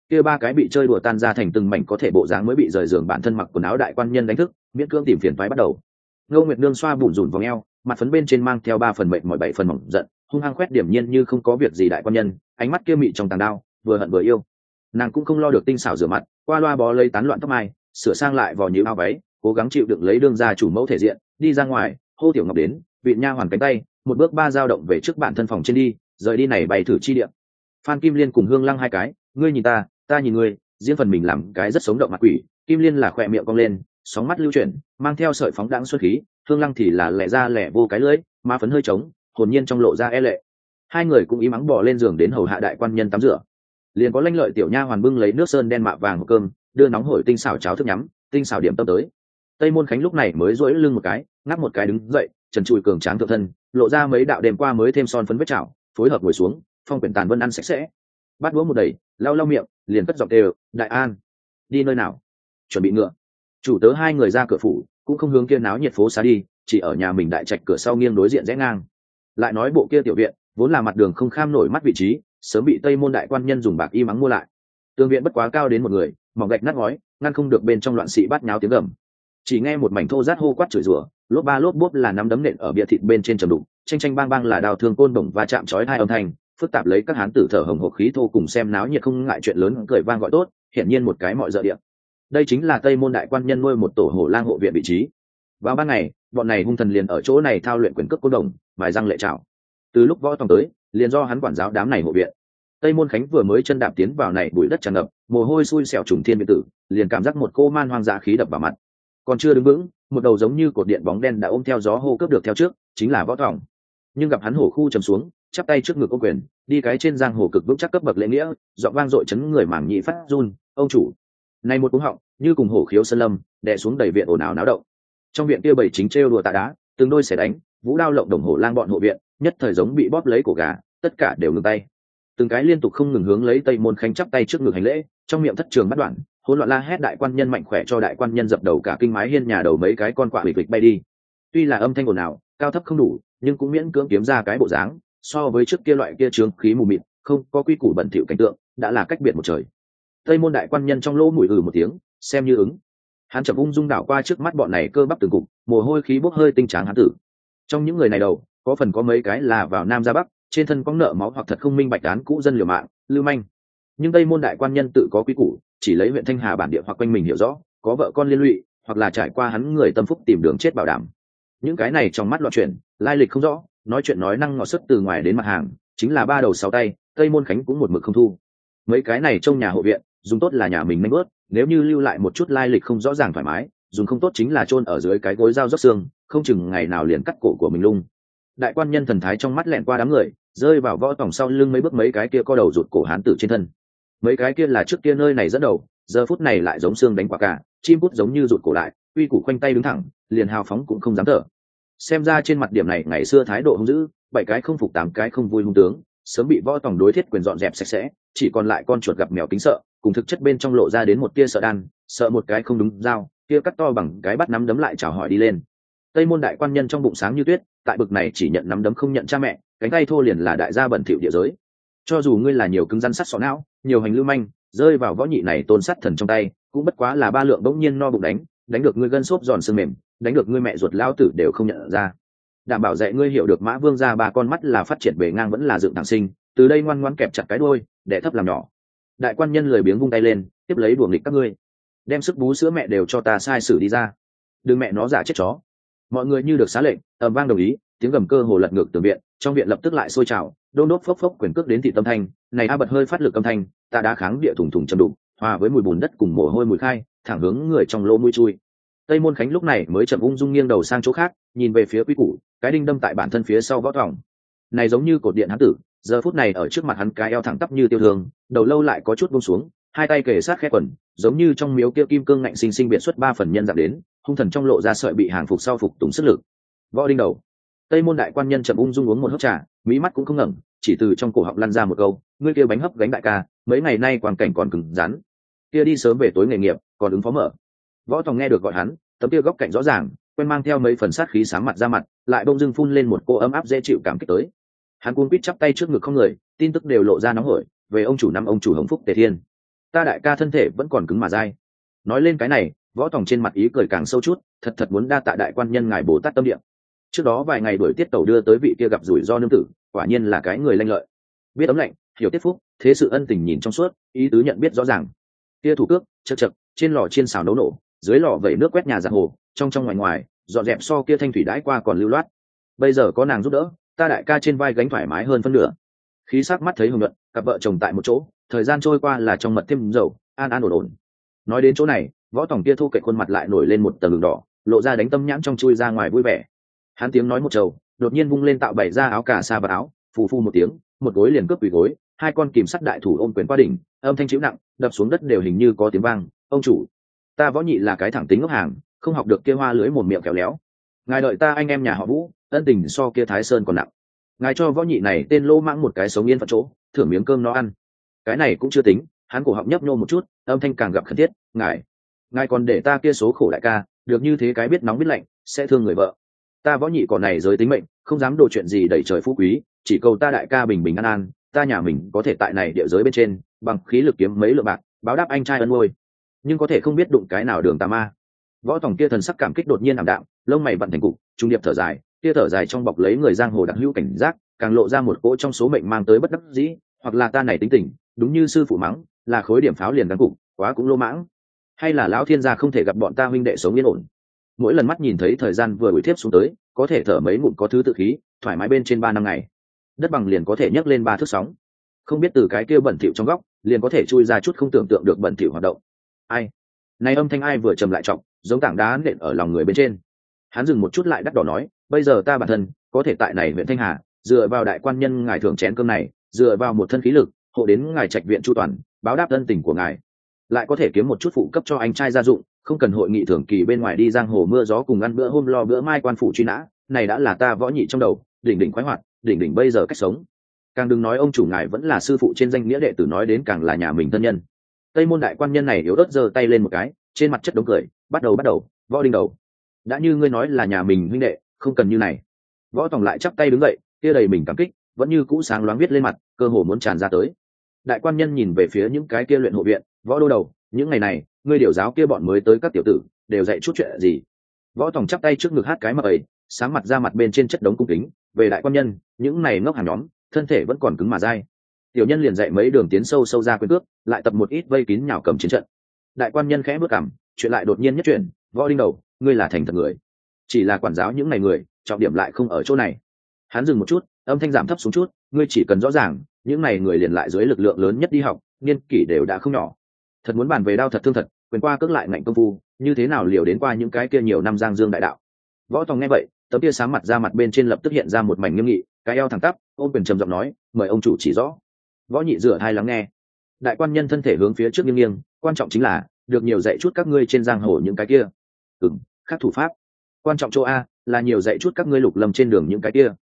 kia ba cái bị chơi đùa tan ra thành từng mảnh có thể bộ dáng mới bị rời giường bản thân mặc quần áo đại quan nhân đánh thức, miễn cưỡng tìm phiền toái bắt đầu. Ngô Nguyệt Nương xoa bùn rùn vòng eo, mặt phấn bên trên mang theo 3 phần mệnh mọi 7 phần mỏng giận, hung hăng quét điểm nhiên như không có việc gì đại quan nhân, ánh mắt kia mị trong tàng đao, vừa hận vừa yêu. Nàng cũng không lo được tinh xảo rửa mặt, qua loa bó lấy tán loạn tóc mai, sửa sang lại vò nhíu áo váy, cố gắng chịu đựng lấy đương gia chủ mẫu thể diện, đi ra ngoài, hô Tiểu Ngọc đến, vị nha hoàn cánh tay, một bước ba dao động về trước bản thân phòng trên đi, rời đi này bày thử chi địa. Phan Kim Liên cùng Hương Lăng hai cái, ngươi nhìn ta nhìn ngươi, riêng phần mình làm cái rất sống động mặt quỷ. Kim Liên là khỏe miệng cong lên, sóng mắt lưu chuyển, mang theo sợi phóng đãng xuân khí. Hương Lăng thì là lẻ ra lẻ vô cái lưỡi, má phấn hơi trống, hồn nhiên trong lộ ra e lệ. Hai người cũng ý mắng bò lên giường đến hầu hạ đại quan nhân tắm rửa. Liền có lanh lợi tiểu nha hoàn bưng lấy nước sơn đen mạ vàng hộp cơm, đưa nóng hổi tinh xảo cháo thức nhắm, tinh xảo điểm tâm tới. Tây Môn Khánh lúc này mới duỗi lưng một cái, ngáp một cái đứng dậy, trần trụi cường tráng thượng thân, lộ ra mấy đạo đêm qua mới thêm son phấn vết chảo, phối hợp ngồi xuống, phong quyển tàn vân ăn sạch sẽ. Bát đũa một đầy, lau lau miệng, liền cất giọng đều, đại an, đi nơi nào? Chuẩn bị ngựa. Chủ tớ hai người ra cửa phủ, cũng không hướng kia náo nhiệt phố xá đi, chỉ ở nhà mình đại trạch cửa sau nghiêng đối diện rẽ ngang. Lại nói bộ kia tiểu viện, vốn là mặt đường không kham nổi mắt vị trí, sớm bị Tây Môn đại quan nhân dùng bạc y mắng mua lại. Tường viện bất quá cao đến một người, mỏng gạch nát ngói, ngăn không được bên trong loạn sĩ bát nháo tiếng gầm. Chỉ nghe một mảnh thô rát hô quát chửi rủa, lốp ba lốp bốp là nắm đấm nện ở bia thịt bên trên trầm đục, tranh tranh bang bang là đào thương côn đồng và chạm chói hai âm thanh, phức tạp lấy các hán tử thở hồng hộc khí thô cùng xem náo nhiệt không ngại chuyện lớn cười vang gọi tốt, hiển nhiên một cái mọi dợ địa. Đây chính là Tây Môn đại quan nhân nuôi một tổ hổ lang hộ viện vị trí. Vào ban ngày, bọn này hung thần liền ở chỗ này thao luyện quyền cước côn đồng, mài răng lệ trảo. Từ lúc võ tòng tới, liền do hắn quản giáo đám này hộ viện. Tây Môn Khánh vừa mới chân đạp tiến vào này bụi đất tràn ngập, mồ hôi xui xẻo trùng thiên biệt tử, liền cảm giác một cô man hoang dã khí đập vào mặt. Còn chưa đứng vững, một đầu giống như cột điện bóng đen đã ôm theo gió hô cướp được theo trước, chính là Võ Tòng. Nhưng gặp hắn hổ khu trầm xuống, chắp tay trước ngực ôm quyền, đi cái trên giang hồ cực vững chắc cấp bậc lễ nghĩa, giọng vang dội chấn người mảng nhị phát run, ông chủ. Này một cú họng, như cùng hổ khiếu sơn lâm, đè xuống đầy viện ồn ào náo động. Trong viện kia bảy chính trêu đùa tạ đá, từng đôi xẻ đánh, vũ đao lộng đồng hổ lang bọn hộ viện, nhất thời giống bị bóp lấy cổ gà, tất cả đều ngừng tay. Từng cái liên tục không ngừng hướng lấy Tây Môn Khánh chắp tay trước ngực hành lễ, trong miệng thất trường bắt đoạn, hỗn loạn la hét đại quan nhân mạnh khỏe cho đại quan nhân dập đầu cả kinh mái hiên nhà đầu mấy cái con quạ bịch bay đi. Tuy là âm thanh ồn ào, cao thấp không đủ, nhưng cũng miễn cưỡng kiếm ra cái bộ dáng, so với trước kia loại kia trướng khí mù mịt, không có quy củ bẩn thỉu cảnh tượng, đã là cách biệt một trời. Tây Môn đại quan nhân trong lỗ mũi một tiếng, xem như ứng. Hắn chậm ung dung đảo qua trước mắt bọn này cơ bắp từng cục, mồ hôi khí bốc hơi tinh tráng hắn tử. Trong những người này đầu, có phần có mấy cái là vào nam ra bắc, trên thân có nợ máu hoặc thật không minh bạch án cũ dân liều mạng, lưu manh. Nhưng Tây Môn đại quan nhân tự có quy củ, chỉ lấy huyện Thanh Hà bản địa hoặc quanh mình hiểu rõ, có vợ con liên lụy, hoặc là trải qua hắn người tâm phúc tìm đường chết bảo đảm. Những cái này trong mắt loạn chuyển, lai lịch không rõ, nói chuyện nói năng ngọt sức từ ngoài đến mặt hàng, chính là ba đầu sáu tay, Tây Môn Khánh cũng một mực không thu. Mấy cái này trong nhà hộ viện, dùng tốt là nhà mình nanh bớt, nếu như lưu lại một chút lai lịch không rõ ràng thoải mái, dùng không tốt chính là chôn ở dưới cái gối dao róc xương, không chừng ngày nào liền cắt cổ của mình lung. Đại quan nhân thần thái trong mắt lẹn qua đám người, rơi vào Võ Tòng sau lưng mấy bước mấy cái kia co đầu rụt cổ hán tử trên thân. Mấy cái kia là trước kia nơi này dẫn đầu, giờ phút này lại giống xương đánh quả cả, chim cút giống như rụt cổ lại, uy củ khoanh tay đứng thẳng, liền hào phóng cũng không dám thở. Xem ra trên mặt điểm này ngày xưa thái độ hung dữ, 7 cái không phục 8 cái không vui hung tướng, sớm bị Võ Tòng đối thiết quyền dọn dẹp sạch sẽ, chỉ còn lại con chuột gặp mèo kính sợ, cùng thực chất bên trong lộ ra đến một tia sợ đan, sợ một cái không đúng dao, kia cắt to bằng cái bắt nắm đấm lại chào hỏi đi lên. Tây Môn đại quan nhân trong bụng sáng như tuyết, tại bực này chỉ nhận nắm đấm không nhận cha mẹ, cánh tay thô liền là đại gia bẩn thỉu địa giới. Cho dù ngươi là nhiều cứng rắn sắt sọ não, nhiều hành lưu manh, rơi vào võ nhị này tôn sắt thần trong tay, cũng bất quá là ba lượng bỗng nhiên no bụng đánh được ngươi gân xốp giòn xương mềm, đánh được ngươi mẹ ruột lao tử đều không nhận ra. Đảm bảo dạy ngươi hiểu được Mã Vương gia ba con mắt là phát triển bề ngang vẫn là dựng thẳng sinh, từ đây ngoan ngoãn kẹp chặt cái đuôi, để thấp làm nhỏ. Đại quan nhân lười biếng vung tay lên, tiếp lấy đuổi nghịch các ngươi, đem sức bú sữa mẹ đều cho ta sai sử đi ra, đừng mẹ nó giả chết chó. Mọi người như được xá lệnh, ầm vang đồng ý, tiếng gầm cơ hồ lật ngược tường viện, trong viện lập tức lại sôi trào, đôn đốt phốc phốc quyền cước đến thị tâm thanh, này a bật hơi phát lực âm thanh, ta đã kháng địa thủng thủng chầm đụng, hòa với mùi bùn đất cùng mồ hôi mùi khai, thẳng hướng người trong lỗ mũi chui. Tây Môn Khánh lúc này mới chậm ung dung nghiêng đầu sang chỗ khác, nhìn về phía Quý Củ, cái đinh đâm tại bản thân phía sau Võ Tòng. Này giống như cột điện hắn tử, giờ phút này ở trước mặt hắn cái eo thẳng tắp như tiêu thương, đầu lâu lại có chút buông xuống, hai tay kề sát khẽ quần, giống như trong miếu kia kim cương ngạnh sinh sinh biệt xuất 3 phần nhân dạng đến, hung thần trong lộ ra sợi bị hàng phục sau phục tùng sức lực. Võ đinh đầu. Tây Môn đại quan nhân chậm ung dung uống một hớp trà, mí mắt cũng không ngẩng, chỉ từ trong cổ họng lăn ra một câu, ngươi kia bánh hấp gánh đại ca, mấy ngày nay quang cảnh còn cứng rắn, kia đi sớm về tối nghề nghiệp, còn ứng phó mở. Võ Tòng nghe được gọi hắn, tấm kia góc cạnh rõ ràng, quen mang theo mấy phần sát khí sáng mặt ra mặt, lại bỗng dưng phun lên một cô ấm áp dễ chịu cảm kích tới. Hắn cuống quýt chắp tay trước ngực không người, tin tức đều lộ ra nóng hổi, về ông chủ năm ông chủ hồng phúc tề thiên. ta đại ca thân thể vẫn còn cứng mà dai. Nói lên cái này, Võ Tòng trên mặt ý cười càng sâu chút, thật muốn đa tạ đại quan nhân ngài Bồ Tát tâm địa. Trước đó vài ngày đuổi tiết tàu đưa tới vị kia gặp rủi ro nương tử, quả nhiên là cái người lanh lợi, biết ấm lạnh, hiểu tiết phúc, thế sự ân tình nhìn trong suốt, ý tứ nhận biết rõ ràng. Kia thủ cước chật chật, trên lò chiên xào nấu nổ, dưới lò vẩy nước quét nhà giặt hồ, trong ngoài ngoài dọn dẹp so kia thanh thủy đãi qua còn lưu loát. Bây giờ có nàng giúp đỡ, ta đại ca trên vai gánh thoải mái hơn phân nửa. Khí sắc mắt thấy hồng nhuận, cặp vợ chồng tại một chỗ, thời gian trôi qua là trong mật thêm dầu, an ổn ổn. Nói đến chỗ này, Võ Tòng kia thu kệ khuôn mặt lại nổi lên một tầng đường đỏ, lộ ra đánh tâm nhãn trong chui ra ngoài vui vẻ. Hắn tiếng nói một trầu, đột nhiên vung lên tạo bày ra áo cà sa và áo, phù phù một tiếng, một gối liền cướp quỳ gối, hai con kìm sắt đại thủ ôm quyền qua đỉnh, âm thanh chịu nặng, đập xuống đất đều hình như có tiếng vang. Ông chủ, ta Võ Nhị là cái thẳng tính ngốc hàng, không học được kia hoa lưới mồm miệng khéo léo. Ngài đợi ta anh em nhà họ Vũ, ân tình so kia Thái Sơn còn nặng. Ngài cho Võ Nhị này tên lỗ mãng một cái sống yên phận chỗ, thưởng miếng cơm nó ăn. Cái này cũng chưa tính, hắn cổ họng nhấp nhô một chút, âm thanh càng gặp khẩn thiết. Ngài còn để ta kia số khổ đại ca, được như thế cái biết nóng biết lạnh, sẽ thương người vợ. Ta Võ Nhị còn này giới tính mệnh, không dám đồ chuyện gì đẩy trời phú quý, chỉ cầu ta đại ca bình bình an an, ta nhà mình có thể tại này địa giới bên trên, bằng khí lực kiếm mấy lượng bạc, báo đáp anh trai ân nuôi. Nhưng có thể không biết đụng cái nào đường tà ma. Võ Tòng kia thần sắc cảm kích đột nhiên ảm đạm, lông mày vặn thành cục, trung điệp thở dài, kia thở dài trong bọc lấy người giang hồ đặc hữu cảnh giác, càng lộ ra một cỗ trong số mệnh mang tới bất đắc dĩ, hoặc là ta này tính tình, đúng như sư phụ mắng, là khối điểm pháo liền căng cục, quá cũng lô mãng. Hay là lão thiên gia không thể gặp bọn ta huynh đệ sống yên ổn. Mỗi lần mắt nhìn thấy thời gian vừa đuổi tiếp xuống tới, có thể thở mấy ngụm có thứ tự khí, thoải mái bên trên 3 năm ngày. Đất bằng liền có thể nhấc lên 3 thước sóng. Không biết từ cái kia bẩn thỉu trong góc, liền có thể chui ra chút không tưởng tượng được bẩn thỉu hoạt động. Ai? Này âm thanh ai vừa trầm lại trọng, giống tảng đá nện ở lòng người bên trên. Hắn dừng một chút lại đắt đỏ nói, bây giờ ta bản thân có thể tại này huyện Thanh Hà, dựa vào đại quan nhân ngài thưởng chén cơm này, dựa vào một thân khí lực, hộ đến ngài trạch viện chu toàn, báo đáp ân tình của ngài, lại có thể kiếm một chút phụ cấp cho anh trai gia dụng, không cần hội nghị thường kỳ bên ngoài đi giang hồ mưa gió cùng ăn bữa hôm lo bữa mai quan phủ truy nã, này đã là ta Võ Nhị trong đầu đỉnh khoái hoạt, đỉnh bây giờ cách sống. Càng đừng nói ông chủ ngài vẫn là sư phụ trên danh nghĩa đệ tử, nói đến càng là nhà mình thân nhân. Tây môn đại quan nhân này yếu ớt giơ tay lên một cái, trên mặt chất đống cười, bắt đầu, Võ Đinh đầu, đã như ngươi nói là nhà mình huynh đệ, không cần như này. Võ Tòng lại chắp tay đứng dậy, kia đầy mình cảm kích, vẫn như cũ sáng loáng viết lên mặt, cơ hồ muốn tràn ra tới. Đại quan nhân nhìn về phía những cái kia luyện hộ viện, Võ đô đầu, những ngày này ngươi điều giáo kia bọn mới tới các tiểu tử đều dạy chút chuyện gì? Võ Tòng chắp tay trước ngực hát cái mập ấy, sáng mặt ra mặt bên trên chất đống cung kính, về đại quan nhân, những này ngốc hàng nhóm, thân thể vẫn còn cứng mà dai. Tiểu nhân liền dạy mấy đường tiến sâu ra quyền cước, lại tập một ít vây kín nhào cầm chiến trận. Đại quan nhân khẽ bước cằm, chuyện lại đột nhiên nhất chuyện, Võ Đinh đầu, ngươi là thành thật người, chỉ là quản giáo những này người, trọng điểm lại không ở chỗ này. Hắn dừng một chút, âm thanh giảm thấp xuống chút, ngươi chỉ cần rõ ràng, những này người liền lại dưới lực lượng lớn nhất đi học, niên kỷ đều đã không nhỏ. Thật muốn bàn về đao thật thương thật, quyền qua cước lại ngạnh công phu, như thế nào liều đến qua những cái kia nhiều năm giang dương đại đạo. Võ Tòng nghe vậy, tấm kia sáng mặt ra mặt bên trên lập tức hiện ra một mảnh nghiêm nghị, cái eo thẳng tắp, ôm quyền trầm giọng nói, mời ông chủ chỉ rõ. Võ Nhị rửa hai lắng nghe. Đại quan nhân thân thể hướng phía trước nghiêng, quan trọng chính là được nhiều dạy chút các ngươi trên giang hồ những cái kia. Khắc thủ pháp. Quan trọng chỗ a là nhiều dạy chút các ngươi lục lâm trên đường những cái kia.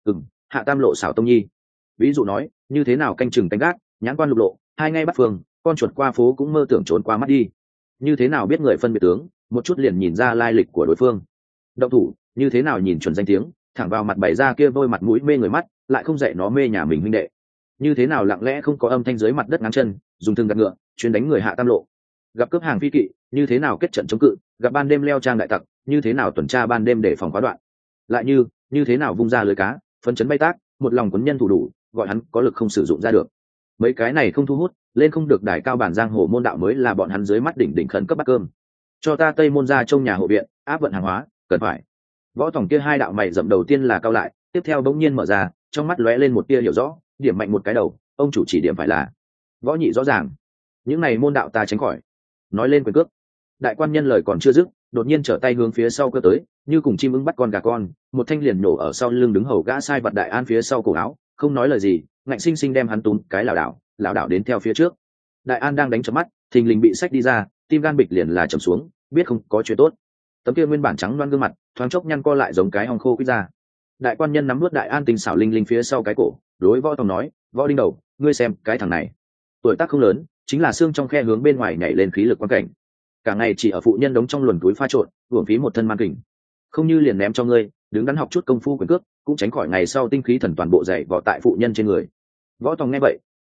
Hạ tam lộ xảo tông nhi. Ví dụ nói, như thế nào canh chừng canh gác, nhãn quan lục lộ, hai ngay bắt phường, con chuột qua phố cũng mơ tưởng trốn qua mắt đi. Như thế nào biết người phân biệt tướng, một chút liền nhìn ra lai lịch của đối phương. Động thủ, như thế nào nhìn chuẩn danh tiếng, thẳng vào mặt bày ra kia vôi mặt mũi mê người mắt, lại không dạy nó mê nhà mình huynh đệ. Như thế nào lặng lẽ không có âm thanh dưới mặt đất ngáng chân, dùng thương gạt ngựa, chuyên đánh người hạ tam lộ. Gặp cướp hàng phi kỵ, như thế nào kết trận chống cự, gặp ban đêm leo trang đại tặc, như thế nào tuần tra ban đêm để phòng khóa đoạn. Lại như thế nào vung ra lưới cá, phấn chấn bay tác, một lòng quấn nhân thủ đủ, gọi hắn có lực không sử dụng ra được. Mấy cái này không thu hút, lên không được đài cao bản giang hồ môn đạo mới là bọn hắn dưới mắt đỉnh khẩn cấp bắt cơm. Cho ta Tây môn ra trong nhà hộ viện, áp vận hàng hóa, cần phải. Võ Tòng kia hai đạo mày rậm đầu tiên là cao lại, tiếp theo bỗng nhiên mở ra, trong mắt lóe lên một tia hiểu rõ, điểm mạnh một cái đầu, ông chủ chỉ điểm phải là. Võ Nhị rõ ràng, những này môn đạo ta tránh khỏi. Nói lên quyền cước. Đại quan nhân lời còn chưa dứt, đột nhiên trở tay hướng phía sau cơ tới, như cùng chim ưng bắt con gà con, một thanh liền nổ ở sau lưng đứng hầu gã sai vật Đại An phía sau cổ áo, không nói lời gì, ngạnh sinh sinh đem hắn túm cái lảo đảo đến theo phía trước. Đại An đang đánh chớp mắt, thình lình bị sách đi ra, tim gan bịch liền là trầm xuống, biết không có chuyện tốt. Tấm kia nguyên bản trắng loan gương mặt, thoáng chốc nhăn co lại giống cái hong khô quýt ra. Đại quan nhân nắm nuốt Đại An tình xảo linh linh phía sau cái cổ, đối Võ Tòng nói, Võ Đinh đầu, ngươi xem cái thằng này, tuổi tác không lớn, chính là xương trong khe hướng bên ngoài nhảy lên khí lực quan cảnh, cả ngày chỉ ở phụ nhân đống trong luồn túi pha trộn, uổng phí một thân man kình. Không như liền ném cho ngươi, đứng đắn học chút công phu quyền cước, cũng tránh khỏi ngày sau tinh khí thần toàn bộ dày vò tại phụ nhân trên người. Võ Tòng nghe vậy,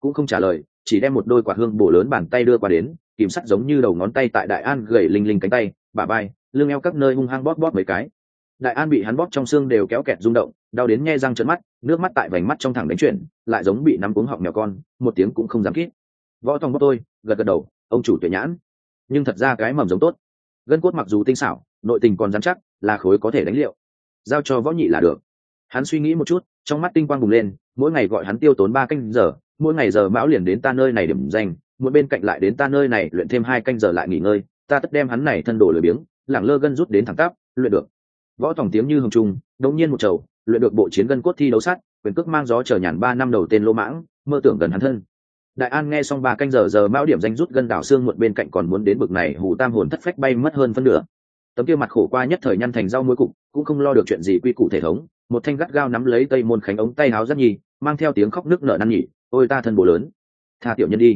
cũng không trả lời, chỉ đem một đôi quạt hương bổ lớn bàn tay đưa qua đến, kìm sắt giống như đầu ngón tay tại Đại An gầy linh linh cánh tay, bả vai, lưng eo các nơi hung hăng bóp bóp mấy cái. Đại An bị hắn bóp trong xương đều kéo kẹt rung động, đau đến nhe răng trợn mắt, nước mắt tại vành mắt trong thẳng đánh chuyển, lại giống bị nắm cuống họng mèo con, một tiếng cũng không dám kít. Võ Tòng bóp tôi, gật gật đầu, ông chủ tuệ nhãn, nhưng thật ra cái mầm giống tốt, gân cốt mặc dù tinh xảo, nội tình còn rắn chắc, là khối có thể đánh liệu, giao cho Võ Nhị là được. Hắn suy nghĩ một chút, trong mắt tinh quang bùng lên, mỗi ngày gọi hắn tiêu tốn 3 canh giờ, mỗi ngày giờ mão liền đến ta nơi này điểm danh, một bên cạnh lại đến ta nơi này luyện thêm 2 canh giờ lại nghỉ ngơi, ta tất đem hắn này thân đổ lười biếng, lẳng lơ gân rút đến thẳng tắp, luyện được. Võ Tòng tiếng như hồng trung, đột nhiên một trầu, luyện được bộ chiến gân cốt thi đấu sát, quyền cước mang gió chờ nhàn 3 năm đầu tên lô mãng, mơ tưởng gần hắn thân. Đại An nghe xong 3 canh giờ mão điểm danh rút gân đảo xương một bên cạnh còn muốn đến bực này, hù tam hồn thất phách bay mất hơn phân nửa. Tấm kia mặt khổ qua nhất thời nhăn thành rau muối cục, cũng không lo được chuyện gì quy củ thể thống, một thanh gắt gao nắm lấy Tây Môn Khánh ống tay áo rất nhì, mang theo tiếng khóc nức nở năn nhỉ, ôi ta thân bố lớn, tha tiểu nhân đi.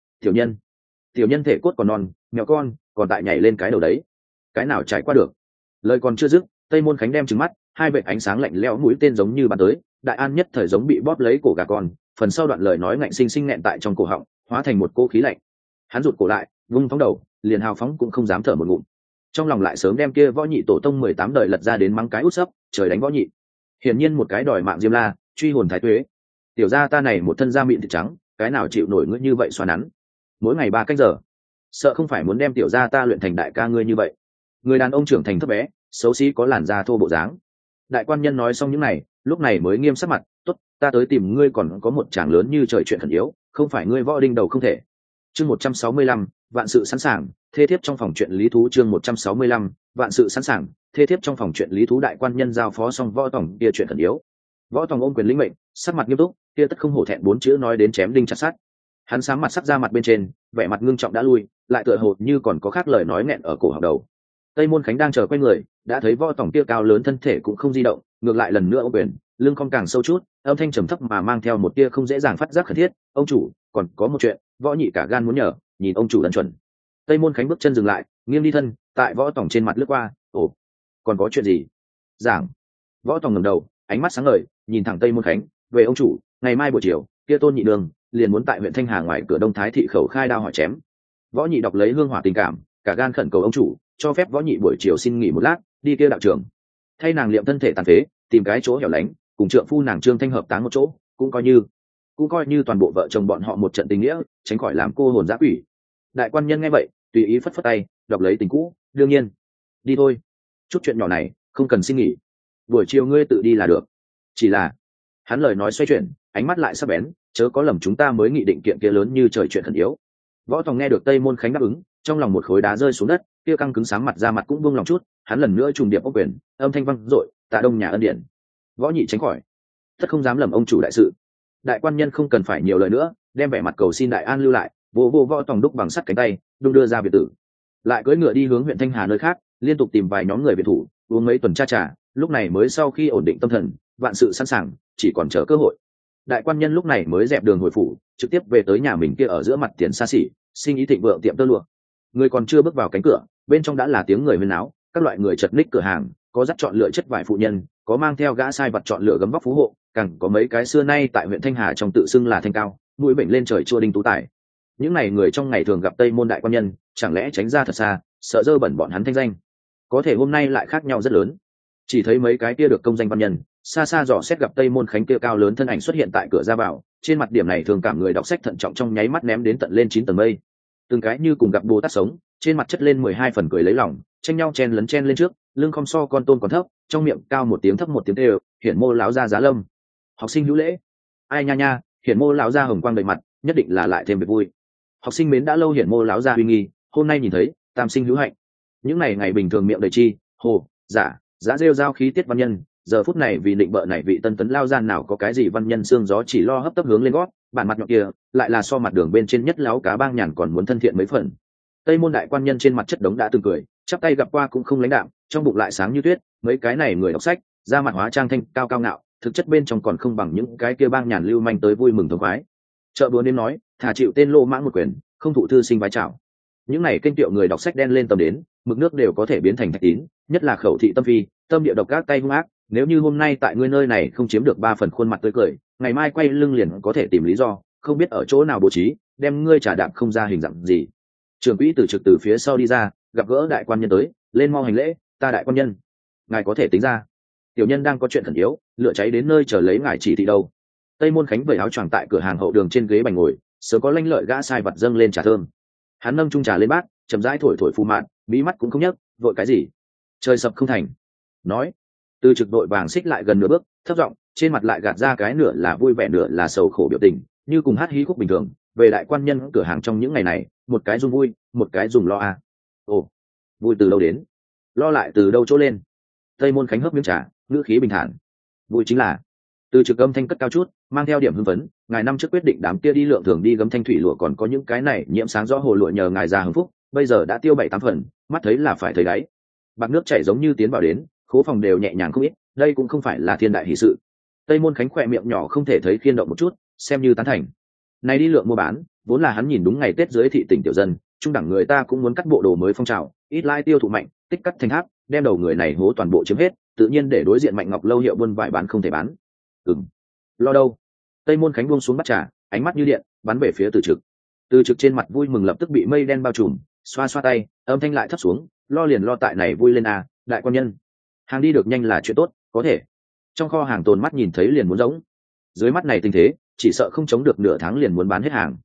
Tiểu nhân thể cốt còn non, mèo con còn tại nhảy lên cái đầu đấy, cái nào trải qua được. Lời còn chưa dứt, Tây Môn Khánh đem trừng mắt, hai vệt ánh sáng lạnh lẽo mũi tên giống như bắn tới, Đại An nhất thời giống bị bóp lấy cổ gà con, phần sau đoạn lời nói ngạnh sinh sinh nghẹn tại trong cổ họng, hóa thành một cô khí lạnh. Hắn rụt cổ lại, vung phóng đầu, liền hào phóng cũng không dám thở một ngụm. Trong lòng lại sớm đem kia Võ Nhị tổ tông 18 đời lật ra đến mắng cái út sấp, trời đánh Võ Nhị. Hiển nhiên một cái đòi mạng Diêm La, truy hồn thái tuế. Tiểu gia ta này một thân da mịn thịt trắng, cái nào chịu nổi ngươi như vậy xoa nắn. Mỗi ngày 3 canh giờ, sợ không phải muốn đem tiểu gia ta luyện thành đại ca ngươi như vậy. Người đàn ông trưởng thành thấp bé, xấu xí có làn da thô bộ dáng. Đại quan nhân nói xong những này, lúc này mới nghiêm sắc mặt, tốt, ta tới tìm ngươi còn có một chàng lớn như trời chuyện khẩn yếu, không phải ngươi Võ Đinh đầu không thể. Chương 165, vạn sự sẵn sàng, thê thiếp trong phòng chuyện lý thú. Chương 165, vạn sự sẵn sàng, thê thiếp trong phòng chuyện lý thú. Đại quan nhân giao phó xong Võ Tòng kia chuyện khẩn yếu. Võ Tòng ôm quyền lĩnh mệnh, sắc mặt nghiêm túc, kia tất không hổ thẹn 4 chữ nói đến chém đinh chặt sắt. Hắn sáng mặt sắc ra mặt bên trên, vẻ mặt ngưng trọng đã lui, lại tựa hồ như còn có khác lời nói nghẹn ở cổ họng đầu. Tây Môn Khánh đang chờ quay người, đã thấy Võ Tòng kia cao lớn thân thể cũng không di động, ngược lại lần nữa ôm quyền, lưng cong càng sâu chút, âm thanh trầm thấp mà mang theo một tia không dễ dàng phát giác khẩn thiết, ông chủ, còn có một chuyện, Võ Nhị cả gan muốn nhờ, nhìn ông chủ ân chuẩn. Tây Môn Khánh bước chân dừng lại, nghiêng đi thân, tại Võ Tòng trên mặt lướt qua, ồ, còn có chuyện gì? Giảng. Võ Tòng ngẩng đầu, ánh mắt sáng ngời, nhìn thẳng Tây Môn Khánh, về ông chủ, ngày mai buổi chiều, kia Tôn Nhị Đường liền muốn tại huyện Thanh Hà ngoài cửa Đông Thái thị khẩu khai đao hỏi chém. Võ Nhị đọc lấy hương hỏa tình cảm, cả gan khẩn cầu ông chủ cho phép Võ Nhị buổi chiều xin nghỉ một lát, đi kia đạo trường, thay nàng liệm thân thể tàn phế, tìm cái chỗ hẻo lánh, cùng trượng phu nàng Trương Thanh hợp táng một chỗ, cũng coi như toàn bộ vợ chồng bọn họ một trận tình nghĩa, tránh khỏi làm cô hồn dã quỷ. Đại quan nhân nghe vậy, tùy ý phất phất tay, đọc lấy tình cũ, đương nhiên, đi thôi, chút chuyện nhỏ này không cần xin nghỉ, buổi chiều ngươi tự đi là được. Chỉ là, hắn lời nói xoay chuyển, ánh mắt lại sắc bén, chớ có lầm chúng ta mới nghị định kiện kia lớn như trời chuyện khẩn yếu. Võ Tòng nghe được Tây Môn Khánh đáp ứng, trong lòng một khối đá rơi xuống đất, kia căng cứng sáng mặt ra mặt cũng buông lòng chút, hắn lần nữa trùng điệp ốc quyền, âm thanh vang dội, tạ Đông nhà ân điển. Võ Nhị tránh khỏi, tất không dám lầm ông chủ đại sự. Đại quan nhân không cần phải nhiều lời nữa, đem vẻ mặt cầu xin Đại An lưu lại, vô Võ Tòng đúc bằng sắt cánh tay, đung đưa ra biệt tử, lại cưỡi ngựa đi hướng huyện Thanh Hà nơi khác, liên tục tìm vài nhóm người biệt thủ, uống mấy tuần cha trà, lúc này mới sau khi ổn định tâm thần, vạn sự sẵn sàng, chỉ còn chờ cơ hội. Đại quan nhân lúc này mới dẹp đường hồi phủ, trực tiếp về tới nhà mình kia ở giữa mặt tiền xa xỉ, sinh ý thịnh vượng tiệm tơ lụa. Người còn chưa bước vào cánh cửa, bên trong đã là tiếng người huyên náo, các loại người chật ních cửa hàng, có dắt chọn lựa chất vải phụ nhân, có mang theo gã sai vật chọn lựa gấm vóc phú hộ, càng có mấy cái xưa nay tại huyện Thanh Hà trong tự xưng là thanh cao, mũi bệnh lên trời chua đinh tú tài. Những này người trong ngày thường gặp Tây Môn đại quan nhân, chẳng lẽ tránh ra thật xa, sợ dơ bẩn bọn hắn thanh danh. Có thể hôm nay lại khác nhau rất lớn. Chỉ thấy mấy cái kia được công danh văn nhân, xa xa dò xét gặp Tây Môn Khánh kia cao lớn thân ảnh xuất hiện tại cửa ra vào, trên mặt điểm này thường cảm người đọc sách thận trọng trong nháy mắt ném đến tận lên 9 tầng mây. Từng cái như cùng gặp Bồ Tát sống, trên mặt chất lên 12 phần cười lấy lòng, tranh nhau chen lên trước, lưng không so con tôm còn thấp, trong miệng cao một tiếng thấp một tiếng đều, hiển mô lão gia giá lâm. Học sinh hữu lễ. Ai nha, hiển mô lão gia hồng quang đầy mặt, nhất định là lại thêm việc vui. Học sinh mến đã lâu hiển mô lão gia uy nghi, hôm nay nhìn thấy, tam sinh hữu hạnh. Những ngày bình thường miệng đầy chi, hồ, giả, giá rêu giao khí tiết văn nhân, giờ phút này vì định bợ này vị tân tấn lao gian nào có cái gì văn nhân xương gió chỉ lo hấp tấp hướng lên gót, bản mặt nhọn kia lại là so mặt đường bên trên nhất láo cá bang nhàn còn muốn thân thiện mấy phần. Tây Môn đại quan nhân trên mặt chất đống đã từng cười, chắp tay gặp qua cũng không lãnh đạm, trong bụng lại sáng như tuyết. Mấy cái này người đọc sách, da mặt hóa trang thanh cao cao ngạo, thực chất bên trong còn không bằng những cái kia bang nhàn lưu manh tới vui mừng thống khoái. Chợ búa đêm nói, thả chịu tên lô mãng một quyền, không thụ thư sinh vái chào. Những này kênh tiệu người đọc sách đen lên tầm đến, mực nước đều có thể biến thành thạch tín, nhất là khẩu thị tâm phi, tâm địa độc ác tay hung ác. Nếu như hôm nay tại ngươi nơi này không chiếm được 3 phần khuôn mặt tươi cười, ngày mai quay lưng liền có thể tìm lý do, không biết ở chỗ nào bố trí, đem ngươi trả đạm không ra hình dạng gì. Trưởng quỹ từ trực từ phía sau đi ra, gặp gỡ đại quan nhân tới, lên mau hành lễ. Ta đại quan nhân, ngài có thể tính ra, tiểu nhân đang có chuyện khẩn yếu, lửa cháy đến nơi chờ lấy ngài chỉ thị đâu. Tây Môn Khánh vẩy áo choàng tại cửa hàng hậu đường trên ghế bành ngồi, sớm có lanh lợi gã sai vật dâng lên trà thơm. Hắn nâng chung trà lên bát, chậm rãi thổi thổi phù mạn, mí mắt cũng không nhấc, vội cái gì? Trời sập không thành. Nói, từ trực đội vàng xích lại gần nửa bước, thấp giọng, trên mặt lại gạt ra cái nửa là vui vẻ nửa là sầu khổ biểu tình, như cùng hát hí khúc bình thường. Về đại quan nhân cửa hàng trong những ngày này, một cái dùng vui, một cái dùng lo à. Ồ, vui từ đâu đến? Lo lại từ đâu chỗ lên? Tây Môn Khánh hớp miếng trà, ngữ khí bình thản. Vui chính là, từ trực âm thanh cất cao chút, mang theo điểm hưng phấn, ngài năm trước quyết định đám kia đi lượng thường đi gấm thanh thủy lụa còn có những cái này nhiễm sáng rõ hồ lụa nhờ ngài già hưng phúc, bây giờ đã tiêu 7-8 phần, mắt thấy là phải thấy đáy. Bạc nước chảy giống như tiến vào đến, khố phòng đều nhẹ nhàng không ít, đây cũng không phải là thiên đại hỷ sự. Tây Môn Khánh khỏe miệng nhỏ không thể thấy khiên động một chút, xem như tán thành. Này đi lượng mua bán, vốn là hắn nhìn đúng ngày Tết dưới thị tỉnh tiểu dân, trung đẳng người ta cũng muốn cắt bộ đồ mới phong trào, ít lai tiêu thụ mạnh, tích cắt thành tháp, đem đầu người này hố toàn bộ chiếm hết, tự nhiên để đối diện Mạnh Ngọc lâu hiệu buôn vải bán không thể bán. Lo đâu? Tây Môn Khánh buông xuống bát trà, ánh mắt như điện bắn về phía Từ Trực. Từ Trực trên mặt vui mừng lập tức bị mây đen bao trùm, xoa xoa tay, âm thanh lại thấp xuống, lo liền lo tại này vui lên à, đại quan nhân. Hàng đi được nhanh là chuyện tốt, có thể. Trong kho hàng tồn mắt nhìn thấy liền muốn giống. Dưới mắt này tình thế, chỉ sợ không chống được nửa tháng liền muốn bán hết hàng.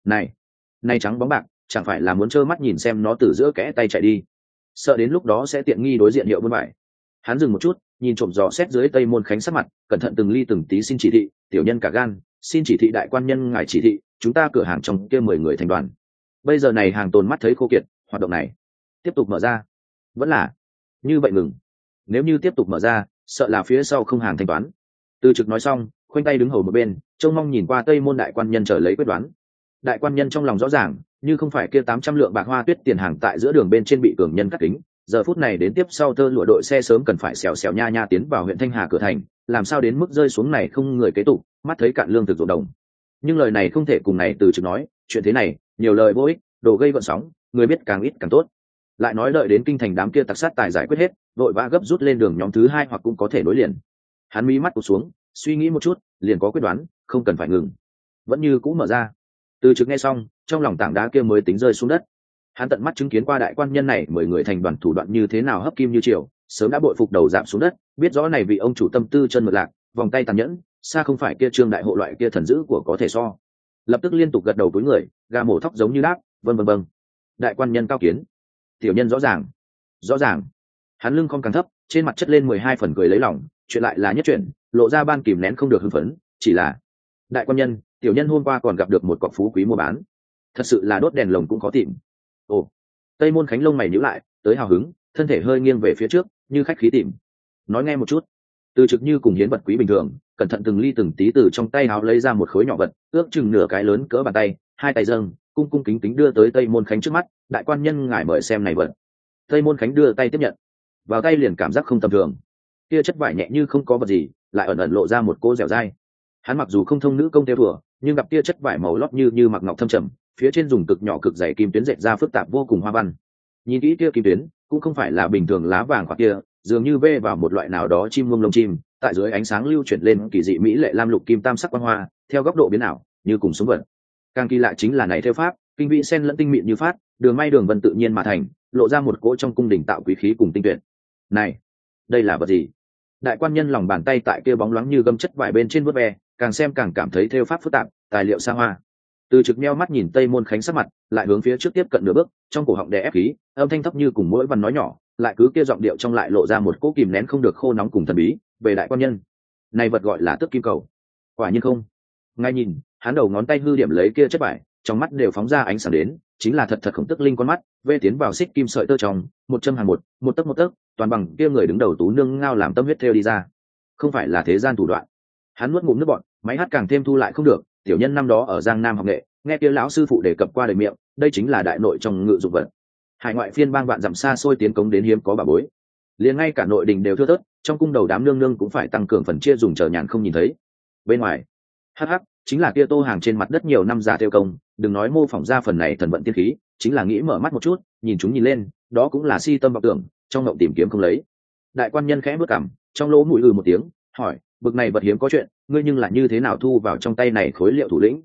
Này trắng bóng bạc, chẳng phải là muốn trơ mắt nhìn xem nó từ giữa kẽ tay chạy đi. Sợ đến lúc đó sẽ tiện nghi đối diện hiệu buôn vải. Hắn dừng một chút, nhìn trộm dò xét dưới Tây Môn Khánh sắc mặt, cẩn thận từng ly từng tí xin chỉ thị, tiểu nhân cả gan, xin chỉ thị đại quan nhân ngài chỉ thị, chúng ta cửa hàng trong kia 10 người thành đoàn. Bây giờ này hàng tồn mắt thấy khô kiệt, hoạt động này tiếp tục mở ra, vẫn là như vậy ngừng. Nếu như tiếp tục mở ra, sợ là phía sau không hàng thanh toán. Từ Trực nói xong, khoanh tay đứng hầu một bên, trông mong nhìn qua Tây Môn đại quan nhân chờ lấy quyết đoán. Đại quan nhân trong lòng rõ ràng, như không phải kia 800 lượng bạc hoa tuyết tiền hàng tại giữa đường bên trên bị cường nhân cắt kính, giờ phút này đến tiếp sau tơ lụa đội xe sớm cần phải xèo xèo nha nha tiến vào huyện Thanh Hà cửa thành, làm sao đến mức rơi xuống này không người kế tục, mắt thấy cạn lương thực ruộng đồng. Nhưng lời này không thể cùng này Từ Trực nói, chuyện thế này, nhiều lời vô ích, đồ gây gợn sóng, người biết càng ít càng tốt. Lại nói đợi đến kinh thành đám kia tặc sát tài giải quyết hết, vội vã gấp rút lên đường nhóm thứ hai hoặc cũng có thể nối liền. Hắn mí mắt cụp xuống, suy nghĩ một chút, liền có quyết đoán, không cần phải ngừng, vẫn như cũ mở ra. Từ Trực nghe xong, trong lòng tảng đá kia mới tính rơi xuống đất. Hắn tận mắt chứng kiến qua đại quan nhân này 10 người thành đoàn thủ đoạn như thế nào hấp kim như triều, sớm đã bội phục đầu giảm xuống đất, biết rõ này vị ông chủ tâm tư chân mượt lạc, vòng tay tàn nhẫn, xa không phải kia trương đại hộ loại kia thần dữ của có thể so. Lập tức liên tục gật đầu với người, gà mổ thóc giống như đáp, vâng. Đại quan nhân cao kiến, tiểu nhân rõ ràng. Hắn lưng không càng thấp, trên mặt chất lên 12 phần cười lấy lòng, chuyện lại là nhất chuyện, lộ ra ban kìm nén không được hưng phấn, chỉ là đại quan nhân, tiểu nhân hôm qua còn gặp được một cọc phú quý mua bán, thật sự là đốt đèn lồng cũng khó tìm. Ồ, Tây Môn Khánh lông mày nhíu lại, tới hào hứng, thân thể hơi nghiêng về phía trước, như khách khí tìm. Nói nghe một chút. Từ Trực như cùng hiến vật quý bình thường, cẩn thận từng ly từng tí từ trong tay áo lấy ra một khối nhỏ vật, ước chừng nửa cái lớn cỡ bàn tay, hai tay dâng, cung kính kính đưa tới Tây Môn Khánh trước mắt, đại quan nhân ngài mời xem này vật. Tây Môn Khánh đưa tay tiếp nhận, vào tay liền cảm giác không tầm thường. Kia chất vải nhẹ như không có vật gì, lại ẩn ẩn lộ ra một cô dẻo dai. Hắn mặc dù không thông nữ công theo thừa, nhưng gặp kia chất vải màu lót như mặc ngọc thâm trầm, phía trên dùng cực nhỏ cực dày kim tuyến dệt ra phức tạp vô cùng hoa văn. Nhìn kỹ kia kim tuyến, cũng không phải là bình thường lá vàng hoặc kia, dường như vê vào một loại nào đó chim muông lông chim, tại dưới ánh sáng lưu chuyển lên kỳ dị mỹ lệ lam lục kim tam sắc quang hoa, theo góc độ biến ảo, như cùng sống vật. Càng kỳ lạ chính là này theo pháp, kinh vị sen lẫn tinh mịn như phát, đường may đường vân tự nhiên mà thành, lộ ra một cỗ trong cung đình tạo quý khí cùng tinh tuyệt. Này, đây là vật gì? Đại quan nhân lòng bàn tay tại kia bóng loáng như gâm chất vải bên trên vuốt ve, càng xem càng cảm thấy theo pháp phức tạp, tài liệu xa hoa. Từ Trực meo mắt nhìn Tây Môn Khánh sắc mặt, lại hướng phía trước tiếp cận nửa bước, trong cổ họng đè ép khí, âm thanh thấp như cùng mỗi văn nói nhỏ, lại cứ kia giọng điệu trong lại lộ ra một cỗ kìm nén không được khô nóng cùng thần bí. Về đại quan nhân, này vật gọi là tước kim cầu. Quả nhiên không. Ngay nhìn, hắn đầu ngón tay hư điểm lấy kia chất vải, trong mắt đều phóng ra ánh sáng đến, chính là thật khổng tức linh con mắt, vê tiến vào xích kim sợi tơ trong, một châm hàng một tấc, toàn bằng kia người đứng đầu tú nương ngao làm tâm huyết theo đi ra. Không phải là thế gian thủ đoạn. Hắn nuốt ngụm nước bọt, máy hát càng thêm thu lại không được, tiểu nhân năm đó ở Giang Nam học nghệ, nghe kia lão sư phụ đề cập qua đời miệng, đây chính là đại nội trong ngự dụng vật. Hải ngoại phiên bang vạn dặm xa xôi tiến cống đến hiếm có bà bối. Liền ngay cả nội đình đều thưa thớt, trong cung đầu đám nương nương cũng phải tăng cường phần chia dùng chờ nhàn không nhìn thấy. Bên ngoài, hắc chính là kia tô hàng trên mặt đất nhiều năm già theo công, đừng nói mô phỏng ra phần này thần vận tiên khí, chính là nghĩ mở mắt một chút, nhìn chúng nhìn lên, đó cũng là si tâm vọng tưởng, trong ngộng tìm kiếm không lấy. Đại quan nhân khẽ bước cằm, trong lỗ mũi một tiếng, hỏi, bực này vật hiếm có chuyện, ngươi nhưng là như thế nào thu vào trong tay này khối liệu thủ lĩnh?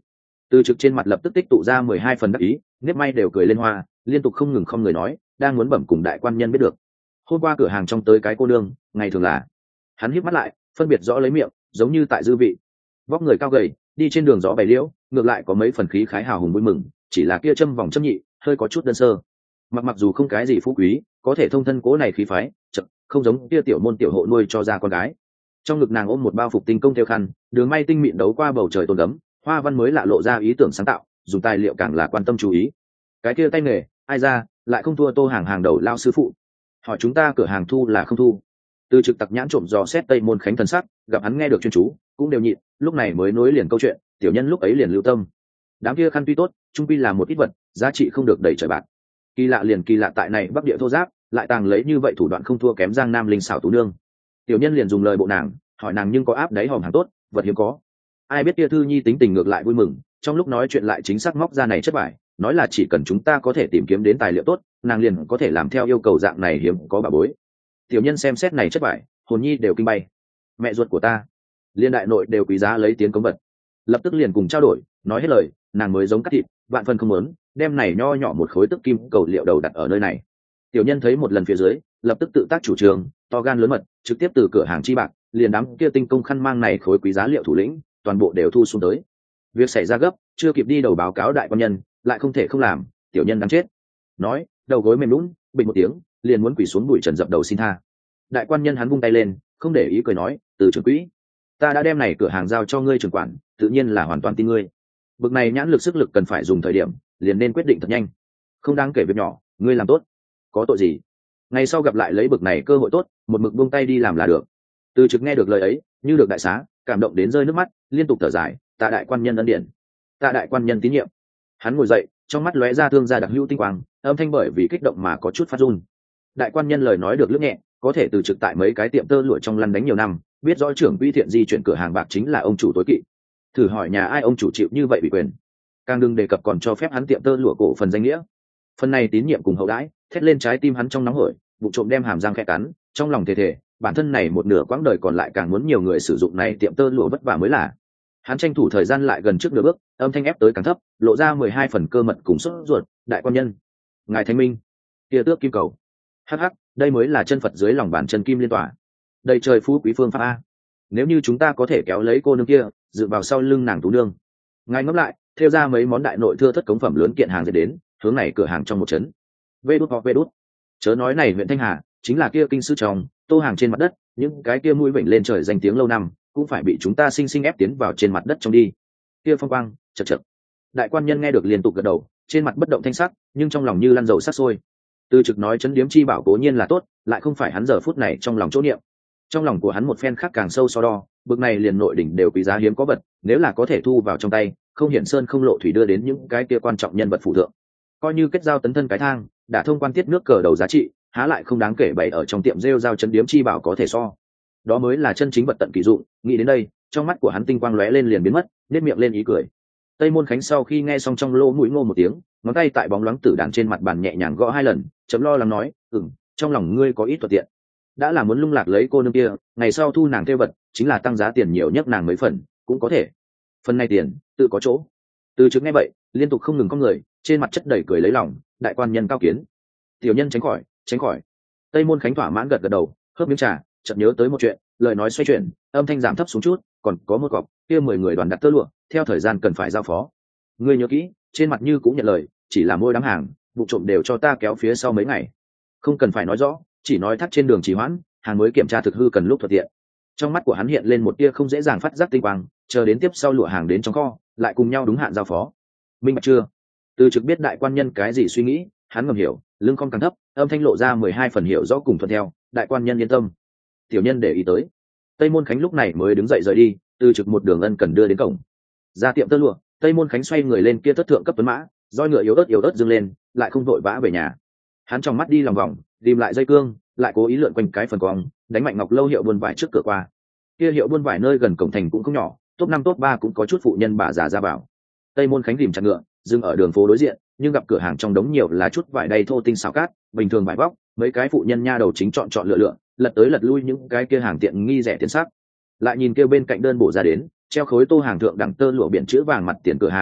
Từ trực trên mặt lập tức tích tụ ra 12 phần đắc ý, nếp may đều cười lên hoa, liên tục không ngừng không người nói, đang muốn bẩm cùng đại quan nhân biết được. Hôm qua cửa hàng trong tới cái cô nương, ngày thường là. Hắn híp mắt lại, phân biệt rõ lấy miệng, giống như tại dư vị. Vóc người cao gầy, đi trên đường gió bày liễu, ngược lại có mấy phần khí khái hào hùng vui mừng, chỉ là kia châm vòng châm nhị, hơi có chút đơn sơ. Mặc dù không cái gì phú quý, có thể thông thân cố này khí phái, chậm, không giống kia tiểu môn tiểu hộ nuôi cho ra con gái. Trong ngực nàng ôm một bao phục tinh công theo khăn, đường may tinh mịn đấu qua bầu trời tôn gấm, hoa văn mới lạ lộ ra ý tưởng sáng tạo, dùng tài liệu càng là quan tâm chú ý. Cái kia tay nghề, ai ra, lại không thua Tô hàng đầu lao sư phụ. Hỏi chúng ta cửa hàng thu là không thu. Từ trực tặc nhãn trộm dò xét Tây Môn Khánh thần sắc, gặp hắn nghe được chuyên chú, cũng đều nhịn, lúc này mới nối liền câu chuyện, tiểu nhân lúc ấy liền lưu tâm. Đám kia khăn tuy tốt, trung quy là một ít vật, giá trị không được đẩy trời bạc. Kỳ lạ liền kỳ lạ tại này Bắc Địa thô giáp, lại tàng lấy như vậy thủ đoạn không thua kém Giang Nam linh xảo tú nương. Tiểu nhân liền dùng lời bộ nàng, hỏi nàng nhưng có áp đáy hòm hàng tốt, vật hiếm có. Ai biết kia thư nhi tính tình ngược lại vui mừng, trong lúc nói chuyện lại chính xác móc ra này chất vải, nói là chỉ cần chúng ta có thể tìm kiếm đến tài liệu tốt, nàng liền có thể làm theo yêu cầu dạng này hiếm có bà bối. Tiểu nhân xem xét này chất vải, hồn nhi đều kinh bay. Mẹ ruột của ta, liên đại nội đều quý giá lấy tiếng cống vật, lập tức liền cùng trao đổi, nói hết lời, nàng mới giống cắt thịt, vạn phần không muốn, đem này nho nhỏ một khối tức kim cầu liệu đầu đặt ở nơi này. Tiểu nhân thấy một lần phía dưới, lập tức tự tác chủ trương, to gan lớn mật, trực tiếp từ cửa hàng chi bạc, liền đám kia tinh công khăn mang này khối quý giá liệu thủ lĩnh, toàn bộ đều thu xuống tới. Việc xảy ra gấp, chưa kịp đi đầu báo cáo đại quan nhân, lại không thể không làm, tiểu nhân đáng chết. Nói, đầu gối mềm lún, bình một tiếng, liền muốn quỳ xuống bụi trần dập đầu xin tha. Đại quan nhân hắn vung tay lên, không để ý cười nói, từ trưởng quỹ, ta đã đem này cửa hàng giao cho ngươi trưởng quản, tự nhiên là hoàn toàn tin ngươi. Bực này nhãn lực sức lực cần phải dùng thời điểm, liền nên quyết định thật nhanh. Không đáng kể việc nhỏ, ngươi làm tốt, có tội gì? Ngày sau gặp lại lấy bực này cơ hội tốt, một mực buông tay đi làm là được. Từ trực nghe được lời ấy, như được đại xá, cảm động đến rơi nước mắt, liên tục thở dài, tạ đại quan nhân ân điển, tạ đại quan nhân tín nhiệm. Hắn ngồi dậy, trong mắt lóe ra thương gia đặc hữu tinh quang, âm thanh bởi vì kích động mà có chút phát run. Đại quan nhân lời nói được lướt nhẹ, có thể từ trực tại mấy cái tiệm tơ lụa trong lăn đánh nhiều năm, biết rõ trưởng quỹ thiện di chuyển cửa hàng bạc chính là ông chủ tối kỵ. Thử hỏi nhà ai ông chủ chịu như vậy bị quyền, càng đừng đề cập còn cho phép hắn tiệm tơ lụa cổ phần danh nghĩa. Phần này tín nhiệm cùng hậu đãi, thét lên trái tim hắn trong nóng hổi, vụ trộm đem hàm răng khẽ cắn, trong lòng thề thề, bản thân này một nửa quãng đời còn lại càng muốn nhiều người sử dụng này tiệm tơ lụa vất vả mới là. Hắn tranh thủ thời gian lại gần trước nửa bước, âm thanh ép tới càng thấp, lộ ra 12 phần cơ mật cùng sốt ruột, đại quan nhân, ngài thanh minh, kia tước kim cầu, hắc hắc, đây mới là chân Phật dưới lòng bàn chân kim liên tỏa, đây trời phú quý phương pháp a. Nếu như chúng ta có thể kéo lấy cô nương kia, dựa vào sau lưng nàng tú nương, ngài ngẫm lại, theo ra mấy món đại nội thưa thất cống phẩm lớn kiện hàng dễ đến, hướng này cửa hàng trong một trấn. Vê đút hoặc vê đút, chớ nói này huyện Thanh Hà, chính là kia kinh sư trong, tô hàng trên mặt đất, những cái kia mũi vểnh lên trời danh tiếng lâu năm, cũng phải bị chúng ta sinh sinh ép tiến vào trên mặt đất trong đi. Kia phong quang, chật chật. Đại quan nhân nghe được liên tục gật đầu, trên mặt bất động thanh sắc, nhưng trong lòng như lăn dầu sắc sôi. Từ trực nói chấn điếm chi bảo cố nhiên là tốt, lại không phải hắn giờ phút này trong lòng chỗ niệm. Trong lòng của hắn một phen khác càng sâu so đo, bực này liền nội đỉnh đều quý giá hiếm có vật, nếu là có thể thu vào trong tay, không hiển sơn không lộ thủy đưa đến những cái kia quan trọng nhân vật phụ thượng, coi như kết giao tấn thân cái thang, đã thông quan tiết nước cờ đầu giá trị, há lại không đáng kể bày ở trong tiệm rêu giao chấn điếm chi bảo có thể so. Đó mới là chân chính vật tận kỳ dụng. Nghĩ đến đây, trong mắt của hắn tinh quang lóe lên liền biến mất, nét miệng lên ý cười. Tây Môn Khánh sau khi nghe xong trong lỗ mũi ngô một tiếng, ngón tay tại bóng loáng tử đàn trên mặt bàn nhẹ nhàng gõ 2 lần, chấm lo lắng nói, trong lòng ngươi có ít thuận tiện, đã là muốn lung lạc lấy cô nương kia, ngày sau thu nàng theo vật, chính là tăng giá tiền nhiều nhất nàng mấy phần, cũng có thể. Phần này tiền, tự có chỗ. Từ trước nghe vậy, liên tục không ngừng cong người, trên mặt chất đầy cười lấy lòng, đại quan nhân cao kiến. Tiểu nhân tránh khỏi, tránh khỏi. Tây Môn Khánh thỏa mãn gật gật đầu, hớp miếng trà, chợt nhớ tới một chuyện, lời nói xoay chuyển, âm thanh giảm thấp xuống chút, còn có một cọc, kia 10 người đoàn đặt tơ lụa, theo thời gian cần phải giao phó. Ngươi nhớ kỹ, trên mặt như cũng nhận lời, chỉ là môi đám hàng, vụ trộm đều cho ta kéo phía sau mấy ngày. Không cần phải nói rõ, chỉ nói thắt trên đường trì hoãn, hàng mới kiểm tra thực hư cần lúc thuận tiện. Trong mắt của hắn hiện lên một tia không dễ dàng phát giác tinh quang, chờ đến tiếp sau lụa hàng đến trong kho, lại cùng nhau đúng hạn giao phó. Minh bạch chưa? Từ trực biết đại quan nhân cái gì suy nghĩ, hắn ngầm hiểu, lưng cong càng thấp, âm thanh lộ ra 12 phần hiểu rõ cùng thuận theo, đại quan nhân yên tâm. Tiểu nhân để ý tới. Tây Môn Khánh lúc này mới đứng dậy rời đi, từ trực một đường ân cần đưa đến cổng. Ra tiệm tơ lụa, Tây Môn Khánh xoay người lên kia thất thượng cấp tuấn mã, roi ngựa yếu ớt dâng lên, lại không vội vã về nhà. Hắn trong mắt đi lòng vòng, tìm lại dây cương, lại cố ý lượn quanh cái phần cong, đánh mạnh ngọc lâu hiệu buôn vải trước cửa qua. Kia hiệu buôn vải nơi gần cổng thành cũng không nhỏ, top 5 top 3 cũng có chút phụ nhân bà già ra vào. Tây Môn Khánh rìm chặt ngựa, dừng ở đường phố đối diện, nhưng gặp cửa hàng trong đống nhiều là chút vải đầy thô tinh xào cát, bình thường vải vóc, mấy cái phụ nhân nha đầu chính chọn lựa, lật tới lật lui những cái kia hàng tiện nghi rẻ tiền sắc. Lại nhìn kia bên cạnh đơn bổ ra đến, treo khối tô hàng thượng đẳng tơ lụa biển chữ vàng mặt tiền cửa hàng,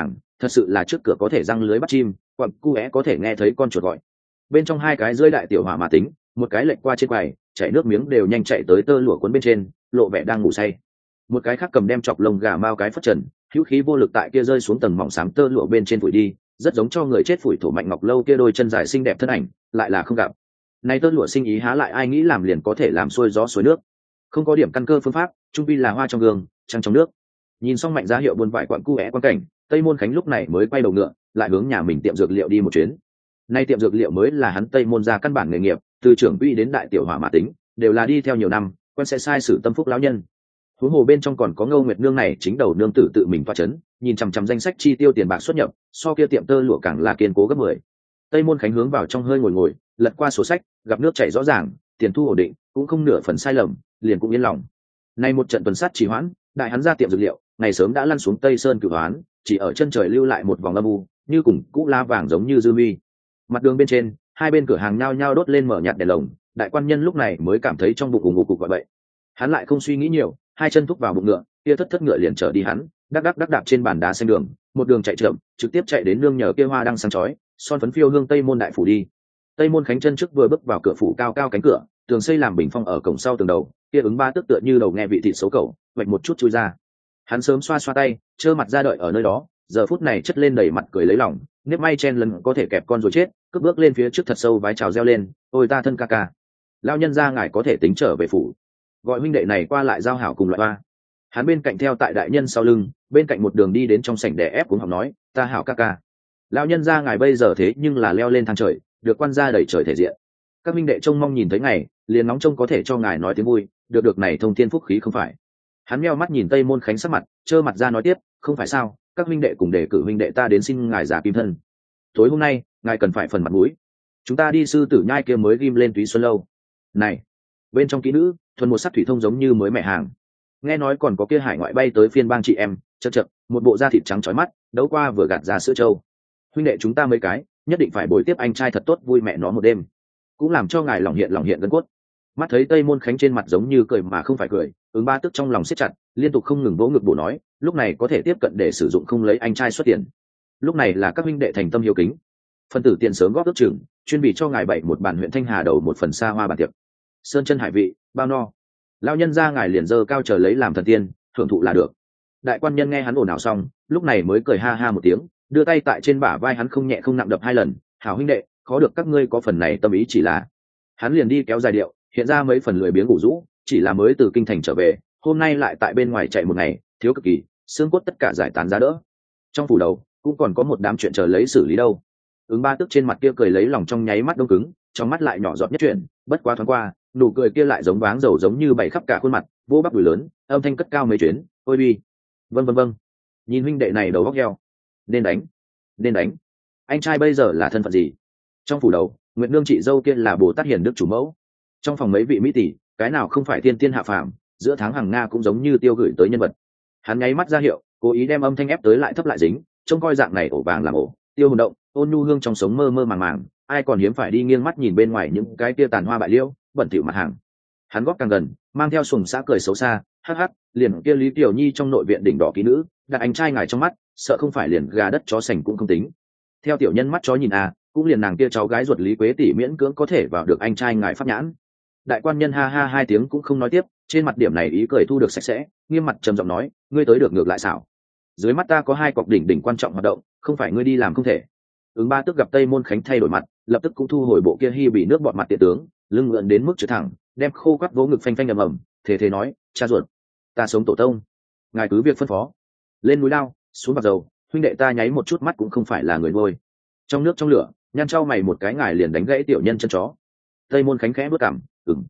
thật sự là trước cửa có thể răng lưới bắt chim, quặng cu é có thể nghe thấy con chuột gọi. Bên trong hai cái rơi đại tiểu hỏa mà tính, một cái lệch qua trên quầy, chảy nước miếng đều nhanh chạy tới tơ lụa cuốn bên trên, lộ vẻ đang ngủ say. Một cái khác cầm đem chọc lông gà mao cái phất trần, hữu khí vô lực tại kia rơi xuống tầng mỏng xám tơ lụa bên trên phủi đi, rất giống cho người chết phủi thổ mạnh ngọc lâu kia đôi chân dài xinh đẹp thân ảnh, lại là không gặp. Này tơ lụa sinh ý há lại ai nghĩ làm liền có thể làm xuôi gió xuôi nước, không có điểm căn cơ phương pháp, trung pi là hoa trong gương, trăng trong nước. Nhìn xong Mạnh ra hiệu buôn vải quặng cu é quan cảnh, Tây Môn Khánh lúc này mới quay đầu ngựa, lại hướng nhà mình tiệm dược liệu đi một chuyến. Nay tiệm dược liệu mới là hắn Tây Môn gia căn bản nghề nghiệp, từ trưởng quỹ đến đại tiểu hỏa mà tính, đều là đi theo nhiều năm, quen sẽ sai sử tâm phúc lão nhân. Huống hồ bên trong còn có Ngô Nguyệt nương này chính đầu nương tử tự mình toa chấn, nhìn chằm chằm danh sách chi tiêu tiền bạc xuất nhập, so kia tiệm tơ lụa càng là kiên cố gấp 10. Tây Môn Khánh hướng vào trong hơi ngồi, lật qua sổ sách, gặp nước chảy rõ ràng, tiền thu ổn định, cũng không nửa phần sai lầm, liền cũng yên lòng. Nay một trận tuần sát trì hoãn, đại hắn ra tiệm dược liệu, ngày sớm đã lăn xuống Tây Sơn cửu hoán, chỉ ở chân trời lưu lại một vòng âm u, như cùng cũ la vàng giống như dư mi. Mặt đường bên trên, hai bên cửa hàng nhao nhao đốt lên mở nhạt đèn lồng, đại quan nhân lúc này mới cảm thấy trong bụng ùng ục cục gọi vậy. Hắn lại không suy nghĩ nhiều, hai chân thúc vào bụng ngựa, kia thất ngựa liền trở đi hắn, đắc đạp trên bàn đá xanh đường, một đường chạy chậm, trực tiếp chạy đến nương nhờ kia hoa đang sáng chói, son phấn phiêu hương Tây Môn đại phủ đi. Tây Môn Khánh chân trước vừa bước vào cửa phủ cao cao cánh cửa, tường xây làm bình phong ở cổng sau tường đầu, kia ứng ba tức tựa như đầu nghe vị thịt xấu cẩu, vạch một chút chui ra. Hắn sớm xoa xoa tay, trơ mặt ra đợi ở nơi đó, giờ phút này chất lên đầy mặt cười lấy lòng, nếp may chen lần có thể kẹp con rồi chết, cướp bước lên phía trước thật sâu vái chào reo lên, ôi ta thân ca ca, lao nhân ra ngài có thể tính trở về phủ, gọi huynh đệ này qua lại giao hảo cùng loại ba. Hắn bên cạnh theo tại đại nhân sau lưng, bên cạnh một đường đi đến trong sảnh đè ép cuống học nói, ta hảo ca ca, lao nhân ra ngài bây giờ thế nhưng là leo lên thang trời, được quan gia đẩy trời thể diện, các huynh đệ trông mong nhìn thấy ngày, liền nóng trông có thể cho ngài nói tiếng vui, được này thông thiên phúc khí không phải. Hắn meo mắt nhìn Tây Môn Khánh sắc mặt, trơ mặt ra nói tiếp, không phải sao, các huynh đệ cùng đề cử huynh đệ ta đến xin ngài giả kim thân, tối hôm nay ngài cần phải phần mặt mũi, chúng ta đi sư tử nhai kia mới ghim lên Túy Xuân lâu này, bên trong kỹ nữ thuần một sắc thủy thông giống như mới mẹ hàng, nghe nói còn có kia hải ngoại bay tới phiên bang chị em, chật một bộ da thịt trắng chói mắt, đấu qua vừa gạt ra sữa trâu, huynh đệ chúng ta mấy cái nhất định phải bồi tiếp anh trai thật tốt vui mẹ nó một đêm, cũng làm cho ngài lòng hiện gân cốt. Mắt thấy Tây Môn Khánh trên mặt giống như cười mà không phải cười, ứng ba tức trong lòng siết chặt, liên tục không ngừng vỗ ngực bổ nói, lúc này có thể tiếp cận để sử dụng không lấy anh trai xuất tiền, lúc này là các huynh đệ thành tâm hiếu kính, phân tử tiền sớm góp ước chừng, chuyên bị cho ngài bảy một bản huyện Thanh Hà đầu một phần xa hoa bàn tiệc, sơn chân hải vị bao no, lao nhân ra ngài liền dơ cao chờ lấy làm thần tiên, thưởng thụ là được. Đại quan nhân nghe hắn ồn ào xong, lúc này mới cười ha ha một tiếng, đưa tay tại trên bả vai hắn không nhẹ không nặng đập 2 lần, hảo huynh đệ, khó được các ngươi có phần này tâm ý, chỉ là hắn liền đi kéo dài điệu, hiện ra mấy phần lười biếng ngủ rũ, chỉ là mới từ kinh thành trở về, hôm nay lại tại bên ngoài chạy một ngày, thiếu cực kỳ, xương cốt tất cả giải tán giá đỡ, trong phủ đầu cũng còn có một đám chuyện chờ lấy xử lý đâu. Ứng ba tức trên mặt kia cười lấy lòng trong nháy mắt đông cứng, trong mắt lại nhỏ giọt nhất chuyện, bất quá thoáng qua, nụ cười kia lại giống váng dầu giống như bày khắp cả khuôn mặt, vô bắp đùi lớn, âm thanh cất cao mấy chuyến, ôi bi, vâng, nhìn huynh đệ này đầu góc heo, nên đánh, anh trai bây giờ là thân phận gì? Trong phủ đầu, Nguyệt nương chị dâu kia là Bồ Tát hiền đức chủ mẫu, trong phòng mấy vị mỹ tỷ, cái nào không phải thiên tiên hạ phàm, giữa tháng hàng nga cũng giống như tiêu gửi tới nhân vật. Hắn nháy mắt ra hiệu, cố ý đem âm thanh ép tới lại thấp lại dính, trông coi dạng này ổ vàng làm ổ, tiêu hồn động, ôn nhu hương trong sống mơ mơ màng màng, ai còn hiếm phải đi nghiêng mắt nhìn bên ngoài những cái tia tàn hoa bại liễu, bẩn thỉu mặt hàng. Hắn góp càng gần, mang theo sùng xã cười xấu xa, hắc hắc, liền kia Lý Tiểu Nhi trong nội viện đỉnh đỏ kỹ nữ, đặt anh trai ngài trong mắt, sợ không phải liền gà đất chó sành cũng không tính. Theo tiểu nhân mắt chó nhìn cũng liền nàng kia cháu gái ruột Lý Quế tỷ miễn cưỡng có thể vào được anh trai ngài pháp nhãn. Đại quan nhân ha ha 2 tiếng cũng không nói tiếp, trên mặt điểm này ý cười thu được sạch sẽ, nghiêm mặt trầm giọng nói, ngươi tới được ngược lại xảo, dưới mắt ta có 2 cọc đỉnh quan trọng hoạt động, không phải ngươi đi làm không thể. Ứng ba tức gặp Tây Môn Khánh thay đổi mặt, lập tức cũng thu hồi bộ kia hy bị nước bọt mặt tiệt tướng, lưng ngượn đến mức trượt thẳng, đem khô quắt vỗ ngực phanh phanh ầm, thế nói, cha ruột, ta sống tổ tông, ngài cứ việc phân phó, lên núi lao, xuống bạc dầu, huynh đệ ta nháy một chút mắt cũng không phải là người ngôi, trong nước trong lửa, nhăn trao mày một cái ngài liền đánh gãy tiểu nhân chân chó. Tây Môn Khánh khẽ bước cảm,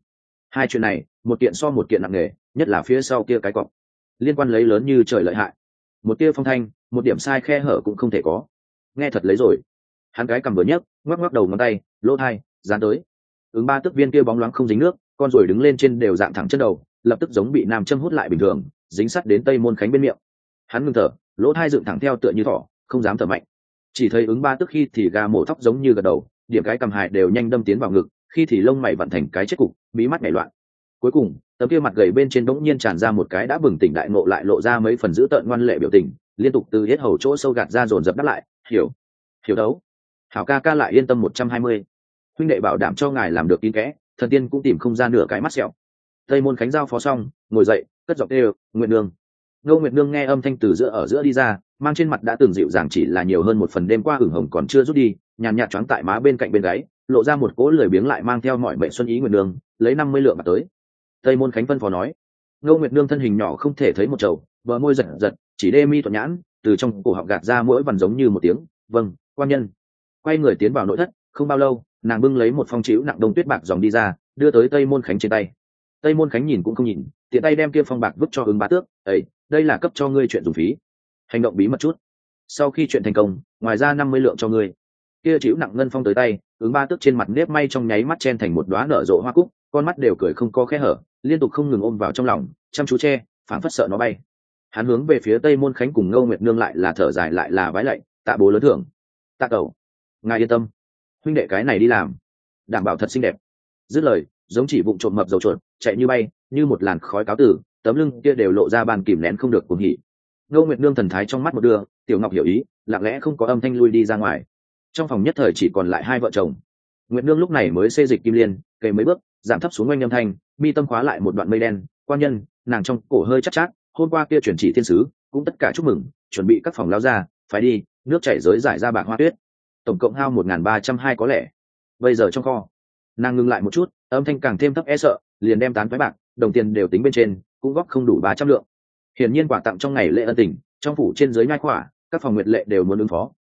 2 chuyện này, một kiện so một kiện nặng nề, nhất là phía sau kia cái cọc, liên quan lấy lớn như trời lợi hại, một tia phong thanh, một điểm sai khe hở cũng không thể có. Nghe thật lấy rồi. Hắn cái cầm vừa nhấc, ngoắc đầu ngón tay, lỗ thai, dán tới. Ứng ba tức viên kia bóng loáng không dính nước, con rồi đứng lên trên đều dạng thẳng chân đầu, lập tức giống bị nam châm hút lại bình thường, dính sắt đến Tây Môn Khánh bên miệng. Hắn ngừng thở, lỗ thai dựng thẳng theo tựa như thỏ, không dám thở mạnh. Chỉ thấy ứng ba tức khi thì gà mổ thóc giống như gật đầu, điểm cái cầm hài đều nhanh đâm tiến vào ngực, khi thì lông mày vặn thành cái chết cục, mí mắt nhảy loạn. Cuối cùng, tấm kia mặt gầy bên trên bỗng nhiên tràn ra một cái đã bừng tỉnh đại ngộ lại lộ ra mấy phần dữ tợn ngoan lệ biểu tình, liên tục từ hết hầu chỗ sâu gạt ra dồn dập đáp lại, hiểu hiểu đấu. Hảo ca ca lại yên tâm 120. Huynh đệ bảo đảm cho ngài làm được kín kẽ, thần tiên cũng tìm không ra nửa cái mắt sẹo. Tây Môn Khánh giao phó xong, ngồi dậy, cất giọng kêu, Nguyệt Nương. Ngô Nguyệt Nương nghe âm thanh từ ở giữa đi ra, mang trên mặt đã từng dịu dàng chỉ là nhiều hơn một phần đêm qua hửng hồng còn chưa rút đi, nhàn nhạt choáng tại má bên cạnh bên gáy, lộ ra một cỗ lười biếng lại mang theo mọi mệnh xuân ý. Nguyệt Nương lấy 50 lượng bạc tới. Tây Môn Khánh phân phó nói. Ngô Nguyệt Nương thân hình nhỏ không thể thấy một trầu, bờ môi giật giật, chỉ đê mi thuận nhãn, từ trong cổ họng gạt ra mỗi vằn giống như một tiếng, vâng, quan nhân. Quay người tiến vào nội thất, không bao lâu, nàng bưng lấy một phong chiếu nặng đông tuyết bạc dòng đi ra, đưa tới Tây Môn Khánh trên tay. Tây Môn Khánh nhìn cũng không nhìn, tiện tay đem kia phong bạc vứt cho Ứng Bá Tước. Ấy, đây là cấp cho ngươi chuyện dùng phí, hành động bí mật chút. Sau khi chuyện thành công, ngoài ra 50 lượng cho ngươi. Kia chiếu nặng ngân phong tới tay, Ứng Bá Tước trên mặt nếp may trong nháy mắt chen thành một đóa nở rộ hoa cúc, con mắt đều cười không có khe hở, liên tục không ngừng ôm vào trong lòng, chăm chú che, phảng phất sợ nó bay. Hắn hướng về phía Tây Môn Khánh cùng Ngô Nguyệt Nương lại là thở dài lại là vái lạy, tạ bố lớn thưởng. Tạ cậu, ngài yên tâm, huynh đệ cái này đi làm, đảm bảo thật xinh đẹp. Dứt lời, giống chỉ vụng trộm mập dầu chuột, chạy như bay, như một làn khói cáo tử, tấm lưng kia đều lộ ra bàn kìm nén không được cuồng hỉ. Ngô Nguyệt Nương thần thái trong mắt một đưa, Tiểu Ngọc hiểu ý, lặng lẽ không có âm thanh lui đi ra ngoài. Trong phòng nhất thời chỉ còn lại hai vợ chồng. Nguyệt Nương lúc này mới xê dịch kim liên, kề mấy bước, giảm thấp xuống quanh âm thanh, mi tâm khóa lại một đoạn mây đen. Quan nhân, nàng trong cổ hơi chắc chắc, hôm qua kia chuyển chỉ thiên sứ, cũng tất cả chúc mừng, chuẩn bị các phòng lao ra, phải đi, nước chảy rới rải ra bạc hoa tuyết. Tổng cộng hao 1.320 có lẽ. Bây giờ trong kho, nàng ngừng lại một chút, âm thanh càng thêm thấp e sợ, liền đem tán thoái bạc, đồng tiền đều tính bên trên, cũng góp không đủ 300 lượng. Hiển nhiên quà tặng trong ngày lễ ân tình, trong phủ trên dưới nhai khỏa, các phòng nguyệt lệ đều muốn ứng phó.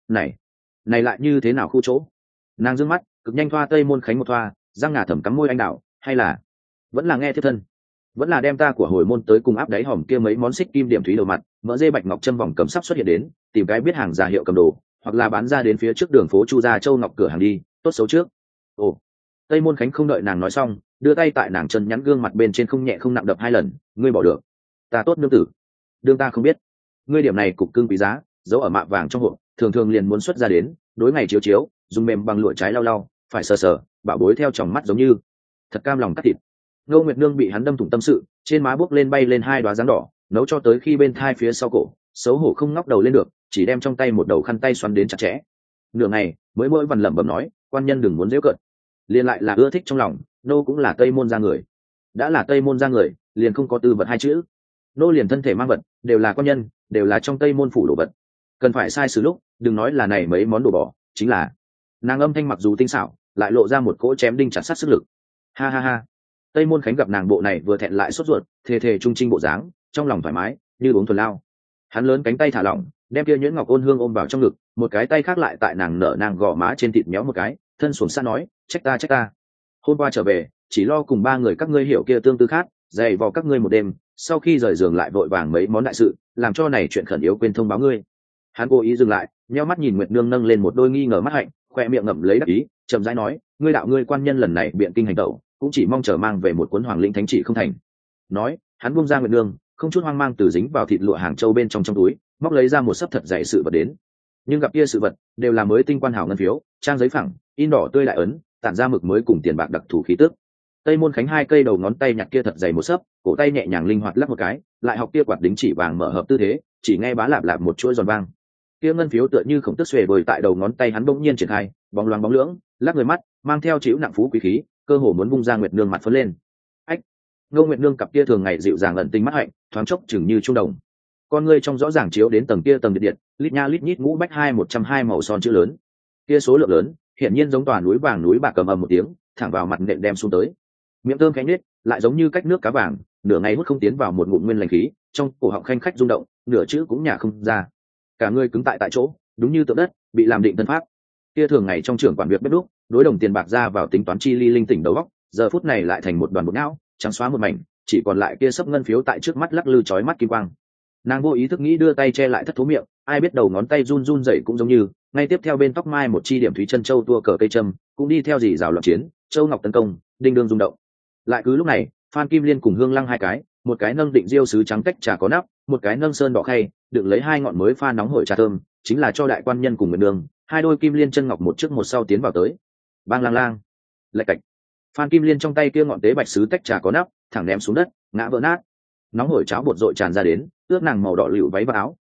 Này lại như thế nào khu chỗ? Nàng dương mắt, cực nhanh thoa Tây Môn Khánh một thoa, răng ngà thầm cắm môi anh đạo, hay là vẫn là nghe thiết thân, vẫn là đem ta của hồi môn tới cùng áp đáy hòm kia mấy món xích kim điểm thúy đầu mặt, mỡ dê bạch ngọc châm vòng cầm sắp xuất hiện đến, tìm cái biết hàng giả hiệu cầm đồ, hoặc là bán ra đến phía trước đường phố Chu Gia Châu Ngọc cửa hàng đi, tốt xấu trước. Ồ. Tây Môn Khánh không đợi nàng nói xong, đưa tay tại nàng chân nhắn gương mặt bên trên không nhẹ không nặng đập 2 lần, ngươi bỏ được. Ta tốt nương tử. Đương ta không biết. Ngươi điểm này cục cưng quý giá, giấu ở mạ vàng trong hộp, thường thường liền muốn xuất ra đến, đối ngày chiếu chiếu, dùng mềm bằng lụa trái lau lau, phải sờ sờ, bảo bối theo tròng mắt giống như. Thật cam lòng cắt thịt. Ngô Nguyệt Nương bị hắn đâm thủng tâm sự, trên má bước lên bay lên 2 đóa dáng đỏ, nấu cho tới khi bên thai phía sau cổ, xấu hổ không ngóc đầu lên được, chỉ đem trong tay một đầu khăn tay xoắn đến chặt chẽ. Nửa ngày, mới mỗi vằn lẩm bẩm nói, quan nhân đừng muốn giễu cợt. Liền lại là ưa thích trong lòng, nô cũng là Tây Môn gia người. Đã là Tây Môn gia người, liền không có tư vật 2 chữ. Nô liền thân thể mang vật, đều là quan nhân, đều là trong Tây Môn phủ đồ vật. Cần phải sai sử lúc, đừng nói là này mấy món đồ bỏ, chính là. Nàng âm thanh mặc dù tinh xảo, lại lộ ra một cỗ chém đinh chặt sắt sức lực. Ha ha ha. Tây Môn Khánh gặp nàng bộ này vừa thẹn lại sốt ruột, thề thề trung trinh bộ dáng, trong lòng thoải mái, như uống thuần lao. Hắn lớn cánh tay thả lỏng, đem kia nhuyễn ngọc ôn hương ôm vào trong ngực, một cái tay khác lại tại nàng nở nàng gò má trên thịt méo một cái, thân xuống xa nói, trách ta. Hôm qua trở về, chỉ lo cùng 3 người các ngươi hiểu kia tương tư khác, dày vò các ngươi một đêm, sau khi rời giường lại vội vàng mấy món đại sự, làm cho này chuyện khẩn yếu quên thông báo ngươi. Hắn cố ý dừng lại, nheo mắt nhìn Nguyệt Nương nâng lên một đôi nghi ngờ mắt hạnh, khoe miệng ngậm lấy đắc ý, chậm rãi nói, ngươi đạo ngươi quan nhân lần này biện kinh hành tẩu, cũng chỉ mong chờ mang về một cuốn hoàng lĩnh thánh chỉ không thành. Nói, hắn buông ra Nguyệt Nương, không chút hoang mang từ dính vào thịt lụa hàng châu bên trong túi, móc lấy ra một sấp thật dày sự vật đến. Nhưng gặp kia sự vật đều là mới tinh quan hảo ngân phiếu, trang giấy phẳng, in đỏ tươi đại ấn, tản ra mực mới cùng tiền bạc đặc thủ khí tức. Tây Môn Khánh 2 cây đầu ngón tay nhặt kia thật dày một sấp, cổ tay nhẹ nhàng linh hoạt lắc một cái, lại học kia quạt đính chỉ vàng mở hợp tư thế, chỉ nghe bá lạp lạp một chuỗi giòn vang. Kia ngân phiếu tựa như khổng tức xuề bồi tại đầu ngón tay hắn bỗng nhiên triển khai, bóng loáng bóng lưỡng, lắc người mắt, mang theo chịu nặng phú quý khí, cơ hồ muốn vung ra Nguyệt Nương mặt phấn lên. Ách! Ngô Nguyệt Nương cặp kia thường ngày dịu dàng ẩn tinh mắt hạnh, thoáng chốc chừng như trung đồng. Con ngươi trong rõ ràng chiếu đến tầng kia tầng điện, lít nha lít nhít ngũ bách 102 màu son chữ lớn. Kia số lượng lớn, hiển nhiên giống tòa núi vàng núi bạc cầm ầm một tiếng, thẳng vào mặt nện đem xuống tới. Miệng thơm khẽ nhếch, lại giống như cách nước cá vàng, nửa ngày hút không tiến vào một ngụm nguyên lành khí, trong cổ họng khanh khách rung động, nửa chữ cũng nhả không ra. Cả người cứng tại chỗ, đúng như tượng đất, bị làm định thân pháp. Kia thường ngày trong trưởng quản việc bếp đúc, đối đồng tiền bạc ra vào tính toán chi ly linh tỉnh đầu óc, giờ phút này lại thành một đoàn bột não, trắng xóa một mảnh, chỉ còn lại kia sấp ngân phiếu tại trước mắt lắc lư chói mắt kim quang. Nàng vô ý thức nghĩ đưa tay che lại thất thố miệng, ai biết đầu ngón tay run run dậy cũng giống như, ngay tiếp theo bên tóc mai một chi điểm thúy chân châu tua cờ cây châm, cũng đi theo dì rào loạn chiến, châu ngọc tấn công, đinh đương rung động. Lại cứ lúc này, Phan Kim Liên cùng Hương Lăng 2 cái, một cái nâng định diêu sứ trắng cách trà có nắp, một cái nâng sơn đỏ khay, đựng lấy 2 ngọn mới pha nóng hổi trà thơm, chính là cho đại quan nhân cùng người đường, 2 đôi kim liên chân ngọc một trước một sau tiến vào tới. Bang lang lang, lạch cạch. Phan Kim Liên trong tay kia ngọn tế bạch sứ tách trà có nắp, thẳng ném xuống đất, ngã vỡ nát. Nóng hổi cháo bột rội tràn ra đến, ướt nàng màu đỏ lựu váy và áo,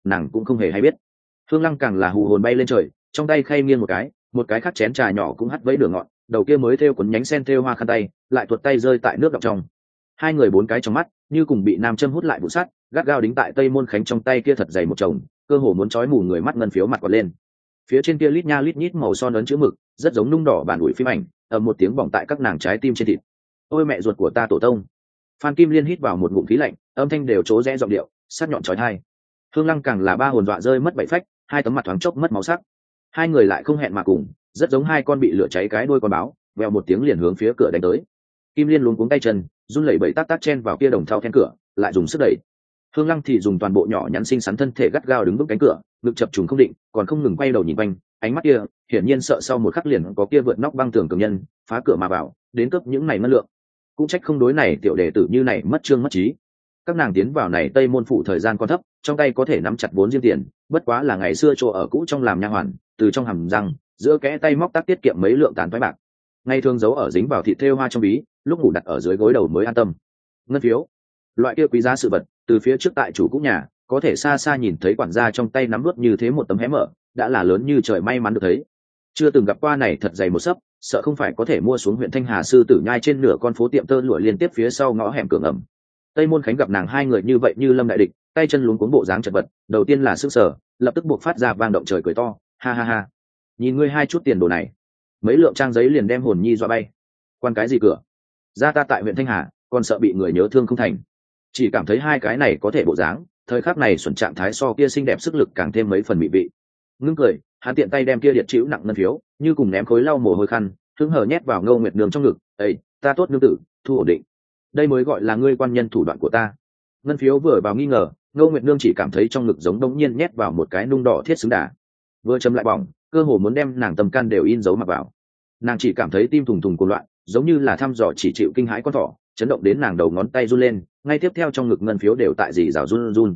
nàng cũng không hề hay biết. Hương Lăng càng là hù hồn bay lên trời, trong tay khay nghiêng một cái khác chén trà nhỏ cũng hắt vẫy đường ngọn, đầu kia mới thêu cuốn nhánh sen thêu hoa khăn tay lại tuột tay rơi tại nước đọng trong. Hai người bốn cái trong mắt như cùng bị nam châm hút lại vụ sát, gắt gao đính tại Tây Môn Khánh trong tay kia thật dày một chồng, cơ hồ muốn trói mù người mắt ngân phiếu mặt quạt lên. Phía trên kia lít nha lít nhít màu son ấn chữ mực, rất giống nung đỏ bản ủi phim ảnh, ầm một tiếng bỏng tại các nàng trái tim trên thịt. Ôi mẹ ruột của ta tổ tông! Phan Kim Liên hít vào một ngụm khí lạnh, âm thanh đều trố rẽ giọng điệu, sắc nhọn chói tai. Hương Lăng càng là ba hồn dọa rơi mất bảy phách, hai tấm mặt thoáng chốc mất máu sắc. Hai người lại không hẹn mà cùng, rất giống hai con bị lửa cháy cái đuôi con báo, vèo một tiếng liền hướng phía cửa đánh tới. Kim Liên luống cuống tay chân, run lẩy bẩy tát chen vào kia đồng thau then cửa, lại dùng sức đẩy. Hương Lăng thì dùng toàn bộ nhỏ nhắn xinh xắn thân thể gắt gao đứng vững cánh cửa, ngực chập trùng không định, còn không ngừng quay đầu nhìn quanh, ánh mắt kia hiển nhiên sợ sau một khắc liền có kia vượt nóc băng tường cường nhân phá cửa mà vào, đến cướp những này ngân lượng. Cũng trách không đối này tiểu đệ tử như này mất trương mất trí. Các nàng tiến vào này Tây Môn phủ thời gian còn thấp, trong tay có thể nắm chặt vốn riêng tiền, bất quá là ngày xưa chỗ ở cũ trong làm nha hoàn, từ trong hầm răng giữa kẽ tay móc tác tiết kiệm mấy lượng tán thoái bạc, ngày thường giấu ở dính vào thịt thêu hoa trong bí, lúc ngủ đặt ở dưới gối đầu mới an tâm. Ngân phiếu, loại kia quý giá sự vật, từ phía trước tại chủ cũ nhà có thể xa xa nhìn thấy quản gia trong tay nắm nuốt như thế một tấm hé mở, đã là lớn như trời may mắn được thấy. Chưa từng gặp qua này thật dày một sấp, sợ không phải có thể mua xuống huyện Thanh Hà sư tử nhai trên nửa con phố tiệm tơ lụa liên tiếp phía sau ngõ hẻm cửa ngầm. Tây Môn Khánh gặp nàng hai người như vậy như lâm đại địch, tay chân luống cuống bộ dáng chật vật, đầu tiên là sức sở, lập tức buộc phát ra vang động trời cười to, ha ha ha, nhìn ngươi hai chút tiền đồ này, mấy lượng trang giấy liền đem hồn nhi dọa bay. Quan cái gì cửa, ra ta tại huyện Thanh Hà, còn sợ bị người nhớ thương không thành. Chỉ cảm thấy hai cái này có thể bộ dáng, thời khắc này xuẩn trạng thái so kia xinh đẹp sức lực càng thêm mấy phần mị vị. Ngưng cười, hắn tiện tay đem kia liệt chịu nặng ngân phiếu, như cùng ném khối lau mồ hôi khăn, hứng hờ nhét vào Ngô Nguyệt Nương trong ngực. Ây, ta tốt nương tử, thu ổn định. Đây mới gọi là ngươi quan nhân thủ đoạn của ta. Ngân phiếu vừa vào nghi ngờ, Ngô Nguyệt Nương chỉ cảm thấy trong ngực giống đống nhiên nhét vào một cái nung đỏ thiết xứng đà, vừa châm lại bỏng, cơ hồ muốn đem nàng tâm can đều in dấu mặc vào. Nàng chỉ cảm thấy tim thùng thùng cuồng loạn, giống như là thăm dò chỉ chịu kinh hãi con thỏ, chấn động đến nàng đầu ngón tay run lên, ngay tiếp theo trong ngực ngân phiếu đều tại dì rào run run.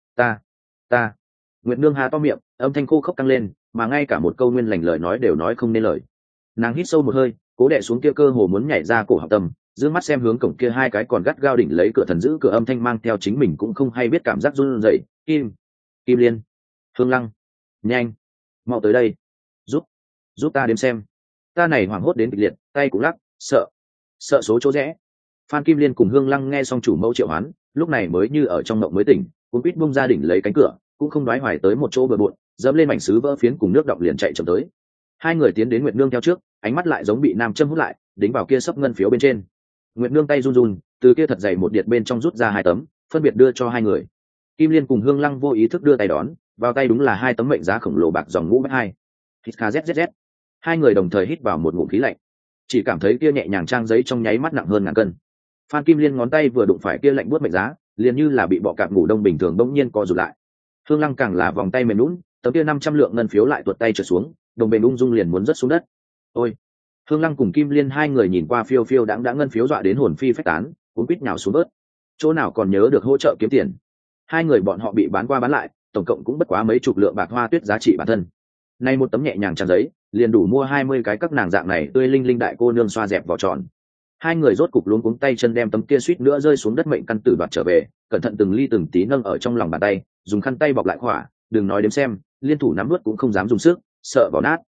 Ta. Nguyệt Nương há to miệng, âm thanh khô khốc tăng lên, mà ngay cả một câu nguyên lành lời nói đều nói không nên lời. Nàng hít sâu một hơi, cố đè xuống kia cơ hồ muốn nhảy ra cổ họng tâm, dương mắt xem hướng cổng kia hai cái còn gắt gao đỉnh lấy cửa thần giữ cửa, âm thanh mang theo chính mình cũng không hay biết cảm giác run rẩy. Kim Liên, Hương Lăng, nhanh, mau tới đây, giúp ta đếm xem. Ta này hoảng hốt đến kịch liệt, tay cũng lắc, sợ số chỗ rẽ. Phan Kim Liên cùng Hương Lăng nghe xong chủ mẫu triệu hoán, lúc này mới như ở trong mộng mới tỉnh, cuốn quýt bung ra đỉnh lấy cánh cửa, cũng không đoái hoài tới một chỗ bừa bộn, dẫm lên mảnh sứ vỡ phiến cùng nước đọng liền chạy chậm tới. Hai người tiến đến Nguyệt Nương theo trước, ánh mắt lại giống bị nam châm hút lại, đính vào kia sấp ngân phiếu bên trên. Nguyệt Nương tay run run, từ kia thật dày một điệt bên trong rút ra hai tấm, phân biệt đưa cho hai người. Kim Liên cùng Hương Lăng vô ý thức đưa tay đón, vào tay đúng là hai tấm mệnh giá khổng lồ bạc dòng ngũ bách hai. Hít kzzz. Hai người đồng thời hít vào một ngụm khí lạnh, chỉ cảm thấy kia nhẹ nhàng trang giấy trong nháy mắt nặng hơn ngàn cân. Phan Kim Liên ngón tay vừa đụng phải kia lạnh buốt mệnh giá, liền như là bị bọ cạp ngủ đông bình thường bỗng nhiên co rụt lại. Hương Lăng càng là vòng tay mềm nhũn, tấm kia 500 lượng ngân phiếu lại tuột tay trượt xuống, đồng bền ung dung liền muốn rớt xuống đất. Ôi! Hương Lăng cùng Kim Liên hai người nhìn qua phiêu phiêu đãng đãng ngân phiếu dọa đến hồn phi phách tán, cuống quýt nhào xuống bớt. Chỗ nào còn nhớ được hỗ trợ kiếm tiền. Hai người bọn họ bị bán qua bán lại, tổng cộng cũng bất quá mấy chục lượng bạc hoa tuyết giá trị bản thân. Nay một tấm nhẹ nhàng trang giấy, liền đủ mua 20 cái các nàng dạng này tươi linh linh đại cô nương xoa dẹp vỏ tròn. Hai người rốt cục luống cuống tay chân đem tấm kia suýt nữa rơi xuống đất mệnh căn tử đoạt trở về, cẩn thận từng ly từng tí nâng ở trong lòng bàn tay, dùng khăn tay bọc lại khỏa, đừng nói đếm xem, liên thủ nắm nuốt cũng không dám dùng sức, sợ vỏ nát.